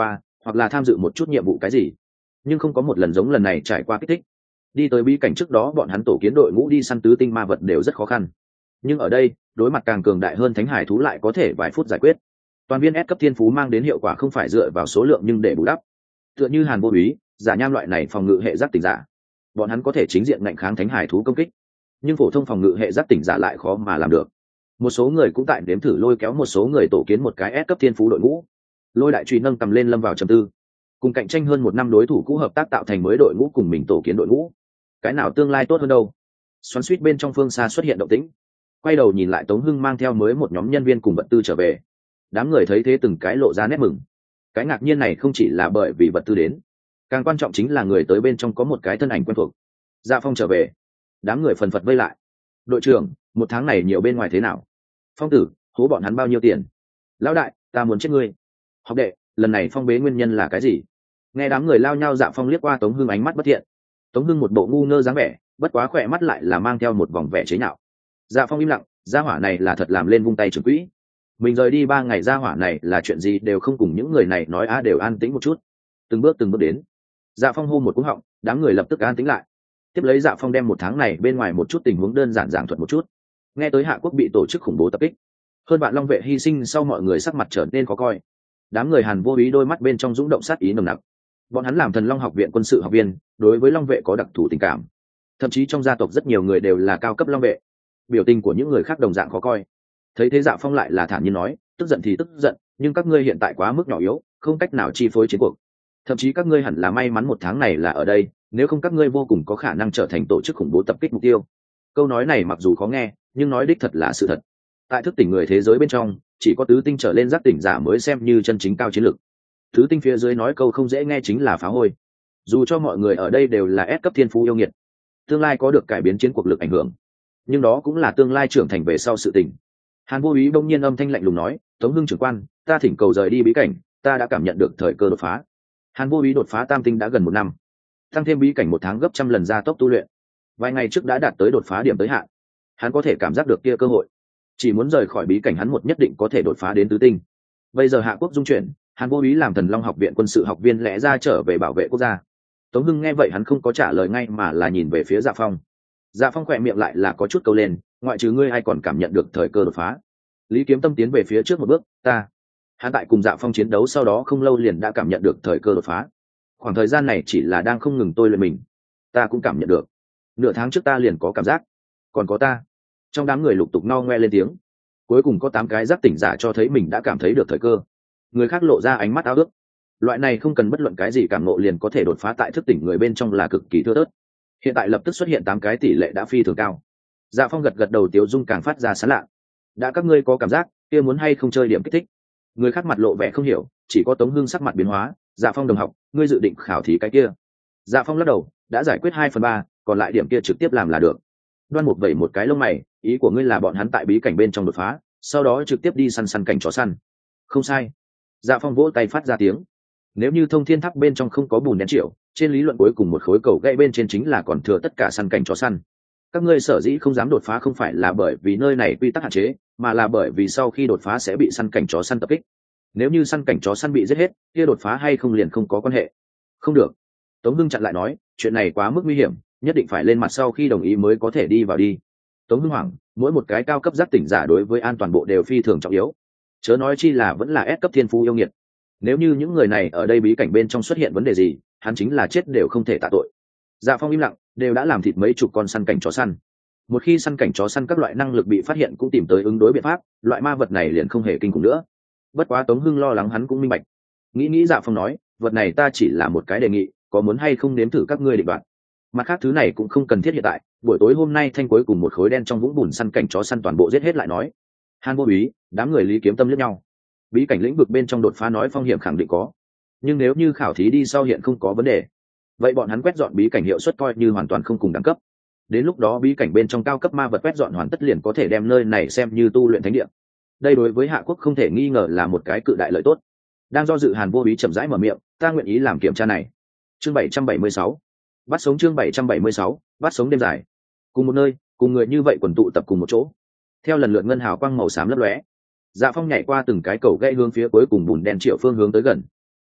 hoặc là tham dự một chút nhiệm vụ cái gì, nhưng không có một lần giống lần này trải qua kích thích. Đi tới bí cảnh trước đó bọn hắn tổ kiến đội ngũ đi săn tứ tinh ma vật đều rất khó khăn, nhưng ở đây đối mặt càng cường đại hơn thánh hải thú lại có thể vài phút giải quyết. Toàn viên S cấp thiên phú mang đến hiệu quả không phải dựa vào số lượng nhưng để bù đắp. Tựa như Hàn Vô Úy, giả nham loại này phòng ngự hệ giác tỉnh giả, bọn hắn có thể chính diện ngạnh kháng thánh hải thú công kích, nhưng phổ thông phòng ngự hệ giác tỉnh giả lại khó mà làm được. Một số người cũng tại đếm thử lôi kéo một số người tổ kiến một cái S cấp thiên phú đội ngũ. Lôi đại truy nâng cầm lên lâm vào trầm tư, cùng cạnh tranh hơn một năm đối thủ cũ hợp tác tạo thành mới đội ngũ cùng mình tổ kiến đội ngũ, cái nào tương lai tốt hơn đâu? Xoắn suýt bên trong phương xa xuất hiện động tĩnh, quay đầu nhìn lại Tống Hưng mang theo mới một nhóm nhân viên cùng vật tư trở về. Đám người thấy thế từng cái lộ ra nét mừng. Cái ngạc nhiên này không chỉ là bởi vì vật tư đến, càng quan trọng chính là người tới bên trong có một cái thân ảnh quen thuộc. Dạ Phong trở về, đám người phần phật vây lại. Đội trưởng, một tháng này nhiều bên ngoài thế nào? Phong tử, hố bọn hắn bao nhiêu tiền? Lão đại, ta muốn chết ngươi. Học đệ, lần này phong bế nguyên nhân là cái gì? Nghe đám người lao nhau, Dạ Phong liếc qua Tống Hưng ánh mắt bất thiện. Tống Hưng một bộ ngu ngơ dáng vẻ, bất quá khỏe mắt lại là mang theo một vòng vẻ chế nhạo. Dạ Phong im lặng, gia hỏa này là thật làm lên vung tay trưởng quỹ. Mình rời đi ba ngày, gia hỏa này là chuyện gì đều không cùng những người này nói, á đều an tĩnh một chút. Từng bước từng bước đến. Dạ Phong hô một cú họng, đám người lập tức an tĩnh lại. Tiếp lấy Dạ Phong đem một tháng này bên ngoài một chút tình huống đơn giản giảng thuật một chút. Nghe tới Hạ Quốc bị tổ chức khủng bố tập kích, hơn bạn long vệ hy sinh sau, mọi người sắc mặt trở nên khó coi. Đám người Hàn Vô Ý đôi mắt bên trong dũng động sát ý nồng nặc. Bọn hắn làm Thần Long học viện quân sự học viên, đối với long vệ có đặc thù tình cảm, thậm chí trong gia tộc rất nhiều người đều là cao cấp long vệ. Biểu tình của những người khác đồng dạng khó coi. Thấy thế Dạ Phong lại là thản nhiên nói, tức giận thì tức giận, nhưng các ngươi hiện tại quá mức nhỏ yếu, không cách nào chi phối chiến cuộc. Thậm chí các ngươi hẳn là may mắn một tháng này là ở đây, nếu không các ngươi vô cùng có khả năng trở thành tổ chức khủng bố tập kích mục tiêu. Câu nói này mặc dù khó nghe, nhưng nói đích thật là sự thật. Tại thức tỉnh người thế giới bên trong, chỉ có tứ tinh trở lên giác tỉnh giả mới xem như chân chính cao chiến lực. Tứ tinh phía dưới nói câu không dễ nghe chính là phá hôi. Dù cho mọi người ở đây đều là S cấp thiên phú yêu nghiệt, tương lai có được cải biến chiến cuộc lực ảnh hưởng, nhưng đó cũng là tương lai trưởng thành về sau sự tình. Hàn Vô Ý bỗng nhiên âm thanh lạnh lùng nói, Tống Hưng trưởng quan, ta thỉnh cầu rời đi bí cảnh, ta đã cảm nhận được thời cơ đột phá. Hàn Vô Ý đột phá tam tinh đã gần một năm, tăng thêm bí cảnh một tháng gấp trăm lần gia tốc tu luyện, vài ngày trước đã đạt tới đột phá điểm tới hạn. Hắn có thể cảm giác được kia cơ hội, chỉ muốn rời khỏi bí cảnh hắn một nhất định có thể đột phá đến tứ tinh. Bây giờ Hạ Quốc dung chuyển, Hàn Vô Ý làm Thần Long học viện quân sự học viên lẽ ra trở về bảo vệ quốc gia. Tống Hưng nghe vậy hắn không có trả lời ngay mà là nhìn về phía Dạ Phong. Dạ Phong khỏe miệng lại là có chút câu lên, ngoại trừ ngươi ai còn cảm nhận được thời cơ đột phá? Lý Kiếm Tâm tiến về phía trước một bước, ta. Hắn tại cùng Dạ Phong chiến đấu sau đó không lâu liền đã cảm nhận được thời cơ đột phá. Khoảng thời gian này chỉ là đang không ngừng tôi luyện mình, ta cũng cảm nhận được. Nửa tháng trước ta liền có cảm giác, còn có ta. Trong đám người lục tục no ngoe lên tiếng. Cuối cùng có tám cái giác tỉnh giả cho thấy mình đã cảm thấy được thời cơ. Người khác lộ ra ánh mắt ao ước. Loại này không cần bất luận cái gì cảm nộ liền có thể đột phá tại thức tỉnh người bên trong là cực kỳ thưa thớt. Hiện tại lập tức xuất hiện tám cái tỷ lệ đã phi thường cao. Dạ Phong gật gật đầu, Tiếu Dung càng phát ra sán lạ. Đã các ngươi có cảm giác, kia muốn hay không chơi điểm kích thích? Người khác mặt lộ vẻ không hiểu, chỉ có Tống Hưng sắc mặt biến hóa. Dạ Phong đồng học, ngươi dự định khảo thí cái kia? Dạ Phong lắc đầu, đã giải quyết hai phần ba, còn lại điểm kia trực tiếp làm là được. Đoan Mục vẩy một cái lông mày, ý của ngươi là bọn hắn tại bí cảnh bên trong đột phá, sau đó trực tiếp đi săn săn cảnh chó săn? Không sai. Dạ Phong vỗ tay phát ra tiếng. Nếu như thông thiên tháp bên trong không có bùn đen triệu, trên lý luận cuối cùng một khối cầu gãy bên trên chính là còn thừa tất cả săn cảnh chó săn. Các ngươi sở dĩ không dám đột phá không phải là bởi vì nơi này quy tắc hạn chế, mà là bởi vì sau khi đột phá sẽ bị săn cảnh chó săn tập kích. Nếu như săn cảnh chó săn bị giết hết, kia đột phá hay không liền không có quan hệ. Không được. Tống Hưng chặn lại nói, chuyện này quá mức nguy hiểm, nhất định phải lên mặt sau khi đồng ý mới có thể đi vào đi. Tống Hưng hoảng, mỗi một cái cao cấp giác tỉnh giả đối với an toàn bộ đều phi thường trọng yếu, chớ nói chi là vẫn là S cấp thiên phú yêu nghiệt. Nếu như những người này ở đây bí cảnh bên trong xuất hiện vấn đề gì, hắn chính là chết đều không thể tạ tội. Dạ Phong im lặng, đều đã làm thịt mấy chục con săn cảnh chó săn. Một khi săn cảnh chó săn các loại năng lực bị phát hiện cũng tìm tới ứng đối biện pháp, loại ma vật này liền không hề kinh khủng nữa. Bất quá Tống Hưng lo lắng hắn cũng minh bạch. Nghĩ nghĩ Dạ Phong nói, vật này ta chỉ là một cái đề nghị, có muốn hay không nếm thử các ngươi định đoạt. Mặt khác thứ này cũng không cần thiết hiện tại, buổi tối hôm nay thanh cuối cùng một khối đen trong vũng bùn săn cảnh chó săn toàn bộ giết hết lại nói. Hàn Vô Úy, đám người Lý Kiếm Tâm liếc nhau. Bí cảnh lĩnh vực bên trong đột phá nói phong hiểm khẳng định có, nhưng nếu như khảo thí đi sau hiện không có vấn đề, vậy bọn hắn quét dọn bí cảnh hiệu suất coi như hoàn toàn không cùng đẳng cấp. Đến lúc đó bí cảnh bên trong cao cấp ma vật quét dọn hoàn tất liền có thể đem nơi này xem như tu luyện thánh địa. Đây đối với Hạ Quốc không thể nghi ngờ là một cái cự đại lợi tốt. Đang do dự, Hàn Vô Úy chậm rãi mở miệng, ta nguyện ý làm kiểm tra này. Chương bảy trăm bảy mươi sáu, bắt sống. Chương bảy trăm bảy mươi sáu, bắt sống đêm dài. Cùng một nơi, cùng người như vậy quần tụ tập cùng một chỗ. Theo lần lượt ngân hào quang màu xám lấp lóe, Dạ Phong nhảy qua từng cái cầu gãy hướng phía cuối cùng bùn đen triệu phương hướng tới gần.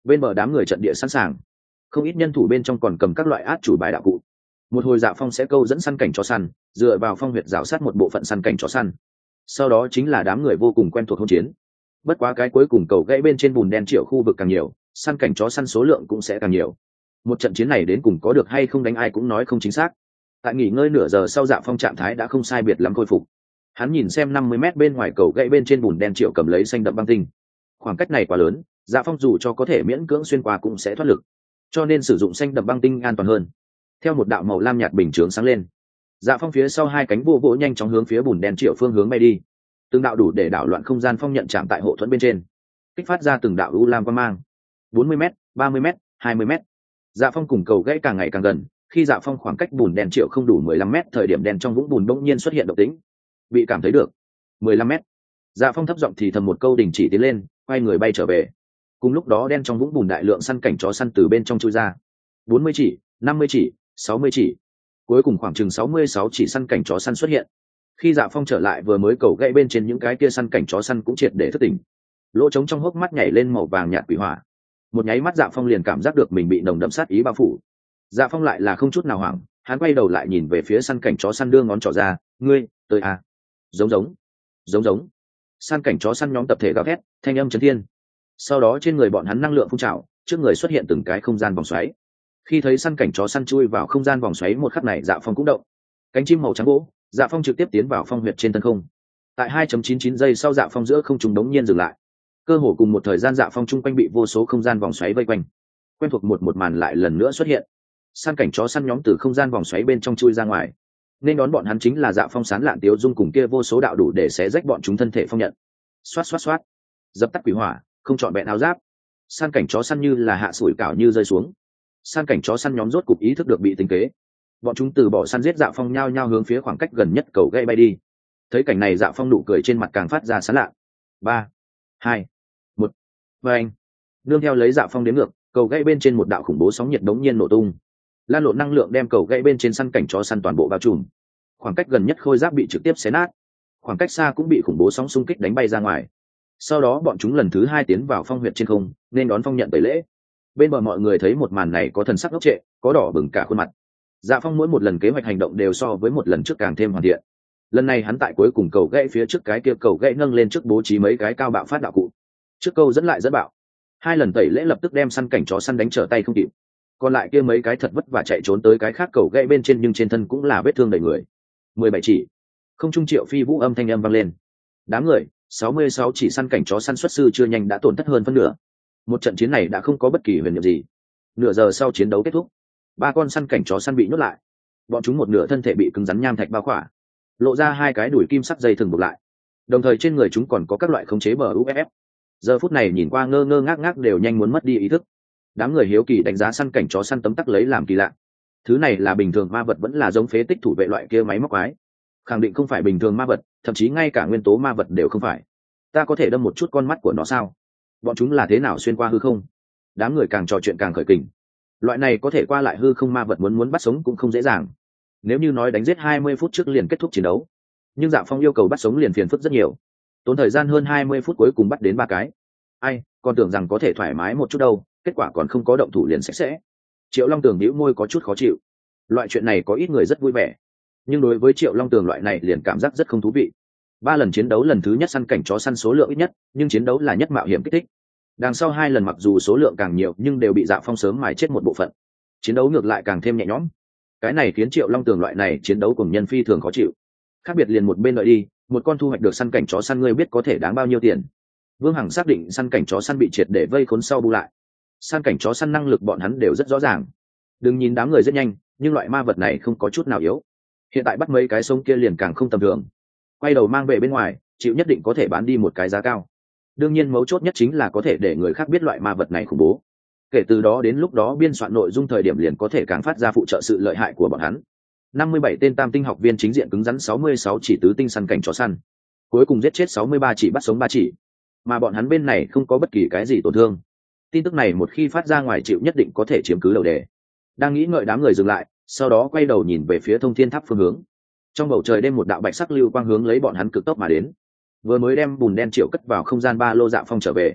Bên bờ đám người trận địa sẵn sàng, không ít nhân thủ bên trong còn cầm các loại át chủ bài đạo cụ. Một hồi Dạ Phong sẽ câu dẫn săn cảnh chó săn, dựa vào phong huyệt rào sát một bộ phận săn cảnh chó săn. Sau đó chính là đám người vô cùng quen thuộc hỗn chiến. Bất quá cái cuối cùng cầu gãy bên trên bùn đen triệu khu vực càng nhiều, săn cảnh chó săn số lượng cũng sẽ càng nhiều. Một trận chiến này đến cùng có được hay không đánh ai cũng nói không chính xác. Tại nghỉ ngơi nửa giờ sau, Dạ Phong trạng thái đã không sai biệt lắm khôi phục. Hắn nhìn xem năm mươi mét bên ngoài cầu gãy bên trên bùn đen triệu cầm lấy xanh đậm băng tinh. Khoảng cách này quá lớn, Dạ Phong dù cho có thể miễn cưỡng xuyên qua cũng sẽ thoát lực, cho nên sử dụng xanh đậm băng tinh an toàn hơn. Theo một đạo màu lam nhạt bình chướng sáng lên, Dạ Phong phía sau hai cánh vô vỗ nhanh chóng hướng phía bùn đen triệu phương hướng bay đi. Từng đạo đủ để đảo loạn không gian phong nhận chạm tại hộ thuẫn bên trên, kích phát ra từng đạo u lam quang mang. bốn mươi mét, ba mươi mét, hai mươi mét. Dạ Phong cùng cầu gãy càng ngày càng gần, khi Dạ Phong khoảng cách bùn đen triệu không đủ mười lăm mét, thời điểm đen trong vũng bùn bỗng nhiên xuất hiện động tĩnh. Bị cảm thấy được. mười lăm mét. Dạ Phong thấp giọng thì thầm một câu, đình chỉ tiến lên, quay người bay trở về. Cùng lúc đó đen trong vũng bùn đại lượng săn cảnh chó săn từ bên trong chui ra. bốn mươi chỉ, năm mươi chỉ, sáu mươi chỉ. Cuối cùng khoảng chừng sáu mươi sáu chỉ săn cảnh chó săn xuất hiện. Khi Dạ Phong trở lại, vừa mới cầu gãy bên trên những cái kia săn cảnh chó săn cũng triệt để thức tỉnh. Lỗ trống trong hốc mắt nhảy lên màu vàng nhạt quỷ hỏa. Một nháy mắt Dạ Phong liền cảm giác được mình bị nồng đậm sát ý bao phủ. Dạ Phong lại là không chút nào hoảng, hắn quay đầu lại nhìn về phía săn cảnh chó săn, đưa ngón trỏ ra, ngươi tới à. Giống giống giống giống. Săn cảnh chó săn nhóm tập thể gào thét, thanh âm chấn thiên. Sau đó trên người bọn hắn năng lượng phun trào, trước người xuất hiện từng cái không gian vòng xoáy. Khi thấy săn cảnh chó săn chui vào không gian vòng xoáy một khắc này, Dạ Phong cũng động. Cánh chim màu trắng gỗ, Dạ Phong trực tiếp tiến vào phong huyệt trên thân không. Tại hai phẩy chín chín giây sau, Dạ Phong giữa không trung đống nhiên dừng lại. Cơ hồ cùng một thời gian, Dạ Phong chung quanh bị vô số không gian vòng xoáy vây quanh. Quen thuộc một một màn lại lần nữa xuất hiện. Săn cảnh chó săn nhóm từ không gian vòng xoáy bên trong chui ra ngoài, nên đón bọn hắn chính là Dạ Phong sán lạn tiếu dung cùng kia vô số đạo đủ để xé rách bọn chúng thân thể phong nhận. Xoát xoát xoát, dập tắt quỷ hỏa, không chọn bẹn áo giáp. Săn cảnh chó săn như là hạ sủi cảo như rơi xuống. Săn cảnh chó săn nhóm rốt cục ý thức được bị tính kế, bọn chúng từ bỏ săn giết Dạ Phong, nhao nhao hướng phía khoảng cách gần nhất cầu gãy bay đi. Thấy cảnh này, Dạ Phong nụ cười trên mặt càng phát ra sán lạ. Ba, hai, một, và anh nương theo lấy Dạ Phong đến ngược, cầu gãy bên trên một đạo khủng bố sóng nhiệt đống nhiên nổ tung, lan lộn năng lượng đem cầu gãy bên trên săn cảnh chó săn toàn bộ bao trùm. Khoảng cách gần nhất khôi giáp bị trực tiếp xé nát, khoảng cách xa cũng bị khủng bố sóng xung kích đánh bay ra ngoài. Sau đó bọn chúng lần thứ hai tiến vào phong huyệt trên không, nên đón phong nhận tẩy lễ. Bên bờ mọi người thấy một màn này có thần sắc ngốc trệ, có đỏ bừng cả khuôn mặt. Dạ Phong mỗi một lần kế hoạch hành động đều so với một lần trước càng thêm hoàn thiện. Lần này hắn tại cuối cùng cầu gãy phía trước cái kia cầu gãy nâng lên trước bố trí mấy cái cao bạo phát đạo cụ. Trước câu dẫn lại dẫn bạo, hai lần tẩy lễ lập tức đem săn cảnh chó săn đánh trở tay không kịp. Còn lại kia mấy cái thật vất vả chạy trốn tới cái khác cầu gãy bên trên, nhưng trên thân cũng là vết thương đầy người. mười bảy chỉ. Không trung Triệu Phi Vũ âm thanh âm vang lên. Đám người, sáu mươi sáu chỉ săn cảnh chó săn xuất sư chưa nhanh đã tổn thất hơn phân nửa. Một trận chiến này đã không có bất kỳ huyền nhiệm gì. Nửa giờ sau chiến đấu kết thúc, ba con săn cảnh chó săn bị nhốt lại. Bọn chúng một nửa thân thể bị cứng rắn nham thạch bao khỏa, lộ ra hai cái đùi kim sắc dây thừng buộc lại, đồng thời trên người chúng còn có các loại khống chế bờ u ép ép. Giờ phút này nhìn qua ngơ ngơ ngác ngác, đều nhanh muốn mất đi ý thức. Đám người hiếu kỳ đánh giá săn cảnh chó săn tấm tắc lấy làm kỳ lạ. Thứ này là bình thường ma vật vẫn là giống phế tích thủ vệ loại kia máy móc quái? Khẳng định không phải bình thường ma vật, thậm chí ngay cả nguyên tố ma vật đều không phải. Ta có thể đâm một chút con mắt của nó sao? Bọn chúng là thế nào xuyên qua hư không? Đám người càng trò chuyện càng khởi kình. Loại này có thể qua lại hư không ma vật muốn muốn bắt sống cũng không dễ dàng. Nếu như nói đánh giết hai mươi phút trước liền kết thúc chiến đấu, nhưng Dạ Phong yêu cầu bắt sống liền phiền phức rất nhiều, tốn thời gian hơn hai mươi phút cuối cùng bắt đến ba cái. Ai, còn tưởng rằng có thể thoải mái một chút đâu, kết quả còn không có động thủ liền sạch sẽ. Triệu Long Tường nhíu môi có chút khó chịu. Loại chuyện này có ít người rất vui vẻ, nhưng đối với Triệu Long Tường loại này liền cảm giác rất không thú vị. Ba lần chiến đấu, lần thứ nhất săn cảnh chó săn số lượng ít nhất, nhưng chiến đấu là nhất mạo hiểm kích thích. Đằng sau hai lần mặc dù số lượng càng nhiều, nhưng đều bị Dạ Phong sớm mài chết một bộ phận. Chiến đấu ngược lại càng thêm nhẹ nhõm. Cái này khiến Triệu Long Tường loại này chiến đấu cùng nhân phi thường khó chịu. Khác biệt liền một bên đợi đi, một con thu hoạch được săn cảnh chó săn ngươi biết có thể đáng bao nhiêu tiền. Vương Hằng xác định săn cảnh chó săn bị triệt để vây khốn sau bu lại. Săn cảnh chó săn năng lực bọn hắn đều rất rõ ràng. Đừng nhìn đám người rất nhanh, nhưng loại ma vật này không có chút nào yếu. Hiện tại bắt mấy cái sông kia liền càng không tầm thường. Quay đầu mang về bên ngoài, chịu nhất định có thể bán đi một cái giá cao. Đương nhiên mấu chốt nhất chính là có thể để người khác biết loại ma vật này khủng bố. Kể từ đó đến lúc đó biên soạn nội dung thời điểm liền có thể càng phát ra phụ trợ sự lợi hại của bọn hắn. năm mươi bảy tên tam tinh học viên chính diện cứng rắn sáu mươi sáu chỉ tứ tinh săn cảnh chó săn. Cuối cùng giết chết sáu mươi ba chỉ, bắt sống ba chỉ. Mà bọn hắn bên này không có bất kỳ cái gì tổn thương. Tin tức này một khi phát ra ngoài, chịu nhất định có thể chiếm cứ đầu đề. Đang nghĩ ngợi, đám người dừng lại, sau đó quay đầu nhìn về phía Thông Thiên Tháp phương hướng. Trong bầu trời đêm một đạo bạch sắc lưu quang hướng lấy bọn hắn cực tốc mà đến. Vừa mới đem bùn đen triệu cất vào không gian ba lô, Dạ Phong trở về.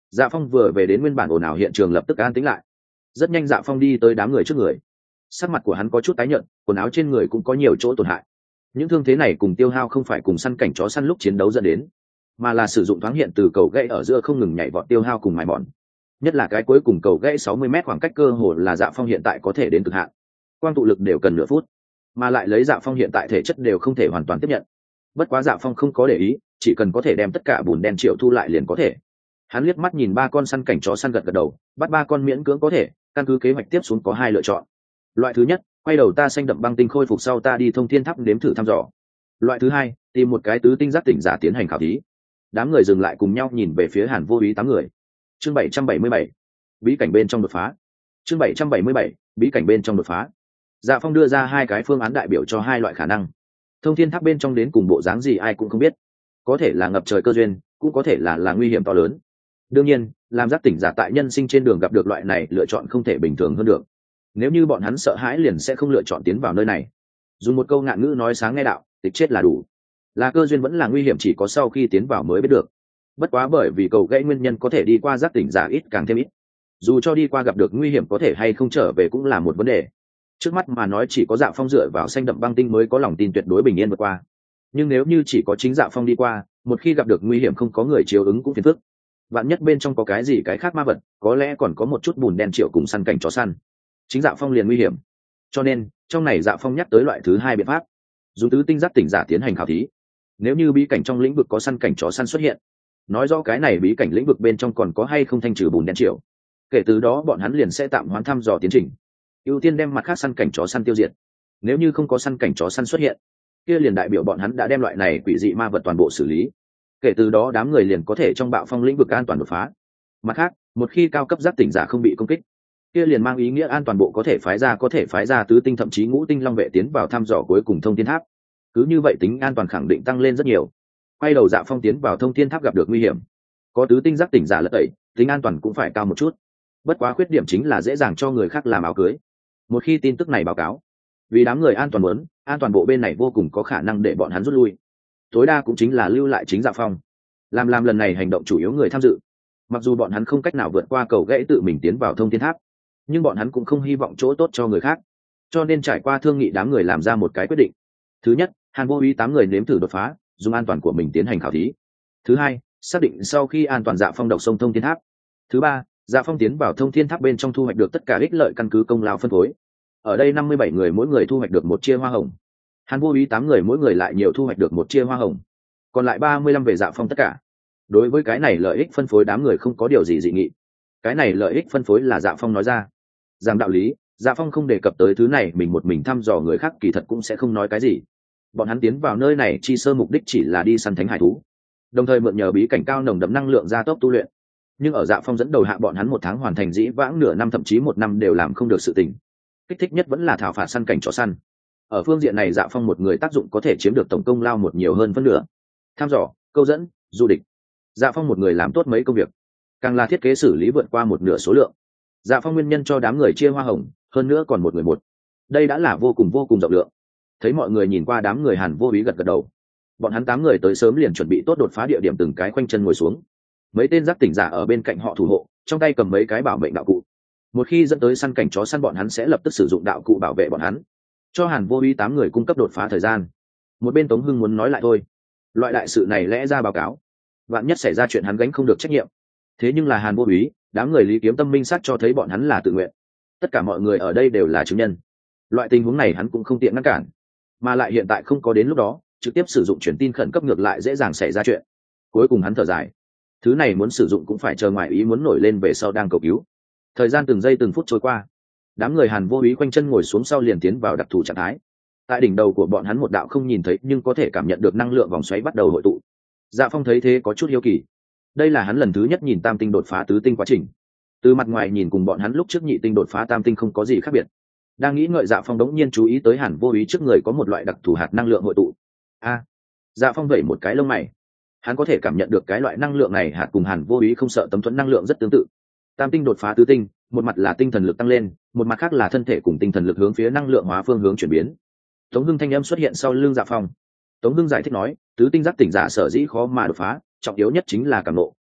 Dạ Phong vừa về đến nguyên bản ồn ào hiện trường lập tức an tĩnh lại. Rất nhanh Dạ Phong đi tới đám người trước người. Sắc mặt của hắn có chút tái nhợt, quần áo trên người cũng có nhiều chỗ tổn hại. Những thương thế này cùng tiêu hao không phải cùng săn cảnh chó săn lúc chiến đấu dẫn đến, mà là sử dụng thoáng hiện từ cầu gãy ở giữa không ngừng nhảy vọt tiêu hao cùng mài mòn. Nhất là cái cuối cùng cầu gãy sáu mươi mét khoảng cách cơ hồ là Dạ Phong hiện tại có thể đến cực hạn. Quang tụ lực đều cần nửa phút, mà lại lấy Dạ Phong hiện tại thể chất đều không thể hoàn toàn tiếp nhận. Bất quá Dạ Phong không có để ý, chỉ cần có thể đem tất cả bùn đen triệu thu lại liền có thể. Hắn liếc mắt nhìn ba con săn cảnh chó săn gật gật đầu, bắt ba con miễn cưỡng có thể, căn cứ kế hoạch tiếp xuống có hai lựa chọn. Loại thứ nhất, quay đầu ta xanh đậm băng tinh khôi phục sau ta đi thông thiên tháp nếm thử thăm dò. Loại thứ hai, tìm một cái tứ tinh giác tỉnh giả tiến hành khảo thí. Đám người dừng lại cùng nhau nhìn về phía Hàn Vô Úy tám người. Chương bảy trăm bảy mươi bảy, bí cảnh bên trong đột phá. Chương bảy trăm bảy mươi bảy, bí cảnh bên trong đột phá. Dạ Phong đưa ra hai cái phương án đại biểu cho hai loại khả năng. Thông thiên tháp bên trong đến cùng bộ dáng gì ai cũng không biết, có thể là ngập trời cơ duyên, cũng có thể là là nguy hiểm to lớn. Đương nhiên, làm giác tỉnh giả tại nhân sinh trên đường gặp được loại này lựa chọn không thể bình thường hơn được. Nếu như bọn hắn sợ hãi liền sẽ không lựa chọn tiến vào nơi này. Dùng một câu ngạn ngữ nói sáng nghe đạo, tịch chết là đủ. Là cơ duyên vẫn là nguy hiểm chỉ có sau khi tiến vào mới biết được. Bất quá bởi vì cầu gãy nguyên nhân có thể đi qua giác tỉnh giả ít càng thêm ít. Dù cho đi qua gặp được nguy hiểm có thể hay không trở về cũng là một vấn đề. Trước mắt mà nói chỉ có Dạ Phong dựa vào xanh đậm băng tinh mới có lòng tin tuyệt đối bình yên vượt qua. Nhưng nếu như chỉ có chính Dạ Phong đi qua, một khi gặp được nguy hiểm không có người chiếu ứng cũng phiền phức. Vạn nhất bên trong có cái gì cái khác ma vật, có lẽ còn có một chút bùn đen triệu cùng săn cảnh chó săn. Chính Dạ Phong liền nguy hiểm. Cho nên, trong này Dạ Phong nhắc tới loại thứ hai biện pháp, dùng tứ tinh giác tỉnh giả tiến hành khảo thí. Nếu như bí cảnh trong lĩnh vực có săn cảnh chó săn xuất hiện, nói rõ cái này bí cảnh lĩnh vực bên trong còn có hay không thanh trừ bùn đen triệu. Kể từ đó bọn hắn liền sẽ tạm hoãn thăm dò tiến trình, ưu tiên đem mặt khác săn cảnh chó săn tiêu diệt. Nếu như không có săn cảnh chó săn xuất hiện, kia liền đại biểu bọn hắn đã đem loại này quỷ dị ma vật toàn bộ xử lý. Kể từ đó đám người liền có thể trong bạo phong lĩnh vực an toàn đột phá. Mặt khác, một khi cao cấp giác tỉnh giả không bị công kích, kia liền mang ý nghĩa an toàn bộ có thể phái ra có thể phái ra tứ tinh thậm chí ngũ tinh long vệ tiến vào thăm dò cuối cùng thông thiên tháp. Cứ như vậy tính an toàn khẳng định tăng lên rất nhiều. Quay đầu Dạ Phong tiến vào thông thiên tháp gặp được nguy hiểm, có tứ tinh giác tỉnh giả lật tẩy, tính an toàn cũng phải cao một chút. Bất quá khuyết điểm chính là dễ dàng cho người khác làm áo cưới. Một khi tin tức này báo cáo, vì đám người an toàn muốn, an toàn bộ bên này vô cùng có khả năng để bọn hắn rút lui. Tối đa cũng chính là lưu lại chính Dạ Phong, làm làm lần này hành động chủ yếu người tham dự. Mặc dù bọn hắn không cách nào vượt qua cầu gãy tự mình tiến vào thông thiên tháp, nhưng bọn hắn cũng không hy vọng chỗ tốt cho người khác, cho nên trải qua thương nghị đám người làm ra một cái quyết định. Thứ nhất, Hàn Vô Úy tám người nếm thử đột phá, dùng an toàn của mình tiến hành khảo thí. Thứ hai, xác định sau khi an toàn Dạ Phong độc sông thông thiên tháp. Thứ ba, Dạ Phong tiến vào thông thiên tháp bên trong thu hoạch được tất cả ích lợi căn cứ công lao phân phối. Ở đây năm mươi bảy người mỗi người thu hoạch được một chia hoa hồng. Hàn Vô Úy tám người mỗi người lại nhiều thu hoạch được một chia hoa hồng. Còn lại ba mươi lăm về Dạ Phong tất cả. Đối với cái này lợi ích phân phối đám người không có điều gì dị nghị. Cái này lợi ích phân phối là Dạ Phong nói ra. Rằng đạo lý, Dạ Phong không đề cập tới thứ này mình một mình thăm dò người khác kỳ thật cũng sẽ không nói cái gì. Bọn hắn tiến vào nơi này chi sơ mục đích chỉ là đi săn thánh hải thú, đồng thời mượn nhờ bí cảnh cao nồng đậm năng lượng gia tốc tu luyện. Nhưng ở Dạ Phong dẫn đầu hạ bọn hắn một tháng hoàn thành dĩ vãng nửa năm thậm chí một năm đều làm không được sự tình. Kích thích nhất vẫn là thảo phạt săn cảnh chó săn. Ở phương diện này Dạ Phong một người tác dụng có thể chiếm được tổng công lao một nhiều hơn phân nửa. Tham dò, câu dẫn, du địch, Dạ Phong một người làm tốt mấy công việc, càng là thiết kế xử lý vượt qua một nửa số lượng. Dạ Phong nguyên nhân cho đám người chia hoa hồng, hơn nữa còn một người một, đây đã là vô cùng vô cùng rộng lượng. Thấy mọi người nhìn qua đám người Hàn Vô Úy gật gật đầu. Bọn hắn tám người tới sớm liền chuẩn bị tốt đột phá địa điểm, từng cái khoanh chân ngồi xuống. Mấy tên giác tỉnh giả ở bên cạnh họ thủ hộ, trong tay cầm mấy cái bảo mệnh đạo cụ. Một khi dẫn tới săn cảnh chó săn bọn hắn sẽ lập tức sử dụng đạo cụ bảo vệ bọn hắn, cho Hàn Vô Úy tám người cung cấp đột phá thời gian. Một bên Tống Hưng muốn nói lại thôi, loại đại sự này lẽ ra báo cáo, vạn nhất xảy ra chuyện hắn gánh không được trách nhiệm. Thế nhưng là Hàn Vô Úy, đám người Lý Kiếm Tâm minh xác cho thấy bọn hắn là tự nguyện. Tất cả mọi người ở đây đều là chứng nhân. Loại tình huống này hắn cũng không tiện ngăn cản, mà lại hiện tại không có đến lúc đó trực tiếp sử dụng truyền tin khẩn cấp ngược lại dễ dàng xảy ra chuyện. Cuối cùng hắn thở dài, thứ này muốn sử dụng cũng phải chờ ngoài ý muốn nổi lên về sau đang cầu cứu. Thời gian từng giây từng phút trôi qua, đám người Hàn Vô Úy quanh chân ngồi xuống sau liền tiến vào đặc thù trạng thái. Tại đỉnh đầu của bọn hắn một đạo không nhìn thấy nhưng có thể cảm nhận được năng lượng vòng xoáy bắt đầu hội tụ. Dạ Phong thấy thế có chút hiếu kỳ, đây là hắn lần thứ nhất nhìn tam tinh đột phá tứ tinh quá trình. Từ mặt ngoài nhìn cùng bọn hắn lúc trước nhị tinh đột phá tam tinh không có gì khác biệt. Đang nghĩ ngợi Dạ Phong đống nhiên chú ý tới Hàn Vô Úy trước người có một loại đặc thù hạt năng lượng hội tụ. A, à, Dạ Phong vẩy một cái lông mày, hắn có thể cảm nhận được cái loại năng lượng này hạt cùng Hàn Vô Úy không sợ tấm thuẫn năng lượng rất tương tự. Tam tinh đột phá tứ tinh, một mặt là tinh thần lực tăng lên, một mặt khác là thân thể cùng tinh thần lực hướng phía năng lượng hóa phương hướng chuyển biến. Tống Hưng thanh âm xuất hiện sau lưng Dạ Phong. Tống Hưng giải thích nói, tứ tinh giác tỉnh giả sở dĩ khó mà đột phá, trọng yếu nhất chính là cảm nộ,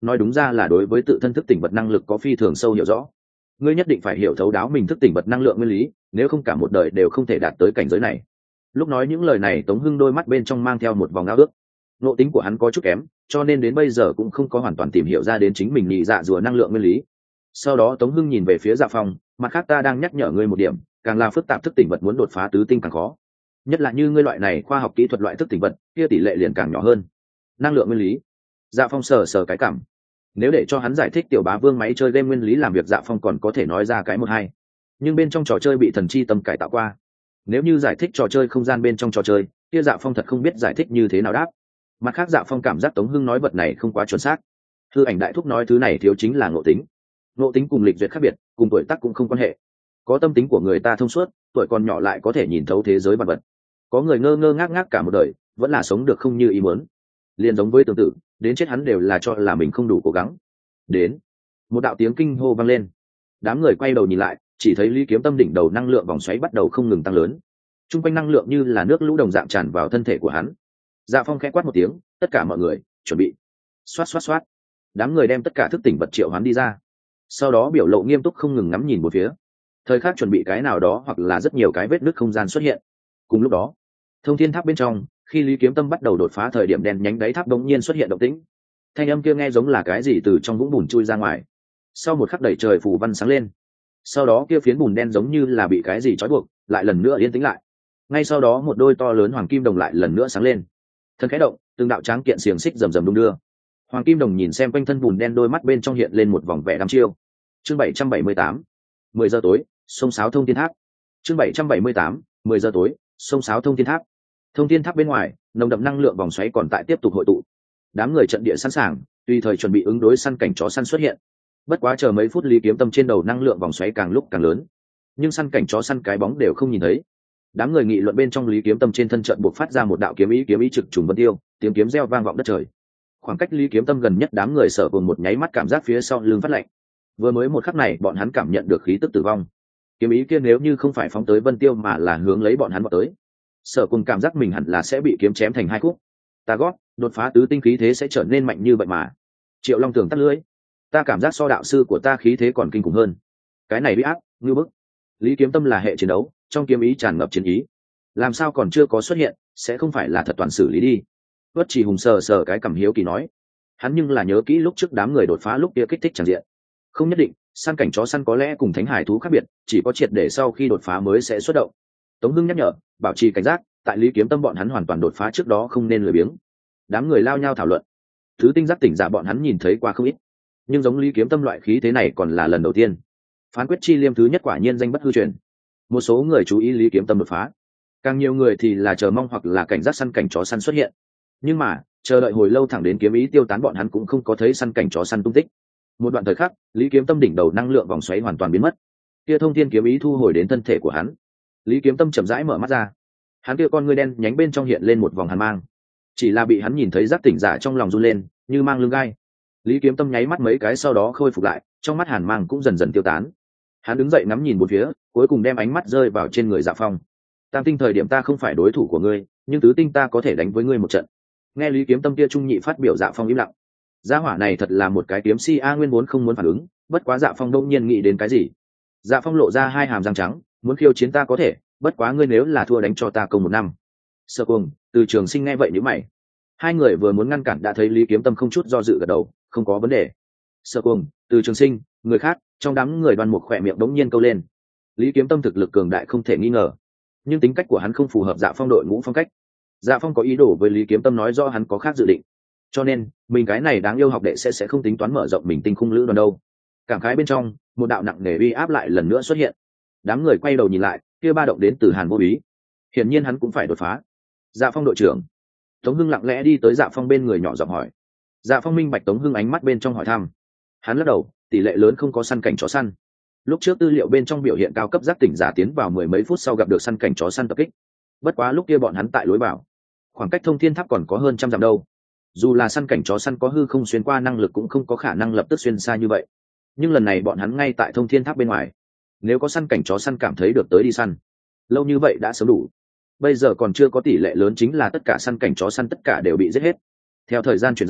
nói đúng ra là đối với tự thân thức tỉnh vật năng lực có phi thường sâu hiểu rõ. Ngươi nhất định phải hiểu thấu đáo mình thức tỉnh vật năng lượng nguyên lý, nếu không cả một đời đều không thể đạt tới cảnh giới này. Lúc nói những lời này, Tống Hưng đôi mắt bên trong mang theo một vòng ao ước. Ngộ tính của hắn có chút kém, cho nên đến bây giờ cũng không có hoàn toàn tìm hiểu ra đến chính mình nhị dạ rùa năng lượng nguyên lý. Sau đó Tống Hưng nhìn về phía Dạ Phong, mặt khác ta đang nhắc nhở ngươi một điểm, càng là phức tạp thức tỉnh vật muốn đột phá tứ tinh càng khó. Nhất là như ngươi loại này khoa học kỹ thuật loại thức tỉnh vật, kia tỷ lệ liền càng nhỏ hơn. Năng lượng nguyên lý. Dạ Phong sờ sờ cái cảm. Nếu để cho hắn giải thích tiểu bá vương máy chơi game nguyên lý làm việc, Dạ Phong còn có thể nói ra cái một hai. Nhưng bên trong trò chơi bị thần chi tâm cải tạo qua, nếu như giải thích trò chơi không gian bên trong trò chơi, kia Dạ Phong thật không biết giải thích như thế nào đáp. Mặt khác Dạ Phong cảm giác Tống Hưng nói vật này không quá chuẩn xác. Hư Ảnh đại thúc nói thứ này thiếu chính là ngộ tính. Ngộ tính cùng lịch duyệt khác biệt, cùng tuổi tác cũng không quan hệ. Có tâm tính của người ta thông suốt, tuổi còn nhỏ lại có thể nhìn thấu thế giới vật vật. Có người ngơ ngơ ngác ngác cả một đời, vẫn là sống được không như ý muốn. Liên giống với tương tự, đến chết hắn đều là cho là mình không đủ cố gắng. Đến, một đạo tiếng kinh hô vang lên. Đám người quay đầu nhìn lại, chỉ thấy Lý Kiếm Tâm đỉnh đầu năng lượng vòng xoáy bắt đầu không ngừng tăng lớn. Trung quanh năng lượng như là nước lũ đồng dạng tràn vào thân thể của hắn. Dạ Phong khẽ quát một tiếng, tất cả mọi người chuẩn bị. Xoát xoát xoát. Đám người đem tất cả thức tỉnh vật triệu hoán đi ra. Sau đó biểu lộ nghiêm túc không ngừng ngắm nhìn một phía. Thời khắc chuẩn bị cái nào đó hoặc là rất nhiều cái vết nứt không gian xuất hiện. Cùng lúc đó, Thông Thiên Tháp bên trong, khi Lý Kiếm Tâm bắt đầu đột phá thời điểm đen nhánh đáy tháp đống nhiên xuất hiện động tĩnh. Thanh âm kia nghe giống là cái gì từ trong vũng bùn chui ra ngoài. Sau một khắc đẩy trời phủ văn sáng lên. Sau đó kia phiến bùn đen giống như là bị cái gì trói buộc, lại lần nữa yên tĩnh lại. Ngay sau đó một đôi to lớn hoàng kim đồng lại lần nữa sáng lên. Thân khẽ động, từng đạo tráng kiện xiềng xích rầm rầm đung đưa. Hoàng kim đồng nhìn xem quanh thân bùn đen, đôi mắt bên trong hiện lên một vòng vẻ đăm chiêu. Chương bảy trăm bảy mươi tám, mười giờ tối, sông sáo Thông Thiên Tháp. Chương bảy trăm bảy mươi tám, mười giờ tối, sông sáo Thông Thiên Tháp. Thông Thiên Tháp bên ngoài, nồng đậm năng lượng vòng xoáy còn tại tiếp tục hội tụ. Đám người trận địa sẵn sàng, tùy thời chuẩn bị ứng đối săn cảnh chó săn xuất hiện. Bất quá chờ mấy phút, Lý Kiếm Tâm trên đầu năng lượng vòng xoáy càng lúc càng lớn, nhưng săn cảnh chó săn cái bóng đều không nhìn thấy. Đám người nghị luận bên trong, Lý Kiếm Tâm trên thân trận buộc phát ra một đạo kiếm ý, kiếm ý trực trùng vân tiêu, tiếng kiếm reo vang vọng đất trời. Khoảng cách Lý Kiếm Tâm gần nhất đám người sợ cùng một nháy mắt cảm giác phía sau lưng phát lạnh. Vừa mới một khắc này, bọn hắn cảm nhận được khí tức tử vong. Kiếm ý kia nếu như không phải phóng tới vân tiêu mà là hướng lấy bọn hắn vọt tới, sợ cùng cảm giác mình hẳn là sẽ bị kiếm chém thành hai khúc. Ta gót, đột phá tứ tinh khí thế sẽ trở nên mạnh như vậy mà. Triệu Long Tường tắt lưỡi. Ta cảm giác so đạo sư của ta khí thế còn kinh khủng hơn. Cái này bị áp, ngưu bức. Lý Kiếm Tâm là hệ chiến đấu, trong kiếm ý tràn ngập chiến ý. Làm sao còn chưa có xuất hiện, sẽ không phải là thật toàn xử lý đi. Vất Chỉ Hùng sờ sờ cái cằm hiếu kỳ nói. Hắn nhưng là nhớ kỹ lúc trước đám người đột phá lúc kia kích thích tràn diện. Không nhất định, săn cảnh chó săn có lẽ cùng thánh hải thú khác biệt, chỉ có triệt để sau khi đột phá mới sẽ xuất động. Tống Hưng nhắc nhở, bảo trì cảnh giác, tại Lý Kiếm Tâm bọn hắn hoàn toàn đột phá trước đó không nên lười biếng. Đám người lao nhau thảo luận. Thứ tinh giác tỉnh giả bọn hắn nhìn thấy qua không ít, nhưng giống Lý Kiếm Tâm loại khí thế này còn là lần đầu tiên. Phán quyết chi liêm thứ nhất quả nhiên danh bất hư truyền. Một số người chú ý Lý Kiếm Tâm đột phá, càng nhiều người thì là chờ mong hoặc là cảnh giác săn cảnh chó săn xuất hiện. Nhưng mà chờ đợi hồi lâu thẳng đến kiếm ý tiêu tán, bọn hắn cũng không có thấy săn cảnh chó săn tung tích. Một đoạn thời khắc, Lý Kiếm Tâm đỉnh đầu năng lượng vòng xoáy hoàn toàn biến mất. Kia thông thiên kiếm ý thu hồi đến thân thể của hắn. Lý Kiếm Tâm chậm rãi mở mắt ra. Hắn kia con ngươi đen nhánh bên trong hiện lên một vòng hàn mang. Chỉ là bị hắn nhìn thấy giác tỉnh giả trong lòng run lên, như mang lưng gai. Lý Kiếm Tâm nháy mắt mấy cái sau đó khôi phục lại, trong mắt hàn mang cũng dần dần tiêu tán. Hắn đứng dậy ngắm nhìn bốn phía, cuối cùng đem ánh mắt rơi vào trên người Dạ Phong. Tam tinh thời điểm ta không phải đối thủ của ngươi, nhưng tứ tinh ta có thể đánh với ngươi một trận. Nghe Lý Kiếm Tâm kia trung nhị phát biểu, Dạ Phong im lặng. Gia hỏa này thật là một cái kiếm si a, nguyên vốn không muốn phản ứng, bất quá Dạ Phong đông nhiên nghĩ đến cái gì. Dạ Phong lộ ra hai hàm răng trắng, muốn khiêu chiến ta có thể, bất quá ngươi nếu là thua đánh cho ta công một năm. Sơ Cuồng, Từ Trường Sinh nghe vậy nhíu mày. Hai người vừa muốn ngăn cản đã thấy Lý Kiếm Tâm không chút do dự gật đầu, không có vấn đề. Sơ Cuồng, Từ Trường Sinh, người khác, trong đám người Đoan Mục khỏe miệng đống nhiên câu lên. Lý Kiếm Tâm thực lực cường đại không thể nghi ngờ, nhưng tính cách của hắn không phù hợp Dạ Phong đội ngũ phong cách. Dạ Phong có ý đồ với Lý Kiếm Tâm nói rõ hắn có khác dự định, cho nên mình cái này đáng yêu học đệ sẽ sẽ không tính toán mở rộng mình tinh khung lữ đoàn đâu. Cảm khái bên trong, một đạo nặng nề uy áp lại lần nữa xuất hiện. Đám người quay đầu nhìn lại, kia ba động đến từ Hàn Vô Ý. Hiển nhiên hắn cũng phải đột phá. Dạ Phong đội trưởng. Tống Hưng lặng lẽ đi tới Dạ Phong bên người nhỏ giọng hỏi. Dạ Phong minh bạch Tống Hưng ánh mắt bên trong hỏi thăm. Hắn lắc đầu, tỷ lệ lớn không có săn cảnh chó săn. Lúc trước tư liệu bên trong biểu hiện cao cấp giác tỉnh giả tiến vào mười mấy phút sau gặp được săn cảnh chó săn tập kích. Bất quá lúc kia bọn hắn tại lối vào, khoảng cách Thông Thiên Tháp còn có hơn trăm dặm đâu. Dù là săn cảnh chó săn có hư không xuyên qua năng lực cũng không có khả năng lập tức xuyên xa như vậy. Nhưng lần này bọn hắn ngay tại Thông Thiên Tháp bên ngoài, nếu có săn cảnh chó săn cảm thấy được tới đi săn, lâu như vậy đã sớm đủ. Bây giờ còn chưa có tỷ lệ lớn chính là tất cả săn cảnh chó săn tất cả đều bị giết hết. Theo thời gian chuyển rời,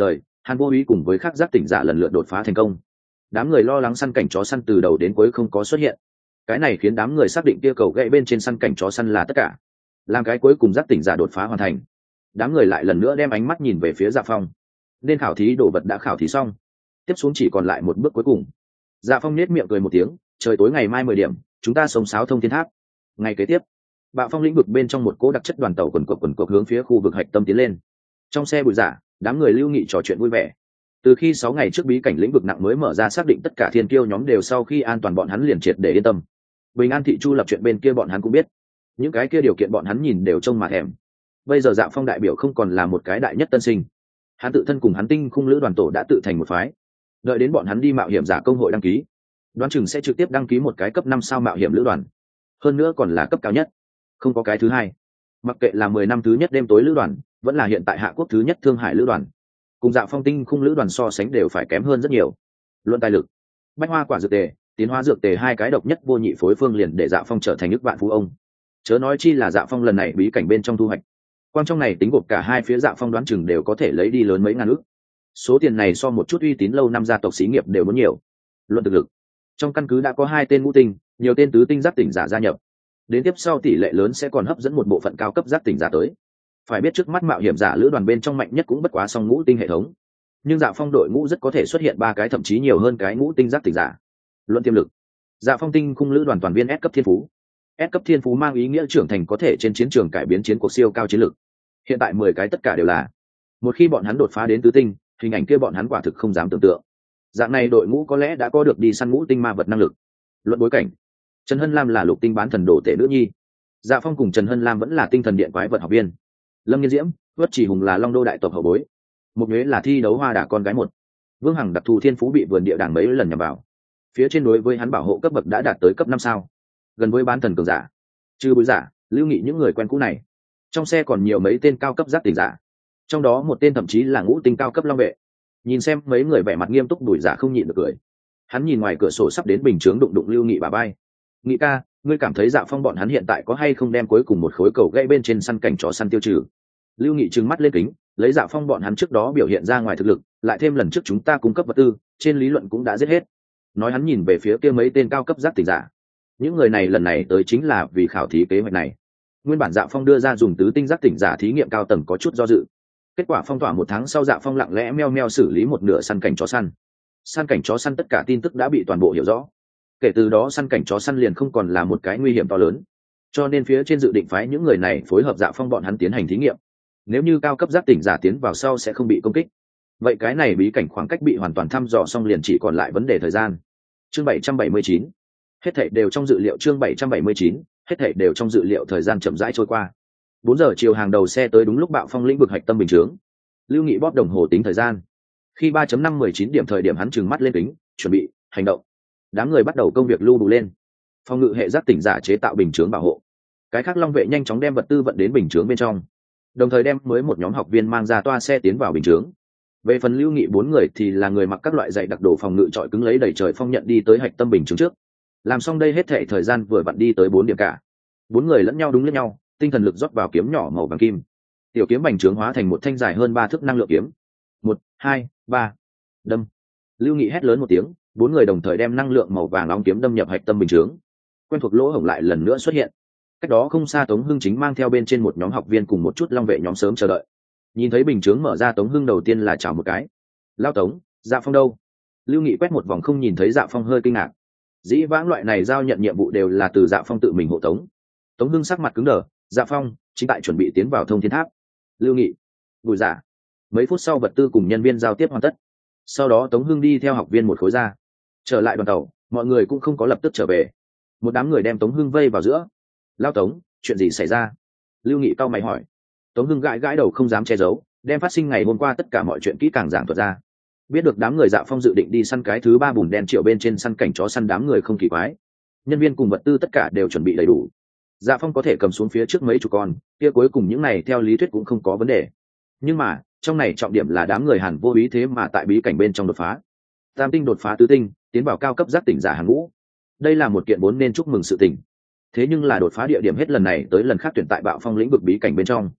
Hàn Vô Úy cùng với các giác tỉnh giả lần lượt đột phá thành công. Đám người lo lắng săn cảnh chó săn từ đầu đến cuối không có xuất hiện. Cái này khiến đám người xác định kia cầu gậy bên trên săn cảnh chó săn là tất cả. Làm cái cuối cùng giác tỉnh giả đột phá hoàn thành, đám người lại lần nữa đem ánh mắt nhìn về phía Dạ Phong. Nên khảo thí đồ vật đã khảo thí xong, tiếp xuống chỉ còn lại một bước cuối cùng. Dạ Phong nết miệng cười một tiếng, trời tối ngày mai mười điểm, chúng ta sống sáo thông thiên tháp. Ngày kế tiếp, Bạo Phong lĩnh vực bên trong một cỗ đặc chất đoàn tàu quần quật quần quật hướng phía khu vực hạch tâm tiến lên. Trong xe Bùi Giả, đám người Lưu Nghị trò chuyện vui vẻ. Từ khi sáu ngày trước bí cảnh lĩnh vực nặng mới mở ra, xác định tất cả thiên kiêu nhóm đều sau khi an toàn, bọn hắn liền triệt để yên tâm. Bình An thị Chu lập chuyện bên kia bọn hắn cũng biết, những cái kia điều kiện bọn hắn nhìn đều trông mà thèm. Bây giờ Dạ Phong đại biểu không còn là một cái đại nhất tân sinh, hắn tự thân cùng hắn tinh khung lữ đoàn tổ đã tự thành một phái. Đợi đến bọn hắn đi mạo hiểm giả công hội đăng ký, đoán chừng sẽ trực tiếp đăng ký một cái cấp năm sao mạo hiểm lữ đoàn, hơn nữa còn là cấp cao nhất, không có cái thứ hai. Mặc kệ là mười năm thứ nhất đêm tối lữ đoàn, vẫn là hiện tại hạ quốc thứ nhất thương hải lữ đoàn, cùng Dạ Phong tinh khung lữ đoàn so sánh đều phải kém hơn rất nhiều. Luận tài lực, bách hoa quả dược tề, tiến hóa dược tề hai cái độc nhất vô nhị phối phương liền để Dạ Phong trở thành nước vạn phú ông. Chớ nói chi là Dạ Phong lần này bí cảnh bên trong thu hoạch, quan trong này tính gộp cả hai phía Dạ Phong đoán chừng đều có thể lấy đi lớn mấy ngàn ức. Số tiền này so một chút uy tín lâu năm gia tộc xí nghiệp đều muốn nhiều. Luận thực lực, trong căn cứ đã có hai tên ngũ tinh, nhiều tên tứ tinh giác tỉnh giả gia nhập. Đến tiếp sau tỷ lệ lớn sẽ còn hấp dẫn một bộ phận cao cấp giác tỉnh giả tới. Phải biết trước mắt mạo hiểm giả lữ đoàn bên trong mạnh nhất cũng bất quá song ngũ tinh hệ thống, nhưng Dạ Phong đội ngũ rất có thể xuất hiện ba cái thậm chí nhiều hơn cái ngũ tinh giác tỉnh giả. Luận tiềm lực, Dạ Phong tinh khung lữ đoàn toàn viên S cấp thiên phú. S cấp thiên phú mang ý nghĩa trưởng thành có thể trên chiến trường cải biến chiến cuộc siêu cao chiến lực. Hiện tại mười cái tất cả đều là. Một khi bọn hắn đột phá đến tứ tinh, hình ảnh kia bọn hắn quả thực không dám tưởng tượng. Dạng này đội ngũ có lẽ đã có được đi săn ngũ tinh ma vật năng lực. Luận bối cảnh, Trần Hân Lam là lục tinh bán thần đồ tể nữ nhi. Dạ Phong cùng Trần Hân Lam vẫn là tinh thần điện quái vật học viên. Lâm Nghiên Diễm, Vất Chỉ Hùng là Long Đô đại tộc hậu bối. Một Nhuế là thi đấu hoa đả con gái một. Vương Hằng đặc thù thiên phú bị vườn địa đàng mấy lần nhằm vào. Phía trên đối với hắn bảo hộ cấp bậc đã đạt tới cấp năm sao, gần với bán thần cường giả. Trừ Bùi Giả, Lưu Nghị những người quen cũ này, trong xe còn nhiều mấy tên cao cấp giác tỉnh giả, trong đó một tên thậm chí là ngũ tinh cao cấp long vệ. Nhìn xem mấy người vẻ mặt nghiêm túc, Bùi Giả không nhịn được cười. Hắn nhìn ngoài cửa sổ sắp đến bình chướng, đụng đụng Lưu Nghị bà bay. Nghị ca, ngươi cảm thấy Dạ Phong bọn hắn hiện tại có hay không đem cuối cùng một khối cầu gãy bên trên săn cảnh chó săn tiêu trừ? Lưu Nghị trừng mắt lên kính, lấy Dạ Phong bọn hắn trước đó biểu hiện ra ngoài thực lực, lại thêm lần trước chúng ta cung cấp vật tư, trên lý luận cũng đã giết hết. Nói hắn nhìn về phía kia mấy tên cao cấp giác tỉnh giả. Những người này lần này tới chính là vì khảo thí kế hoạch này. Nguyên bản Dạ Phong đưa ra dùng tứ tinh giác tỉnh giả thí nghiệm cao tầng có chút do dự. Kết quả phong tỏa một tháng sau, Dạ Phong lặng lẽ meo meo xử lý một nửa săn cảnh chó săn. Săn cảnh chó săn tất cả tin tức đã bị toàn bộ hiểu rõ. Kể từ đó săn cảnh chó săn liền không còn là một cái nguy hiểm to lớn. Cho nên phía trên dự định phái những người này phối hợp Dạ Phong bọn hắn tiến hành thí nghiệm. Nếu như cao cấp giác tỉnh giả tiến vào sau sẽ không bị công kích, vậy cái này bí cảnh khoảng cách bị hoàn toàn thăm dò xong liền chỉ còn lại vấn đề thời gian. Chương bảy trăm bảy mươi chín, hết thảy đều trong dự liệu. Chương bảy trăm bảy mươi chín, hết thảy đều trong dự liệu. Thời gian chậm rãi trôi qua. Bốn giờ chiều, hàng đầu xe tới đúng lúc Bạo Phong lĩnh vực hạch tâm bình chướng. Lưu Nghị bóp đồng hồ tính thời gian. Khi ba năm mười chín điểm thời điểm, hắn trừng mắt lên kính, chuẩn bị hành động. Đám người bắt đầu công việc lưu đủ lên. Phòng ngự hệ giác tỉnh giả chế tạo bình chướng bảo hộ. Cái khác long vệ nhanh chóng đem vật tư vận đến bình chướng bên trong, đồng thời đem mới một nhóm học viên mang ra toa xe tiến vào bình chướng. Về phần Lưu Nghị bốn người thì là người mặc các loại giày đặc đồ phòng ngự trọi cứng lấy đầy trời phong nhận đi tới hạch tâm bình chướng trước. Làm xong đây hết thệ thời gian vừa vặn đi tới bốn điểm cả. Bốn người lẫn nhau đúng lẫn nhau, tinh thần lực rót vào kiếm nhỏ màu vàng kim. Tiểu kiếm bành trướng hóa thành một thanh dài hơn ba thước năng lượng kiếm. Một, hai, ba, đâm. Lưu Nghị hét lớn một tiếng, bốn người đồng thời đem năng lượng màu vàng nóng kiếm đâm nhập hạch tâm bình chướng. Quen thuộc lỗ hổng lại lần nữa xuất hiện. Cách đó không xa, Tống Hưng chính mang theo bên trên một nhóm học viên cùng một chút long vệ nhóm sớm chờ đợi. Nhìn thấy bình chướng mở ra, Tống Hưng đầu tiên là chào một cái. Lao Tống, Dạ Phong đâu? Lưu Nghị quét một vòng không nhìn thấy Dạ Phong, hơi kinh ngạc. Dĩ vãng loại này giao nhận nhiệm vụ đều là từ Dạ Phong tự mình hộ tống. Tống Hưng sắc mặt cứng đờ. Dạ Phong chính tại chuẩn bị tiến vào thông thiên tháp. Lưu Nghị, Bùi Giả. Mấy phút sau vật tư cùng nhân viên giao tiếp hoàn tất. Sau đó Tống Hưng đi theo học viên một khối ra. Trở lại đoàn tàu, mọi người cũng không có lập tức trở về. Một đám người đem Tống Hưng vây vào giữa. Lao Tống, chuyện gì xảy ra? Lưu Nghị cau mày hỏi. Tống Hưng gãi gãi đầu không dám che giấu, đem phát sinh ngày hôm qua tất cả mọi chuyện kỹ càng giảng thuật ra. Biết được đám người Dạ Phong dự định đi săn cái thứ ba bùn đen triệu bên trên săn cảnh chó săn, đám người không kỳ quái. Nhân viên cùng vật tư tất cả đều chuẩn bị đầy đủ. Dạ Phong có thể cầm xuống phía trước mấy chục con, kia cuối cùng những này theo lý thuyết cũng không có vấn đề. Nhưng mà trong này trọng điểm là đám người Hàn Vô Úy thế mà tại bí cảnh bên trong đột phá. Tam tinh đột phá tứ tinh, tiến vào cao cấp giác tỉnh giả hàng ngũ. Đây là một kiện vốn nên chúc mừng sự tình. Thế nhưng là đột phá địa điểm hết lần này tới lần khác tuyển tại Bạo Phong lĩnh vực bí cảnh bên trong.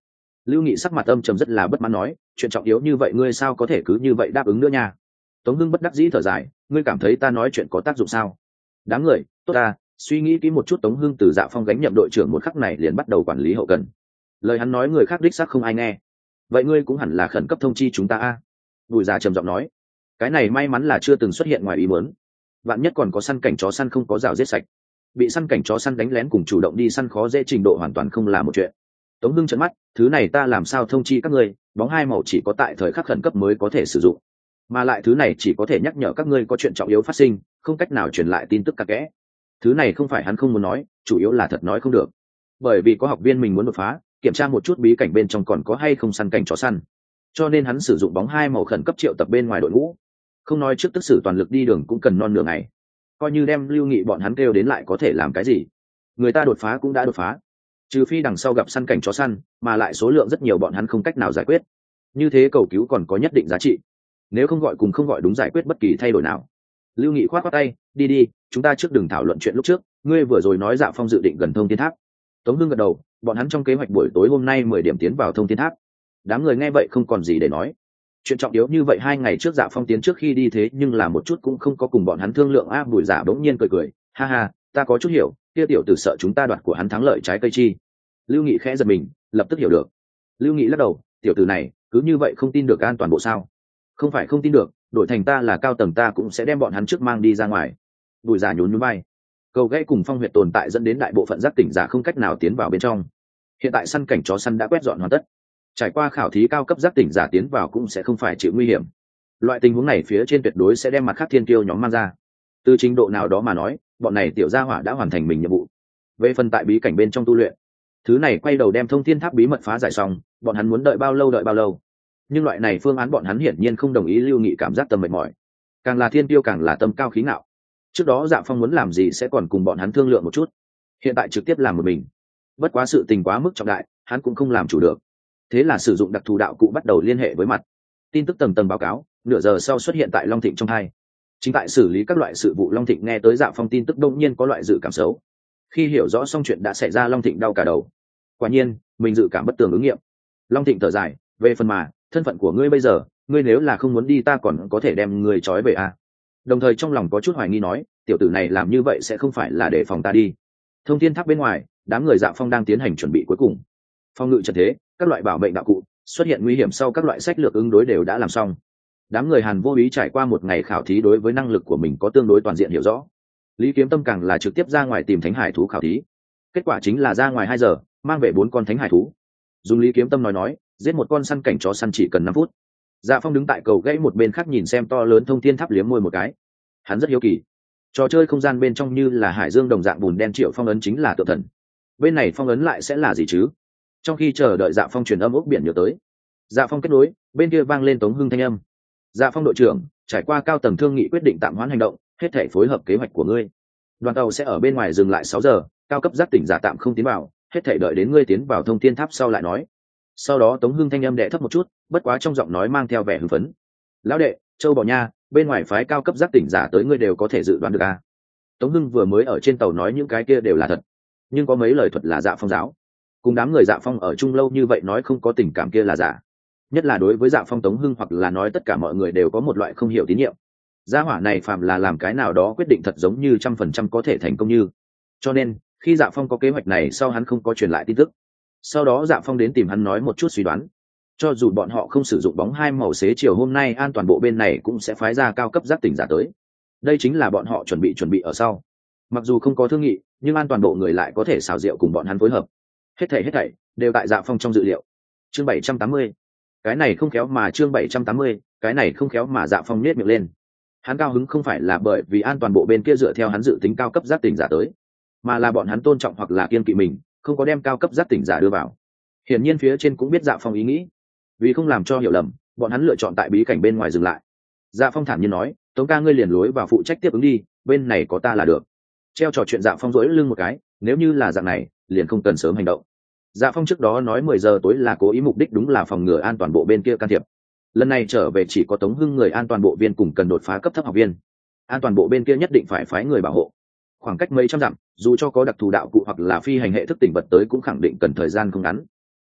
Lưu Nghị sắc mặt âm trầm rất là bất mãn nói, chuyện trọng yếu như vậy ngươi sao có thể cứ như vậy đáp ứng nữa nha. Tống Hưng bất đắc dĩ thở dài, ngươi cảm thấy ta nói chuyện có tác dụng sao? Đám người, tốt ta, suy nghĩ kỹ một chút. Tống Hưng từ Dạ Phong gánh nhậm đội trưởng một khắc này liền bắt đầu quản lý hậu cần. Lời hắn nói người khác đích xác không ai nghe. Vậy ngươi cũng hẳn là khẩn cấp thông chi chúng ta a. Bùi Dạ trầm giọng nói, cái này may mắn là chưa từng xuất hiện ngoài ý muốn. Vạn nhất còn có săn cảnh chó săn không có rào giết sạch, bị săn cảnh chó săn đánh lén cùng chủ động đi săn khó dễ trình độ hoàn toàn không là một chuyện. Tống Hưng trợn mắt, thứ này ta làm sao thông chi các ngươi, bóng hai màu chỉ có tại thời khắc khẩn cấp mới có thể sử dụng, mà lại thứ này chỉ có thể nhắc nhở các ngươi có chuyện trọng yếu phát sinh, không cách nào truyền lại tin tức cặn kẽ. Thứ này không phải hắn không muốn nói, chủ yếu là thật nói không được, bởi vì có học viên mình muốn đột phá, kiểm tra một chút bí cảnh bên trong còn có hay không săn cảnh chó săn, cho nên hắn sử dụng bóng hai màu khẩn cấp triệu tập bên ngoài đội ngũ. Không nói trước tức sử toàn lực đi đường cũng cần non nửa ngày, coi như đem Lưu Nghị bọn hắn kêu đến lại có thể làm cái gì? Người ta đột phá cũng đã đột phá, trừ phi đằng sau gặp săn cảnh chó săn, mà lại số lượng rất nhiều bọn hắn không cách nào giải quyết. Như thế cầu cứu còn có nhất định giá trị, nếu không gọi cùng không gọi đúng giải quyết bất kỳ thay đổi nào. Lưu Nghị khoát khoát tay, đi đi, chúng ta trước đừng thảo luận chuyện lúc trước, ngươi vừa rồi nói Dạ Phong dự định gần Thông Thiên Tháp. Tống Hưng gật đầu, bọn hắn trong kế hoạch buổi tối hôm nay mười điểm tiến vào Thông Thiên Tháp. Đám người nghe vậy không còn gì để nói. Chuyện trọng yếu như vậy hai ngày trước Dạ Phong tiến trước khi đi thế nhưng là một chút cũng không có cùng bọn hắn thương lượng. A Bùi Dạ bỗng nhiên cười cười, ha ha, ta có chút hiểu, kia tiểu tử sợ chúng ta đoạt của hắn thắng lợi trái cây chi. Lưu Nghị khẽ giật mình, lập tức hiểu được. Lưu Nghị lắc đầu, tiểu tử này cứ như vậy không tin được an toàn bộ sao? Không phải không tin được, đổi thành ta là cao tầng ta cũng sẽ đem bọn hắn trước mang đi ra ngoài. Bùi Dạ nhún nhún vai, cầu gãy cùng phong huyệt tồn tại dẫn đến đại bộ phận giác tỉnh giả không cách nào tiến vào bên trong. Hiện tại săn cảnh chó săn đã quét dọn hoàn tất, trải qua khảo thí cao cấp giác tỉnh giả tiến vào cũng sẽ không phải chịu nguy hiểm. Loại tình huống này phía trên tuyệt đối sẽ đem mặt khác thiên kiêu nhóm mang ra. Từ trình độ nào đó mà nói, bọn này tiểu gia hỏa đã hoàn thành mình nhiệm vụ. Về phần tại bí cảnh bên trong tu luyện, thứ này quay đầu đem Thông Thiên Tháp bí mật phá giải xong, bọn hắn muốn đợi bao lâu đợi bao lâu. Nhưng loại này phương án bọn hắn hiển nhiên không đồng ý. Lưu Nghị cảm giác tâm mệt mỏi, càng là thiên tiêu càng là tâm cao khí ngạo. Trước đó Dạ Phong muốn làm gì sẽ còn cùng bọn hắn thương lượng một chút, hiện tại trực tiếp làm một mình. Bất quá sự tình quá mức trọng đại, hắn cũng không làm chủ được, thế là sử dụng đặc thù đạo cụ bắt đầu liên hệ với mặt. Tin tức tầng tầng báo cáo, nửa giờ sau xuất hiện tại Long Thịnh trong hai. Chính tại xử lý các loại sự vụ Long Thịnh nghe tới Dạ Phong tin tức đông nhiên có loại dự cảm xấu. Khi hiểu rõ xong chuyện đã xảy ra, Long Thịnh đau cả đầu. Quả nhiên mình dự cảm bất tường ứng nghiệm. Long Thịnh thở dài, về phần mà thân phận của ngươi bây giờ, ngươi nếu là không muốn đi ta còn có thể đem ngươi trói về à. Đồng thời trong lòng có chút hoài nghi nói, tiểu tử này làm như vậy sẽ không phải là để phòng ta đi. Thông Thiên Tháp bên ngoài, đám người Dạ Phong đang tiến hành chuẩn bị cuối cùng. Phong ngự trận thế, các loại bảo mệnh đạo cụ, xuất hiện nguy hiểm sau các loại sách lược ứng đối đều đã làm xong. Đám người Hàn Vô Ý trải qua một ngày khảo thí đối với năng lực của mình có tương đối toàn diện hiểu rõ. Lý Kiếm Tâm càng là trực tiếp ra ngoài tìm thánh hải thú khảo thí. Kết quả chính là ra ngoài hai giờ, mang về bốn con thánh hải thú. Dùng Lý Kiếm Tâm nói nói, giết một con săn cảnh chó săn chỉ cần năm phút. Dạ Phong đứng tại cầu gãy một bên khác nhìn xem to lớn Thông Thiên Tháp, liếm môi một cái. Hắn rất hiếu kỳ, trò chơi không gian bên trong như là hải dương đồng dạng bùn đen triệu phong ấn chính là tự thần, bên này phong ấn lại sẽ là gì chứ? Trong khi chờ đợi Dạ Phong truyền âm ốc biển nhớ tới, Dạ Phong kết nối, bên kia vang lên Tống Hưng thanh âm. Dạ Phong đội trưởng, trải qua cao tầng thương nghị quyết định tạm hoãn hành động, hết thể phối hợp kế hoạch của ngươi. Đoàn tàu sẽ ở bên ngoài dừng lại sáu giờ, cao cấp giác tỉnh giả tạm không tiến vào, hết thể đợi đến ngươi tiến vào Thông Thiên Tháp sau lại nói. Sau đó Tống Hưng thanh âm đệ thấp một chút, bất quá trong giọng nói mang theo vẻ hưng phấn. Lão đệ, Châu Bò Nha, bên ngoài phái cao cấp giác tỉnh giả tới ngươi đều có thể dự đoán được à? Tống Hưng vừa mới ở trên tàu nói những cái kia đều là thật, nhưng có mấy lời thuật là Dạ Phong giáo. Cùng đám người Dạ Phong ở chung lâu như vậy nói không có tình cảm kia là giả. Nhất là đối với Dạ Phong, Tống Hưng hoặc là nói tất cả mọi người đều có một loại không hiểu tín nhiệm. Gia hỏa này phàm là làm cái nào đó quyết định thật giống như trăm phần trăm có thể thành công như. Cho nên khi Dạ Phong có kế hoạch này sau hắn không có truyền lại tin tức. Sau đó Dạ Phong đến tìm hắn nói một chút suy đoán. Cho dù bọn họ không sử dụng bóng hai màu xế chiều hôm nay an toàn bộ bên này cũng sẽ phái ra cao cấp giác tỉnh giả tới. Đây chính là bọn họ chuẩn bị chuẩn bị ở sau. Mặc dù không có thương nghị, nhưng an toàn bộ người lại có thể xào rượu cùng bọn hắn phối hợp. Hết thảy hết thảy đều tại Dạ Phong trong dự liệu. Chương bảy trăm tám mươi. Cái này không khéo mà chương bảy trăm tám mươi, cái này không khéo mà Dạ Phong nhếch miệng lên. Hắn cao hứng không phải là bởi vì an toàn bộ bên kia dựa theo hắn dự tính cao cấp giác tỉnh giả tới, mà là bọn hắn tôn trọng hoặc là kiên kỵ mình, không có đem cao cấp giác tỉnh giả đưa vào. Hiển nhiên phía trên cũng biết Dạ Phong ý nghĩ, vì không làm cho hiểu lầm, bọn hắn lựa chọn tại bí cảnh bên ngoài dừng lại. Dạ Phong thản nhiên nói, Tống ca ngươi liền lối vào phụ trách tiếp ứng đi, bên này có ta là được. Treo trò chuyện Dạ Phong rỗi lưng một cái, nếu như là dạng này liền không cần sớm hành động. Dạ Phong trước đó nói mười giờ tối là cố ý, mục đích đúng là phòng ngừa an toàn bộ bên kia can thiệp. Lần này trở về chỉ có Tống Hưng người an toàn bộ viên cùng cần đột phá cấp thấp học viên, an toàn bộ bên kia nhất định phải phái người bảo hộ. Khoảng cách mấy trăm dặm, dù cho có đặc thù đạo cụ hoặc là phi hành hệ thức tỉnh vật tới cũng khẳng định cần thời gian không ngắn.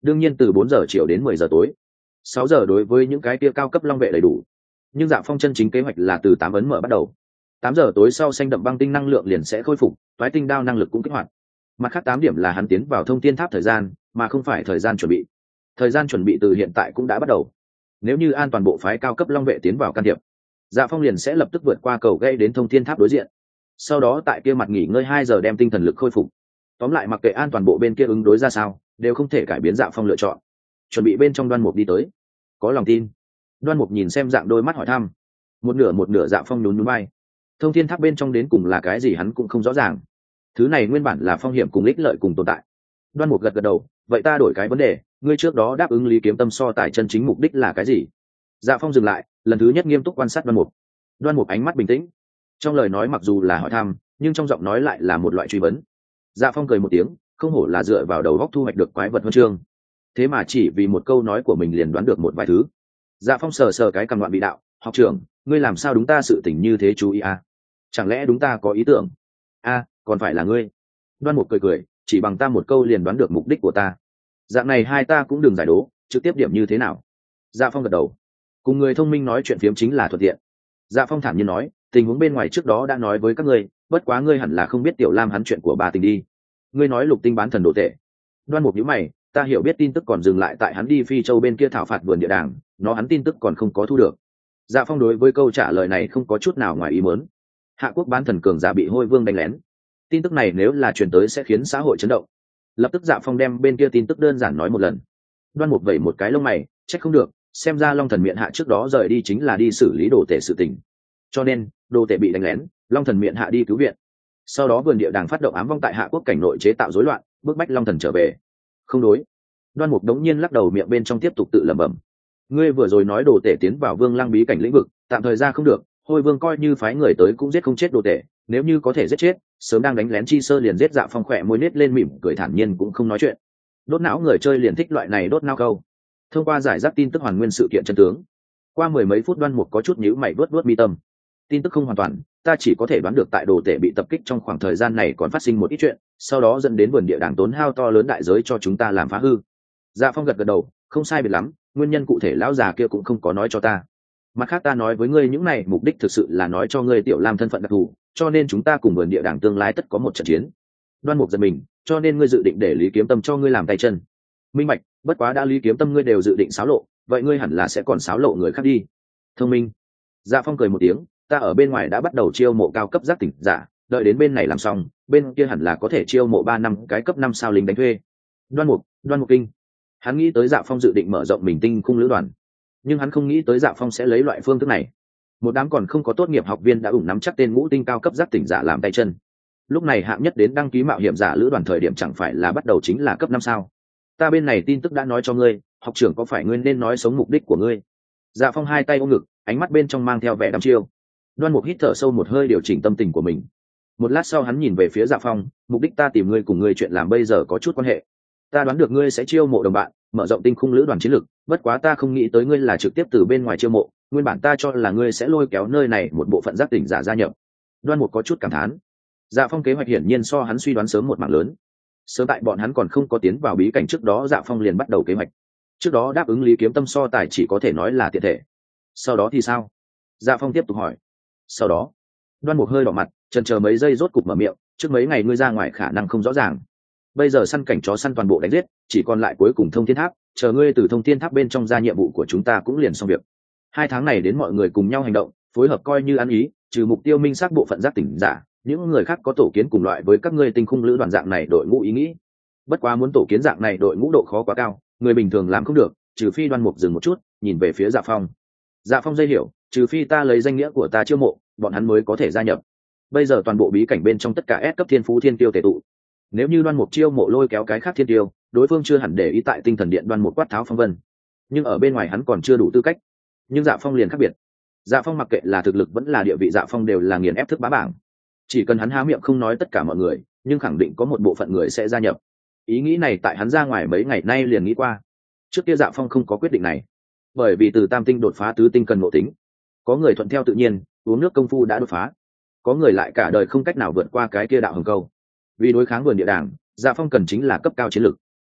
đương nhiên từ bốn giờ chiều đến mười giờ tối. Sáu giờ đối với những cái kia cao cấp long vệ đầy đủ, nhưng Dạ Phong chân chính kế hoạch là từ tám ấn mở bắt đầu. Tám giờ tối sau xanh đậm băng tinh năng lượng liền sẽ khôi phục, toái tinh đao năng lực cũng kích hoạt. Mặt khác tám điểm là hắn tiến vào thông thiên tháp thời gian, mà không phải thời gian chuẩn bị. Thời gian chuẩn bị từ hiện tại cũng đã bắt đầu. Nếu như an toàn bộ phái cao cấp long vệ tiến vào can thiệp, Dạ Phong liền sẽ lập tức vượt qua cầu gây đến thông thiên tháp đối diện. Sau đó tại kia mặt nghỉ ngơi hai giờ đem tinh thần lực khôi phục. Tóm lại mặc kệ an toàn bộ bên kia ứng đối ra sao, đều không thể cải biến Dạ Phong lựa chọn. Chuẩn bị bên trong Đoan Mục đi tới. Có lòng tin. Đoan Mục nhìn xem dạng đôi mắt hỏi thăm. Một nửa một nửa Dạ Phong nhún nhún vai. Thông thiên tháp bên trong đến cùng là cái gì hắn cũng không rõ ràng. Thứ này nguyên bản là phong hiểm cùng ích lợi cùng tồn tại. Đoan Mục gật gật đầu, vậy ta đổi cái vấn đề, ngươi trước đó đáp ứng Lý Kiếm Tâm so tài chân chính mục đích là cái gì? Dạ Phong dừng lại, lần thứ nhất nghiêm túc quan sát Đoan Mục. Đoan Mục ánh mắt bình tĩnh, trong lời nói mặc dù là hỏi thăm, nhưng trong giọng nói lại là một loại truy vấn. Dạ Phong cười một tiếng, không hổ là dựa vào đầu góc thu hoạch được quái vật huân chương. Thế mà chỉ vì một câu nói của mình liền đoán được một vài thứ. Dạ Phong sờ sờ cái cằm loạn bị đạo, học trưởng, ngươi làm sao đúng ta sự tình như thế chú ý à? Chẳng lẽ đúng ta có ý tưởng? A, à, còn phải là ngươi. Đoan Mục cười cười, chỉ bằng ta một câu liền đoán được mục đích của ta. Dạng này hai ta cũng đừng giải đố, trực tiếp điểm như thế nào? Dạ Phong gật đầu. Cùng người thông minh nói chuyện phiếm chính là thuận tiện. Dạ Phong thản nhiên nói, tình huống bên ngoài trước đó đã nói với các ngươi, bất quá ngươi hẳn là không biết Tiểu Lam hắn chuyện của bà tình đi. Ngươi nói Lục Tinh bán thần đồ tệ. Đoan Mục nhíu mày, ta hiểu biết tin tức còn dừng lại tại hắn đi Phi Châu bên kia thảo phạt vườn địa đàng, nó hắn tin tức còn không có thu được. Dạ Phong đối với câu trả lời này không có chút nào ngoài ý muốn. Hạ quốc bán thần cường giả bị Hôi Vương đánh lén. Tin tức này nếu là truyền tới sẽ khiến xã hội chấn động. Lập tức Dạ Phong đem bên kia tin tức đơn giản nói một lần. Đoan Mục vẩy một cái lông mày, trách không được, xem ra Long Thần Miện Hạ trước đó rời đi chính là đi xử lý đồ tể sự tình. Cho nên, đồ tể bị đánh lén, Long Thần Miện Hạ đi cứu viện. Sau đó vườn địa đàng phát động ám vong tại Hạ quốc cảnh nội chế tạo rối loạn, bức bách Long Thần trở về. Không đối. Đoan Mục đống nhiên lắc đầu miệng bên trong tiếp tục tự lẩm bẩm. Ngươi vừa rồi nói đồ tể tiến vào Vương Lăng bí cảnh lĩnh vực, tạm thời ra không được, Hôi Vương coi như phái người tới cũng giết không chết đồ tể, nếu như có thể giết chết, sớm đang đánh lén chi sơ liền giết. Dạ Phong khỏe môi nết lên mỉm cười thản nhiên cũng không nói chuyện. Đốt não người chơi liền thích loại này đốt não câu. Thông qua giải rác tin tức hoàn nguyên sự kiện chân tướng, qua mười mấy phút Đoan Mục có chút nhíu mày vuốt vuốt mi tâm. Tin tức không hoàn toàn, ta chỉ có thể đoán được tại đồ tể bị tập kích trong khoảng thời gian này còn phát sinh một ít chuyện, sau đó dẫn đến vườn địa đàng tốn hao to lớn đại giới cho chúng ta làm phá hư. Dạ Phong gật gật đầu, không sai biệt lắm, nguyên nhân cụ thể lão già kia cũng không có nói cho ta. Mặt khác ta nói với ngươi những này mục đích thực sự là nói cho ngươi Tiểu Lam thân phận đặc thù, cho nên chúng ta cùng vườn địa đàng tương lai tất có một trận chiến. Đoan Mục giật mình, cho nên ngươi dự định để Lý Kiếm Tâm cho ngươi làm tay chân. Minh bạch, bất quá đã Lý Kiếm Tâm ngươi đều dự định xáo lộ, vậy ngươi hẳn là sẽ còn xáo lộ người khác đi. Thông minh. Dạ Phong cười một tiếng, ta ở bên ngoài đã bắt đầu chiêu mộ cao cấp giác tỉnh giả, đợi đến bên này làm xong, bên kia hẳn là có thể chiêu mộ ba năm cái cấp năm sao lính đánh thuê. Đoan Mục, Đoan Mục kinh. Hắn nghĩ tới Dạ Phong dự định mở rộng mình tinh khung lữ đoàn, nhưng hắn không nghĩ tới Dạ Phong sẽ lấy loại phương thức này. Một đám còn không có tốt nghiệp học viên đã ủng nắm chắc tên ngũ tinh cao cấp giác tỉnh giả làm tay chân. Lúc này hạng nhất đến đăng ký mạo hiểm giả lữ đoàn thời điểm chẳng phải là bắt đầu chính là cấp năm sao? Ta bên này tin tức đã nói cho ngươi, học trưởng có phải ngươi nên nói sống mục đích của ngươi? Dạ Phong hai tay ôm ngực, ánh mắt bên trong mang theo vẻ đăm chiêu. Đoan Mục hít thở sâu một hơi điều chỉnh tâm tình của mình. Một lát sau hắn nhìn về phía Dạ Phong, mục đích ta tìm ngươi cùng ngươi chuyện làm bây giờ có chút quan hệ. Ta đoán được ngươi sẽ chiêu mộ đồng bạn, mở rộng tinh khung lữ đoàn chiến lược, bất quá ta không nghĩ tới ngươi là trực tiếp từ bên ngoài chiêu mộ, nguyên bản ta cho là ngươi sẽ lôi kéo nơi này một bộ phận giác tỉnh giả gia nhập. Đoan Mục có chút cảm thán. Dạ Phong kế hoạch hiển nhiên so hắn suy đoán sớm một mảng lớn. Sớm tại bọn hắn còn không có tiến vào bí cảnh trước đó, Dạ Phong liền bắt đầu kế hoạch. Trước đó đáp ứng Lý Kiếm Tâm so tài chỉ có thể nói là tiện thể. Sau đó thì sao? Dạ Phong tiếp tục hỏi. Sau đó, Đoan Mục hơi đỏ mặt, chần chờ mấy giây rốt cục mở miệng, trước mấy ngày ngươi ra ngoài khả năng không rõ ràng. Bây giờ săn cảnh chó săn toàn bộ đánh giết, chỉ còn lại cuối cùng thông thiên tháp, chờ ngươi từ thông thiên tháp bên trong ra nhiệm vụ của chúng ta cũng liền xong việc. Hai tháng này đến mọi người cùng nhau hành động, phối hợp coi như ăn ý, trừ mục tiêu minh xác bộ phận giác tỉnh giả, những người khác có tổ kiến cùng loại với các ngươi tinh khung lữ đoàn dạng này đội ngũ ý nghĩ. Bất quá muốn tổ kiến dạng này đội ngũ độ khó quá cao, người bình thường làm không được, trừ phi Đoan Mục dừng một chút, nhìn về phía Dạ Phong. Dạ Phong dây hiểu, trừ phi ta lấy danh nghĩa của ta chiêu mộ, bọn hắn mới có thể gia nhập. Bây giờ toàn bộ bí cảnh bên trong tất cả S cấp thiên phú thiên tiêu tề tụ. Nếu như Đoan Mục chiêu mộ lôi kéo cái khác thiên tiêu, đối phương chưa hẳn để ý tại tinh thần điện Đoan Mục quát tháo phong vân. Nhưng ở bên ngoài hắn còn chưa đủ tư cách. Nhưng Dạ Phong liền khác biệt. Dạ Phong mặc kệ là thực lực vẫn là địa vị, Dạ Phong đều là nghiền ép thức bá bảng. Chỉ cần hắn há miệng không nói tất cả mọi người, nhưng khẳng định có một bộ phận người sẽ gia nhập. Ý nghĩ này tại hắn ra ngoài mấy ngày nay liền nghĩ qua. Trước kia Dạ Phong không có quyết định này, bởi vì từ tam tinh đột phá tứ tinh cần ngộ tính. Có người thuận theo tự nhiên, uống nước công phu đã đột phá. Có người lại cả đời không cách nào vượt qua cái kia đạo hồng câu. Vì đối kháng vườn địa đàng, Dạ Phong cần chính là cấp cao chiến lược.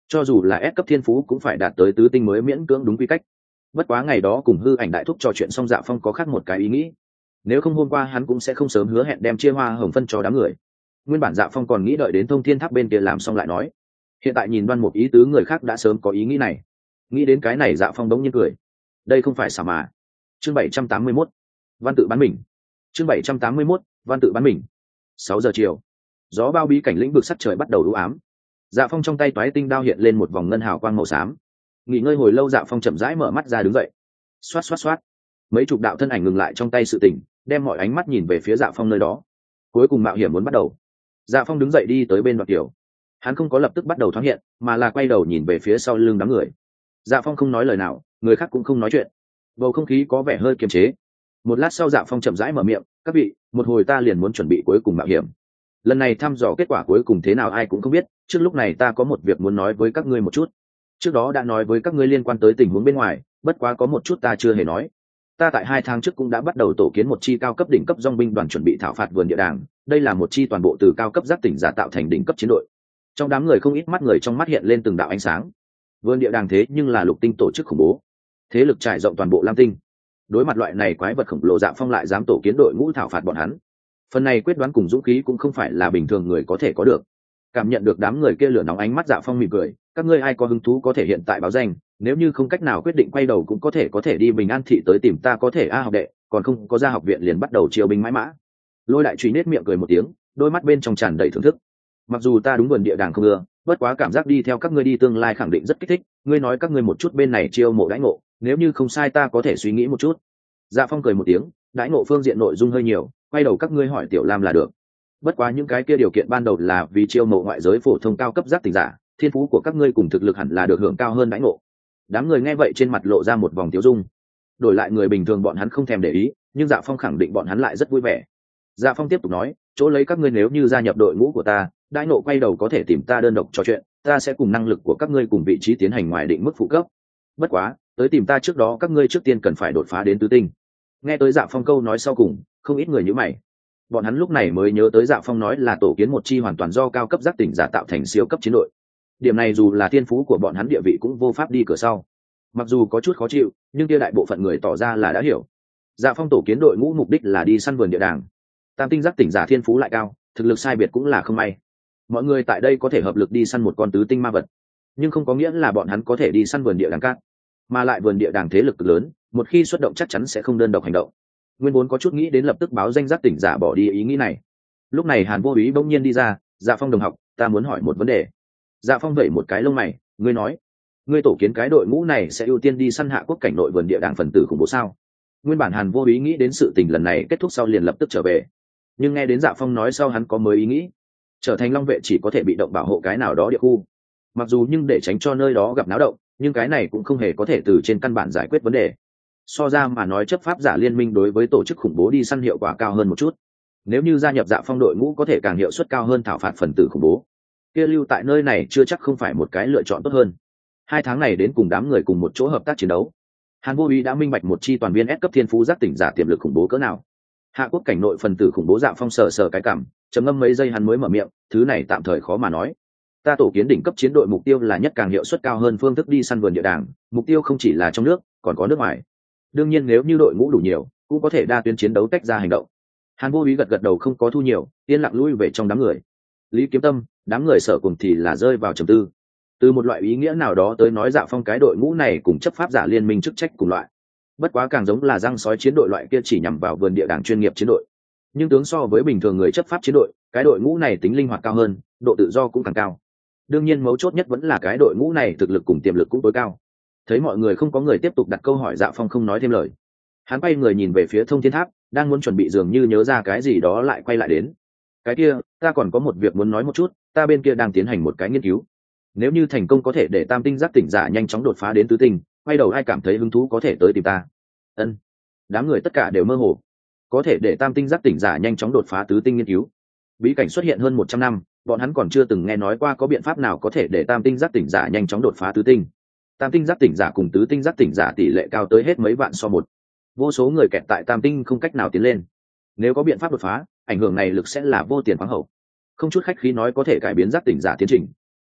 cho dù là S cấp thiên phú cũng phải đạt tới tứ tinh mới miễn cưỡng đúng quy cách. Bất quá ngày đó cùng hư ảnh đại thúc trò chuyện xong, Dạ Phong có khác một cái ý nghĩ. Nếu không hôm qua hắn cũng sẽ không sớm hứa hẹn đem chia hoa hồng phân cho đám người. Nguyên bản Dạ Phong còn nghĩ đợi đến Thông Thiên Tháp bên kia làm xong lại nói. Hiện tại nhìn Đoan một ý tứ người khác đã sớm có ý nghĩ này. Nghĩ đến cái này Dạ Phong đống nhiên cười. Đây không phải xả mà. Chương bảy trăm tám mươi mốt, văn tự bán mình. Chương bảy trăm tám mươi mốt, văn tự bán mình. Sáu giờ chiều, gió bao bí cảnh lĩnh vực sắc trời bắt đầu u ám. Dạ Phong trong tay toái tinh đao hiện lên một vòng ngân hào quang màu xám. Nghỉ ngơi hồi lâu, Dạ Phong chậm rãi mở mắt ra đứng dậy. Xoát xoát xoát, mấy chục đạo thân ảnh ngừng lại trong tay sự tỉnh, đem mọi ánh mắt nhìn về phía Dạ Phong nơi đó. Cuối cùng mạo hiểm muốn bắt đầu. Dạ Phong đứng dậy đi tới bên Đoạt Kiều. Hắn không có lập tức bắt đầu thoáng hiện, mà là quay đầu nhìn về phía sau lưng đám người. Dạ Phong không nói lời nào, người khác cũng không nói chuyện. Bầu không khí có vẻ hơi kiềm chế. Một lát sau, Dạ Phong chậm rãi mở miệng, các vị, một hồi ta liền muốn chuẩn bị cuối cùng mạo hiểm. Lần này thăm dò kết quả cuối cùng thế nào ai cũng không biết, trước lúc này ta có một việc muốn nói với các ngươi một chút. Trước đó đã nói với các ngươi liên quan tới tình huống bên ngoài, bất quá có một chút ta chưa hề nói. Ta tại hai tháng trước cũng đã bắt đầu tổ kiến một chi cao cấp đỉnh cấp dòng binh đoàn chuẩn bị thảo phạt vườn địa đàng. Đây là một chi toàn bộ từ cao cấp giác tỉnh giả tạo thành đỉnh cấp chiến đội. Trong đám người không ít mắt người trong mắt hiện lên từng đạo ánh sáng. Vườn địa đàng thế nhưng là lục tinh tổ chức khủng bố, thế lực trải rộng toàn bộ lam tinh. Đối mặt loại này quái vật khổng lồ, Dạ Phong lại dám tổ kiến đội ngũ thảo phạt bọn hắn. Phần này quyết đoán cùng dũng khí cũng không phải là bình thường người có thể có được. Cảm nhận được đám người kia lửa nóng ánh mắt, Dạ Phong mỉm cười, các ngươi ai có hứng thú có thể hiện tại báo danh, nếu như không cách nào quyết định quay đầu cũng có thể có thể đi Bình An thị tới tìm ta, có thể a học đệ, còn không có ra học viện liền bắt đầu chiêu binh mãi mã. Lôi Đại Truy nết miệng cười một tiếng, đôi mắt bên trong tràn đầy thưởng thức. Mặc dù ta đúng vườn địa đàng không ưa, bất quá cảm giác đi theo các ngươi đi tương lai khẳng định rất kích thích. Ngươi nói các ngươi một chút bên này chiêu mộ đãi ngộ, nếu như không sai ta có thể suy nghĩ một chút. Dạ Phong cười một tiếng, đãi ngộ phương diện nội dung hơi nhiều, quay đầu các ngươi hỏi Tiểu Lam là được. Bất quá những cái kia điều kiện ban đầu là vì chiêu mộ ngoại giới phổ thông cao cấp giác tỉnh giả, thiên phú của các ngươi cùng thực lực hẳn là được hưởng cao hơn đãi ngộ. Đám người nghe vậy trên mặt lộ ra một vòng tiêu dung. Đổi lại người bình thường bọn hắn không thèm để ý, nhưng Dạ Phong khẳng định bọn hắn lại rất vui vẻ. Dạ Phong tiếp tục nói, chỗ lấy các ngươi nếu như gia nhập đội ngũ của ta, đãi ngộ quay đầu có thể tìm ta đơn độc trò chuyện, ta sẽ cùng năng lực của các ngươi cùng vị trí tiến hành ngoài định mức phụ cấp. Bất quá, tới tìm ta trước đó các ngươi trước tiên cần phải đột phá đến tứ tinh. Nghe tới Dạ Phong câu nói sau cùng, không ít người nhíu mày. Bọn hắn lúc này mới nhớ tới Dạ Phong nói là tổ kiến một chi hoàn toàn do cao cấp giác tỉnh giả tạo thành siêu cấp chiến đội. Điểm này dù là thiên phú của bọn hắn địa vị cũng vô pháp đi cửa sau. Mặc dù có chút khó chịu, nhưng kia đại bộ phận người tỏ ra là đã hiểu. Dạ Phong tổ kiến đội ngũ mục đích là đi săn vườn địa đàng. Tam tinh giác tỉnh giả thiên phú lại cao, thực lực sai biệt cũng là không may. Mọi người tại đây có thể hợp lực đi săn một con tứ tinh ma vật, nhưng không có nghĩa là bọn hắn có thể đi săn vườn địa đàng cát. Mà lại vườn địa đàng thế lực cực lớn, một khi xuất động chắc chắn sẽ không đơn độc hành động. Nguyên vốn có chút nghĩ đến lập tức báo danh giác tỉnh giả bỏ đi ý nghĩ này. Lúc này Hàn Vô Úy bỗng nhiên đi ra, Dạ Phong đồng học, ta muốn hỏi một vấn đề. Dạ Phong vẩy một cái lông mày, ngươi nói, ngươi tổ kiến cái đội ngũ này sẽ ưu tiên đi săn hạ quốc cảnh nội vườn địa đàng phần tử khủng bố sao? Nguyên bản Hàn Vô Úy nghĩ đến sự tình lần này kết thúc sau liền lập tức trở về, nhưng nghe đến Dạ Phong nói sau hắn có mới ý nghĩ. Trở thành long vệ chỉ có thể bị động bảo hộ cái nào đó địa khu, mặc dù nhưng để tránh cho nơi đó gặp náo động, nhưng cái này cũng không hề có thể từ trên căn bản giải quyết vấn đề. So ra mà nói, chấp pháp giả liên minh đối với tổ chức khủng bố đi săn hiệu quả cao hơn một chút. Nếu như gia nhập Dạ Phong đội ngũ có thể càng hiệu suất cao hơn thảo phạt phần tử khủng bố, kia lưu tại nơi này chưa chắc không phải một cái lựa chọn tốt hơn. Hai tháng này đến cùng đám người cùng một chỗ hợp tác chiến đấu, Hàn Vô Úy đã minh bạch một chi toàn viên S cấp thiên phú giác tỉnh giả tiềm lực khủng bố cỡ nào. Hạ quốc cảnh nội phần tử khủng bố Dạ Phong sờ sờ cái cảm, trầm ngâm mấy giây hắn mới mở miệng, thứ này tạm thời khó mà nói. Ta tổ kiến đỉnh cấp chiến đội mục tiêu là nhất càng hiệu suất cao hơn phương thức đi săn vườn địa đàng, mục tiêu không chỉ là trong nước, còn có nước ngoài. Đương nhiên nếu như đội ngũ đủ nhiều, cũng có thể đa tuyến chiến đấu tách ra hành động. Hàn Vô Úy gật gật đầu không có thu nhiều, yên lặng lui về trong đám người. Lý Kiếm Tâm, đám người sở cùng thì là rơi vào trầm tư. Từ một loại ý nghĩa nào đó tới nói, Dạ Phong cái đội ngũ này cùng chấp pháp giả liên minh chức trách cùng loại, bất quá càng giống là răng sói chiến đội loại kia chỉ nhằm vào vườn địa đàng chuyên nghiệp chiến đội. Nhưng tướng so với bình thường người chấp pháp chiến đội, cái đội ngũ này tính linh hoạt cao hơn, độ tự do cũng càng cao. Đương nhiên mấu chốt nhất vẫn là cái đội ngũ này thực lực cùng tiềm lực cũng tối cao. Thấy mọi người không có người tiếp tục đặt câu hỏi, Dạ Phong không nói thêm lời. Hắn quay người nhìn về phía Thông Thiên Tháp, đang muốn chuẩn bị dường như nhớ ra cái gì đó lại quay lại đến. Cái kia, ta còn có một việc muốn nói một chút, ta bên kia đang tiến hành một cái nghiên cứu. Nếu như thành công có thể để tam tinh giác tỉnh giả nhanh chóng đột phá đến tứ tinh, quay đầu ai cảm thấy hứng thú có thể tới tìm ta. Ân. Đám người tất cả đều mơ hồ. Có thể để tam tinh giác tỉnh giả nhanh chóng đột phá tứ tinh nghiên cứu. Bí cảnh xuất hiện hơn một trăm năm, bọn hắn còn chưa từng nghe nói qua có biện pháp nào có thể để tam tinh giác tỉnh giả nhanh chóng đột phá tứ tinh. Tam tinh giác tỉnh giả cùng tứ tinh giác tỉnh giả tỷ lệ cao tới hết mấy vạn so một. Vô số người kẹt tại tam tinh không cách nào tiến lên. Nếu có biện pháp đột phá, ảnh hưởng này lực sẽ là vô tiền khoáng hậu. Không chút khách khí nói có thể cải biến giác tỉnh giả tiến trình.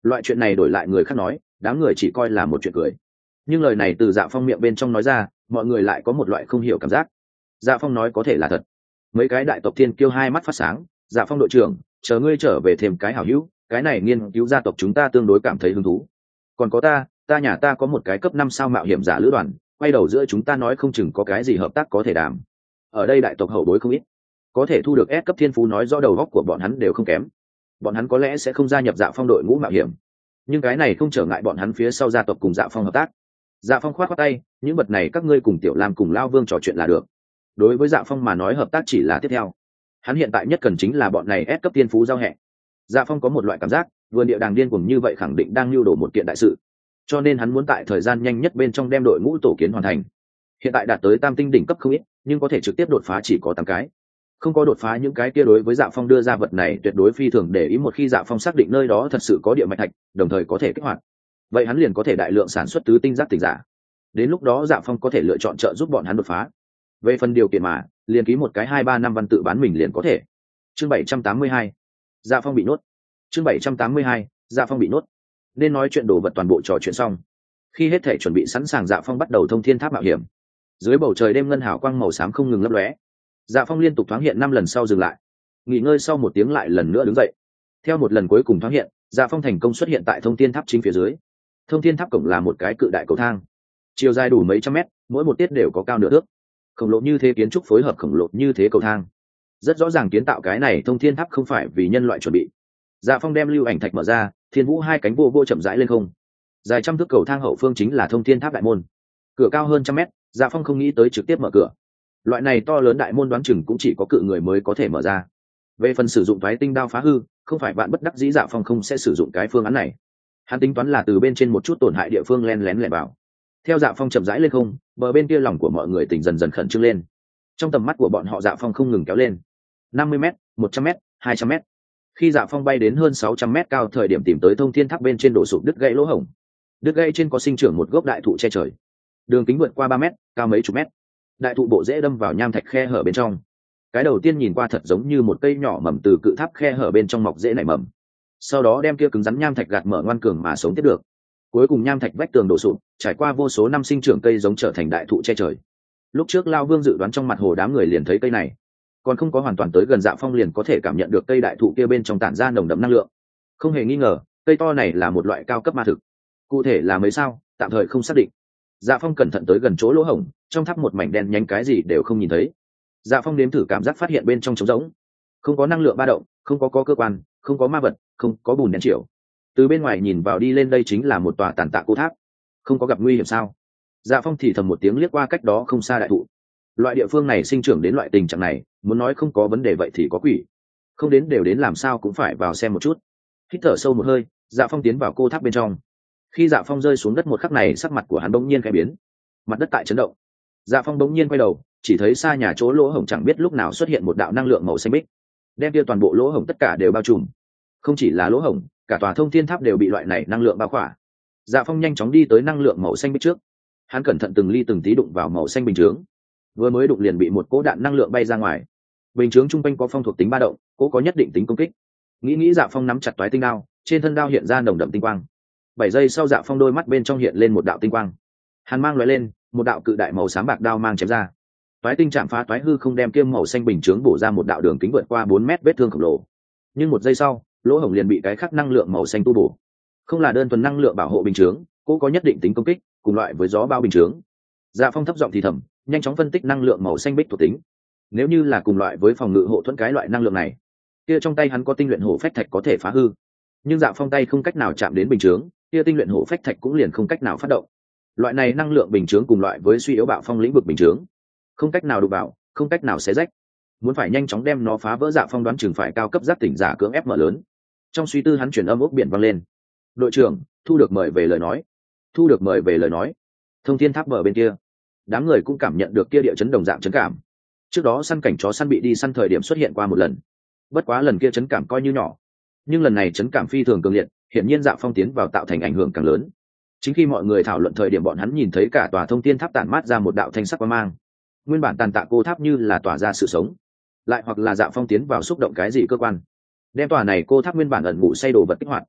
Loại chuyện này đổi lại người khác nói, đám người chỉ coi là một chuyện cười, nhưng lời này từ Dạ Phong miệng bên trong nói ra, mọi người lại có một loại không hiểu cảm giác. Dạ Phong nói có thể là thật. Mấy cái đại tộc thiên kiêu hai mắt phát sáng. Dạ Phong đội trưởng, chờ ngươi trở về thêm cái hảo hữu, cái này nghiên cứu gia tộc chúng ta tương đối cảm thấy hứng thú. Còn có ta, ta nhà ta có một cái cấp năm sao mạo hiểm giả lữ đoàn, quay đầu giữa chúng ta nói không chừng có cái gì hợp tác có thể đàm. Ở đây đại tộc hậu bối không ít, có thể thu được S cấp thiên phú nói rõ đầu góc của bọn hắn đều không kém. Bọn hắn có lẽ sẽ không gia nhập Dạ Phong đội ngũ mạo hiểm, nhưng cái này không trở ngại bọn hắn phía sau gia tộc cùng Dạ Phong hợp tác. Dạ Phong khoát khoát tay, những vật này các ngươi cùng Tiểu Lam cùng Lao Vương trò chuyện là được. Đối với Dạ Phong mà nói hợp tác chỉ là tiếp theo, hắn hiện tại nhất cần chính là bọn này ép cấp tiên phú giao hẹ. Dạ Phong có một loại cảm giác, vườn địa đàng điên cuồng như vậy khẳng định đang lưu đổ một kiện đại sự, cho nên hắn muốn tại thời gian nhanh nhất bên trong đem đội ngũ tổ kiến hoàn thành. Hiện tại đạt tới tam tinh đỉnh cấp không ít, nhưng có thể trực tiếp đột phá chỉ có tám cái. Không có đột phá những cái kia đối với Dạ Phong đưa ra vật này tuyệt đối phi thường để ý, một khi Dạ Phong xác định nơi đó thật sự có địa mạch thạch, đồng thời có thể kích hoạt, vậy hắn liền có thể đại lượng sản xuất tứ tinh giác tỉnh giả. Đến lúc đó Dạ Phong có thể lựa chọn trợ giúp bọn hắn đột phá. Về phần điều kiện mà, liền ký một cái hai ba năm văn tự bán mình liền có thể. Chương bảy trăm tám mươi hai, Dạ Phong bị nuốt. Chương bảy trăm tám mươi hai, Dạ Phong bị nuốt. Nên nói chuyện đồ vật toàn bộ trò chuyện xong, khi hết thể chuẩn bị sẵn sàng, Dạ Phong bắt đầu thông thiên tháp mạo hiểm. Dưới bầu trời đêm ngân hào quang màu xám không ngừng lấp lóe. Dạ Phong liên tục thoáng hiện năm lần sau dừng lại, nghỉ ngơi sau một tiếng lại lần nữa đứng dậy. Theo một lần cuối cùng thoáng hiện, Dạ Phong thành công xuất hiện tại thông thiên tháp chính phía dưới. Thông thiên tháp cổng là một cái cự đại cầu thang, chiều dài đủ mấy trăm mét, mỗi một tiết đều có cao nửa thước. Khổng lồ như thế kiến trúc phối hợp khổng lồ như thế cầu thang, rất rõ ràng kiến tạo cái này thông thiên tháp không phải vì nhân loại chuẩn bị. Dạ Phong đem lưu ảnh thạch mở ra, thiên vũ hai cánh vô vô chậm rãi lên không. Dài trăm thước cầu thang hậu phương chính là thông thiên tháp đại môn, cửa cao hơn trăm mét. Dạ Phong không nghĩ tới trực tiếp mở cửa. Loại này to lớn đại môn đoán chừng cũng chỉ có cự người mới có thể mở ra. Về phần sử dụng thoái tinh đao phá hư, không phải bạn bất đắc dĩ, Dạ Phong không sẽ sử dụng cái phương án này. Hắn tính toán là từ bên trên một chút tổn hại địa phương len lén lẻn vào. Theo Dạ Phong chậm rãi lên không, bờ bên kia lòng của mọi người tỉnh dần dần khẩn trương lên. Trong tầm mắt của bọn họ, Dạ Phong không ngừng kéo lên. năm mươi mét, một trăm mét, hai trăm mét. Khi Dạ Phong bay đến hơn sáu trăm mét cao, thời điểm tìm tới thông thiên tháp bên trên đổ sụp đứt gãy lỗ hổng. Đứt gãy trên có sinh trưởng một gốc đại thụ che trời, đường kính vượt qua ba mét, cao mấy chục mét. Đại thụ bộ rễ đâm vào nham thạch khe hở bên trong. Cái đầu tiên nhìn qua thật giống như một cây nhỏ mầm từ cự tháp khe hở bên trong mọc rễ nảy mầm, sau đó đem kia cứng rắn nham thạch gạt mở, ngoan cường mà sống tiếp được. Cuối cùng nham thạch vách tường đổ sụp, trải qua vô số năm sinh trưởng cây giống trở thành đại thụ che trời. Lúc trước Lao Vương dự đoán trong mặt hồ đám người liền thấy cây này, còn không có hoàn toàn tới gần Dạ Phong liền có thể cảm nhận được cây đại thụ kia bên trong tản ra nồng đậm năng lượng. Không hề nghi ngờ, cây to này là một loại cao cấp ma thực. Cụ thể là mấy sao, tạm thời không xác định. Dạ Phong cẩn thận tới gần chỗ lỗ hổng, trong tháp một mảnh đen nhánh, cái gì đều không nhìn thấy. Dạ Phong nếm thử cảm giác, phát hiện bên trong trống rỗng, không có năng lượng ba động, không có, có cơ quan, không có ma vật, không có bùn đen triệu. Từ bên ngoài nhìn vào đi lên, đây chính là một tòa tàn tạ cô tháp. Không có gặp nguy hiểm sao? Dạ Phong thì thầm một tiếng, liếc qua cách đó không xa đại thụ. Loại địa phương này sinh trưởng đến loại tình trạng này, muốn nói không có vấn đề vậy thì có quỷ. Không đến đều đến, làm sao cũng phải vào xem một chút. Hít thở sâu một hơi, Dạ Phong tiến vào cô tháp bên trong. Khi Dạ Phong rơi xuống đất một khắc này, sắc mặt của hắn bỗng nhiên cải biến, mặt đất tại chấn động. Dạ Phong bỗng nhiên quay đầu, chỉ thấy xa nhà chỗ lỗ hổng chẳng biết lúc nào xuất hiện một đạo năng lượng màu xanh biếc, đem kia toàn bộ lỗ hổng tất cả đều bao trùm. Không chỉ là lỗ hổng, cả tòa thông thiên tháp đều bị loại này năng lượng bao khỏa. Dạ Phong nhanh chóng đi tới năng lượng màu xanh biếc trước, hắn cẩn thận từng ly từng tí đụng vào màu xanh bình chướng. Vừa mới đụng liền bị một cỗ đạn năng lượng bay ra ngoài. Bình chướng trung quanh có phong thuộc tính ba động, cỗ có nhất định tính công kích. Nghĩ nghĩ, Dạ Phong nắm chặt toái tinh đao, trên thân đao hiện ra nồng đậm tinh quang. Bảy giây sau, Dạ Phong đôi mắt bên trong hiện lên một đạo tinh quang, hàn mang lóe lên, một đạo cự đại màu xám bạc đao mang chém ra. Toái tinh chạm phá toái hư không, đem kiêm màu xanh bình chướng bổ ra một đạo đường kính vượt qua bốn mét vết thương khổng lồ. Nhưng một giây sau, lỗ hổng liền bị cái khắc năng lượng màu xanh tu bổ. Không là đơn thuần năng lượng bảo hộ bình chướng, cũng có nhất định tính công kích, cùng loại với gió bao bình chướng. Dạ Phong thấp giọng thì thầm, nhanh chóng phân tích năng lượng màu xanh bích thuộc tính. Nếu như là cùng loại với phòng ngự hộ thuẫn cái loại năng lượng này, kia trong tay hắn có tinh luyện hổ phách thạch có thể phá hư. Nhưng Dạ Phong tay không cách nào chạm đến bình chướng, kia tinh luyện hổ phách thạch cũng liền không cách nào phát động. Loại này năng lượng bình chướng cùng loại với suy yếu bạo phong lĩnh vực bình chướng, không cách nào đụng vào, không cách nào xé rách. Muốn phải nhanh chóng đem nó phá vỡ, Dạ Phong đoán chừng phải cao cấp giác tỉnh giả cưỡng ép mở lớn. Trong suy tư hắn chuyển âm ốc biển vang lên. Đội trưởng, thu được mời về lời nói. Thu được mời về lời nói. Thông thiên tháp bờ bên kia, đám người cũng cảm nhận được kia địa chấn đồng dạng chấn cảm. Trước đó săn cảnh chó săn bị đi săn thời điểm xuất hiện qua một lần, bất quá lần kia chấn cảm coi như nhỏ, nhưng lần này chấn cảm phi thường cường liệt, hiển nhiên Dạ Phong tiến vào tạo thành ảnh hưởng càng lớn. Chính khi mọi người thảo luận thời điểm, bọn hắn nhìn thấy cả tòa thông thiên tháp tản mát ra một đạo thanh sắc quang mang. Nguyên bản tàn tạ cô tháp như là tỏa ra sự sống, lại hoặc là Dạ Phong tiến vào xúc động cái gì cơ quan, đem tòa này cô tháp nguyên bản ẩn ngủ say đồ vật kích hoạt.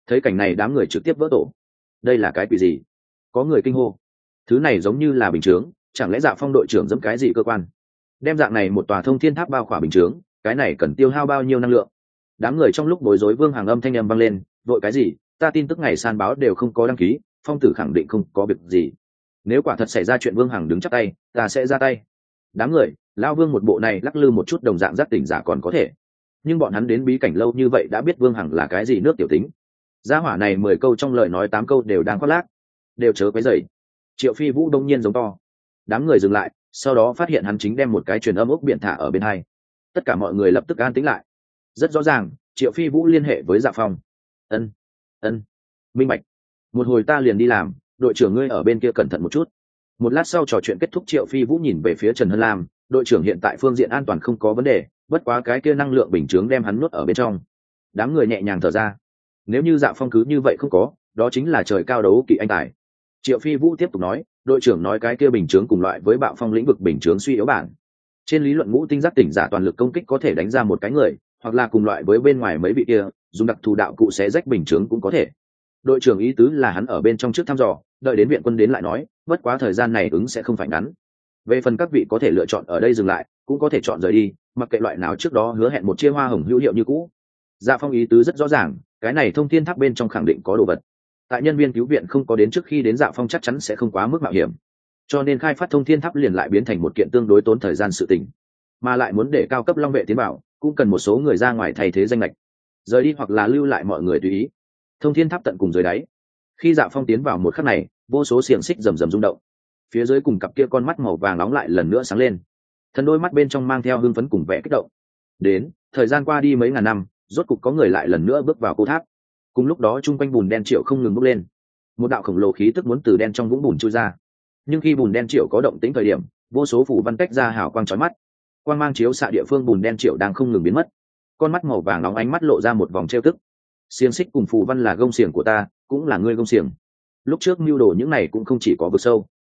Thấy cảnh này đám người trực tiếp vỡ tổ. Đây là cái quỷ gì? Có người kinh hô. Thứ này giống như là bình chướng, chẳng lẽ Dạ Phong đội trưởng dẫm cái gì cơ quan? Đem dạng này một tòa thông thiên tháp bao khỏa bình chướng, cái này cần tiêu hao bao nhiêu năng lượng? Đám người trong lúc bối rối, Vương Hàng âm thanh âm vang lên, vội cái gì? Ta tin tức ngày san báo đều không có đăng ký, Phong tử khẳng định không có việc gì. Nếu quả thật xảy ra chuyện, Vương Hằng đứng chắp tay, ta sẽ ra tay. Đám người, Lão Vương một bộ này lắc lư một chút đồng dạng giác tỉnh giả còn có thể, nhưng bọn hắn đến bí cảnh lâu như vậy đã biết Vương Hằng là cái gì nước tiểu tính. Gia hỏa này mười câu trong lời nói tám câu đều đang khoác lác, đều chớ quấy rầy. Triệu Phi Vũ đông nhiên giống to. Đám người dừng lại, sau đó phát hiện hắn chính đem một cái truyền âm ốc biển thả ở bên hai. Tất cả mọi người lập tức an tĩnh lại. Rất rõ ràng, Triệu Phi Vũ liên hệ với Dạ Phong. Ân, ân, minh bạch. Một hồi ta liền đi làm, đội trưởng ngươi ở bên kia cẩn thận một chút. Một lát sau trò chuyện kết thúc, Triệu Phi Vũ nhìn về phía Trần Hân Lam, đội trưởng hiện tại phương diện an toàn không có vấn đề, bất quá cái kia năng lượng bình chướng đem hắn nuốt ở bên trong. Đám người nhẹ nhàng thở ra. Nếu như Dạ Phong cứ như vậy không có, đó chính là trời cao đấu kỵ anh tài. Triệu Phi Vũ tiếp tục nói, đội trưởng nói cái kia bình chướng cùng loại với bạo phong lĩnh vực bình chướng suy yếu bản. Trên lý luận ngũ tinh giác tỉnh giả toàn lực công kích có thể đánh ra một cái người, hoặc là cùng loại với bên ngoài mấy vị kia, dùng đặc thù đạo cụ xé rách bình chướng cũng có thể. Đội trưởng ý tứ là hắn ở bên trong trước thăm dò, đợi đến viện quân đến lại nói, bất quá thời gian này ứng sẽ không phải ngắn. Về phần các vị có thể lựa chọn ở đây dừng lại, cũng có thể chọn rời đi, mặc kệ loại nào trước đó hứa hẹn một chia hoa hồng hữu hiệu như cũ. Dạ Phong ý tứ rất rõ ràng, cái này thông thiên tháp bên trong khẳng định có đồ vật. Tại nhân viên cứu viện không có đến trước khi đến, Dạ Phong chắc chắn sẽ không quá mức mạo hiểm, cho nên khai phát thông thiên tháp liền lại biến thành một kiện tương đối tốn thời gian sự tình, mà lại muốn để cao cấp long vệ tiến bảo, cũng cần một số người ra ngoài thay thế danh lệch, rời đi hoặc là lưu lại mọi người tùy ý. Thông thiên tháp tận cùng dưới đáy, khi Dạ Phong tiến vào một khắc này, vô số xiềng xích rầm rầm rung động, phía dưới cùng cặp kia con mắt màu vàng nóng lại lần nữa sáng lên, thần đôi mắt bên trong mang theo hưng phấn cùng vẻ kích động. Đến, thời gian qua đi mấy ngàn năm, rốt cục có người lại lần nữa bước vào cô tháp. Cùng lúc đó chung quanh bùn đen triệu không ngừng bốc lên, một đạo khổng lồ khí tức muốn từ đen trong vũng bùn chui ra. Nhưng khi bùn đen triệu có động tĩnh thời điểm, vô số phủ văn tách ra hào quang chói mắt, quang mang chiếu xạ địa phương bùn đen triệu đang không ngừng biến mất. Con mắt màu vàng nóng ánh mắt lộ ra một vòng trêu tức. Xiềng xích cùng phù văn là gông xiềng của ta, cũng là ngươi gông xiềng. Lúc trước mưu đồ những này cũng không chỉ có vực sâu,